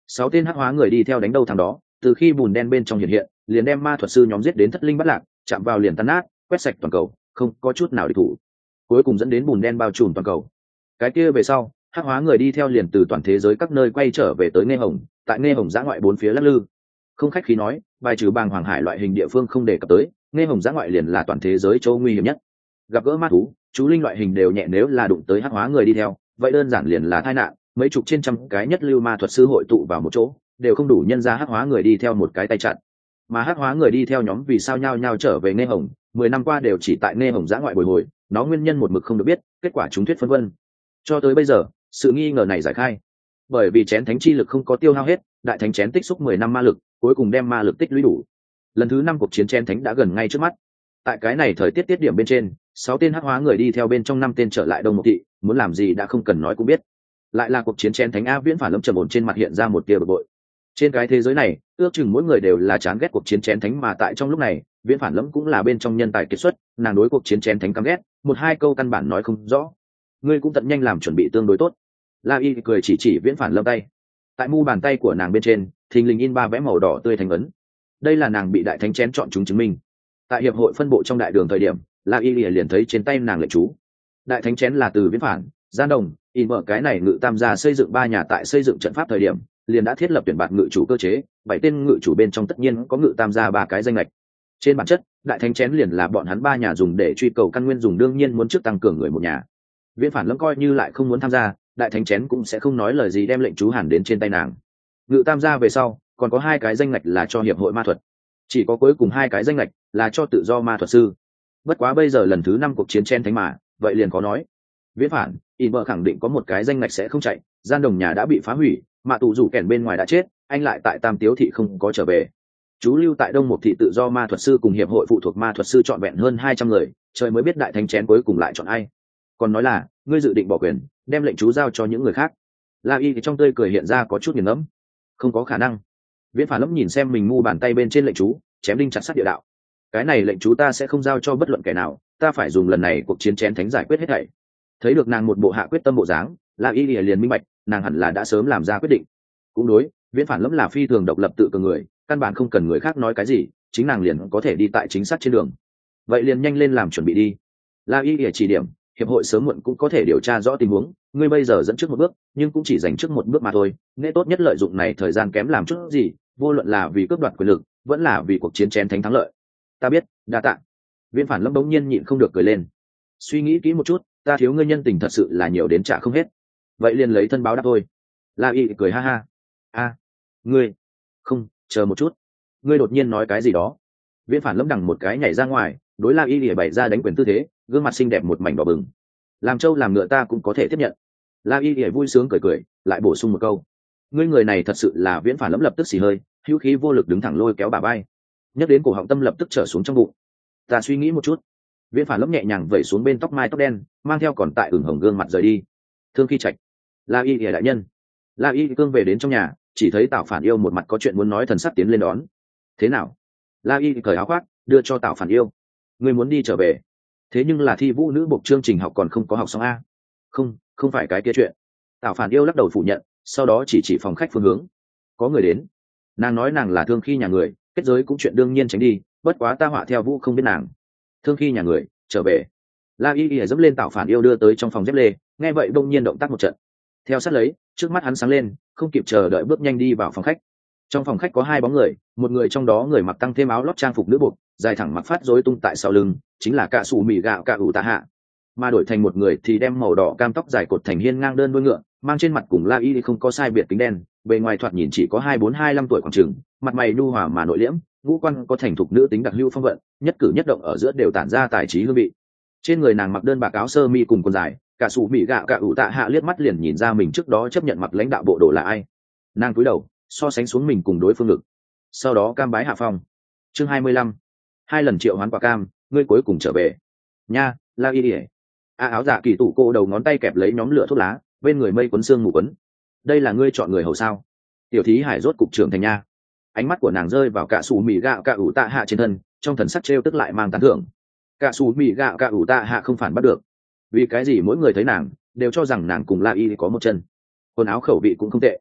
Sáu tên hắc hóa người đi theo đánh đâu thằng đó, từ khi bùn đen bên trong hiện hiện liền đem ma thuật sư nhóm giết đến thất linh bắt lạc, chạm vào liền tan nát, quét sạch toàn cầu, không có chút nào địch thủ, cuối cùng dẫn đến bùn đen bao trùm toàn cầu. Cái kia về sau, hắc hóa người đi theo liền từ toàn thế giới các nơi quay trở về tới Nghe Hồng, tại Nghe Hồng giã ngoại bốn phía lắc lư. Không khách khí nói, bài trừ bàng hoàng hải loại hình địa phương không đề cập tới, Nghe Hồng giã ngoại liền là toàn thế giới châu nguy hiểm nhất. Gặp gỡ ma thú, chú linh loại hình đều nhẹ, nếu là đụng tới hắc hóa người đi theo, vậy đơn giản liền là tai nạn, mấy chục trên trăm cái nhất lưu ma thuật sư hội tụ vào một chỗ, đều không đủ nhân ra hắc hóa người đi theo một cái tay chặn. Mà hắc hóa người đi theo nhóm vì sao nhao nhao trở về Nghe Hồng, mười năm qua đều chỉ tại Nghe Hồng giã ngoại bồi hồi, nó nguyên nhân một mực không được biết, kết quả chúng thuyết phân vân. Cho tới bây giờ, sự nghi ngờ này giải khai, bởi vì chén thánh chi lực không có tiêu hao hết, đại thánh chén tích xúc mười năm ma lực, cuối cùng đem ma lực tích lũy đủ. Lần thứ năm cuộc chiến chén thánh đã gần ngay trước mắt. Tại cái này thời tiết tiết điểm bên trên, sáu tên hắc hóa người đi theo bên trong năm tên trở lại Đông Mục thị, muốn làm gì đã không cần nói cũng biết. Lại là cuộc chiến chén thánh a, Viễn Phản Lâm trầm ổn trên mặt hiện ra một tia bực bội. Trên cái thế giới này, ước chừng mỗi người đều là chán ghét cuộc chiến chén thánh, mà tại trong lúc này, Viễn Phản Lâm cũng là bên trong nhân tài kiệt xuất, nàng đối cuộc chiến chén thánh căm ghét, một hai câu căn bản nói không rõ. Ngươi cũng tận nhanh làm chuẩn bị tương đối tốt. La Y cười chỉ chỉ Viễn Phản Lâm tay. Tại mu bàn tay của nàng bên trên, thình lình in ba vẽ màu đỏ tươi thành ấn. Đây là nàng bị đại thánh chén chọn chúng chứng minh. Tại hiệp hội phân bộ trong đại đường thời điểm, La Y liền thấy trên tay nàng lệnh chú. Đại thánh chén là từ Viễn Phản, Gian Đồng, in mở cái này ngự tam gia xây dựng ba nhà, tại xây dựng trận pháp thời điểm, liền đã thiết lập tuyển bạt ngự chủ cơ chế, bảy tên ngự chủ bên trong tất nhiên có ngự tam gia ba cái danh lệch. Trên bản chất, đại thánh chén liền là bọn hắn ba nhà dùng để truy cầu căn nguyên dùng, đương nhiên muốn trước tăng cường người một nhà. Viễn Phản Lâm coi như lại không muốn tham gia, đại thánh chén cũng sẽ không nói lời gì đem lệnh chú hàn đến trên tay nàng. Ngự tam gia về sau, còn có hai cái danh lệch là cho hiệp hội ma thuật, chỉ có cuối cùng hai cái danh lệch là cho tự do ma thuật sư. Bất quá bây giờ lần thứ năm cuộc chiến chen thánh mà, vậy liền có nói. Viễn Phản, in vợ khẳng định có một cái danh lệch sẽ không chạy, Gian Đồng nhà đã bị phá hủy, mạ tù rủ kèn bên ngoài đã chết, anh lại tại Tam Tiếu thị không có trở về. Chú lưu tại Đông Mục thị tự do ma thuật sư cùng hiệp hội phụ thuộc ma thuật sư trọn vẹn hơn hai trăm người, trời mới biết đại thánh chén cuối cùng lại chọn ai. Còn nói là, ngươi dự định bỏ quyền, đem lệnh chú giao cho những người khác. La Y thì trong tươi cười hiện ra có chút nghiền ngẫm. Không có khả năng. Viễn Phản Lâm nhìn xem mình mu bàn tay bên trên lệnh chú, chém đinh chặt sắt địa đạo. Cái này lệnh chú ta sẽ không giao cho bất luận kẻ nào, ta phải dùng lần này cuộc chiến chén thánh giải quyết hết thảy. Thấy được nàng một bộ hạ quyết tâm bộ dáng, La Y liền minh bạch, nàng hẳn là đã sớm làm ra quyết định. Cũng đối, Viễn Phản Lâm là phi thường độc lập tự cường người, căn bản không cần người khác nói cái gì, chính nàng liền có thể đi tại chính xác trên đường. Vậy liền nhanh lên làm chuẩn bị đi. La Y chỉ điểm, hiệp hội sớm muộn cũng có thể điều tra rõ tình huống, ngươi bây giờ dẫn trước một bước, nhưng cũng chỉ giành trước một bước mà thôi, nên tốt nhất lợi dụng này thời gian kém làm chút gì, vô luận là vì cướp đoạt quyền lực, vẫn là vì cuộc chiến chén thánh thắng lợi. Ta biết, đa tạ. Viễn Phản Lâm đống nhiên nhịn không được cười lên. Suy nghĩ kỹ một chút, ta thiếu ngươi nhân tình thật sự là nhiều đến trả không hết. Vậy liền lấy thân báo đáp thôi. La Y cười ha ha. A, ngươi, không, chờ một chút. Ngươi đột nhiên nói cái gì đó. Viễn Phản Lâm đằng một cái nhảy ra ngoài, đối La Y lìa bày ra đánh quyền tư thế, gương mặt xinh đẹp một mảnh đỏ bừng. Làm trâu làm ngựa ta cũng có thể tiếp nhận. La Y lìa vui sướng cười cười, lại bổ sung một câu. Ngươi người này thật sự là Viễn Phản Lâm lập tức xì hơi, hữu khí vô lực đứng thẳng lôi kéo bà bay. Nhắc đến cổ họng tâm lập tức trở xuống trong bụng. Ta suy nghĩ một chút. Viễn Phản Lâm nhẹ nhàng vẩy xuống bên tóc mai tóc đen, mang theo còn tại ửng hồng gương mặt rời đi. Thương Khi Trạch, La Y lìa đại nhân. La Y cương về đến trong nhà, chỉ thấy Tào Phản Yêu một mặt có chuyện muốn nói, thần sắc tiến lên đón. Thế nào? La Y cởi áo khoác, đưa cho Tào Phản Yêu. Ngươi muốn đi trở về? Thế nhưng là thi vũ nữ buộc chương trình học còn không có học xong a. Không, không phải cái kia chuyện. Tào Phản Yêu lắc đầu phủ nhận, sau đó chỉ chỉ phòng khách phương hướng. Có người đến. Nàng nói nàng là Thương Khi nhà người, kết giới cũng chuyện đương nhiên tránh đi, bất quá ta họa theo vũ không biết nàng. Thương Khi nhà người trở về. La Y Y dẫm lên Tào Phản Yêu đưa tới trong phòng dép lê, nghe vậy đông nhiên động tác một trận. Theo sát lấy, trước mắt hắn sáng lên, không kịp chờ đợi bước nhanh đi vào phòng khách. Trong phòng khách có hai bóng người, một người trong đó người mặc tăng thêm áo lót trang phục nữ buộc, dài thẳng mặc phát rối tung tại sau lưng, chính là Cạ Sủ Mì Gạo Cạ ủ tạ hạ. Mà đổi thành một người thì đem màu đỏ cam tóc dài cột thành hiên ngang đơn đuôi ngựa, mang trên mặt cùng La Y không có sai biệt kính đen, bề ngoài thoạt nhìn chỉ có hai bốn hai lăm tuổi khoảng chừng, mặt mày nhu hòa mà nội liễm, ngũ quan có thành thục nữ tính đặc hữu phong vận, nhất cử nhất động ở giữa đều tản ra tài trí hương vị. Trên người nàng mặc đơn bạc áo sơ mi cùng quần dài, Cạ Sủ Mì Gạo Cạ ủ tạ hạ liếc mắt liền nhìn ra mình trước đó chấp nhận mặc lãnh đạo bộ đồ là ai. Nàng cúi đầu, so sánh xuống mình cùng đối phương ngực, sau đó cam bái hạ phong. Chương hai mươi lăm, hai lần triệu hoán quả cam, ngươi cuối cùng trở về. Nha, La Y ỉa. A áo dạ kỳ tủ cô đầu ngón tay kẹp lấy nhóm lửa thuốc lá, bên người mây quấn xương ngủ quấn. Đây là ngươi chọn người hầu sao? Tiểu thí hải rốt cục trưởng thành nha. Ánh mắt của nàng rơi vào Cạ Sủ Mì Gạo Cạ ủ tạ hạ trên thân, trong thần sắc trêu tức lại mang tán thưởng. Cạ Sủ Mì Gạo Cạ ủ tạ hạ không phản bắt được. Vì cái gì mỗi người thấy nàng đều cho rằng nàng cùng La Y có một chân. Quần áo khẩu vị cũng không tệ.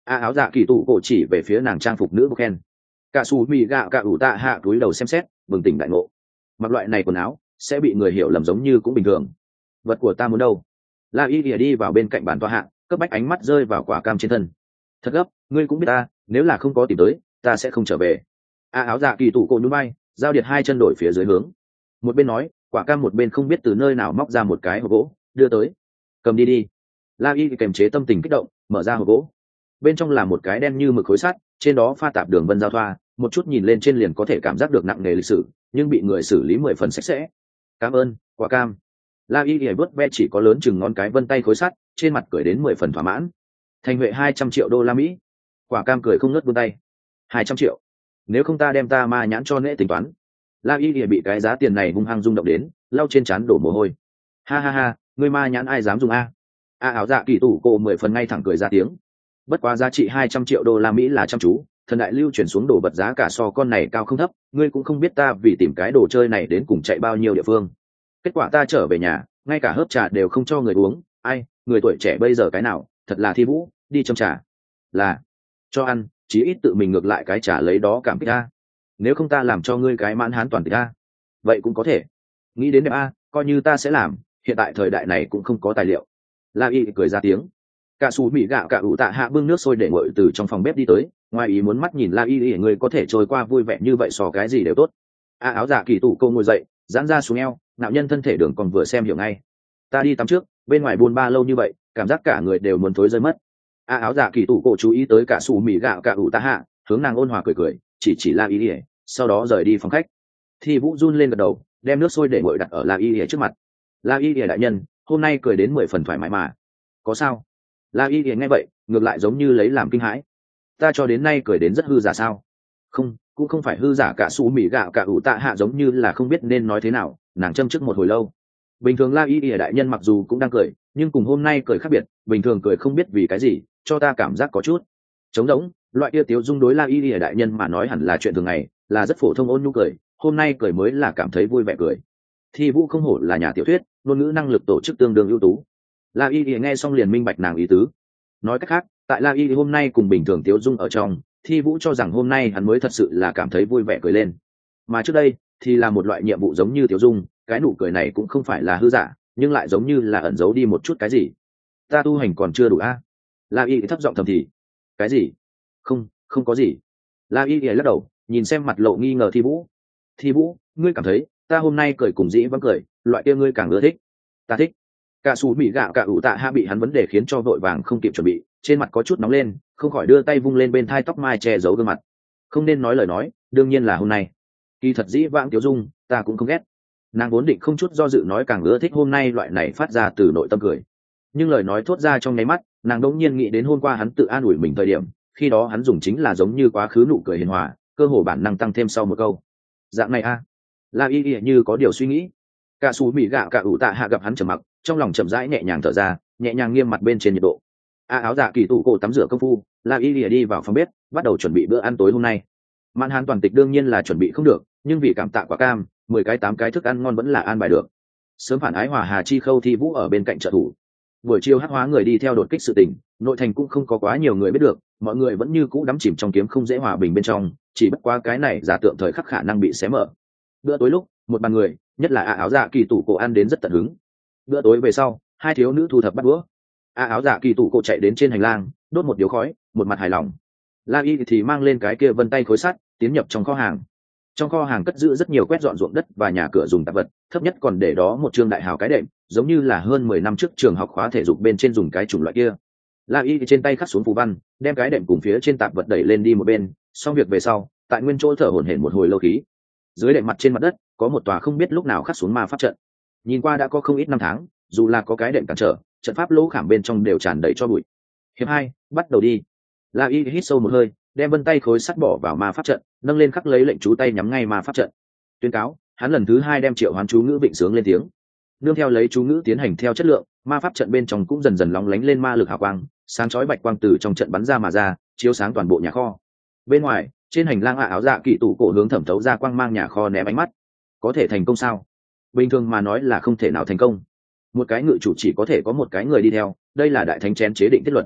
a áo dạ kỳ tủ cổ chỉ về phía nàng trang phục nữ bốc khen. Cả xù mì gạo cả ủ tạ hạ túi đầu xem xét, bừng tỉnh đại ngộ. Mặc loại này quần áo sẽ bị người hiểu lầm giống như cũng bình thường. Vật của ta muốn đâu? La y ỉa đi vào bên cạnh bàn tọa hạ, cấp bách ánh mắt rơi vào quả cam trên thân. Thật gấp, ngươi cũng biết ta, nếu là không có tìm tới ta sẽ không trở về. A áo dạ kỳ tủ cổ nhún vai, giao điệt hai chân đổi phía dưới hướng. Một bên nói, quả cam một bên không biết từ nơi nào móc ra một cái hộp gỗ đưa tới. Cầm đi đi. La y kềm chế tâm tình kích động, mở ra hộp gỗ. Bên trong là một cái đen như mực khối sắt, trên đó pha tạp đường vân giao thoa, một chút nhìn lên trên liền có thể cảm giác được nặng nề lịch sử, nhưng bị người xử lý mười phần sạch sẽ. Cảm ơn, quả cam. La y ỉa vớt ve chỉ có lớn chừng ngón cái vân tay khối sắt, trên mặt cười đến mười phần thỏa mãn. Thành huệ hai trăm triệu đô la Mỹ. Quả cam cười không ngớt vươn tay. Hai trăm triệu. Nếu không ta đem ta ma nhãn cho nễ tính toán. La y ỉa bị cái giá tiền này hung hăng rung động đến, lau trên trán đổ mồ hôi. Ha ha ha, ngươi ma nhãn ai dám dùng a? A áo dạ kỳ tủ cổ mười phần ngay thẳng cười ra tiếng. Bất quá giá trị hai trăm triệu đô la Mỹ là chăm chú, thần đại lưu chuyển xuống đồ vật giá cả so con này cao không thấp, ngươi cũng không biết ta vì tìm cái đồ chơi này đến cùng chạy bao nhiêu địa phương. Kết quả ta trở về nhà, ngay cả hớp trà đều không cho người uống, ai, người tuổi trẻ bây giờ cái nào, thật là thi vũ, đi châm trà. Là, cho ăn, chí ít tự mình ngược lại cái trà lấy đó cảm kích ta. Nếu không ta làm cho ngươi cái mãn hán toàn tịch ta. Vậy cũng có thể. Nghĩ đến đẹp a, coi như ta sẽ làm, hiện tại thời đại này cũng không có tài liệu. La y cười ra tiếng. Cả xù mỹ gạo cả ủ tạ hạ bưng nước sôi để nguội từ trong phòng bếp đi tới, ngoài ý muốn mắt nhìn La y y người có thể trôi qua vui vẻ như vậy so cái gì đều tốt. A áo dạ kỳ tủ câu ngồi dậy, giãn ra xuống eo, nạo nhân thân thể đường còn vừa xem hiểu ngay. Ta đi tắm trước, bên ngoài buôn ba lâu như vậy, cảm giác cả người đều muốn thối rơi mất. A áo dạ kỳ tủ cổ chú ý tới cả xù mỹ gạo cả ủ tạ hạ, hướng nàng ôn hòa cười cười, chỉ chỉ La y y, sau đó rời đi phòng khách. Thì Vũ run lên gật đầu, đem nước sôi để nguội đặt ở La y y trước mặt. La y y đại nhân, hôm nay cười đến mười phần thoải mái mà. Có sao? La y nghe vậy ngược lại giống như lấy làm kinh hãi. Ta cho đến nay cười đến rất hư giả sao? Không, cũng không phải hư giả. Cả xù mì gạo cả ủ tạ hạ giống như là không biết nên nói thế nào, nàng châm trước một hồi lâu. Bình thường La y đại nhân mặc dù cũng đang cười, nhưng cùng hôm nay cười khác biệt, bình thường cười không biết vì cái gì, cho ta cảm giác có chút trống rỗng. Loại kia tiếu dung đối La y đại nhân mà nói hẳn là chuyện thường ngày, là rất phổ thông ôn nhu cười, hôm nay cười mới là cảm thấy vui vẻ cười. Thi Vũ không hổ là nhà tiểu thuyết, ngôn ngữ năng lực tổ chức tương đương ưu tú. La y nghe xong liền minh bạch nàng ý tứ. Nói cách khác, tại La y hôm nay cùng bình thường tiếu dung ở trong, Thi Vũ cho rằng hôm nay hắn mới thật sự là cảm thấy vui vẻ cười lên. Mà trước đây thì là một loại nhiệm vụ giống như tiếu dung, cái nụ cười này cũng không phải là hư giả, nhưng lại giống như là ẩn giấu đi một chút cái gì. Ta tu hành còn chưa đủ a? La y thấp giọng thầm thì. Cái gì? Không, không có gì. La y lắc đầu, nhìn xem mặt lộ nghi ngờ Thi Vũ. Thi Vũ, ngươi cảm thấy ta hôm nay cười cùng dĩ vẫn cười, loại kia ngươi càng ưa thích? Ta thích. Cả xù mỹ gạo cả ủ tạ hạ bị hắn vấn đề khiến cho vội vàng không kịp chuẩn bị, trên mặt có chút nóng lên, không khỏi đưa tay vung lên bên thai tóc mai che giấu gương mặt. Không nên nói lời nói, đương nhiên là hôm nay. Kỳ thật dĩ vãng Tiếu Dung, ta cũng không ghét. Nàng vốn định không chút do dự nói càng ưa thích hôm nay loại này phát ra từ nội tâm cười. Nhưng lời nói thốt ra trong nháy mắt, nàng đống nhiên nghĩ đến hôm qua hắn tự an ủi mình thời điểm, khi đó hắn dùng chính là giống như quá khứ nụ cười hiền hòa, cơ hồ bản năng tăng thêm sau một câu. Dạng này a? À? La y y như có điều suy nghĩ. Cả xù mỹ gạo cả ủ tạ hạ gặp hắn trầm mặc, trong lòng chậm rãi nhẹ nhàng thở ra, nhẹ nhàng nghiêm mặt bên trên nhiệt độ. A áo dạ kỳ tủ cổ tắm rửa công phu, La y lìa đi vào phòng bếp, bắt đầu chuẩn bị bữa ăn tối hôm nay. Mạn hán toàn tịch đương nhiên là chuẩn bị không được, nhưng vì cảm tạ quả cam, mười cái tám cái thức ăn ngon vẫn là an bài được. Sớm phản ái hòa Hà Chi Khâu Thi Vũ ở bên cạnh trợ thủ. Buổi chiều hắc hóa người đi theo đột kích sự tình, nội thành cũng không có quá nhiều người biết được, mọi người vẫn như cũ đắm chìm trong kiếm không dễ hòa bình bên trong, chỉ bất quá cái này giả tượng thời khắc khả năng bị xé mở. Bữa tối lúc, một bàn người, nhất là A áo dạ kỳ tủ cổ ăn đến rất tận hứng. Bữa tối về sau, hai thiếu nữ thu thập bắt đũa. A áo dạ kỳ tủ cổ chạy đến trên hành lang, đốt một điếu khói, một mặt hài lòng. La y thì mang lên cái kia vân tay khối sắt, tiến nhập trong kho hàng. Trong kho hàng cất giữ rất nhiều quét dọn ruộng đất và nhà cửa dùng tạp vật, thấp nhất còn để đó một trương đại hào cái đệm, giống như là hơn mười năm trước trường học khóa thể dục bên trên dùng cái chủng loại kia. La y trên tay khắc xuống phù văn, đem cái đệm cùng phía trên tạp vật đẩy lên đi một bên, xong việc về sau, tại nguyên chỗ thở hổn hển một hồi lâu khí. Dưới đệm mặt trên mặt đất, có một tòa không biết lúc nào khắc xuống ma pháp trận. Nhìn qua đã có không ít năm tháng, dù là có cái đệm cản trở, trận pháp lỗ khảm bên trong đều tràn đầy cho bụi. Hiệp hai, bắt đầu đi. La y hít sâu một hơi, đem vân tay khối sắt bỏ vào ma pháp trận, nâng lên khắc lấy lệnh chú tay nhắm ngay ma pháp trận. Tuyên cáo, hắn lần thứ hai đem triệu hoán chú ngữ vịnh sướng lên tiếng. Nương theo lấy chú ngữ tiến hành theo chất lượng, ma pháp trận bên trong cũng dần dần lóng lánh lên ma lực hào quang, sáng chói bạch quang từ trong trận bắn ra mà ra, chiếu sáng toàn bộ nhà kho. Bên ngoài, trên hành lang áo dạ kỳ tủ cổ hướng thẩm thấu ra quang mang nhà kho ném ánh mắt. Có thể thành công sao? Bình thường mà nói là không thể nào thành công. Một cái ngự chủ chỉ có thể có một cái người đi theo, đây là đại thánh chén chế định thiết luật.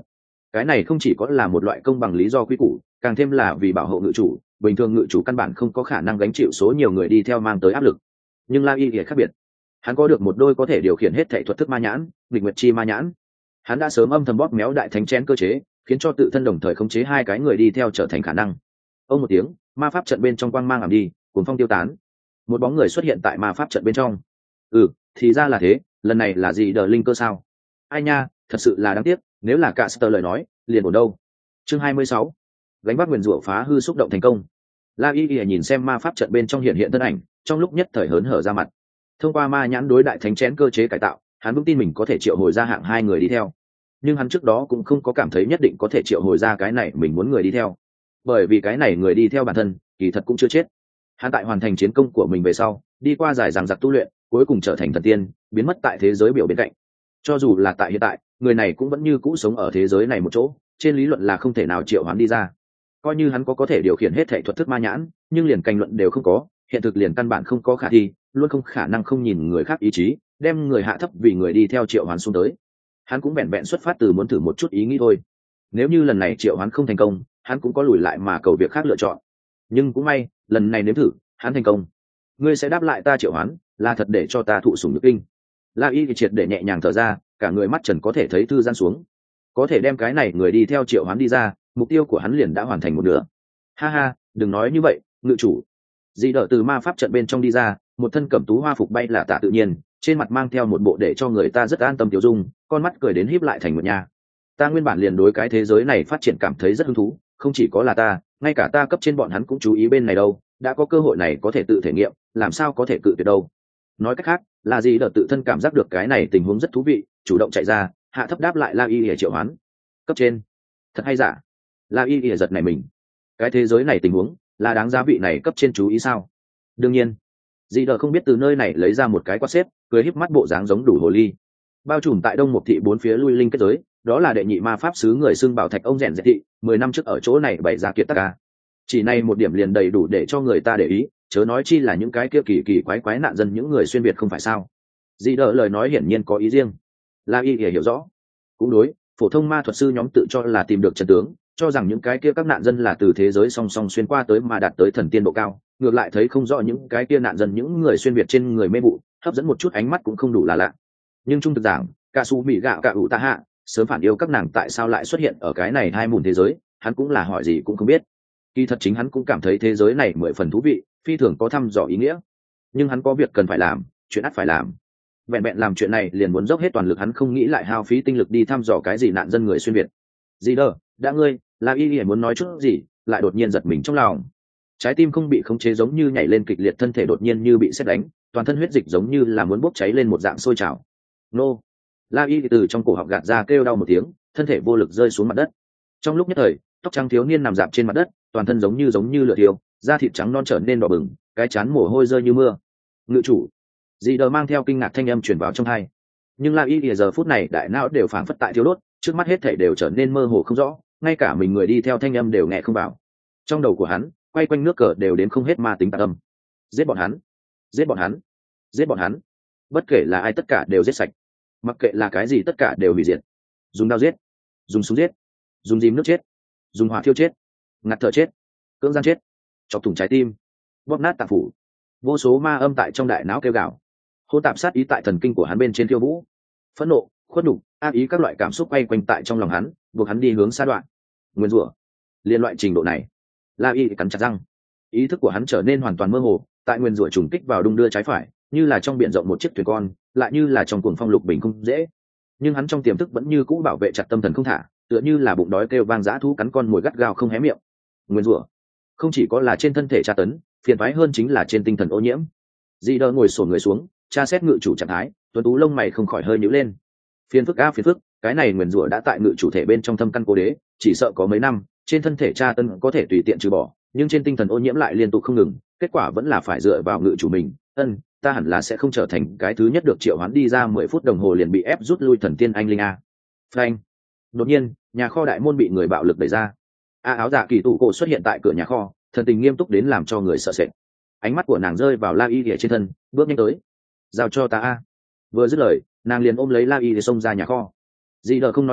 cái này không chỉ có là một loại công bằng lý do quy củ, càng thêm là vì bảo hộ ngự chủ. Bình thường ngự chủ căn bản không có khả năng gánh chịu số nhiều người đi theo mang tới áp lực, nhưng la y thì khác biệt. Hắn có được một đôi có thể điều khiển hết thể thuật thức ma nhãn, nghịch nguyệt chi ma nhãn. Hắn đã sớm âm thầm bóp méo đại thánh chén cơ chế, khiến cho tự thân đồng thời khống chế hai cái người đi theo trở thành khả năng. Ông một tiếng, ma pháp trận bên trong quang mang ảm đi, cuồng phong tiêu tán. Một bóng người xuất hiện tại ma pháp trận bên trong. Ừ, thì ra là thế, lần này là gì đờ linh cơ sao? Ai nha, thật sự là đáng tiếc, nếu là cả Sơ lời nói, liền ổn đâu. Chương hai mươi sáu, gánh vác nguyền rủa phá hư xúc động thành công. La Y Y nhìn xem ma pháp trận bên trong hiện hiện thân ảnh, trong lúc nhất thời hớn hở ra mặt. Thông qua ma nhãn đối đại thánh chén cơ chế cải tạo, hắn vững tin mình có thể triệu hồi ra hạng hai người đi theo. Nhưng hắn trước đó cũng không có cảm thấy nhất định có thể triệu hồi ra cái này mình muốn người đi theo, bởi vì cái này người đi theo bản thân kỳ thật cũng chưa chết. Hắn tại hoàn thành chiến công của mình về sau, đi qua dài dằng dặc tu luyện, cuối cùng trở thành thần tiên, biến mất tại thế giới biểu bên cạnh. Cho dù là tại hiện tại, người này cũng vẫn như cũ sống ở thế giới này một chỗ, trên lý luận là không thể nào triệu hắn đi ra. Coi như hắn có có thể điều khiển hết thể thuật thức ma nhãn, nhưng liền cành luận đều không có, hiện thực liền căn bản không có khả thi, luôn không khả năng không nhìn người khác ý chí, đem người hạ thấp vì người đi theo triệu hoán xuống tới. Hắn cũng vẹn vẹn xuất phát từ muốn thử một chút ý nghĩ thôi. Nếu như lần này triệu hoán không thành công, hắn cũng có lùi lại mà cầu việc khác lựa chọn. Nhưng cũng may, lần này nếm thử, hắn thành công. Ngươi sẽ đáp lại ta triệu hoán, là thật để cho ta thụ sủng nhược kinh. La Y thì triệt để nhẹ nhàng thở ra, cả người mắt trần có thể thấy thư giãn xuống. Có thể đem cái này người đi theo triệu hoán đi ra, mục tiêu của hắn liền đã hoàn thành một nửa. Ha ha, đừng nói như vậy, ngự chủ. Dị đỡ từ ma pháp trận bên trong đi ra, một thân cẩm tú hoa phục bay là tả tự nhiên, trên mặt mang theo một bộ để cho người ta rất an tâm tiêu dung, con mắt cười đến híp lại thành một nhà. Ta nguyên bản liền đối cái thế giới này phát triển cảm thấy rất hứng thú, không chỉ có là ta, ngay cả ta cấp trên bọn hắn cũng chú ý bên này đâu, đã có cơ hội này có thể tự thể nghiệm, làm sao có thể cự tuyệt đâu. Nói cách khác, là gì đỡ tự thân cảm giác được cái này tình huống rất thú vị, chủ động chạy ra, hạ thấp đáp lại La Y để triệu hoán. Cấp trên, thật hay giả? La Y ỉa giật này mình, cái thế giới này tình huống là đáng giá vị này cấp trên chú ý sao? Đương nhiên. Dị đờ không biết từ nơi này lấy ra một cái quạt xếp, cười híp mắt bộ dáng giống đủ hồ ly. Bao trùm tại đông một thị bốn phía lui linh kết giới, đó là đệ nhị ma pháp sứ người xưng bảo thạch ông rèn dẹt thị, mười năm trước ở chỗ này bày ra kiệt tất cả. Chỉ này một điểm liền đầy đủ để cho người ta để ý, chớ nói chi là những cái kia kỳ kỳ quái quái nạn dân những người xuyên việt không phải sao? Dị đờ lời nói hiển nhiên có ý riêng. La Y ỉa hiểu rõ. Cũng đối, phổ thông ma thuật sư nhóm tự cho là tìm được trận tướng, cho rằng những cái kia các nạn dân là từ thế giới song song xuyên qua tới mà đạt tới thần tiên độ cao, ngược lại thấy không rõ những cái kia nạn dân những người xuyên việt trên người mê vụ, hấp dẫn một chút ánh mắt cũng không đủ là lạ. Nhưng trung thực giảng, cả su mỹ gạo cả ủ ta hạ sớm phản yêu các nàng tại sao lại xuất hiện ở cái này hai mùn thế giới, hắn cũng là hỏi gì cũng không biết. Kỳ thật chính hắn cũng cảm thấy thế giới này mười phần thú vị, phi thường có thăm dò ý nghĩa. Nhưng hắn có việc cần phải làm, chuyện ắt phải làm. Vẹn vẹn làm chuyện này liền muốn dốc hết toàn lực, hắn không nghĩ lại hao phí tinh lực đi thăm dò cái gì nạn dân người xuyên việt. Gì đờ, đã ngươi, La Y Y muốn nói chút gì, lại đột nhiên giật mình trong lòng. Trái tim không bị khống chế giống như nhảy lên kịch liệt, thân thể đột nhiên như bị sét đánh, toàn thân huyết dịch giống như là muốn bốc cháy lên một dạng sôi trào. Nô! La Y từ trong cổ họng gạt ra kêu đau một tiếng, thân thể vô lực rơi xuống mặt đất. Trong lúc nhất thời, tóc trắng thiếu niên nằm dạp trên mặt đất, toàn thân giống như giống như lửa thiêu, da thịt trắng non trở nên đỏ bừng, cái chán mồ hôi rơi như mưa. Ngự chủ! Dị đờ mang theo kinh ngạc thanh âm truyền vào trong tai. Nhưng La Y giờ phút này đại não đều phảng phất tại thiếu đốt, trước mắt hết thảy đều trở nên mơ hồ không rõ, ngay cả mình người đi theo thanh âm đều nghe không vào. Trong đầu của hắn quay quanh nước cờ đều đến không hết ma tính tà tâm. Giết bọn hắn, giết bọn hắn, giết bọn hắn, bất kể là ai tất cả đều giết sạch, mặc kệ là cái gì tất cả đều hủy diệt. Dùng dao giết, dùng súng giết, dùng dìm nước chết, dùng hỏa thiêu chết, ngạt thở chết, cưỡng gian chết, chọc thủng trái tim, bóp nát tạng phủ. Vô số ma âm tại trong đại não kêu gào, hỗn tạp sát ý tại thần kinh của hắn bên trên thiêu vũ. Phẫn nộ, khuất nhục, ác ý các loại cảm xúc quay quanh tại trong lòng hắn, buộc hắn đi hướng xa đoạn. Nguyên rủa, liên loại trình độ này, La Y cắn chặt răng, ý thức của hắn trở nên hoàn toàn mơ hồ, tại nguyên rủa trùng kích vào đung đưa trái phải, như là trong biển rộng một chiếc thuyền con, lại như là trong cuồng phong lục bình không dễ. Nhưng hắn trong tiềm thức vẫn như cũ bảo vệ chặt tâm thần không thả, tựa như là bụng đói kêu vang dã thú cắn con mồi gắt gao không hé miệng. Nguyên rủa không chỉ có là trên thân thể tra tấn, phiền toái hơn chính là trên tinh thần ô nhiễm. Dị đờ ngồi xổm người xuống, tra xét ngự chủ trạng thái, tuấn tú lông mày không khỏi hơi nhíu lên. Phiền phức a phiền phức, cái này nguyền rủa đã tại ngự chủ thể bên trong thâm căn cố đế, chỉ sợ có mấy năm, trên thân thể tra tấn có thể tùy tiện trừ bỏ, nhưng trên tinh thần ô nhiễm lại liên tục không ngừng, kết quả vẫn là phải dựa vào ngự chủ mình. Ân, ta hẳn là sẽ không trở thành cái thứ nhất được triệu hoán đi ra mười phút đồng hồ liền bị ép rút lui thần tiên anh linh a. Phanh. Đột nhiên, nhà kho đại môn bị người bạo lực đẩy ra. A áo dạ kỳ tủ cổ xuất hiện tại cửa nhà kho, thần tình nghiêm túc đến làm cho người sợ sệt. Ánh mắt của nàng rơi vào La Y ở trên thân, bước nhanh tới. Giao cho ta a. Vừa dứt lời, nàng liền ôm lấy La Y để xông ra nhà kho. Dị đờ không nói gì,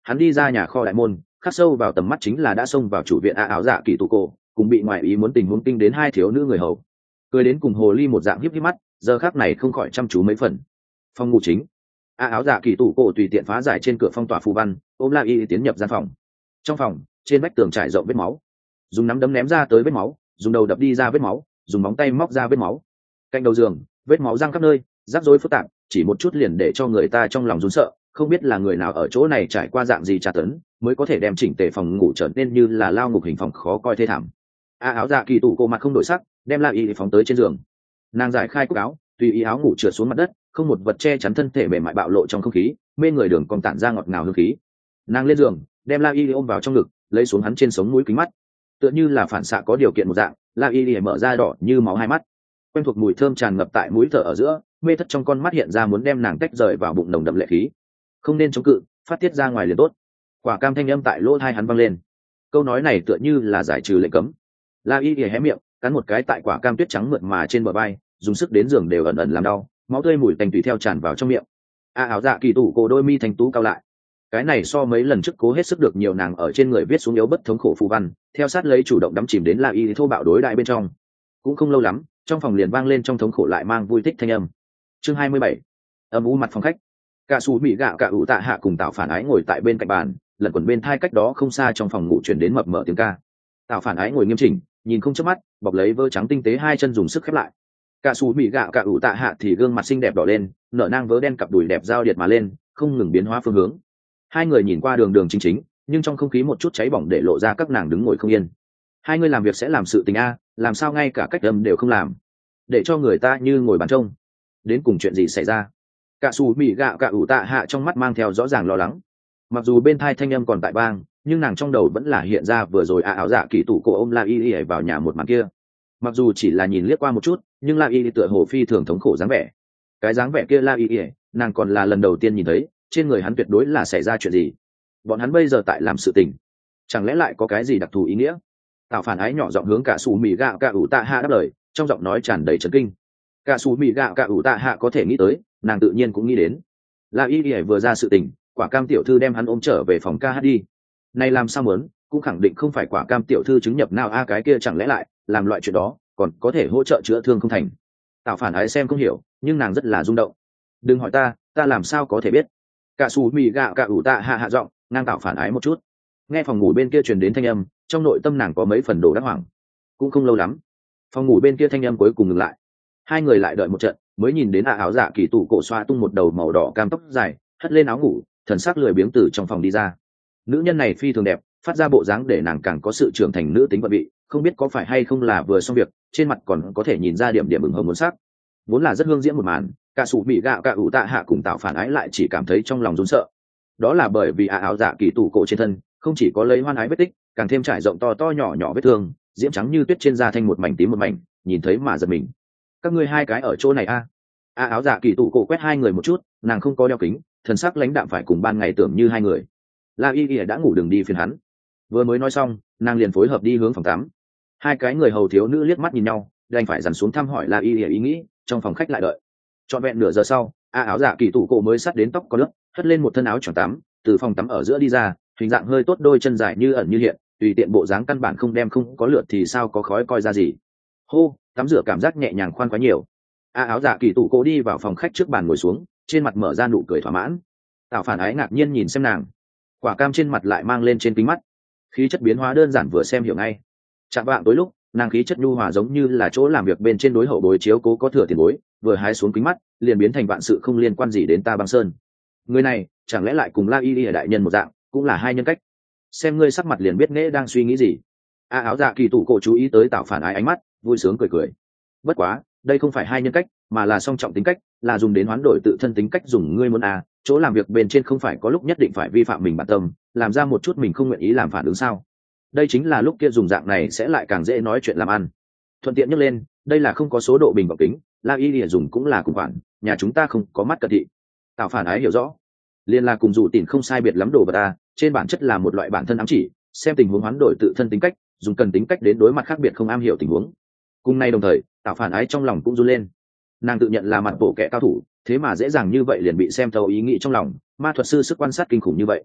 hắn đi ra nhà kho đại môn, khắc sâu vào tầm mắt chính là đã xông vào chủ viện a áo dạ kỳ tụ cổ, cùng bị ngoại ý muốn tình huống kinh đến hai thiếu nữ người hầu, cười đến cùng hồ ly một dạng híp híp mắt, giờ khắc này không khỏi chăm chú mấy phần. Phòng ngủ chính, a áo dạ kỳ tụ cổ tùy tiện phá giải trên cửa phong tỏa phù văn, ôm La Y tiến nhập gian phòng. Trong phòng, trên vách tường trải rộng vết máu, dùng nắm đấm ném ra tới vết máu, dùng đầu đập đi ra vết máu, dùng móng tay móc ra vết máu. Cạnh đầu giường, vết máu răng khắp nơi, rắc rối phức tạp, chỉ một chút liền để cho người ta trong lòng run sợ, không biết là người nào ở chỗ này trải qua dạng gì tra tấn, mới có thể đem chỉnh tề phòng ngủ trở nên như là lao ngục hình phòng khó coi thê thảm. A áo dạ kỳ tụ cổ mặt không đổi sắc, đem La Y phóng tới trên giường. Nàng giải khai cúc áo, tùy ý áo ngủ trượt xuống mặt đất, không một vật che chắn thân thể mềm mại bạo lộ trong không khí, mê người đường còn tản ra ngọt ngào hương khí. Nàng lên giường, đem La Y ôm vào trong ngực, lấy xuống hắn trên sống mũi kính mắt, tựa như là phản xạ có điều kiện một dạng. La Y mở ra đỏ như máu hai mắt, quen thuộc mùi thơm tràn ngập tại mũi thở ở giữa, mê thất trong con mắt hiện ra muốn đem nàng tách rời vào bụng nồng đậm lệ khí. Không nên chống cự, phát tiết ra ngoài liền tốt. Quả cam thanh âm tại lỗ tai hắn vang lên, câu nói này tựa như là giải trừ lệnh cấm. La Y hé miệng, cắn một cái tại quả cam tuyết trắng mượt mà trên bờ vai, dùng sức đến giường đều ẩn ẩn làm đau, máu tươi mùi tanh tùy theo tràn vào trong miệng. A áo dạ kỳ tủ cổ đôi mi thành tú cao lại, cái này so mấy lần trước cố hết sức được nhiều, nàng ở trên người viết xuống yếu bất thống khổ phù văn, theo sát lấy chủ động đắm chìm đến La Y thô bạo đối đại bên trong. Cũng không lâu lắm, trong phòng liền vang lên trong thống khổ lại mang vui thích thanh âm. Chương hai mươi bảy, âm u mặt phòng khách. Cả Sủ Mị Gạo cả ủ tạ hạ cùng Tạo Phản Ái ngồi tại bên cạnh bàn, lẩn quẩn bên thai cách đó không xa trong phòng ngủ truyền đến mập mờ tiếng ca. Tạo Phản Ái ngồi nghiêm chỉnh, nhìn không chớp mắt, bọc lấy vớ trắng tinh tế hai chân dùng sức khép lại. Cả Sủ Mị Gạo cả ủ tạ hạ thì gương mặt xinh đẹp đỏ lên, nở nang vớ đen cặp đùi đẹp giao điệt mà lên, không ngừng biến hóa phương hướng. Hai người nhìn qua đường đường chính chính, nhưng trong không khí một chút cháy bỏng để lộ ra các nàng đứng ngồi không yên. Hai người làm việc sẽ làm sự tình a, làm sao ngay cả cách âm đều không làm, để cho người ta như ngồi bàn trông. Đến cùng chuyện gì xảy ra? Cả Sủ Mị Gạo cả ủ tạ hạ trong mắt mang theo rõ ràng lo lắng. Mặc dù bên thai thanh âm còn tại vang, nhưng nàng trong đầu vẫn là hiện ra vừa rồi a áo dạ kỳ tủ cổ ôm La Y vào nhà một màn kia. Mặc dù chỉ là nhìn liếc qua một chút, nhưng La Y tựa hồ phi thường thống khổ dáng vẻ. Cái dáng vẻ kia La Y, nàng còn là lần đầu tiên nhìn thấy, trên người hắn tuyệt đối là xảy ra chuyện gì. Bọn hắn bây giờ tại làm sự tình, chẳng lẽ lại có cái gì đặc thù ý nghĩa? Tạo Phản Ái nhỏ giọng hướng Cả Sủ Mị Gạo cả ủ tạ hạ đáp lời, trong giọng nói tràn đầy chấn kinh. Cả Sủ Mị Gạo cả ủ tạ hạ có thể nghĩ tới, nàng tự nhiên cũng nghĩ đến. La Y vừa ra sự tình, Quả Cam tiểu thư đem hắn ôm trở về phòng ca hát đi. Này làm sao muốn, cũng khẳng định không phải Quả Cam tiểu thư chứng nhập nào a cái kia chẳng lẽ lại làm loại chuyện đó, còn có thể hỗ trợ chữa thương không thành. Tạo Phản Ái xem không hiểu, nhưng nàng rất là rung động. Đừng hỏi ta, ta làm sao có thể biết? Cả Sủ Mị Gạo cả ủ tạ hạ hạ giọng, ngang Tạo Phản Ái một chút. Nghe phòng ngủ bên kia truyền đến thanh âm, trong nội tâm nàng có mấy phần đồ đắc hoảng. Cũng không lâu lắm, phòng ngủ bên kia thanh âm cuối cùng ngừng lại. Hai người lại đợi một trận, mới nhìn đến a áo dạ kỳ tủ cổ xoa tung một đầu màu đỏ cam tóc dài, hất lên áo ngủ, thần sắc lười biếng từ trong phòng đi ra. Nữ nhân này phi thường đẹp, phát ra bộ dáng để nàng càng có sự trưởng thành nữ tính vận vị, không biết có phải hay không là vừa xong việc, trên mặt còn có thể nhìn ra điểm điểm ửng hồng muốn sắc. Vốn là rất hương diễm một màn, Cả Sủ Mị Gạo cả ủ tạ hạ cùng Tạo Phản Ái lại chỉ cảm thấy trong lòng run sợ. Đó là bởi vì a áo dạ kỳ tủ cổ trên thân không chỉ có lấy hoan ái vết tích, càng thêm trải rộng to to nhỏ nhỏ vết thương, diễm trắng như tuyết trên da thanh một mảnh tím một mảnh, nhìn thấy mà giật mình. Các ngươi hai cái ở chỗ này a? A áo dạ kỳ tủ cổ quét hai người một chút, nàng không có đeo kính, thần sắc lãnh đạm phải cùng ban ngày tưởng như hai người. La Y Y đã ngủ, đừng đi phiền hắn. Vừa mới nói xong, nàng liền phối hợp đi hướng phòng tắm. Hai cái người hầu thiếu nữ liếc mắt nhìn nhau, đành phải dằn xuống thăm hỏi La Y Y ý nghĩ, trong phòng khách lại đợi. Trọn vẹn nửa giờ sau, A áo dạ kỳ tủ cổ mới sắt đến tóc có lớp, hất lên một thân áo choàng tắm, từ phòng tắm ở giữa đi ra, hình dạng hơi tốt, đôi chân dài như ẩn như hiện, tùy tiện bộ dáng căn bản không đem không có lượt thì sao có khói coi ra gì. Hô, tắm rửa cảm giác nhẹ nhàng khoan khoái nhiều. A áo dạ kỳ tủ cổ đi vào phòng khách trước bàn ngồi xuống, trên mặt mở ra nụ cười thỏa mãn. Tạo Phản Ái ngạc nhiên nhìn xem nàng, Quả Cam trên mặt lại mang lên trên kính mắt, khí chất biến hóa đơn giản vừa xem hiểu ngay. Chạm vạng tối lúc, nàng khí chất nhu hòa giống như là chỗ làm việc bên trên đối hậu bối chiếu cố có thừa tiền bối, vừa hái xuống kính mắt liền biến thành vạn sự không liên quan gì đến ta băng sơn. Người này chẳng lẽ lại cùng La Y Y đại nhân một dạng, cũng là hai nhân cách? Xem ngươi sắc mặt liền biết nghệ đang suy nghĩ gì. A áo dạ kỳ tủ cổ chú ý tới Tạo Phản Ái ánh mắt, vui sướng cười cười. Bất quá, đây không phải hai nhân cách, mà là song trọng tính cách, là dùng đến hoán đổi tự thân tính cách. Dùng ngươi muốn à, chỗ làm việc bên trên không phải có lúc nhất định phải vi phạm mình bản tâm, làm ra một chút mình không nguyện ý làm phản ứng sao? Đây chính là lúc kia dùng dạng này sẽ lại càng dễ nói chuyện làm ăn. Thuận tiện nhắc lên, đây là không có số độ bình vọng tính, La Y Y dùng cũng là cùng khoản, nhà chúng ta không có mắt cận thị. Tạo Phản Ái hiểu rõ, liên là cùng dù tìm không sai biệt lắm đồ vật ta, trên bản chất là một loại bản thân ám chỉ, xem tình huống hoán đổi tự thân tính cách, dùng cần tính cách đến đối mặt khác biệt không am hiểu tình huống. Cùng nay đồng thời, Tạo Phản Ái trong lòng cũng run lên. Nàng tự nhận là mặt bộ kẻ cao thủ, thế mà dễ dàng như vậy liền bị xem thấu ý nghĩ trong lòng, ma thuật sư sức quan sát kinh khủng như vậy.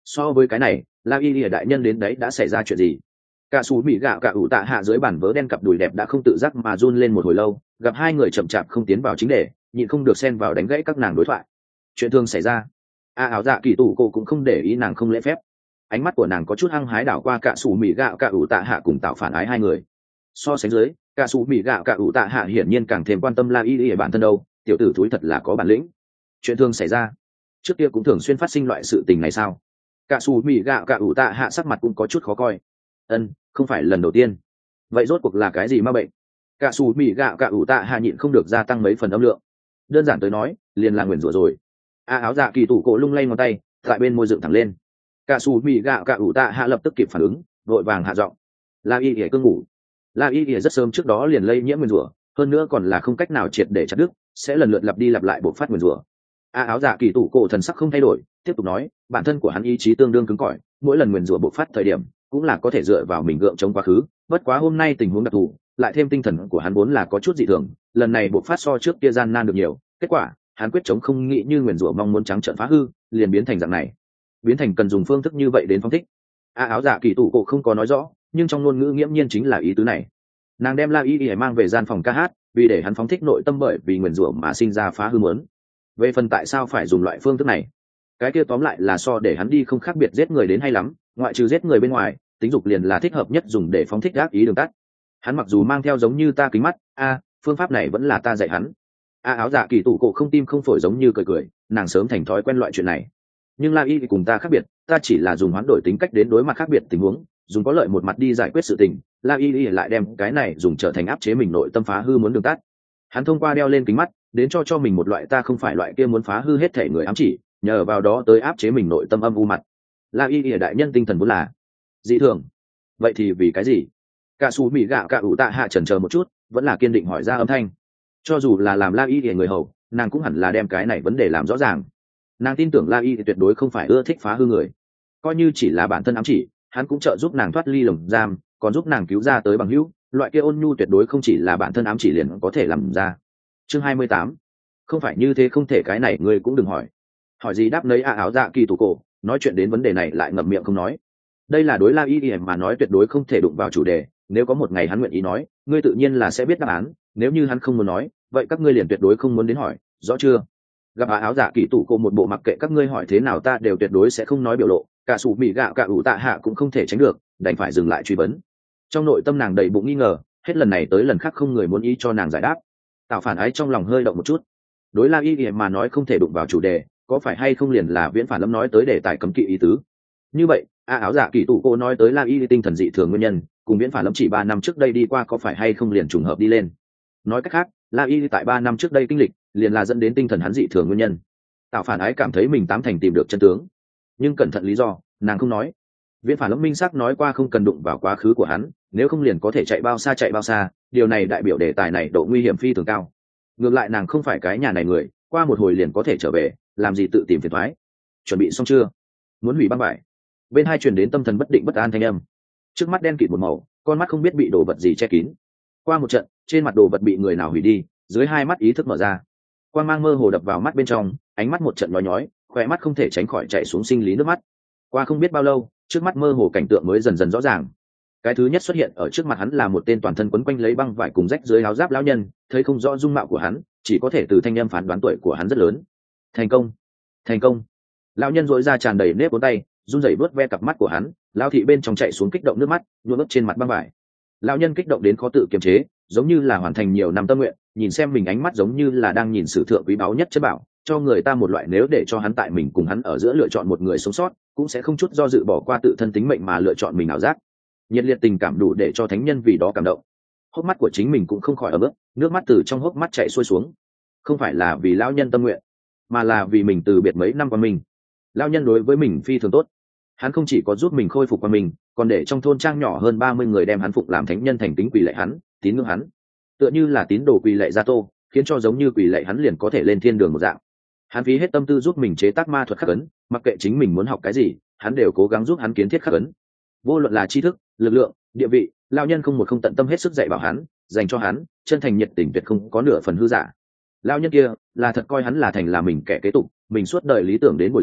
So với cái này la y lìa đại nhân đến đấy đã xảy ra chuyện gì? Cả xù mỹ gạo cả ủ tạ hạ dưới bản vớ đen cặp đùi đẹp đã không tự giác mà run lên một hồi lâu, gặp hai người chậm chạp không tiến vào chính đề, nhịn không được xen vào đánh gãy các nàng đối thoại. Chuyện thường xảy ra. A áo dạ kỳ tủ cô cũng không để ý nàng không lễ phép, ánh mắt của nàng có chút hăng hái đảo qua cả xù mỹ gạo cả ủ tạ hạ cùng tạo phản ái hai người. So sánh dưới, cả xù mỹ gạo cả ủ tạ hạ hiển nhiên càng thêm quan tâm la y lìa bản thân đâu, tiểu tử thúi thật là có bản lĩnh. Chuyện thường xảy ra. Trước kia cũng thường xuyên phát sinh loại sự tình này sao? Cả xù mỹ gạo cả ủ tạ hạ sắc mặt cũng có chút khó coi. Ân, không phải lần đầu tiên. Vậy rốt cuộc là cái gì ma bệnh? Cả xù mỹ gạo cả ủ tạ hạ nhịn không được gia tăng mấy phần âm lượng. Đơn giản tới nói, liền là nguyền rủa rồi. A áo dạ kỳ tủ cổ lung lay ngón tay, tại bên môi dựng thẳng lên. Cả xù mỹ gạo cả ủ tạ hạ lập tức kịp phản ứng, vội vàng hạ giọng. La y ỉa cương ngủ. La y ỉa rất sớm trước đó liền lây nhiễm nguyền rủa, hơn nữa còn là không cách nào triệt để chặt đứt, sẽ lần lượt lặp đi lặp lại bộc phát nguyền rủa. A áo dạ kỳ tủ cổ thần sắc không thay đổi, tiếp tục nói, bản thân của hắn ý chí tương đương cứng cỏi, mỗi lần nguyền rủa bộc phát thời điểm cũng là có thể dựa vào mình gượng chống quá khứ, bất quá hôm nay tình huống đặc thù, lại thêm tinh thần của hắn vốn là có chút dị thường, lần này bộc phát so trước kia gian nan được nhiều, kết quả hắn quyết chống không nghĩ như nguyền rủa mong muốn trắng trợn phá hư, liền biến thành dạng này. Biến thành cần dùng phương thức như vậy đến phóng thích. A áo dạ kỳ tủ cổ không có nói rõ, nhưng trong ngôn ngữ nghiễm nhiên chính là ý tứ này. Nàng đem La Y Y mang về gian phòng ca hát, vì để hắn phóng thích nội tâm bởi vì nguyền rủa mà sinh ra phá hư muốn. Về phần tại sao phải dùng loại phương thức này, cái kia tóm lại là so để hắn đi không khác biệt giết người đến hay lắm, ngoại trừ giết người bên ngoài, tính dục liền là thích hợp nhất dùng để phóng thích ác ý đường tắt. Hắn mặc dù mang theo giống như ta kính mắt, a, phương pháp này vẫn là ta dạy hắn. A áo dạ kỳ tủ cổ không tim không phổi giống như cười cười, nàng sớm thành thói quen loại chuyện này. Nhưng La Y thì cùng ta khác biệt, ta chỉ là dùng hoán đổi tính cách đến đối mặt khác biệt tình huống, dùng có lợi một mặt đi giải quyết sự tình. La Y lại đem cái này dùng trở thành áp chế mình nội tâm phá hư muốn đường tắt. Hắn thông qua đeo lên kính mắt, đến cho cho mình một loại ta không phải loại kia muốn phá hư hết thể người ám chỉ, nhờ vào đó tới áp chế mình nội tâm âm u mặt. La Y ỉa đại nhân tinh thần vốn là dị thường, vậy thì vì cái gì? Cả xù mỹ gạo cả ủ tạ hạ chần chờ một chút, vẫn là kiên định hỏi ra âm thanh. Cho dù là làm La Y ỉa người hầu, nàng cũng hẳn là đem cái này vấn đề làm rõ ràng. Nàng tin tưởng La Y tuyệt đối không phải ưa thích phá hư người, coi như chỉ là bản thân ám chỉ, hắn cũng trợ giúp nàng thoát ly lồng giam, còn giúp nàng cứu ra tới bằng hữu, loại kia ôn nhu tuyệt đối không chỉ là bản thân ám chỉ liền có thể làm ra. Chương hai mươi tám, không phải như thế không thể, cái này ngươi cũng đừng hỏi. Hỏi gì đáp nấy. A áo dạ kỳ tủ cổ nói chuyện đến vấn đề này lại ngậm miệng không nói. Đây là đối La Y Y mà nói tuyệt đối không thể đụng vào chủ đề, nếu có một ngày hắn nguyện ý nói, ngươi tự nhiên là sẽ biết đáp án, nếu như hắn không muốn nói, vậy các ngươi liền tuyệt đối không muốn đến hỏi, rõ chưa? Gặp A áo dạ kỳ tủ cổ một bộ mặc kệ các ngươi hỏi thế nào ta đều tuyệt đối sẽ không nói biểu lộ, cả sủ mị gạo cả ủ tạ hạ cũng không thể tránh được, đành phải dừng lại truy vấn. Trong nội tâm nàng đầy bụng nghi ngờ, hết lần này tới lần khác không người muốn ý cho nàng giải đáp. Tạo phản ái trong lòng hơi động một chút. Đối La Y Y mà nói không thể đụng vào chủ đề, có phải hay không liền là Viễn Phản Lâm nói tới đề tài cấm kỵ ý tứ? Như vậy, A áo dạ kỳ tủ cô nói tới La Y Y tinh thần dị thường nguyên nhân, cùng Viễn Phản Lâm chỉ ba năm trước đây đi qua có phải hay không liền trùng hợp đi lên? Nói cách khác, La Y Y tại ba năm trước đây kinh lịch, liền là dẫn đến tinh thần hắn dị thường nguyên nhân. Tạo phản ái cảm thấy mình tám thành tìm được chân tướng, nhưng cẩn thận lý do, nàng không nói. Viễn Phản Lâm minh xác nói qua không cần đụng vào quá khứ của hắn, nếu không liền có thể chạy bao xa chạy bao xa, điều này đại biểu đề tài này độ nguy hiểm phi thường cao. Ngược lại nàng không phải cái nhà này người, qua một hồi liền có thể trở về, làm gì tự tìm phiền toái. Chuẩn bị xong chưa? Muốn hủy băng vải. Bên hai truyền đến tâm thần bất định bất an thanh âm. Trước mắt đen kịt một màu, con mắt không biết bị đồ vật gì che kín. Qua một trận, trên mặt đồ vật bị người nào hủy đi, dưới hai mắt ý thức mở ra. Quang mang mơ hồ đập vào mắt bên trong, ánh mắt một trận nhói nhói, khóe mắt không thể tránh khỏi chảy xuống sinh lý nước mắt. Qua không biết bao lâu, trước mắt mơ hồ cảnh tượng mới dần dần rõ ràng. Cái thứ nhất xuất hiện ở trước mặt hắn là một tên toàn thân quấn quanh lấy băng vải cùng rách dưới áo giáp lão nhân, thấy không rõ dung mạo của hắn, chỉ có thể từ thanh âm phán đoán tuổi của hắn rất lớn. Thành công, thành công. Lão nhân dội ra tràn đầy nếp bốn tay, run rẩy bước ve cặp mắt của hắn, lão thị bên trong chạy xuống kích động nước mắt, nhuộm ướt trên mặt băng vải. Lão nhân kích động đến khó tự kiềm chế, giống như là hoàn thành nhiều năm tâm nguyện, nhìn xem mình ánh mắt giống như là đang nhìn sử thượng quý báu nhất chất bảo, cho người ta một loại nếu để cho hắn tại mình cùng hắn ở giữa lựa chọn một người sống sót, cũng sẽ không chút do dự bỏ qua tự thân tính mệnh mà lựa chọn mình ảo giác. Nhiệt liệt tình cảm đủ để cho thánh nhân vì đó cảm động. Hốc mắt của chính mình cũng không khỏi ấm ức, nước mắt từ trong hốc mắt chảy xuôi xuống. Không phải là vì lão nhân tâm nguyện, mà là vì mình từ biệt mấy năm qua mình. Lão nhân đối với mình phi thường tốt, hắn không chỉ có giúp mình khôi phục qua mình, còn để trong thôn trang nhỏ hơn ba mươi người đem hắn phục làm thánh nhân, thành kính quỳ lạy hắn, tín ngưỡng hắn, tựa như là tín đồ quỳ lạy Gia Tô, khiến cho giống như quỳ lạy hắn liền có thể lên thiên đường một dạng. Hắn phí hết tâm tư giúp mình chế tác ma thuật khắc ấn, mặc kệ chính mình muốn học cái gì, hắn đều cố gắng giúp hắn kiến thiết khắc ấn. Vô luận là tri thức, lực lượng, địa vị, lão nhân không một không tận tâm hết sức dạy bảo hắn, dành cho hắn, chân thành nhiệt tình tuyệt không có nửa phần hư giả. Lão nhân kia là thật coi hắn là thành là mình kẻ kế tục, mình suốt đời lý tưởng đến bồi dưỡng,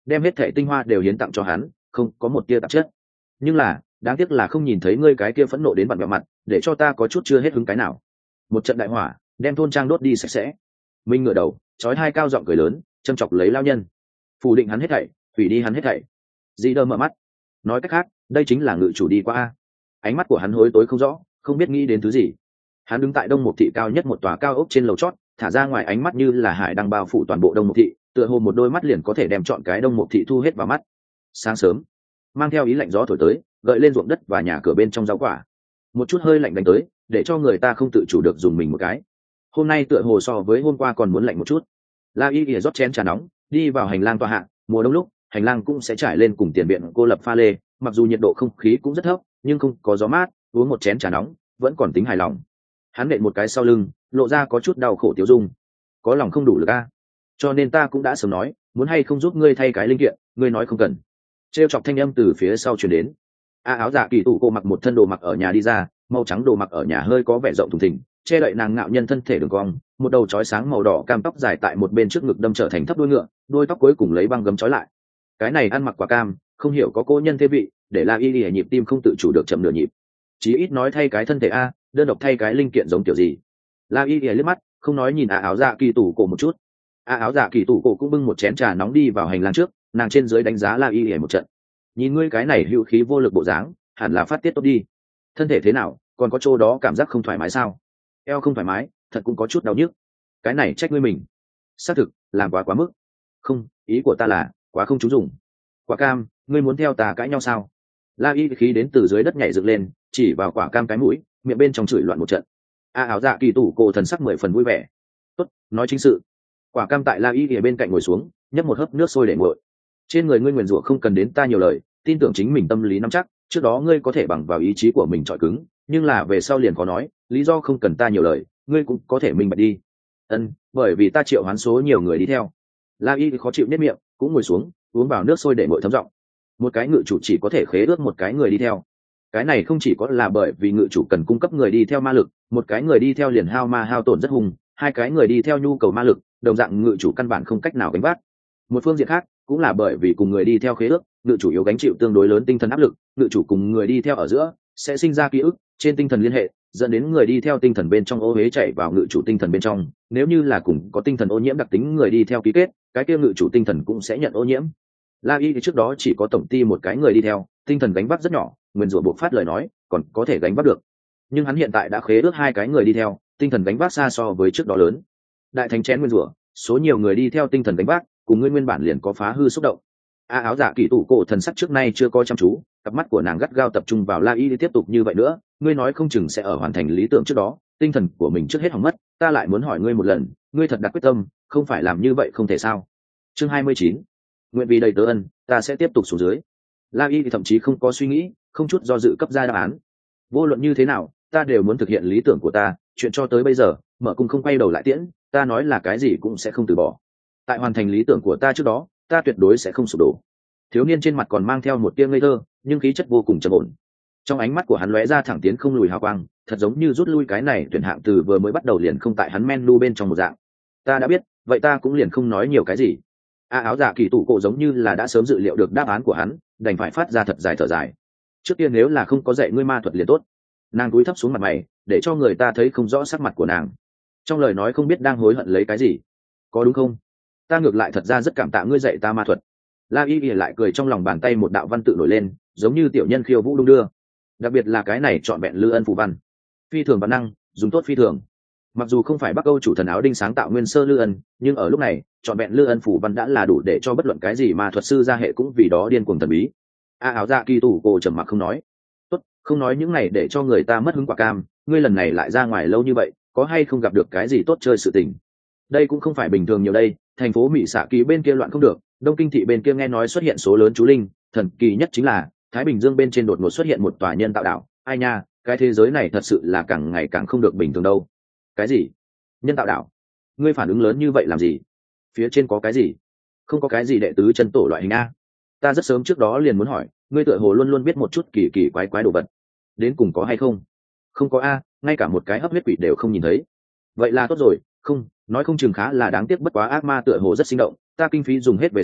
đem hết thẻ tinh hoa đều hiến tặng cho hắn, không có một tia tạp chất. Nhưng là đáng tiếc là không nhìn thấy ngươi cái kia phẫn nộ đến bặm bẹo mặt, để cho ta có chút chưa hết hứng cái nào. Một trận đại hỏa đem thôn trang đốt đi sạch sẽ. Minh ngửa đầu chói hai cao giọng cười lớn, châm chọc lấy lao nhân, phủ định hắn hết thảy, hủy đi hắn hết thảy. Dĩ đơ mở mắt, nói cách khác đây chính là ngự chủ đi qua a. Ánh mắt của hắn hối tối không rõ, không biết nghĩ đến thứ gì. Hắn đứng tại đông một thị cao nhất một tòa cao ốc trên lầu chót, thả ra ngoài ánh mắt như là hải đang bao phủ toàn bộ đông một thị, tựa hồ một đôi mắt liền có thể đem chọn cái đông một thị thu hết vào mắt. Sáng sớm mang theo ý lạnh gió thổi tới, gợi lên ruộng đất và nhà cửa bên trong rau quả. Một chút hơi lạnh đánh tới, để cho người ta không tự chủ được dùng mình một cái. Hôm nay tựa hồ so với hôm qua còn muốn lạnh một chút. La Y ỉa rót chén trà nóng, đi vào hành lang tòa hạ. Mùa đông lúc hành lang cũng sẽ trải lên cùng tiền viện cô lập pha lê, mặc dù nhiệt độ không khí cũng rất thấp, nhưng không có gió mát, uống một chén trà nóng vẫn còn tính hài lòng. Hắn nện một cái sau lưng, lộ ra có chút đau khổ tiêu dung. Có lòng không đủ lực a, cho nên ta cũng đã sớm nói, muốn hay không giúp ngươi thay cái linh kiện, ngươi nói không cần. Trêu chọc thanh âm từ phía sau truyền đến. A áo dạ kỳ tủ cô mặc một thân đồ mặc ở nhà đi ra, màu trắng đồ mặc ở nhà hơi có vẻ rộng thùng thình, che đậy nàng ngạo nhân thân thể đường cong, một đầu chói sáng màu đỏ cam tóc dài tại một bên trước ngực đâm trở thành thấp đuôi ngựa, đuôi tóc cuối cùng lấy băng gấm trói lại. Cái này ăn mặc quả cam, không hiểu có cô nhân thế vị, để La Y Y nhịp tim không tự chủ được chậm nửa nhịp. Chí ít nói thay cái thân thể a, đơn độc thay cái linh kiện giống kiểu gì. La Y Y liếc mắt, không nói nhìn A áo dạ kỳ tủ cổ một chút. A áo dạ kỳ tủ cổ cũng bưng một chén trà nóng đi vào hành lang trước, nàng trên dưới đánh giá La Y Y một trận. Nhìn ngươi cái này hữu khí vô lực bộ dáng, hẳn là phát tiết tốt đi. Thân thể thế nào, còn có chỗ đó cảm giác không thoải mái sao? Eo không thoải mái, thật cũng có chút đau nhức. Cái này trách ngươi mình. Xác thực làm quá quá mức. Không, ý của ta là quá không trúng dùng. Quả cam, ngươi muốn theo ta cãi nhau sao? La Y khí đến từ dưới đất nhảy dựng lên, chỉ vào quả cam cái mũi, miệng bên trong chửi loạn một trận. A áo dạ kỳ tủ cổ thần sắc mười phần vui vẻ. Tốt, nói chính sự. Quả cam tại La Y ở bên cạnh ngồi xuống, nhấp một hớp nước sôi để nguội. Trên người ngươi nguyền rủa không cần đến ta nhiều lời, tin tưởng chính mình tâm lý nắm chắc, trước đó ngươi có thể bằng vào ý chí của mình chọi cứng, nhưng là về sau liền có nói, lý do không cần ta nhiều lời, ngươi cũng có thể minh bạch đi. Ân, bởi vì ta triệu hoán số nhiều người đi theo. La Y khó chịu nếp miệng, cũng ngồi xuống, uống vào nước sôi để nguội thấm giọng. Một cái ngự chủ chỉ có thể khế ước một cái người đi theo. Cái này không chỉ có là bởi vì ngự chủ cần cung cấp người đi theo ma lực, một cái người đi theo liền hao ma hao tổn rất hùng, hai cái người đi theo nhu cầu ma lực, đồng dạng ngự chủ căn bản không cách nào gánh vác. Một phương diện khác, cũng là bởi vì cùng người đi theo khế ước, ngự chủ yếu gánh chịu tương đối lớn tinh thần áp lực, ngự chủ cùng người đi theo ở giữa sẽ sinh ra ký ức trên tinh thần liên hệ, dẫn đến người đi theo tinh thần bên trong ô huế chạy vào ngự chủ tinh thần bên trong. Nếu như là cùng có tinh thần ô nhiễm đặc tính người đi theo ký kết, cái kia ngự chủ tinh thần cũng sẽ nhận ô nhiễm. La Y thì trước đó chỉ có tổng ty một cái người đi theo, tinh thần gánh vác rất nhỏ, nguyên rủa buộc phát lời nói còn có thể gánh vác được, nhưng hắn hiện tại đã khế ước hai cái người đi theo, tinh thần gánh vác xa so với trước đó lớn. Đại thánh chén nguyên rủa, số nhiều người đi theo tinh thần gánh vác, cùng ngươi nguyên bản liền có phá hư xúc động. A áo dạ kỳ tủ cổ thần sắc trước nay chưa coi chăm chú, cặp mắt của nàng gắt gao tập trung vào La Y đi tiếp tục như vậy nữa, ngươi nói không chừng sẽ ở hoàn thành lý tưởng trước đó, tinh thần của mình trước hết hỏng mất, ta lại muốn hỏi ngươi một lần, ngươi thật đặt quyết tâm, không phải làm như vậy không thể sao? Chương hai mươi chín, nguyện vì đầy tớ ân, ta sẽ tiếp tục xuống dưới. La Y thì thậm chí không có suy nghĩ, không chút do dự cấp ra đáp án. Vô luận như thế nào, ta đều muốn thực hiện lý tưởng của ta, chuyện cho tới bây giờ, mở cung không quay đầu lại tiễn, ta nói là cái gì cũng sẽ không từ bỏ. Tại hoàn thành lý tưởng của ta trước đó, ta tuyệt đối sẽ không sụp đổ. Thiếu niên trên mặt còn mang theo một tia ngây thơ, nhưng khí chất vô cùng trầm ổn. Trong ánh mắt của hắn lóe ra thẳng tiến không lùi hào quang, thật giống như rút lui cái này tuyển hạng từ vừa mới bắt đầu liền không tại hắn menu bên trong một dạng. Ta đã biết, vậy ta cũng liền không nói nhiều cái gì. A áo dạ kỳ tủ cổ giống như là đã sớm dự liệu được đáp án của hắn, đành phải phát ra thật dài thở dài. Trước tiên nếu là không có dạy ngươi ma thuật liền tốt. Nàng cúi thấp xuống mặt mày, để cho người ta thấy không rõ sắc mặt của nàng. Trong lời nói không biết đang hối hận lấy cái gì. Có đúng không? Ta ngược lại thật ra rất cảm tạ ngươi dạy ta ma thuật. La Y Y lại cười, trong lòng bàn tay một đạo văn tự nổi lên, giống như tiểu nhân khiêu vũ đung đưa. Đặc biệt là cái này trọn vẹn lư ân phù văn, phi thường văn năng, dùng tốt phi thường. Mặc dù không phải Bắc Âu chủ thần áo đinh sáng tạo nguyên sơ lư ân, nhưng ở lúc này, trọn vẹn lư ân phù văn đã là đủ để cho bất luận cái gì mà thuật sư ra hệ cũng vì đó điên cuồng thần bí. A áo dạ kỳ tủ cổ trầm mặc không nói. Tốt, không nói những này để cho người ta mất hứng quả cam. Ngươi lần này lại ra ngoài lâu như vậy, có hay không gặp được cái gì tốt chơi sự tình? Đây cũng không phải bình thường nhiều đây, thành phố Mỹ xạ kỳ bên kia loạn không được, Đông Kinh thị bên kia nghe nói xuất hiện số lớn chú linh, thần kỳ nhất chính là Thái Bình Dương bên trên đột ngột xuất hiện một tòa nhân tạo đảo. Ai nha, cái thế giới này thật sự là càng ngày càng không được bình thường đâu. Cái gì? Nhân tạo đảo? Ngươi phản ứng lớn như vậy làm gì? Phía trên có cái gì? Không có cái gì đệ tứ chân tổ loại hình a. Ta rất sớm trước đó liền muốn hỏi, ngươi tựa hồ luôn luôn biết một chút kỳ kỳ quái quái đồ vật. Đến cùng có hay không? Không có a, ngay cả một cái hấp huyết quỷ đều không nhìn thấy. Vậy là tốt rồi, không, nói không chừng khá là đáng tiếc, bất quá ác ma tựa hồ rất sinh động, ta kinh phí dùng hết về sau,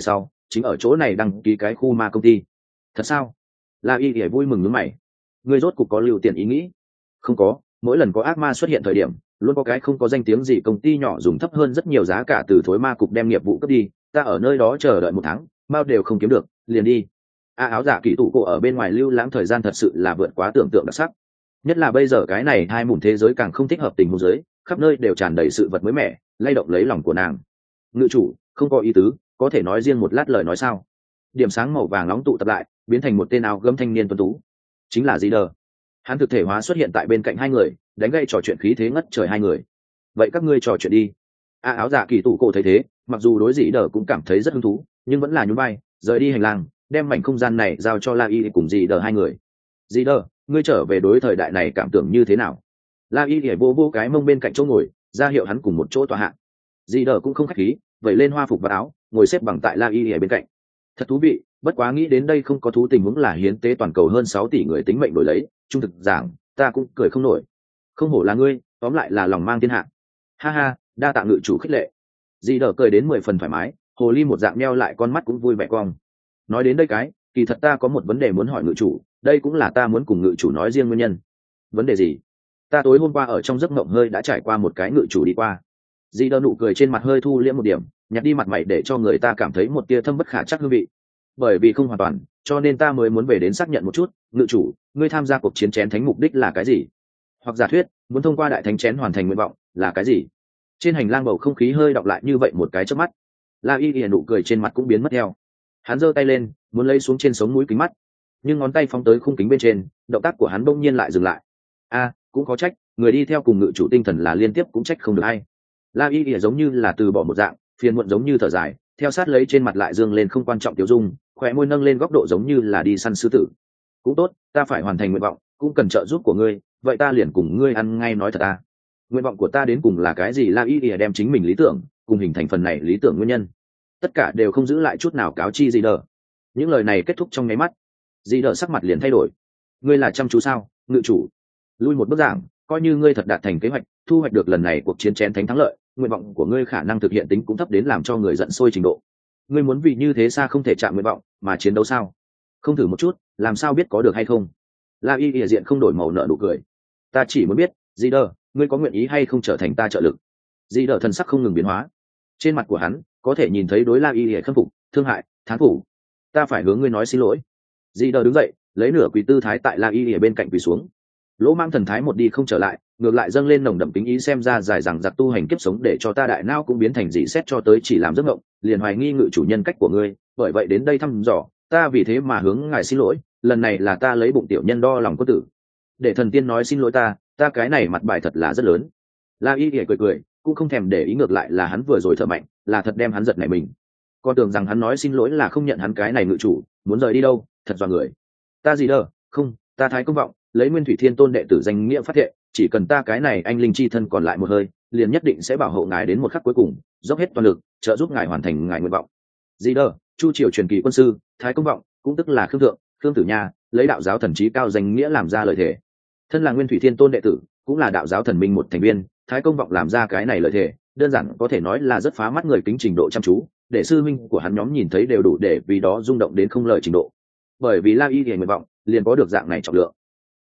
chính ở chỗ này đăng ký cái khu ma công ty. Thật sao? La y ỉa vui mừng nhướng mày. Ngươi rốt cục có lưu tiền ý nghĩ? Không có, mỗi lần có ác ma xuất hiện thời điểm luôn có cái không có danh tiếng gì công ty nhỏ dùng thấp hơn rất nhiều giá cả từ thối ma cục đem nghiệp vụ cấp đi, ta ở nơi đó chờ đợi một tháng bao đều không kiếm được liền đi. A áo giả kỳ tụ cổ ở bên ngoài lưu lãng thời gian thật sự là vượt quá tưởng tượng đặc sắc, nhất là bây giờ cái này hai mùn thế giới càng không thích hợp tình huống giới, khắp nơi đều tràn đầy sự vật mới mẻ lay động lấy lòng của nàng. Ngự chủ, không có ý tứ, có thể nói riêng một lát lời nói sao? Điểm sáng màu vàng nóng tụ tập lại biến thành một tên áo gấm thanh niên tuấn tú, chính là Di Đờ. Hắn thực thể hóa xuất hiện tại bên cạnh hai người, đánh gây trò chuyện khí thế ngất trời hai người. Vậy các ngươi trò chuyện đi. A áo giả kỳ tụ cổ thấy thế, mặc dù đối Dĩ Đờ cũng cảm thấy rất hứng thú, nhưng vẫn là nhún vai rời đi hành lang, đem mảnh không gian này giao cho La Y cùng Dĩ Đờ hai người. Dĩ Đờ, ngươi trở về đối thời đại này cảm tưởng như thế nào? La Y để vô vô cái mông bên cạnh chỗ ngồi, ra hiệu hắn cùng một chỗ tọa hạ. Dĩ Đờ cũng không khách khí, vậy lên hoa phục và áo, ngồi xếp bằng tại La Y ở bên cạnh. Thật thú vị, bất quá nghĩ đến đây không có thú tình huống là hiến tế toàn cầu hơn sáu tỷ người tính mệnh đổi lấy, trung thực giảng, ta cũng cười không nổi. Không hổ là ngươi, tóm lại là lòng mang thiên hạ. Ha ha, đa tạ ngự chủ khích lệ. Dĩ Đờ cười đến mười phần thoải mái, hồ ly một dạng meo lại con mắt cũng vui vẻ cong. Nói đến đây cái, kỳ thật ta có một vấn đề muốn hỏi ngự chủ, đây cũng là ta muốn cùng ngự chủ nói riêng nguyên nhân. Vấn đề gì? Ta tối hôm qua ở trong giấc mộng hơi đã trải qua một cái ngự chủ đi qua. Dĩ Đờ nụ cười trên mặt hơi thu liễm một điểm, nhặt đi mặt mày để cho người ta cảm thấy một tia thâm bất khả trắc hương vị. Bởi vì không hoàn toàn, cho nên ta mới muốn về đến xác nhận một chút, ngự chủ, ngươi tham gia cuộc chiến chén thánh mục đích là cái gì? Hoặc giả thuyết, muốn thông qua đại thánh chén hoàn thành nguyện vọng là cái gì? Trên hành lang bầu không khí hơi đọng lại như vậy một cái chớp mắt. La Y ỉa nụ cười trên mặt cũng biến mất theo. Hắn giơ tay lên, muốn lấy xuống trên sống mũi kính mắt, nhưng ngón tay phóng tới khung kính bên trên, động tác của hắn bỗng nhiên lại dừng lại. A, cũng có trách, người đi theo cùng ngự chủ tinh thần là liên tiếp cũng trách không được ai. La Y ỉa giống như là từ bỏ một dạng, phiền muộn giống như thở dài, theo sát lấy trên mặt lại dương lên không quan trọng tiêu dung, khóe môi nâng lên góc độ giống như là đi săn sư tử. Cũng tốt, ta phải hoàn thành nguyện vọng, cũng cần trợ giúp của ngươi, vậy ta liền cùng ngươi ăn ngay nói thật ta. Nguyện vọng của ta đến cùng là cái gì? La Y ỉa đem chính mình lý tưởng cùng hình thành phần này lý tưởng nguyên nhân, tất cả đều không giữ lại chút nào cáo chi Di Đờ. Những lời này kết thúc trong nháy mắt, Di Đờ sắc mặt liền thay đổi. Ngươi là chăm chú sao, ngự chủ? Lui một bước giảng, coi như ngươi thật đạt thành kế hoạch, thu hoạch được lần này cuộc chiến chén thánh thắng lợi, nguyện vọng của ngươi khả năng thực hiện tính cũng thấp đến làm cho người giận sôi trình độ. Ngươi muốn vì như thế xa không thể chạm nguyện vọng mà chiến đấu sao? Không thử một chút, làm sao biết có được hay không? La Y ỉa diện không đổi màu nợ nụ cười. Ta chỉ muốn biết, Di Đờ, ngươi có nguyện ý hay không trở thành ta trợ lực? Di Đờ thần sắc không ngừng biến hóa, trên mặt của hắn có thể nhìn thấy đối La Y ỉa khâm phục, thương hại, thán phục. Ta phải hướng ngươi nói xin lỗi. Di Đờ đứng dậy, lấy nửa quỳ tư thái tại La Y ỉa bên cạnh quỳ xuống. Lỗ mang thần thái một đi không trở lại, ngược lại dâng lên nồng đậm kính ý, xem ra dài rằng giặc tu hành kiếp sống để cho ta đại não cũng biến thành dị xét cho tới chỉ làm giấc mộng, liền hoài nghi ngự chủ nhân cách của ngươi, bởi vậy đến đây thăm dò, ta vì thế mà hướng ngài xin lỗi, lần này là ta lấy bụng tiểu nhân đo lòng quân tử. Để thần tiên nói xin lỗi ta, ta cái này mặt bài thật là rất lớn. La Y ỉa cười cười, cũng không thèm để ý, ngược lại là hắn vừa rồi thở mạnh, là thật đem hắn giật nảy mình. Con tưởng rằng hắn nói xin lỗi là không nhận hắn cái này ngự chủ, muốn rời đi đâu, thật dọa người. Ta gì đâu, không, ta thái công vọng, lấy Nguyên Thủy Thiên Tôn đệ tử danh nghĩa phát thệ, chỉ cần ta cái này anh linh chi thân còn lại một hơi, liền nhất định sẽ bảo hộ ngài đến một khắc cuối cùng, dốc hết toàn lực, trợ giúp ngài hoàn thành ngài nguyện vọng. Gì đâu, Chu Triều truyền kỳ quân sư, thái công vọng, cũng tức là Khương Thượng, Khương Tử Nha, lấy đạo giáo thần trí cao danh nghĩa làm ra lời thề. Thân là Nguyên Thủy Thiên Tôn đệ tử, cũng là đạo giáo thần minh một thành viên, thái công vọng làm ra cái này lời thề, đơn giản có thể nói là rất phá mắt người kính trình độ chăm chú, để sư minh của hắn nhóm nhìn thấy đều đủ để vì đó rung động đến không lời trình độ. Bởi vì La Y thì nguyện vọng, liền có được dạng này trọng lượng.